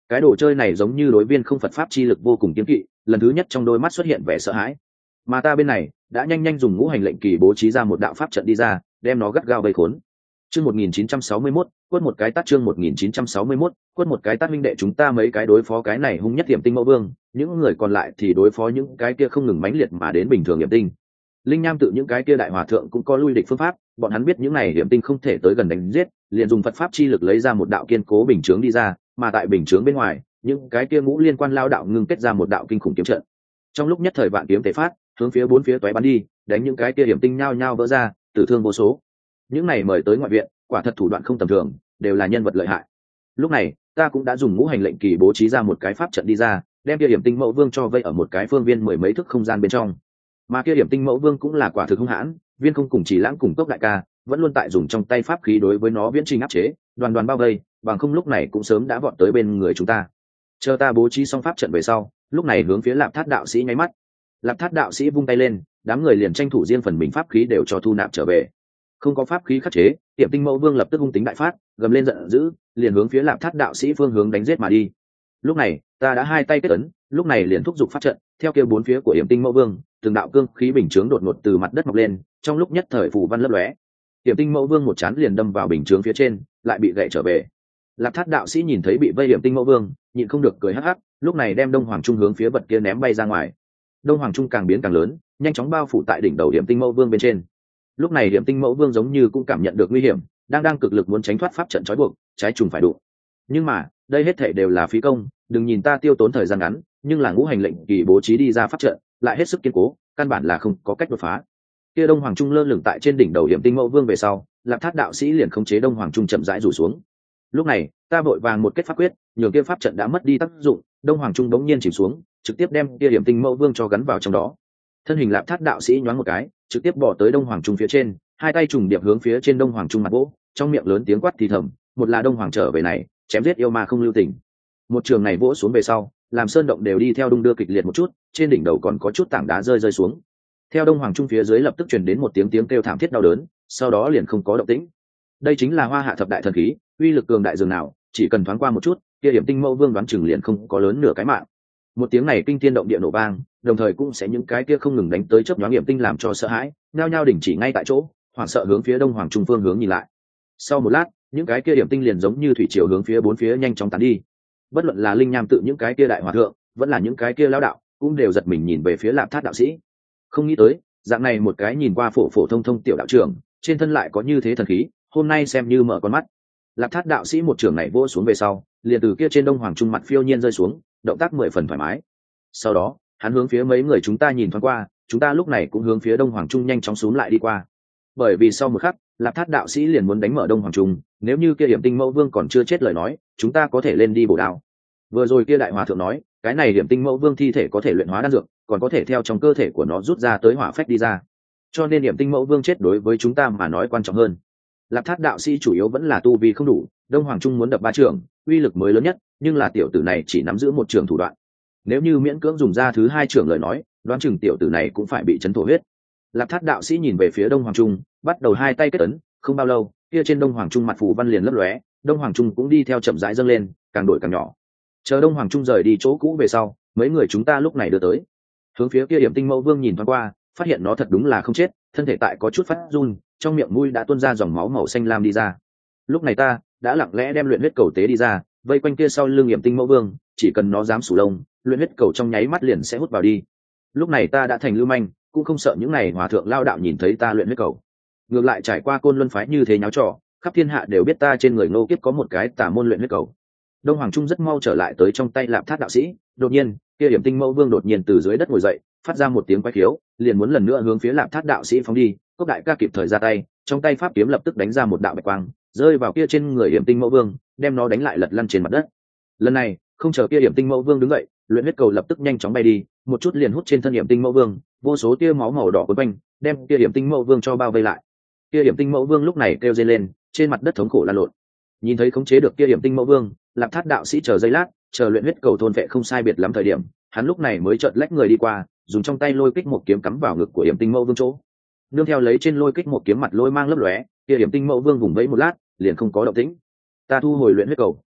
cái đồ chơi này giống như đối viên không Phật pháp chi lực vô cùng kiên kỵ, lần thứ nhất trong đôi mắt xuất hiện vẻ sợ hãi. Mà ta bên này đã nhanh nhanh dùng ngũ hành lệnh kỳ bố trí ra một đạo pháp trận đi ra, đem nó gắt gao vây khốn. Chương một nghìn chín trăm sáu mươi mốt, quất một cái tát. Chương một nghìn chín trăm sáu mươi mốt, quất một cái tát. Minh đệ chúng ta mấy cái đối phó cái này hung nhất Tiệm Tinh Mẫu Vương, những người còn lại thì đối phó những cái kia không ngừng mãnh liệt mà đến bình thường Tiệm Tinh. Linh Nham tự những cái kia đại hòa thượng cũng có lui địch phương pháp, bọn hắn biết những này Tiệm Tinh không thể tới gần đánh giết, liền dùng Phật pháp chi lực lấy ra một đạo kiên cố bình chướng đi ra, mà tại bình chướng bên ngoài, những cái kia ngũ liên quan lao đạo ngưng kết ra một đạo kinh khủng kiếm trận. Trong lúc nhất thời vạn kiếm tế phát, hướng phía bốn phía toé bắn đi, đánh những cái kia Tiệm Tinh nhao nhao vỡ ra, tử thương vô số. Những này mời tới ngoại viện, quả thật thủ đoạn không tầm thường, đều là nhân vật lợi hại. Lúc này ta cũng đã dùng ngũ hành lệnh kỳ bố trí ra một cái pháp trận đi ra, đem kia Điểm Tinh Mẫu Vương cho vây ở một cái phương viên mười mấy thước không gian bên trong. Mà kia Điểm Tinh Mẫu Vương cũng là quả thực hung hãn, viên không cùng chỉ lãng cùng cốc đại ca vẫn luôn tại dùng trong tay pháp khí đối với nó viễn trình áp chế, đoàn đoàn bao vây, bằng không lúc này cũng sớm đã vọt tới bên người chúng ta. Chờ ta bố trí xong pháp trận về sau, lúc này hướng phía Lạp Thát đạo sĩ nháy mắt. Lạp Thát đạo sĩ vung tay lên, đám người liền tranh thủ riêng phần mình pháp khí đều cho thu nạp trở về. Không có pháp khí khắc chế, Tiệm Tinh Mẫu Vương lập tức hung tính đại phát, gầm lên giận dữ, liền hướng phía Lạp Thát đạo sĩ phương hướng đánh giết mà đi. Lúc này ta đã hai tay kết ấn, lúc này liền thúc giục pháp trận, theo kia bốn phía của Tiệm Tinh Mẫu Vương, từng đạo cương khí bình chướng đột ngột từ mặt đất mọc lên, trong lúc nhất thời phù văn lấp lóe. Tiệm Tinh Mẫu Vương một chán liền đâm vào bình chướng phía trên, lại bị gãy trở về. Lạp Thát đạo sĩ nhìn thấy bị vây Tiệm Tinh Mẫu Vương, nhịn không được cười hắc hắc, lúc này đem Đông Hoàng Trung hướng phía vật kia ném bay ra ngoài. Đông Hoàng Trung càng biến càng lớn, nhanh chóng bao phủ tại đỉnh đầu Tiệm Tinh Mẫu Vương bên trên. Lúc này Tiệm Tinh Mẫu Vương giống như cũng cảm nhận được nguy hiểm, đang đang cực lực muốn tránh thoát pháp trận trói buộc, trái trùng phải đụng. Nhưng mà đây hết thảy đều là phí công, đừng nhìn ta tiêu tốn thời gian ngắn, nhưng là ngũ hành lệnh kỳ bố trí đi ra pháp trận lại hết sức kiên cố, căn bản là không có cách đột phá. Kia Đông Hoàng Trung lơ lửng tại trên đỉnh đầu Tiệm Tinh Mẫu Vương về sau, Lạp Thát đạo sĩ liền khống chế Đông Hoàng Trung chậm rãi rủ xuống. Lúc này ta vội vàng một kết pháp quyết, nhường kia pháp trận đã mất đi tác dụng, Đông Hoàng Trung bỗng nhiên chìm xuống, trực tiếp đem kia Tiệm Tinh Mẫu Vương cho gắn vào trong đó. Thân hình Lạp Thát đạo sĩ nhoáng một cái, trực tiếp bỏ tới Đông Hoàng Trung phía trên, hai tay trùng điệp hướng phía trên Đông Hoàng Trung mặt vỗ, trong miệng lớn tiếng quát thì thầm, một là Đông Hoàng trở về này, chém giết yêu ma không lưu tình. Một trường này vỗ xuống về sau, làm sơn động đều đi theo đung đưa kịch liệt một chút, trên đỉnh đầu còn có chút tảng đá rơi rơi xuống. Theo Đông Hoàng Trung phía dưới lập tức truyền đến một tiếng tiếng kêu thảm thiết đau đớn, sau đó liền không có động tĩnh. Đây chính là Hoa Hạ thập đại thần khí, uy lực cường đại dường nào, chỉ cần thoáng qua một chút, kia Điểm Tinh Mẫu Vương đoán chừng liền không có lớn nửa cái mạng. Một tiếng này kinh thiên động địa nổ vang, đồng thời cũng sẽ những cái kia không ngừng đánh tới chớp nhoáng Điểm Tinh làm cho sợ hãi, nhao nhao đình chỉ ngay tại chỗ, hoảng sợ hướng phía Đông Hoàng Trung phương hướng nhìn lại. Sau một lát, những cái kia Điểm Tinh liền giống như thủy triều hướng phía bốn phía nhanh chóng tán đi. Bất luận là Linh Nham tự những cái kia đại hòa thượng, vẫn là những cái kia lão đạo, cũng đều giật mình nhìn về phía Lạp Thát đạo sĩ. Không nghĩ tới, dạng này một cái nhìn qua phổ phổ thông thông tiểu đạo trưởng, trên thân lại có như thế thần khí, hôm nay xem như mở con mắt. Lạp Thát đạo sĩ một trường này vỗ xuống về sau, liền từ kia trên Đông Hoàng Trung mặt phiêu nhiên rơi xuống, động tác mười phần thoải mái. Sau đó, hắn hướng phía mấy người chúng ta nhìn thoáng qua, chúng ta lúc này cũng hướng phía Đông Hoàng Trung nhanh chóng xuống lại đi qua. Bởi vì sau một khắc, Lạp Thát đạo sĩ liền muốn đánh mở Đông Hoàng Trung, nếu như kia Điểm Tinh Mẫu Vương còn chưa chết lời nói, chúng ta có thể lên đi bổ đao. Vừa rồi kia đại hòa thượng nói, cái này Điểm Tinh Mẫu Vương thi thể có thể luyện hóa đan dược, còn có thể theo trong cơ thể của nó rút ra tới hỏa phách đi ra. Cho nên Điểm Tinh Mẫu Vương chết đối với chúng ta mà nói quan trọng hơn. Lạp Thát đạo sĩ chủ yếu vẫn là tu vi không đủ, Đông Hoàng Trung muốn đập ba trường, uy lực mới lớn nhất, nhưng là tiểu tử này chỉ nắm giữ một trường thủ đoạn. Nếu như miễn cưỡng dùng ra thứ hai trường lời nói, đoán chừng tiểu tử này cũng phải bị chấn thổ huyết. Lạp Thát đạo sĩ nhìn về phía Đông Hoàng Trung, bắt đầu hai tay kết ấn, không bao lâu, kia trên Đông Hoàng Trung mặt phù văn liền lấp lóe, Đông Hoàng Trung cũng đi theo chậm rãi dâng lên, càng đổi càng nhỏ. Chờ Đông Hoàng Trung rời đi chỗ cũ về sau, mấy người chúng ta lúc này đưa tới, hướng phía kia Điểm Tinh Mẫu Vương nhìn thoáng qua, phát hiện nó thật đúng là không chết, thân thể tại có chút phát run, trong miệng mũi đã tuôn ra dòng máu màu xanh lam đi ra. Lúc này ta đã lặng lẽ đem luyện huyết cầu tế đi ra, vây quanh kia sau lưng Điểm Tinh Mẫu Vương, chỉ cần nó dám sủ lông, luyện huyết cầu trong nháy mắt liền sẽ hút vào đi. Lúc này ta đã thành lưu manh, cũng không sợ những này hòa thượng lao đạo nhìn thấy ta luyện huyết cầu. Ngược lại trải qua Côn Luân phái như thế nháo trò, khắp thiên hạ đều biết ta trên người Ngô Kiếp có một cái tà môn luyện huyết cầu. Đông Hoàng Trung rất mau trở lại tới trong tay Lạp Thát đạo sĩ, đột nhiên, kia Điểm Tinh Mẫu Vương đột nhiên từ dưới đất ngồi dậy, phát ra một tiếng quái khiếu, liền muốn lần nữa hướng phía Lạp Thát đạo sĩ phóng đi. Cốc đại ca kịp thời ra tay, trong tay pháp kiếm lập tức đánh ra một đạo bạch quang, rơi vào kia trên người Điểm Tinh Mẫu Vương, đem nó đánh lại lật lăn trên mặt đất. Lần này, không chờ kia Điểm Tinh Mẫu Vương đứng dậy, luyện huyết cầu lập tức nhanh chóng bay đi, một chút liền hút trên thân Điểm Tinh Mẫu Vương, vô số tia máu màu đỏ quấn quanh, đem kia Điểm Tinh Mẫu Vương cho bao vây lại. Kia Điểm Tinh Mẫu Vương lúc này kêu rên lên, trên mặt đất thống khổ lăn lộn. Nhìn thấy khống chế được kia Điểm Tinh Mẫu Vương, Lạp Thát đạo sĩ chờ giây lát, chờ luyện huyết cầu thôn vệ không sai biệt lắm thời điểm, hắn lúc này mới chợt lách người đi qua, dùng trong tay lôi kích một kiếm cắm vào ngực của Điểm Tinh Mẫu Vương chỗ. Nương theo lấy trên lôi kích một kiếm mặt lôi mang lấp lóe, kia Điểm Tinh Mẫu Vương vùng vẫy một lát, liền không có động tĩnh. Ta thu hồi luyện huyết cầu,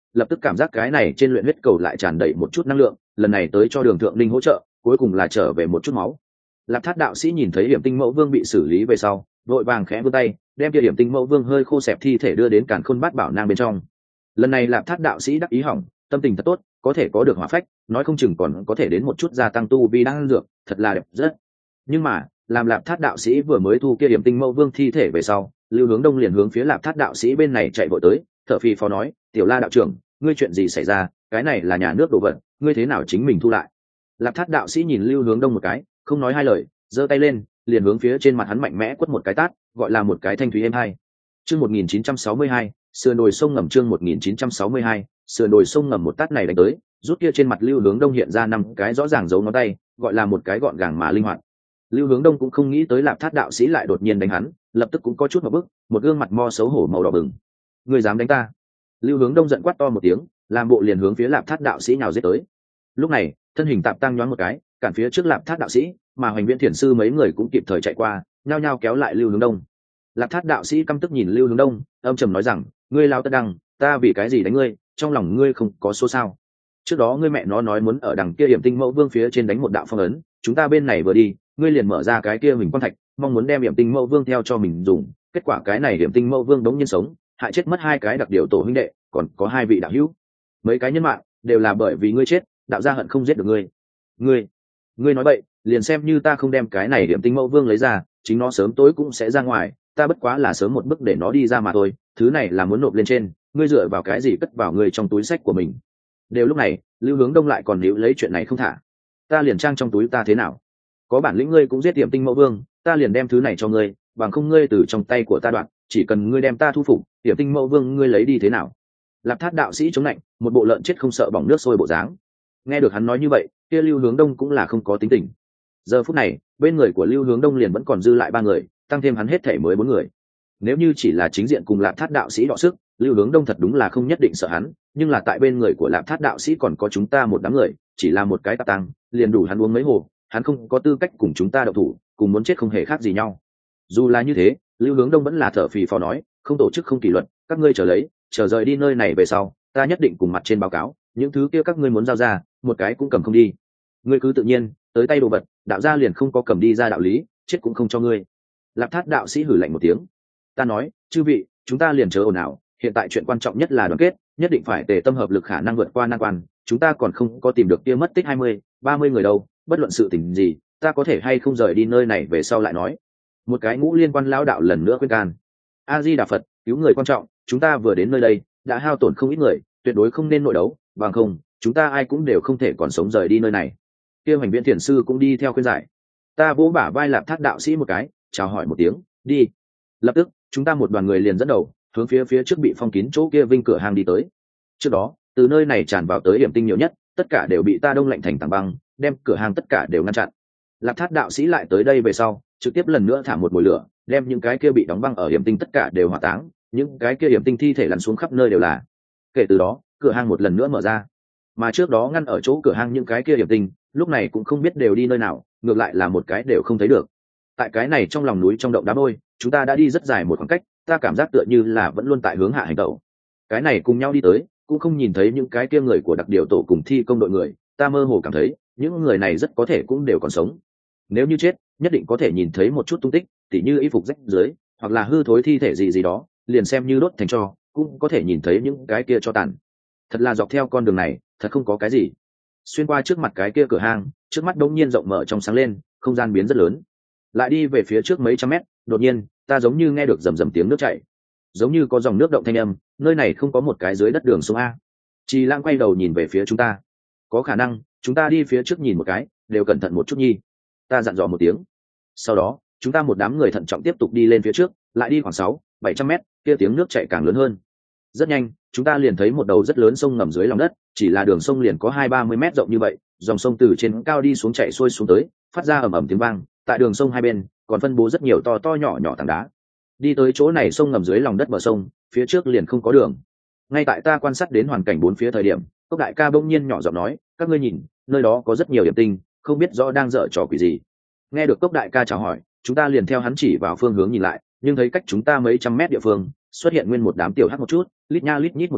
lập tức cảm giác cái này trên luyện huyết cầu lại tràn đầy một chút năng lượng, lần này tới cho đường thượng linh hỗ trợ, cuối cùng là trở về một chút máu. Lạp Thát đạo sĩ nhìn thấy Hiểm Tinh Mẫu Vương bị xử lý về sau, vội vàng khẽ vươn tay, đem kia Hiểm Tinh Mẫu Vương hơi khô xẹp thi thể đưa đến Càn Khôn Bát Bảo Nang bên trong. Lần này Lạp Thát đạo sĩ đắc ý hỏng, tâm tình thật tốt, có thể có được hỏa phách, nói không chừng còn có thể đến một chút gia tăng tu vi đang dược, thật là đẹp rất. Nhưng mà, làm Lạp Thát đạo sĩ vừa mới thu kia Hiểm Tinh Mẫu Vương thi thể về sau, Lưu Hướng Đông liền hướng phía Lạp Thát đạo sĩ bên này chạy vội tới, thở phì phò nói, "Tiểu La đạo trưởng, ngươi chuyện gì xảy ra? Cái này là nhà nước đồ vật, ngươi thế nào chính mình thu lại?" Lạp Thát đạo sĩ nhìn Lưu Hướng Đông một cái, không nói hai lời, giơ tay lên, liền hướng phía trên mặt hắn mạnh mẽ quất một cái tát, gọi là một cái thanh thúy êm hai. Chương một nghìn chín trăm sáu mươi hai, sườn đồi sông ngầm chương một nghìn chín trăm sáu mươi hai, sườn đồi sông ngầm một tát này đánh tới, rút kia trên mặt Lưu Hướng Đông hiện ra năm cái rõ ràng dấu ngón tay, gọi là một cái gọn gàng mà linh hoạt. Lưu Hướng Đông cũng không nghĩ tới Lạp Thát đạo sĩ lại đột nhiên đánh hắn, lập tức cũng có chút một bức, một gương mặt mo xấu hổ màu đỏ bừng. "Ngươi dám đánh ta?" Lưu Hướng Đông giận quát to một tiếng, làm bộ liền hướng phía Lạp Thát đạo sĩ nhào giết tới. Lúc này, thân hình tạm tăng nhoáng một cái, cản phía trước Lạp Thát đạo sĩ, mà Hoành Viễn Thiền sư mấy người cũng kịp thời chạy qua, nhao nhao kéo lại Lưu Hướng Đông. Lạp Thát đạo sĩ căm tức nhìn Lưu Hướng Đông, âm trầm nói rằng, "Ngươi lao tất đăng, ta vì cái gì đánh ngươi, trong lòng ngươi không có số sao? Trước đó ngươi mẹ nó nói muốn ở đằng kia Hiểm Tinh Mẫu Vương phía trên đánh một đạo phong ấn, chúng ta bên này vừa đi, ngươi liền mở ra cái kia Huỳnh Quang Thạch, mong muốn đem Hiểm Tinh Mẫu Vương theo cho mình dùng, kết quả cái này Hiểm Tinh Mẫu Vương đống nhiên sống, hại chết mất hai cái đặc điều tổ huynh đệ, còn có hai vị đạo hữu. Mấy cái nhân mạng đều là bởi vì ngươi chết, đạo gia hận không giết được ngươi. Ngươi, ngươi nói bậy, liền xem như ta không đem cái này Hiểm Tinh Mẫu Vương lấy ra, chính nó sớm tối cũng sẽ ra ngoài, ta bất quá là sớm một bước để nó đi ra mà thôi, thứ này là muốn nộp lên trên, ngươi dựa vào cái gì cất vào ngươi trong túi sách của mình?" Đều lúc này, Lưu Hướng Đông lại còn níu lấy chuyện này không thả. "Ta liền trang trong túi ta thế nào? Có bản lĩnh ngươi cũng giết Hiểm Tinh Mẫu Vương, ta liền đem thứ này cho ngươi, bằng không ngươi từ trong tay của ta đoạn, chỉ cần ngươi đem ta thu phục, Hiểm Tinh Mẫu Vương ngươi lấy đi thế nào?" Lạp Thát đạo sĩ chống lạnh, một bộ lợn chết không sợ bỏng nước sôi bộ dáng. Nghe được hắn nói như vậy, kia Lưu Hướng Đông cũng là không có tính tình. Giờ phút này, bên người của Lưu Hướng Đông liền vẫn còn dư lại ba người, tăng thêm hắn hết thể mới bốn người. Nếu như chỉ là chính diện cùng Lạp Thát đạo sĩ đọ sức, Lưu Hướng Đông thật đúng là không nhất định sợ hắn, nhưng là tại bên người của Lạp Thát đạo sĩ còn có chúng ta một đám người, chỉ là một cái tạp tăng, liền đủ hắn uống mấy hồ, hắn không có tư cách cùng chúng ta đậu thủ, cùng muốn chết không hề khác gì nhau. Dù là như thế, Lưu Hướng Đông vẫn là thở phì phò nói, "Không tổ chức không kỷ luật, các ngươi chờ lấy, chờ rời đi nơi này về sau, ta nhất định cùng mặt trên báo cáo, những thứ kia các ngươi muốn giao ra, một cái cũng cầm không đi. Ngươi cứ tự nhiên, tới tay đồ vật, đạo gia liền không có cầm đi ra đạo lý, chết cũng không cho ngươi." Lạp Thát đạo sĩ hử lạnh một tiếng. "Ta nói, chư vị, chúng ta liền chớ ồn ào, hiện tại chuyện quan trọng nhất là đoàn kết, nhất định phải tề tâm hợp lực khả năng vượt qua nan quan, chúng ta còn không có tìm được kia mất tích hai mươi, ba mươi người đâu, bất luận sự tình gì, ta có thể hay không rời đi nơi này về sau lại nói." Một cái ngũ liên quan lão đạo lần nữa khuyên can. "A Di Đà Phật, cứu người quan trọng, chúng ta vừa đến nơi đây, đã hao tổn không ít người, tuyệt đối không nên nội đấu, bằng không, chúng ta ai cũng đều không thể còn sống rời đi nơi này." Kia Hoành Viễn Thiền sư cũng đi theo khuyên giải. Ta vỗ bả vai Lạp Thát đạo sĩ một cái, chào hỏi một tiếng, "Đi." Lập tức, chúng ta một đoàn người liền dẫn đầu, hướng phía phía trước bị phong kín chỗ kia vinh cửa hang đi tới. Trước đó, từ nơi này tràn vào tới Hiểm Tinh nhiều nhất, tất cả đều bị ta đông lạnh thành tảng băng, đem cửa hang tất cả đều ngăn chặn. Lạp Thát đạo sĩ lại tới đây về sau, trực tiếp lần nữa thả một mồi lửa, đem những cái kia bị đóng băng ở Hiểm Tinh tất cả đều hỏa táng, những cái kia Hiểm Tinh thi thể lăn xuống khắp nơi đều là. Kể từ đó, cửa hang một lần nữa mở ra. Mà trước đó ngăn ở chỗ cửa hang những cái kia Hiểm Tinh, lúc này cũng không biết đều đi nơi nào, ngược lại là một cái đều không thấy được. Tại cái này trong lòng núi trong động đá vôi, chúng ta đã đi rất dài một khoảng cách, ta cảm giác tựa như là vẫn luôn tại hướng hạ hành tẩu. Cái này cùng nhau đi tới, cũng không nhìn thấy những cái kia người của đặc điều tổ cùng thi công đội người, ta mơ hồ cảm thấy những người này rất có thể cũng đều còn sống. Nếu như chết, nhất định có thể nhìn thấy một chút tung tích, tỉ như y phục rách dưới, hoặc là hư thối thi thể gì gì đó, liền xem như đốt thành tro, cũng có thể nhìn thấy những cái kia cho tàn. Thật là dọc theo con đường này, thật không có cái gì. Xuyên qua trước mặt cái kia cửa hang, trước mắt đống nhiên rộng mở trong sáng lên, không gian biến rất lớn. Lại đi về phía trước mấy trăm mét, đột nhiên, ta giống như nghe được rầm rầm tiếng nước chảy, giống như có dòng nước động thanh âm, nơi này không có một cái dưới đất đường sông a. Trì Lãng quay đầu nhìn về phía chúng ta. "Có khả năng, chúng ta đi phía trước nhìn một cái, đều cẩn thận một chút nhi." Ta dặn dò một tiếng. Sau đó, chúng ta một đám người thận trọng tiếp tục đi lên phía trước, lại đi khoảng sáu, bảy trăm mét, kia tiếng nước chảy càng lớn hơn. Rất nhanh, chúng ta liền thấy một đầu rất lớn sông ngầm dưới lòng đất, chỉ là đường sông liền có hai ba mươi mét rộng như vậy, dòng sông từ trên cao đi xuống chảy xuôi xuống tới, phát ra ầm ầm tiếng vang, tại đường sông hai bên còn phân bố rất nhiều to to nhỏ nhỏ tảng đá. Đi tới chỗ này sông ngầm dưới lòng đất bờ sông, phía trước liền không có đường. Ngay tại ta quan sát đến hoàn cảnh bốn phía thời điểm, Cốc đại ca bỗng nhiên nhỏ giọng nói, "Các ngươi nhìn, nơi đó có rất nhiều Hiểm Tinh, không biết rõ đang dở trò quỷ gì." Nghe được Cốc đại ca chào hỏi, chúng ta liền theo hắn chỉ vào phương hướng nhìn lại, nhưng thấy cách chúng ta mấy trăm mét địa phương xuất hiện nguyên một đám tiểu hắc một chút, lít nha lít nhít một mảnh,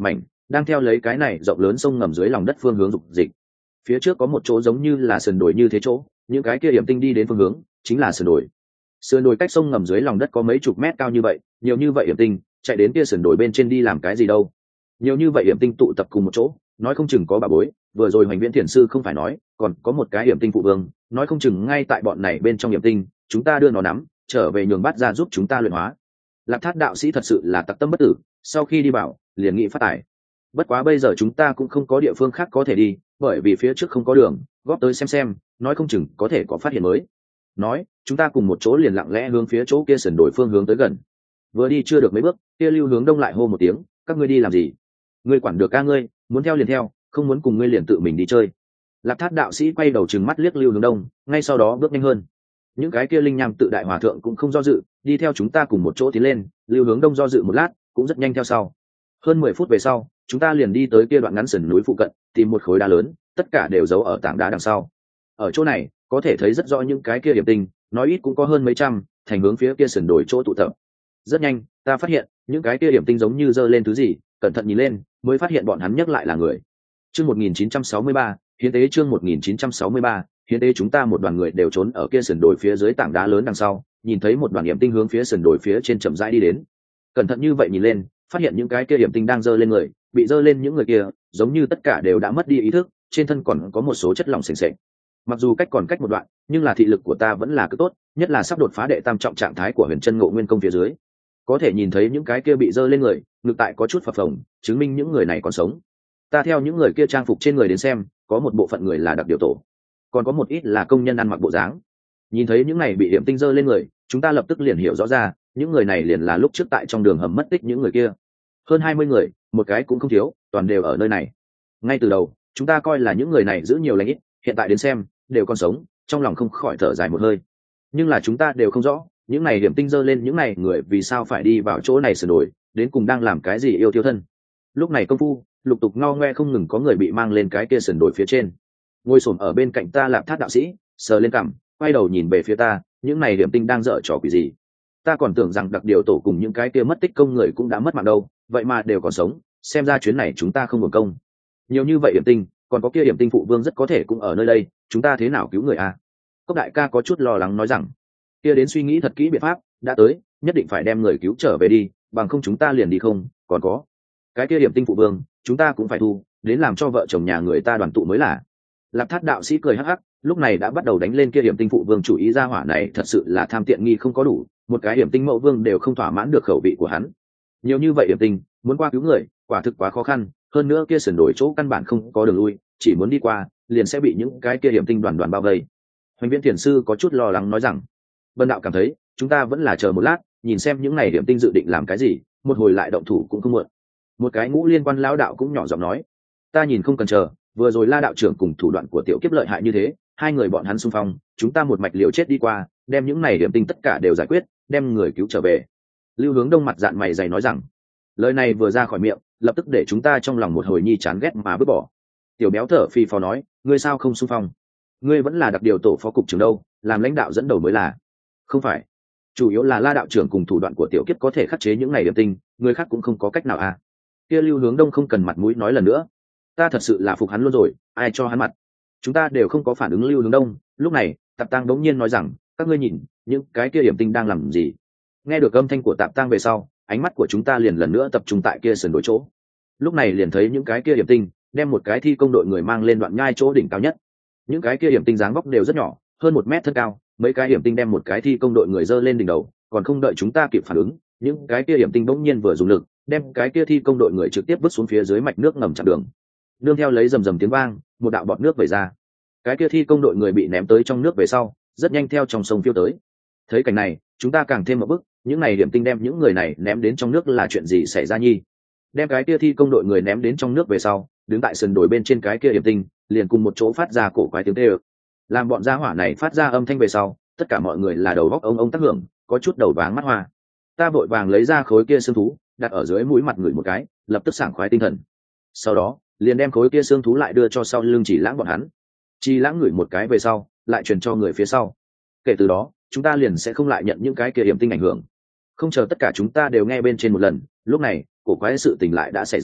đang theo lấy cái này rộng lớn sông ngầm dưới lòng đất phương hướng dục dịch. Phía trước có một chỗ giống như là sườn đồi như thế chỗ, những cái kia hiểm tinh đi đến phương hướng chính là sườn đồi. Sườn đồi cách sông ngầm dưới lòng đất có mấy chục mét cao như vậy, nhiều như vậy hiểm tinh chạy đến kia sườn đồi bên trên đi làm cái gì đâu? Nhiều như vậy hiểm tinh tụ tập cùng một chỗ, nói không chừng có bà bối. Vừa rồi Hoành Viễn Thiền sư không phải nói, còn có một cái hiểm tinh phụ vương, nói không chừng ngay tại bọn này bên trong hiểm tinh, chúng ta đưa nó nắm trở về nhường bát ra giúp chúng ta luyện hóa. Lạc Thát đạo sĩ thật sự là tặc tâm bất tử, sau khi đi bảo liền nghĩ phát tài. Bất quá bây giờ chúng ta cũng không có địa phương khác có thể đi, bởi vì phía trước không có đường, góp tới xem xem, nói không chừng có thể có phát hiện mới. Nói, chúng ta cùng một chỗ liền lặng lẽ hướng phía chỗ kia sườn đồi phương hướng tới gần. Vừa đi chưa được mấy bước, kia Lưu Hướng Đông lại hô một tiếng, các ngươi đi làm gì? Ngươi quản được ca ngươi, muốn theo liền theo, không muốn cùng ngươi liền tự mình đi chơi. Lạc Thát đạo sĩ quay đầu trừng mắt liếc Lưu Hướng Đông, ngay sau đó bước nhanh hơn. Những cái kia linh nham tự đại hòa thượng cũng không do dự, đi theo chúng ta cùng một chỗ tiến lên. Lưu Hướng Đông do dự một lát, cũng rất nhanh theo sau. Hơn mười phút về sau, chúng ta liền đi tới kia đoạn ngắn sườn núi phụ cận, tìm một khối đá lớn, tất cả đều giấu ở tảng đá đằng sau. Ở chỗ này, có thể thấy rất rõ những cái kia hiểm tinh, nói ít cũng có hơn mấy trăm, thành hướng phía kia sườn đồi chỗ tụ tập. Rất nhanh, ta phát hiện, những cái kia hiểm tinh giống như giơ lên thứ gì, cẩn thận nhìn lên, mới phát hiện bọn hắn nhấc lại là người. Chương một nghìn chín trăm sáu mươi ba, hiến tế chương một nghìn chín trăm sáu mươi ba, hiến tế chúng ta một đoàn người đều trốn ở kia sườn đồi phía dưới tảng đá lớn đằng sau, nhìn thấy một đoàn hiểm tinh hướng phía sườn đồi phía trên chậm rãi đi đến. Cẩn thận như vậy nhìn lên, phát hiện những cái kia hiểm tinh đang giơ lên người, bị giơ lên những người kia, giống như tất cả đều đã mất đi ý thức, trên thân còn có một số chất lỏng sền sệt. Mặc dù cách còn cách một đoạn, nhưng là thị lực của ta vẫn là cực tốt, nhất là sắp đột phá đệ tam trọng trạng thái của Huyền Chân Ngộ Nguyên Công phía dưới, có thể nhìn thấy những cái kia bị giơ lên người, ngực tại có chút phập phồng, chứng minh những người này còn sống. Ta theo những người kia trang phục trên người đến xem, có một bộ phận người là đặc điều tổ, còn có một ít là công nhân ăn mặc bộ dáng. Nhìn thấy những này bị hiểm tinh giơ lên người, chúng ta lập tức liền hiểu rõ ra, những người này liền là lúc trước tại trong đường hầm mất tích những người kia. Hơn hai mươi người, một cái cũng không thiếu, toàn đều ở nơi này. Ngay từ đầu, chúng ta coi là những người này giữ nhiều lành ít, hiện tại đến xem, đều còn sống, trong lòng không khỏi thở dài một hơi. Nhưng là chúng ta đều không rõ, những này hiểm tinh giơ lên những này người vì sao phải đi vào chỗ này sửa đổi, đến cùng đang làm cái gì yêu tiêu thân. Lúc này công phu, lục tục ngao ngoe không ngừng có người bị mang lên cái kia sườn đồi phía trên. Ngồi xổm ở bên cạnh ta Lạc Thát đạo sĩ, sờ lên cằm, quay đầu nhìn về phía ta, những này hiểm tinh đang dở trò quỷ gì? Ta còn tưởng rằng đặc điều tổ cùng những cái kia mất tích công người cũng đã mất mạng đâu, vậy mà đều còn sống, xem ra chuyến này chúng ta không hưởng công. Nhiều như vậy hiểm tinh, còn có kia hiểm tinh phụ vương rất có thể cũng ở nơi đây, chúng ta thế nào cứu người a? Cốc đại ca có chút lo lắng nói rằng, kia đến suy nghĩ thật kỹ biện pháp, đã tới, nhất định phải đem người cứu trở về đi, bằng không chúng ta liền đi không. Còn có cái kia hiểm tinh phụ vương, chúng ta cũng phải thu, đến làm cho vợ chồng nhà người ta đoàn tụ mới là. Lạc Thát đạo sĩ cười hắc hắc, lúc này đã bắt đầu đánh lên kia hiểm tinh phụ vương chủ ý. Ra hỏa này thật sự là tham tiện nghi không có đủ, một cái hiểm tinh mẫu vương đều không thỏa mãn được khẩu vị của hắn. Nhiều như vậy hiểm tinh, muốn qua cứu người, quả thực quá khó khăn, hơn nữa kia sườn đổi chỗ căn bản không có đường lui, chỉ muốn đi qua, liền sẽ bị những cái kia hiểm tinh đoàn đoàn bao vây. Hoành Viễn Thiền sư có chút lo lắng nói rằng, Vân đạo cảm thấy, chúng ta vẫn là chờ một lát, nhìn xem những này hiểm tinh dự định làm cái gì, một hồi lại động thủ cũng không muộn. Một cái ngũ liên quan lão đạo cũng nhỏ giọng nói, ta nhìn không cần chờ, vừa rồi La đạo trưởng cùng thủ đoạn của tiểu kiếp lợi hại như thế, hai người bọn hắn xung phong, chúng ta một mạch liều chết đi qua, đem những này hiểm tinh tất cả đều giải quyết, đem người cứu trở về. Lưu Hướng Đông mặt dạn mày dày nói rằng, lời này vừa ra khỏi miệng, lập tức để chúng ta trong lòng một hồi nhi chán ghét mà vứt bỏ. Tiểu béo thở phì phò nói, ngươi sao không xung phong? Ngươi vẫn là đặc điều tổ phó cục trưởng đâu, làm lãnh đạo dẫn đầu mới là. Không phải, chủ yếu là La đạo trưởng cùng thủ đoạn của tiểu kiếp có thể khắc chế những này hiểm tinh, người khác cũng không có cách nào à? Kia Lưu Hướng Đông không cần mặt mũi nói lần nữa, ta thật sự là phục hắn luôn rồi, ai cho hắn mặt? Chúng ta đều không có phản ứng. Lưu Hướng Đông lúc này, Tạp Tăng đống nhiên nói rằng, các ngươi nhìn, những cái kia hiểm tinh đang làm gì? Nghe được âm thanh của Tạp Tăng về sau, ánh mắt của chúng ta liền lần nữa tập trung tại kia sườn đối chỗ. Lúc này liền thấy những cái kia hiểm tinh đem một cái thi công đội người mang lên đoạn nhai chỗ đỉnh cao nhất. Những cái kia hiểm tinh dáng vóc đều rất nhỏ, hơn một mét thân cao, mấy cái hiểm tinh đem một cái thi công đội người dơ lên đỉnh đầu, còn không đợi chúng ta kịp phản ứng, những cái kia hiểm tinh bỗng nhiên vừa dùng lực, đem cái kia thi công đội người trực tiếp vứt xuống phía dưới mạch nước ngầm chặn đường. Nương theo lấy rầm rầm tiếng vang, một đạo bọt nước vẩy ra. Cái kia thi công đội người bị ném tới trong nước về sau, rất nhanh theo trong sông phiêu tới. Thấy cảnh này, chúng ta càng thêm một bức, những này hiểm tinh đem những người này ném đến trong nước là chuyện gì xảy ra nhi? Đem cái kia thi công đội người ném đến trong nước về sau, đứng tại sườn đồi bên trên cái kia hiểm tinh, liền cùng một chỗ phát ra cổ quái tiếng tê ực. Làm bọn gia hỏa này phát ra âm thanh về sau, tất cả mọi người là đầu góc ông ông tác hưởng, có chút đầu váng mắt hoa. Ta vội vàng lấy ra khối kia xương thú, đặt ở dưới mũi mặt người một cái, lập tức sảng khoái tinh thần. Sau đó, liền đem khối kia xương thú lại đưa cho sau lưng Chỉ Lãng bọn hắn. Chỉ Lãng ngửi một cái về sau, lại truyền cho người phía sau. Kể từ đó, chúng ta liền sẽ không lại nhận những cái kia hiểm tinh ảnh hưởng. Không chờ tất cả chúng ta đều nghe bên trên một lần, lúc này, cổ quái sự tình lại đã xảy ra,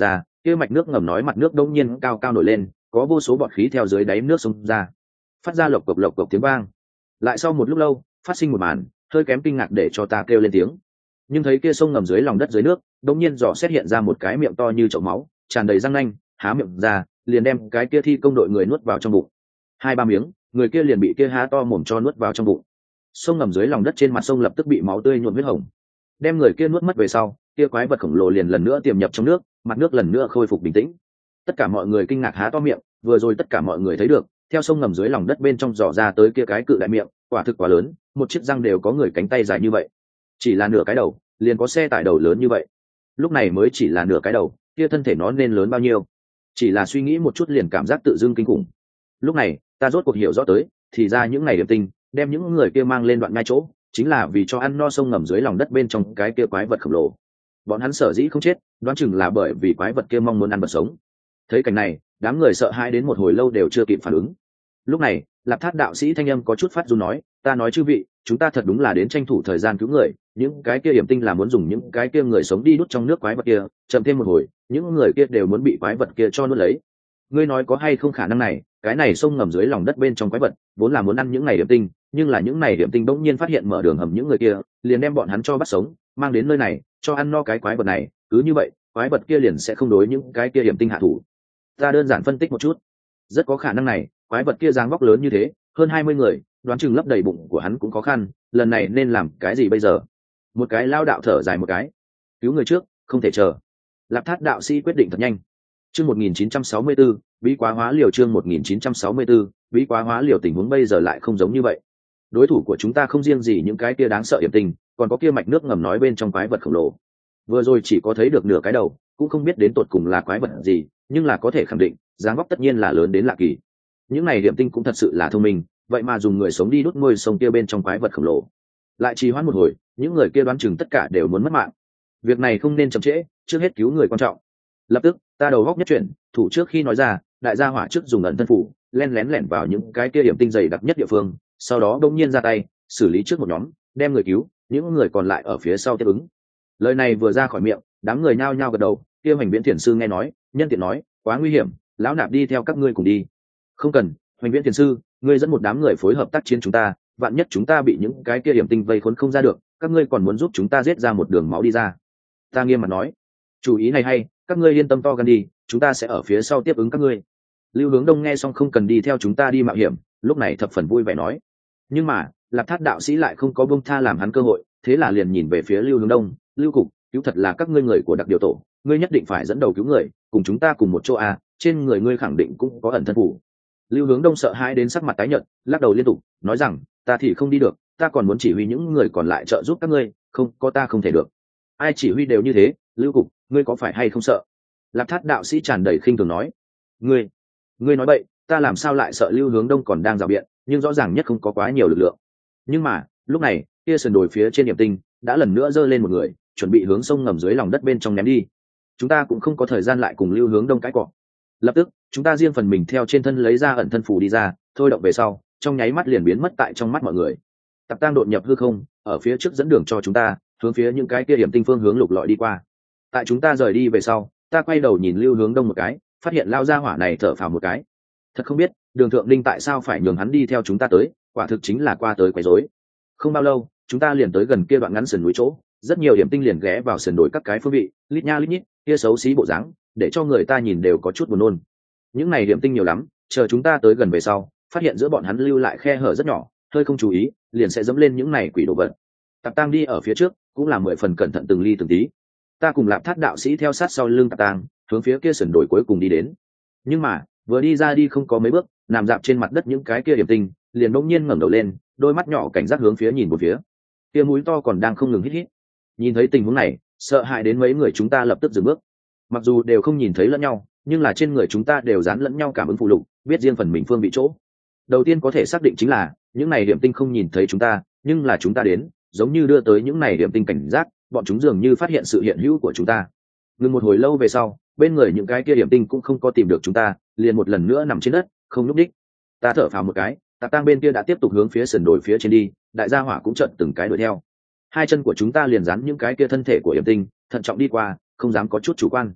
kia mạch nước ngầm nói mặt nước đông nhiên cao cao nổi lên, có vô số bọt khí theo dưới đáy nước xông ra, phát ra lộc cộc lộc cộc tiếng vang. Lại sau một lúc lâu, phát sinh một màn hơi kém kinh ngạc để cho ta kêu lên tiếng. Nhưng thấy kia sông ngầm dưới lòng đất dưới nước đông nhiên dò xét hiện ra một cái miệng to như chậu máu, tràn đầy răng nanh, há miệng ra liền đem cái kia thi công đội người nuốt vào trong bụng. Hai ba miếng, người kia liền bị kia há to mồm cho nuốt vào trong bụng. Sông ngầm dưới lòng đất trên mặt sông lập tức bị máu tươi nhuộm huyết hồng. Đem người kia nuốt mất về sau, kia quái vật khổng lồ liền lần nữa tiềm nhập trong nước, mặt nước lần nữa khôi phục bình tĩnh. Tất cả mọi người kinh ngạc há to miệng, vừa rồi tất cả mọi người thấy được, theo sông ngầm dưới lòng đất bên trong dò ra tới kia cái cự đại miệng, quả thực quá lớn, một chiếc răng đều có người cánh tay dài như vậy. Chỉ là nửa cái đầu, liền có xe tải đầu lớn như vậy. Lúc này mới chỉ là nửa cái đầu, kia thân thể nó nên lớn bao nhiêu? Chỉ là suy nghĩ một chút liền cảm giác tự dưng kinh khủng. Lúc này, ta rốt cuộc hiểu rõ tới, thì ra những này điểm tinh, đem những người kia mang lên đoạn ngay chỗ, chính là vì cho ăn no sông ngầm dưới lòng đất bên trong cái kia quái vật khổng lồ. Bọn hắn sở dĩ không chết, đoán chừng là bởi vì quái vật kia mong muốn ăn vật sống. Thấy cảnh này, đám người sợ hãi đến một hồi lâu đều chưa kịp phản ứng. Lúc này, Lạp Thát đạo sĩ thanh âm có chút phát run nói, ta nói chư vị, chúng ta thật đúng là đến tranh thủ thời gian cứu người, những cái kia hiểm tinh là muốn dùng những cái kia người sống đi đút trong nước quái vật kia, chậm thêm một hồi, những người kia đều muốn bị quái vật kia cho nuốt lấy. Ngươi nói có hay không khả năng này, cái này sông ngầm dưới lòng đất bên trong quái vật, vốn là muốn ăn những này hiểm tinh, nhưng là những này hiểm tinh bỗng nhiên phát hiện mở đường hầm những người kia, liền đem bọn hắn cho bắt sống, mang đến nơi này, cho ăn no cái quái vật này, cứ như vậy, quái vật kia liền sẽ không đối những cái kia hiểm tinh hạ thủ. Ta đơn giản phân tích một chút, rất có khả năng này, quái vật kia dáng vóc lớn như thế, hơn hai mươi người, đoán chừng lấp đầy bụng của hắn cũng khó khăn, lần này nên làm cái gì bây giờ? Một cái lao đạo thở dài một cái, cứu người trước, không thể chờ. Lạp Thát đạo sĩ quyết định thật nhanh. Chương một nghìn chín trăm sáu mươi tư, bí quá hóa liều chương một nghìn chín trăm sáu mươi tư, bí quá hóa liều tình huống bây giờ lại không giống như vậy. Đối thủ của chúng ta không riêng gì những cái kia đáng sợ hiểm tình, còn có kia mạch nước ngầm nói bên trong quái vật khổng lồ. Vừa rồi chỉ có thấy được nửa cái đầu, cũng không biết đến tột cùng là quái vật gì, nhưng là có thể khẳng định, dáng vóc tất nhiên là lớn đến lạ kỳ. Những này hiểm tinh cũng thật sự là thông minh, vậy mà dùng người sống đi đút ngôi sông kia bên trong quái vật khổng lồ. Lại trì hoãn một hồi, những người kia đoán chừng tất cả đều muốn mất mạng. Việc này không nên chậm trễ, trước hết cứu người quan trọng. Lập tức, ta đầu góc nhất chuyển, thủ trước khi nói ra, đại gia hỏa trước dùng ẩn thân phủ, len lén lẻn vào những cái kia điểm tinh dày đặc nhất địa phương, sau đó đông nhiên ra tay, xử lý trước một nhóm, đem người cứu, những người còn lại ở phía sau tiếp ứng. Lời này vừa ra khỏi miệng, đám người nhao nhao gật đầu. Kia Hoành Viễn Thiền sư nghe nói, nhân tiện nói, quá nguy hiểm, lão nạp đi theo các ngươi cùng đi. Không cần, Hoành Viễn Thiền sư, ngươi dẫn một đám người phối hợp tác chiến chúng ta, vạn nhất chúng ta bị những cái kia điểm tinh vây khốn không ra được, các ngươi còn muốn giúp chúng ta giết ra một đường máu đi ra. Ta nghiêm mặt nói, chủ ý này hay, các ngươi yên tâm to gan đi, chúng ta sẽ ở phía sau tiếp ứng các ngươi. Lưu Hướng Đông nghe xong không cần đi theo chúng ta đi mạo hiểm, lúc này thập phần vui vẻ nói. Nhưng mà, Lạp Thát đạo sĩ lại không có buông tha làm hắn cơ hội, thế là liền nhìn về phía Lưu Hướng Đông, Lưu cục, cứu thật là các ngươi người của đặc điều tổ, ngươi nhất định phải dẫn đầu cứu người, cùng chúng ta cùng một chỗ à, trên người ngươi khẳng định cũng có ẩn thân phủ. Lưu Hướng Đông sợ hãi đến sắc mặt tái nhợt, lắc đầu liên tục, nói rằng, ta thì không đi được, ta còn muốn chỉ huy những người còn lại trợ giúp các ngươi, không, có ta không thể được. Ai chỉ huy đều như thế, Lưu cục, ngươi có phải hay không sợ? Lạp Thát đạo sĩ tràn đầy khinh thường nói, ngươi, ngươi nói bậy, ta làm sao lại sợ? Lưu Hướng Đông còn đang rào biện, nhưng rõ ràng nhất không có quá nhiều lực lượng. Nhưng mà, lúc này, kia sườn đồi phía trên điểm tinh đã lần nữa giơ lên một người, chuẩn bị hướng sông ngầm dưới lòng đất bên trong ném đi. Chúng ta cũng không có thời gian lại cùng Lưu Hướng Đông cãi cọ. Lập tức, chúng ta riêng phần mình theo trên thân lấy ra ẩn thân phù đi ra, thôi động về sau, trong nháy mắt liền biến mất tại trong mắt mọi người. Tạp Tang đột nhập hư không, ở phía trước dẫn đường cho chúng ta, hướng phía những cái kia điểm tinh phương hướng lục lọi đi qua. Tại chúng ta rời đi về sau, ta quay đầu nhìn Lưu Hướng Đông một cái, phát hiện lao ra hỏa này thở phào một cái. Thật không biết, Đường Thượng Linh tại sao phải nhường hắn đi theo chúng ta tới, quả thực chính là qua tới quấy rối. Không bao lâu, chúng ta liền tới gần kia đoạn ngắn sườn núi chỗ, rất nhiều điểm tinh liền ghé vào sườn đồi các cái phương vị, lít nha lít nhít, kia xấu xí bộ dáng, để cho người ta nhìn đều có chút buồn nôn. Những này điểm tinh nhiều lắm, chờ chúng ta tới gần về sau, phát hiện giữa bọn hắn lưu lại khe hở rất nhỏ, hơi không chú ý, liền sẽ dẫm lên những này quỷ đồ vật. Tạp Tang đi ở phía trước, cũng là mười phần cẩn thận từng ly từng tí. Ta cùng Lạp Thát đạo sĩ theo sát sau lưng Tạp Tang, hướng phía kia sườn đồi cuối cùng đi đến. Nhưng mà, vừa đi ra đi không có mấy bước, nằm dạp trên mặt đất những cái kia điểm tinh, liền bỗng nhiên ngẩng đầu lên, đôi mắt nhỏ cảnh giác hướng phía nhìn một phía. Kia mũi to còn đang không ngừng hít hít. Nhìn thấy tình huống này, sợ hãi đến mấy người chúng ta lập tức dừng bước. Mặc dù đều không nhìn thấy lẫn nhau, nhưng là trên người chúng ta đều dán lẫn nhau cảm ứng phụ lục, biết riêng phần mình phương vị chỗ. Đầu tiên có thể xác định chính là những này điểm tinh không nhìn thấy chúng ta, nhưng là chúng ta đến, giống như đưa tới những này điểm tinh cảnh giác, bọn chúng dường như phát hiện sự hiện hữu của chúng ta. Ngừng một hồi lâu về sau, bên người những cái kia điểm tinh cũng không có tìm được chúng ta, liền một lần nữa nằm trên đất, không nhúc nhích. Ta thở phào một cái, Tạp Tang bên kia đã tiếp tục hướng phía sườn đồi phía trên đi, đại gia hỏa cũng chợt từng cái đuổi theo. Hai chân của chúng ta liền dán những cái kia thân thể của điểm tinh, thận trọng đi qua, không dám có chút chủ quan.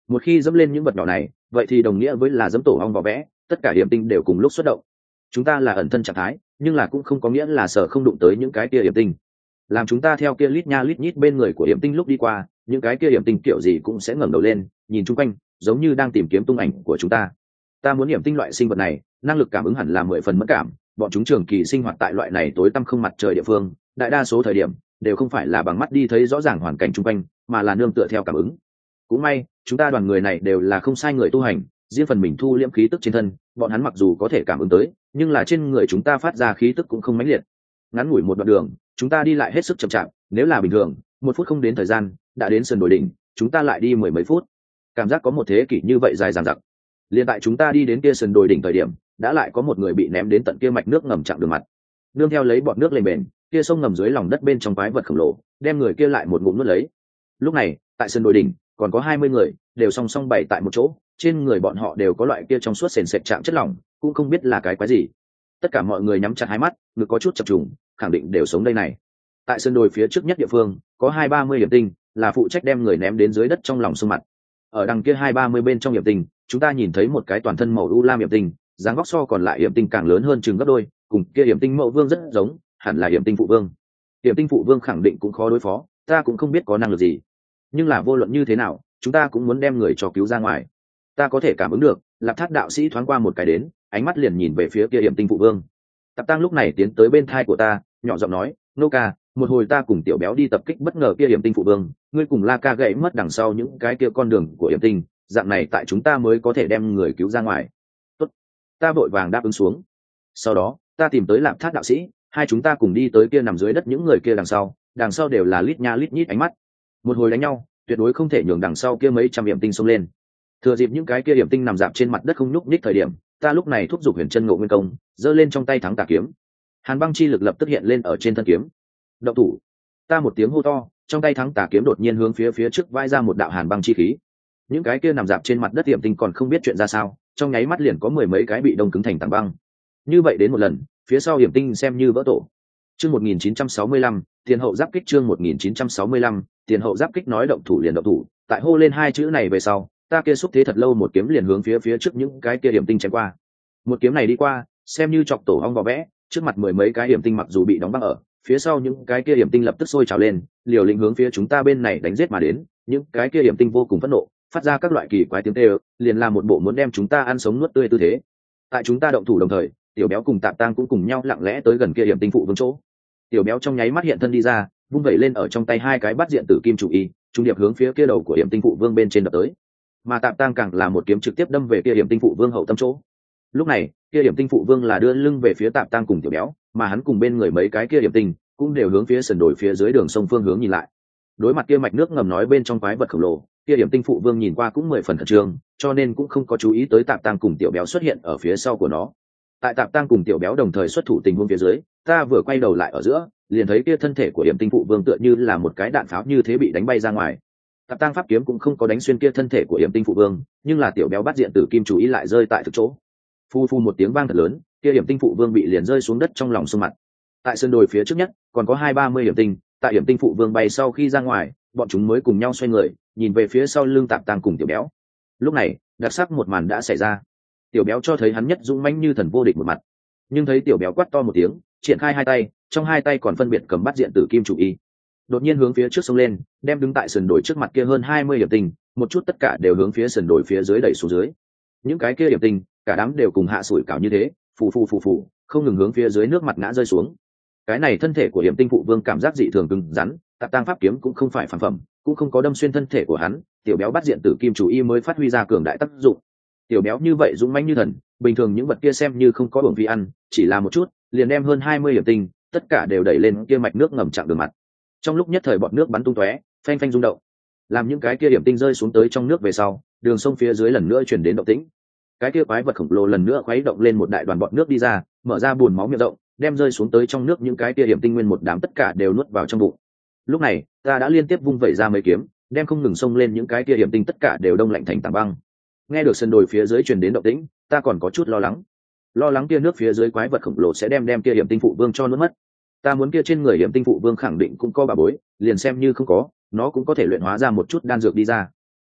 Một khi dẫm lên những vật nhỏ này, vậy thì đồng nghĩa với là dẫm tổ ong vỏ vẽ, tất cả hiểm tinh đều cùng lúc xuất động. Chúng ta là ẩn thân trạng thái, nhưng là cũng không có nghĩa là sợ không đụng tới những cái kia hiểm tinh. Làm chúng ta theo kia lít nha lít nhít bên người của hiểm tinh lúc đi qua, những cái kia hiểm tinh kiểu gì cũng sẽ ngẩng đầu lên, nhìn chung quanh, giống như đang tìm kiếm tung ảnh của chúng ta. Ta muốn hiểm tinh loại sinh vật này, năng lực cảm ứng hẳn là mười phần mẫn cảm, bọn chúng trường kỳ sinh hoạt tại loại này tối tăm không mặt trời địa phương, đại đa số thời điểm đều không phải là bằng mắt đi thấy rõ ràng hoàn cảnh chung quanh, mà là nương tựa theo cảm ứng. Cũng may, chúng ta đoàn người này đều là không sai người tu hành, riêng phần mình thu liễm khí tức trên thân, bọn hắn mặc dù có thể cảm ứng tới, nhưng là trên người chúng ta phát ra khí tức cũng không mãnh liệt. Ngắn ngủi một đoạn đường, chúng ta đi lại hết sức chậm chạp, nếu là bình thường, một phút không đến thời gian, đã đến sườn đồi đỉnh, chúng ta lại đi mười mấy phút. Cảm giác có một thế kỷ như vậy dài dằng dặc. Liên tại chúng ta đi đến kia sườn đồi đỉnh thời điểm, đã lại có một người bị ném đến tận kia mạch nước ngầm chặn đường mặt. Nương theo lấy bọt nước lên bền, kia sông ngầm dưới lòng đất bên trong quái vật khổng lồ, đem người kia lại một ngụm nuốt lấy. Lúc này, tại sườn đồi đỉnh, còn có hai mươi người, đều song song bày tại một chỗ, trên người bọn họ đều có loại kia trong suốt sền sệt trạng chất lỏng, cũng không biết là cái quái gì. Tất cả mọi người nhắm chặt hai mắt, ngực có chút chập trùng, khẳng định đều sống đây này. Tại sườn đồi phía trước nhất địa phương, có hai ba mươi hiểm tinh, là phụ trách đem người ném đến dưới đất trong lòng sông mặt. Ở đằng kia hai ba mươi bên trong hiểm tinh, chúng ta nhìn thấy một cái toàn thân màu u lam hiểm tinh, dáng vóc so còn lại hiểm tinh càng lớn hơn chừng gấp đôi, cùng kia hiểm tinh mẫu vương rất giống, hẳn là hiểm tinh phụ vương. Hiểm tinh phụ vương khẳng định cũng khó đối phó, ta cũng không biết có năng lực gì, nhưng là vô luận như thế nào, chúng ta cũng muốn đem người cho cứu ra ngoài. Ta có thể cảm ứng được, Lạp Thác đạo sĩ thoáng qua một cái đến, ánh mắt liền nhìn về phía kia hiểm tinh phụ vương. Tạp Tăng lúc này tiến tới bên thai của ta, nhỏ giọng nói, nô ca, một hồi ta cùng tiểu béo đi tập kích bất ngờ kia hiểm tinh phụ vương, ngươi cùng La ca gãy mất đằng sau những cái kia con đường của hiểm tinh, dạng này tại chúng ta mới có thể đem người cứu ra ngoài. Tốt, ta vội vàng đáp ứng xuống. Sau đó, ta tìm tới Lạp Thác đạo sĩ, hai chúng ta cùng đi tới kia nằm dưới đất những người kia đằng sau, đằng sau đều là lít nha lít nhít ánh mắt. Một hồi đánh nhau, tuyệt đối không thể nhường đằng sau kia mấy trăm hiểm tinh xông lên. Thừa dịp những cái kia hiểm tinh nằm dạp trên mặt đất không nhúc nhích thời điểm, ta lúc này thúc giục Huyền Chân Ngộ Nguyên Công, giơ lên trong tay thắng tà kiếm. Hàn băng chi lực lập tức hiện lên ở trên thân kiếm. Động thủ! Ta một tiếng hô to, trong tay thắng tà kiếm đột nhiên hướng phía phía trước vai ra một đạo hàn băng chi khí. Những cái kia nằm dạp trên mặt đất hiểm tinh còn không biết chuyện ra sao, trong nháy mắt liền có mười mấy cái bị đông cứng thành tảng băng. Như vậy đến một lần, phía sau hiểm tinh xem như vỡ tổ. Chương một nghìn chín trăm sáu mươi lăm, tiền hậu giáp kích chương một nghìn chín trăm sáu mươi lăm, tiền hậu giáp kích nói động thủ liền động thủ, tại hô lên hai chữ này về sau, ta kia xúc thế thật lâu một kiếm liền hướng phía phía trước những cái kia hiểm tinh chém qua. Một kiếm này đi qua, xem như chọc tổ ong vò vẽ, trước mặt mười mấy cái hiểm tinh mặc dù bị đóng băng ở, phía sau những cái kia hiểm tinh lập tức sôi trào lên, liều lĩnh hướng phía chúng ta bên này đánh giết mà đến, những cái kia hiểm tinh vô cùng phẫn nộ, phát ra các loại kỳ quái tiếng kêu, liền làm một bộ muốn đem chúng ta ăn sống nuốt tươi tư thế. Tại chúng ta động thủ đồng thời, tiểu béo cùng Tạp Tang cũng cùng nhau lặng lẽ tới gần kia hiểm tinh phụ vương chỗ. Tiểu béo trong nháy mắt hiện thân đi ra, vung vẩy lên ở trong tay hai cái bát diện tử kim chủ y, trung điệp hướng phía kia đầu của hiểm tinh phụ vương bên trên đập tới. Mà Tạp Tang càng là một kiếm trực tiếp đâm về kia hiểm tinh phụ vương hậu tâm chỗ. Lúc này, kia hiểm tinh phụ vương là đưa lưng về phía Tạp Tang cùng tiểu béo, mà hắn cùng bên người mấy cái kia hiểm tinh cũng đều hướng phía sườn đồi phía dưới đường sông phương hướng nhìn lại. Đối mặt kia mạch nước ngầm nói bên trong quái vật khổng lồ, kia hiểm tinh phụ vương nhìn qua cũng mười phần khẩn trương, cho nên cũng không có chú ý tới Tạp Tang cùng tiểu béo xuất hiện ở phía sau của nó. Tại Tạp Tang cùng tiểu béo đồng thời xuất thủ tình huống phía dưới, ta vừa quay đầu lại ở giữa, liền thấy kia thân thể của hiểm tinh phụ vương tựa như là một cái đạn pháo như thế bị đánh bay ra ngoài. Tạp Tang pháp kiếm cũng không có đánh xuyên kia thân thể của hiểm tinh phụ vương, nhưng là tiểu béo bắt diện tử kim chủ ý lại rơi tại thực chỗ. Phu phu một tiếng vang thật lớn, kia hiểm tinh phụ vương bị liền rơi xuống đất trong lòng sông mặt. Tại sườn đồi phía trước nhất, còn có hai ba mươi hiểm tinh, tại hiểm tinh phụ vương bay sau khi ra ngoài, bọn chúng mới cùng nhau xoay người, nhìn về phía sau lưng Tạp Tang cùng tiểu béo. Lúc này, đặc sắc một màn đã xảy ra. Tiểu béo cho thấy hắn nhất dũng mãnh như thần vô địch một mặt, nhưng thấy tiểu béo quát to một tiếng, triển khai hai tay, trong hai tay còn phân biệt cầm bắt diện tử kim chủ y, đột nhiên hướng phía trước sông lên, đem đứng tại sườn đồi trước mặt kia hơn hai mươi hiểm tinh, một chút tất cả đều hướng phía sườn đồi phía dưới đẩy xuống dưới. Những cái kia hiểm tinh, cả đám đều cùng hạ sủi cảo như thế, phù phù phù phù, không ngừng hướng phía dưới nước mặt ngã rơi xuống. Cái này thân thể của hiểm tinh phụ vương cảm giác dị thường cứng rắn, Tạp Tang pháp kiếm cũng không phải phản phẩm, cũng không có đâm xuyên thân thể của hắn, tiểu béo bắt diện tử kim chủ y mới phát huy ra cường đại tác dụng. Tiểu béo như vậy dũng mãnh như thần, bình thường những vật kia xem như không có uổng phí ăn, chỉ là một chút, liền đem hơn hai mươi hiểm tinh, tất cả đều đẩy lên kia mạch nước ngầm chặn đường mặt. Trong lúc nhất thời bọt nước bắn tung tóe, phanh phanh rung động, làm những cái kia hiểm tinh rơi xuống tới trong nước về sau, đường sông phía dưới lần nữa chuyển đến động tĩnh. Cái kia quái vật khổng lồ lần nữa khuấy động lên một đại đoàn bọt nước đi ra, mở ra buồn máu miệng rộng, đem rơi xuống tới trong nước những cái kia hiểm tinh nguyên một đám tất cả đều nuốt vào trong bụng. Lúc này, ta đã liên tiếp vung vẩy ra mấy kiếm, đem không ngừng xông lên những cái kia hiểm tinh tất cả đều đông lạnh thành tảng băng. Nghe được sân đồi phía dưới truyền đến động tĩnh, ta còn có chút lo lắng. Lo lắng kia nước phía dưới quái vật khổng lồ sẽ đem đem kia hiểm tinh phụ vương cho nuốt mất. Ta muốn kia trên người hiểm tinh phụ vương khẳng định cũng có bà bối, liền xem như không có, nó cũng có thể luyện hóa ra một chút đan dược đi ra.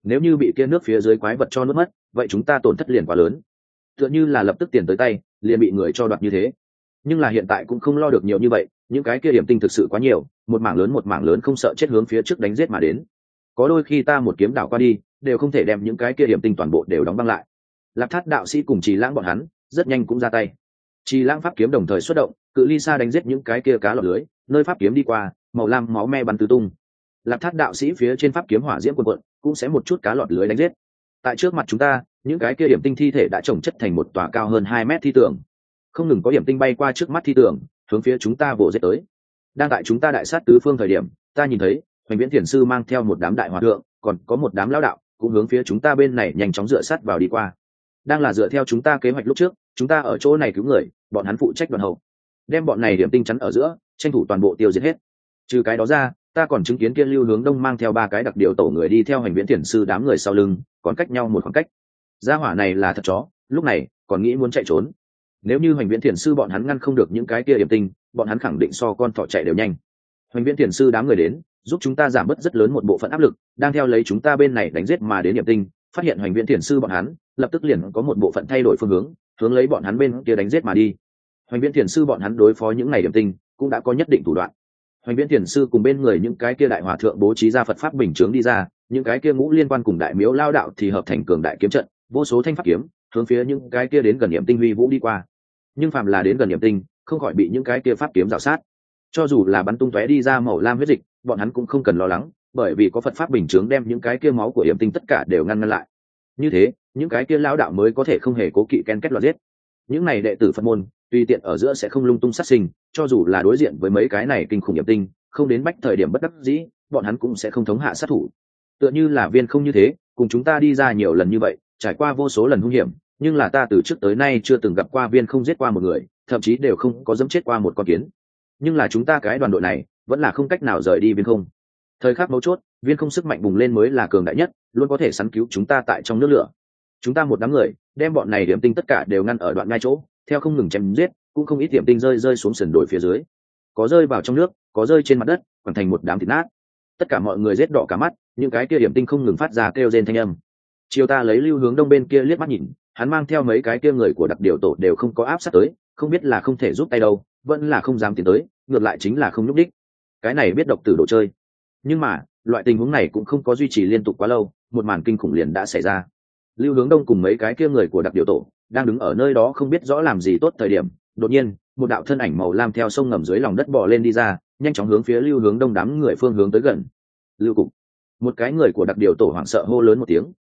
nếu như bị kia nước phía dưới quái vật cho nuốt mất vậy chúng ta tổn thất liền quá lớn, tựa như là lập tức tiền tới tay liền bị người cho đoạt như thế. Nhưng là hiện tại cũng không lo được nhiều như vậy, những cái kia điểm tinh thực sự quá nhiều, một mảng lớn một mảng lớn không sợ chết hướng phía trước đánh giết mà đến. Có đôi khi ta một kiếm đảo qua đi đều không thể đem những cái kia điểm tinh toàn bộ đều đóng băng lại. Lạc Thát đạo sĩ cùng Trì Lãng bọn hắn rất nhanh cũng ra tay. Trì Lãng pháp kiếm đồng thời xuất động, cự ly xa đánh giết những cái kia cá lọt lưới, nơi pháp kiếm đi qua màu lam máu me bắn tứ tung. Lạc Thát đạo sĩ phía trên pháp kiếm hỏa diễm cuồn cuộn cũng sẽ một chút cá lọt lưới đánh giết. Tại trước mặt chúng ta, những cái kia điểm tinh thi thể đã chồng chất thành một tòa cao hơn hai mét thi tường, không ngừng có điểm tinh bay qua trước mắt thi tường hướng phía chúng ta vồ giết tới. Đang tại chúng ta đại sát tứ phương thời điểm, ta nhìn thấy Hoành Viễn Thiền sư mang theo một đám đại hòa thượng, còn có một đám lão đạo cũng hướng phía chúng ta bên này nhanh chóng dựa sát vào đi qua. Đang là dựa theo chúng ta kế hoạch lúc trước, chúng ta ở chỗ này cứu người, bọn hắn phụ trách đoàn hậu, đem bọn này điểm tinh chắn ở giữa, tranh thủ toàn bộ tiêu diệt hết. Trừ cái đó ra, ta còn chứng kiến kia Lưu Hướng Đông mang theo ba cái đặc điều tổ người đi theo Hoành Viễn Thiền sư đám người sau lưng, còn cách nhau một khoảng cách. Gia hỏa này là thật chó, lúc này còn nghĩ muốn chạy trốn. Nếu như Hoành Viễn Thiền sư bọn hắn ngăn không được những cái kia điểm tinh, bọn hắn khẳng định so con thỏ chạy đều nhanh. Hoành Viễn Thiền sư đám người đến, giúp chúng ta giảm bớt rất lớn một bộ phận áp lực, đang theo lấy chúng ta bên này đánh giết mà đến điểm tinh, phát hiện Hoành Viễn Thiền sư bọn hắn, lập tức liền có một bộ phận thay đổi phương hướng, hướng lấy bọn hắn bên kia đánh giết mà đi. Hoành Viễn Thiền sư bọn hắn đối phó những này điểm tinh, cũng đã có nhất định thủ đoạn. Hoành Viễn Thiền sư cùng bên người những cái kia đại hòa thượng bố trí ra Phật pháp bình chướng đi ra, những cái kia ngũ liên quan cùng đại miếu lao đạo thì hợp thành cường đại kiếm trận, vô số thanh pháp kiếm, hướng phía những cái kia đến gần điểm tinh huy vũ đi qua. Nhưng phàm là đến gần điểm tinh, không khỏi bị những cái kia pháp kiếm rào sát. Cho dù là bắn tung tóe đi ra màu lam huyết dịch, bọn hắn cũng không cần lo lắng, bởi vì có Phật pháp bình chướng đem những cái kia máu của điểm tinh tất cả đều ngăn ngăn lại. Như thế, những cái kia lão đạo mới có thể không hề cố kỵ ken kết loạt giết. Những này đệ tử Phật môn, tùy tiện ở giữa sẽ không lung tung sát sinh, cho dù là đối diện với mấy cái này kinh khủng điểm tinh, không đến bách thời điểm bất đắc dĩ, bọn hắn cũng sẽ không thống hạ sát thủ. Tựa như là Viên không như thế, cùng chúng ta đi ra nhiều lần như vậy, trải qua vô số lần hung hiểm, nhưng là ta từ trước tới nay chưa từng gặp qua Viên không giết qua một người, thậm chí đều không có dẫm chết qua một con kiến. Nhưng là chúng ta cái đoàn đội này vẫn là không cách nào rời đi Viên không. Thời khắc mấu chốt, Viên không sức mạnh bùng lên mới là cường đại nhất, luôn có thể sắn cứu chúng ta tại trong nước lửa. Chúng ta một đám người đem bọn này điểm tinh tất cả đều ngăn ở đoạn ngay chỗ, theo không ngừng chém giết, cũng không ít điểm tinh rơi rơi xuống sườn đồi phía dưới, có rơi vào trong nước, có rơi trên mặt đất, còn thành một đám thịt nát. Tất cả mọi người rết đỏ cả mắt, những cái kia điểm tinh không ngừng phát ra kêu rên thanh âm. Chiều ta lấy Lưu Hướng Đông bên kia liếc mắt nhìn, hắn mang theo mấy cái kia người của đặc điều tổ đều không có áp sát tới, không biết là không thể giúp tay đâu, vẫn là không dám tiến tới, ngược lại chính là không nhúc đích. Cái này biết độc tử đồ chơi. Nhưng mà, loại tình huống này cũng không có duy trì liên tục quá lâu, một màn kinh khủng liền đã xảy ra. Lưu Hướng Đông cùng mấy cái kia người của đặc điều tổ đang đứng ở nơi đó không biết rõ làm gì tốt thời điểm, đột nhiên, một đạo thân ảnh màu lam theo sông ngầm dưới lòng đất bò lên đi ra, nhanh chóng hướng phía Lưu Hướng Đông đám người phương hướng tới gần. Lưu Cục, một cái người của đặc điều tổ hoảng sợ hô lớn một tiếng,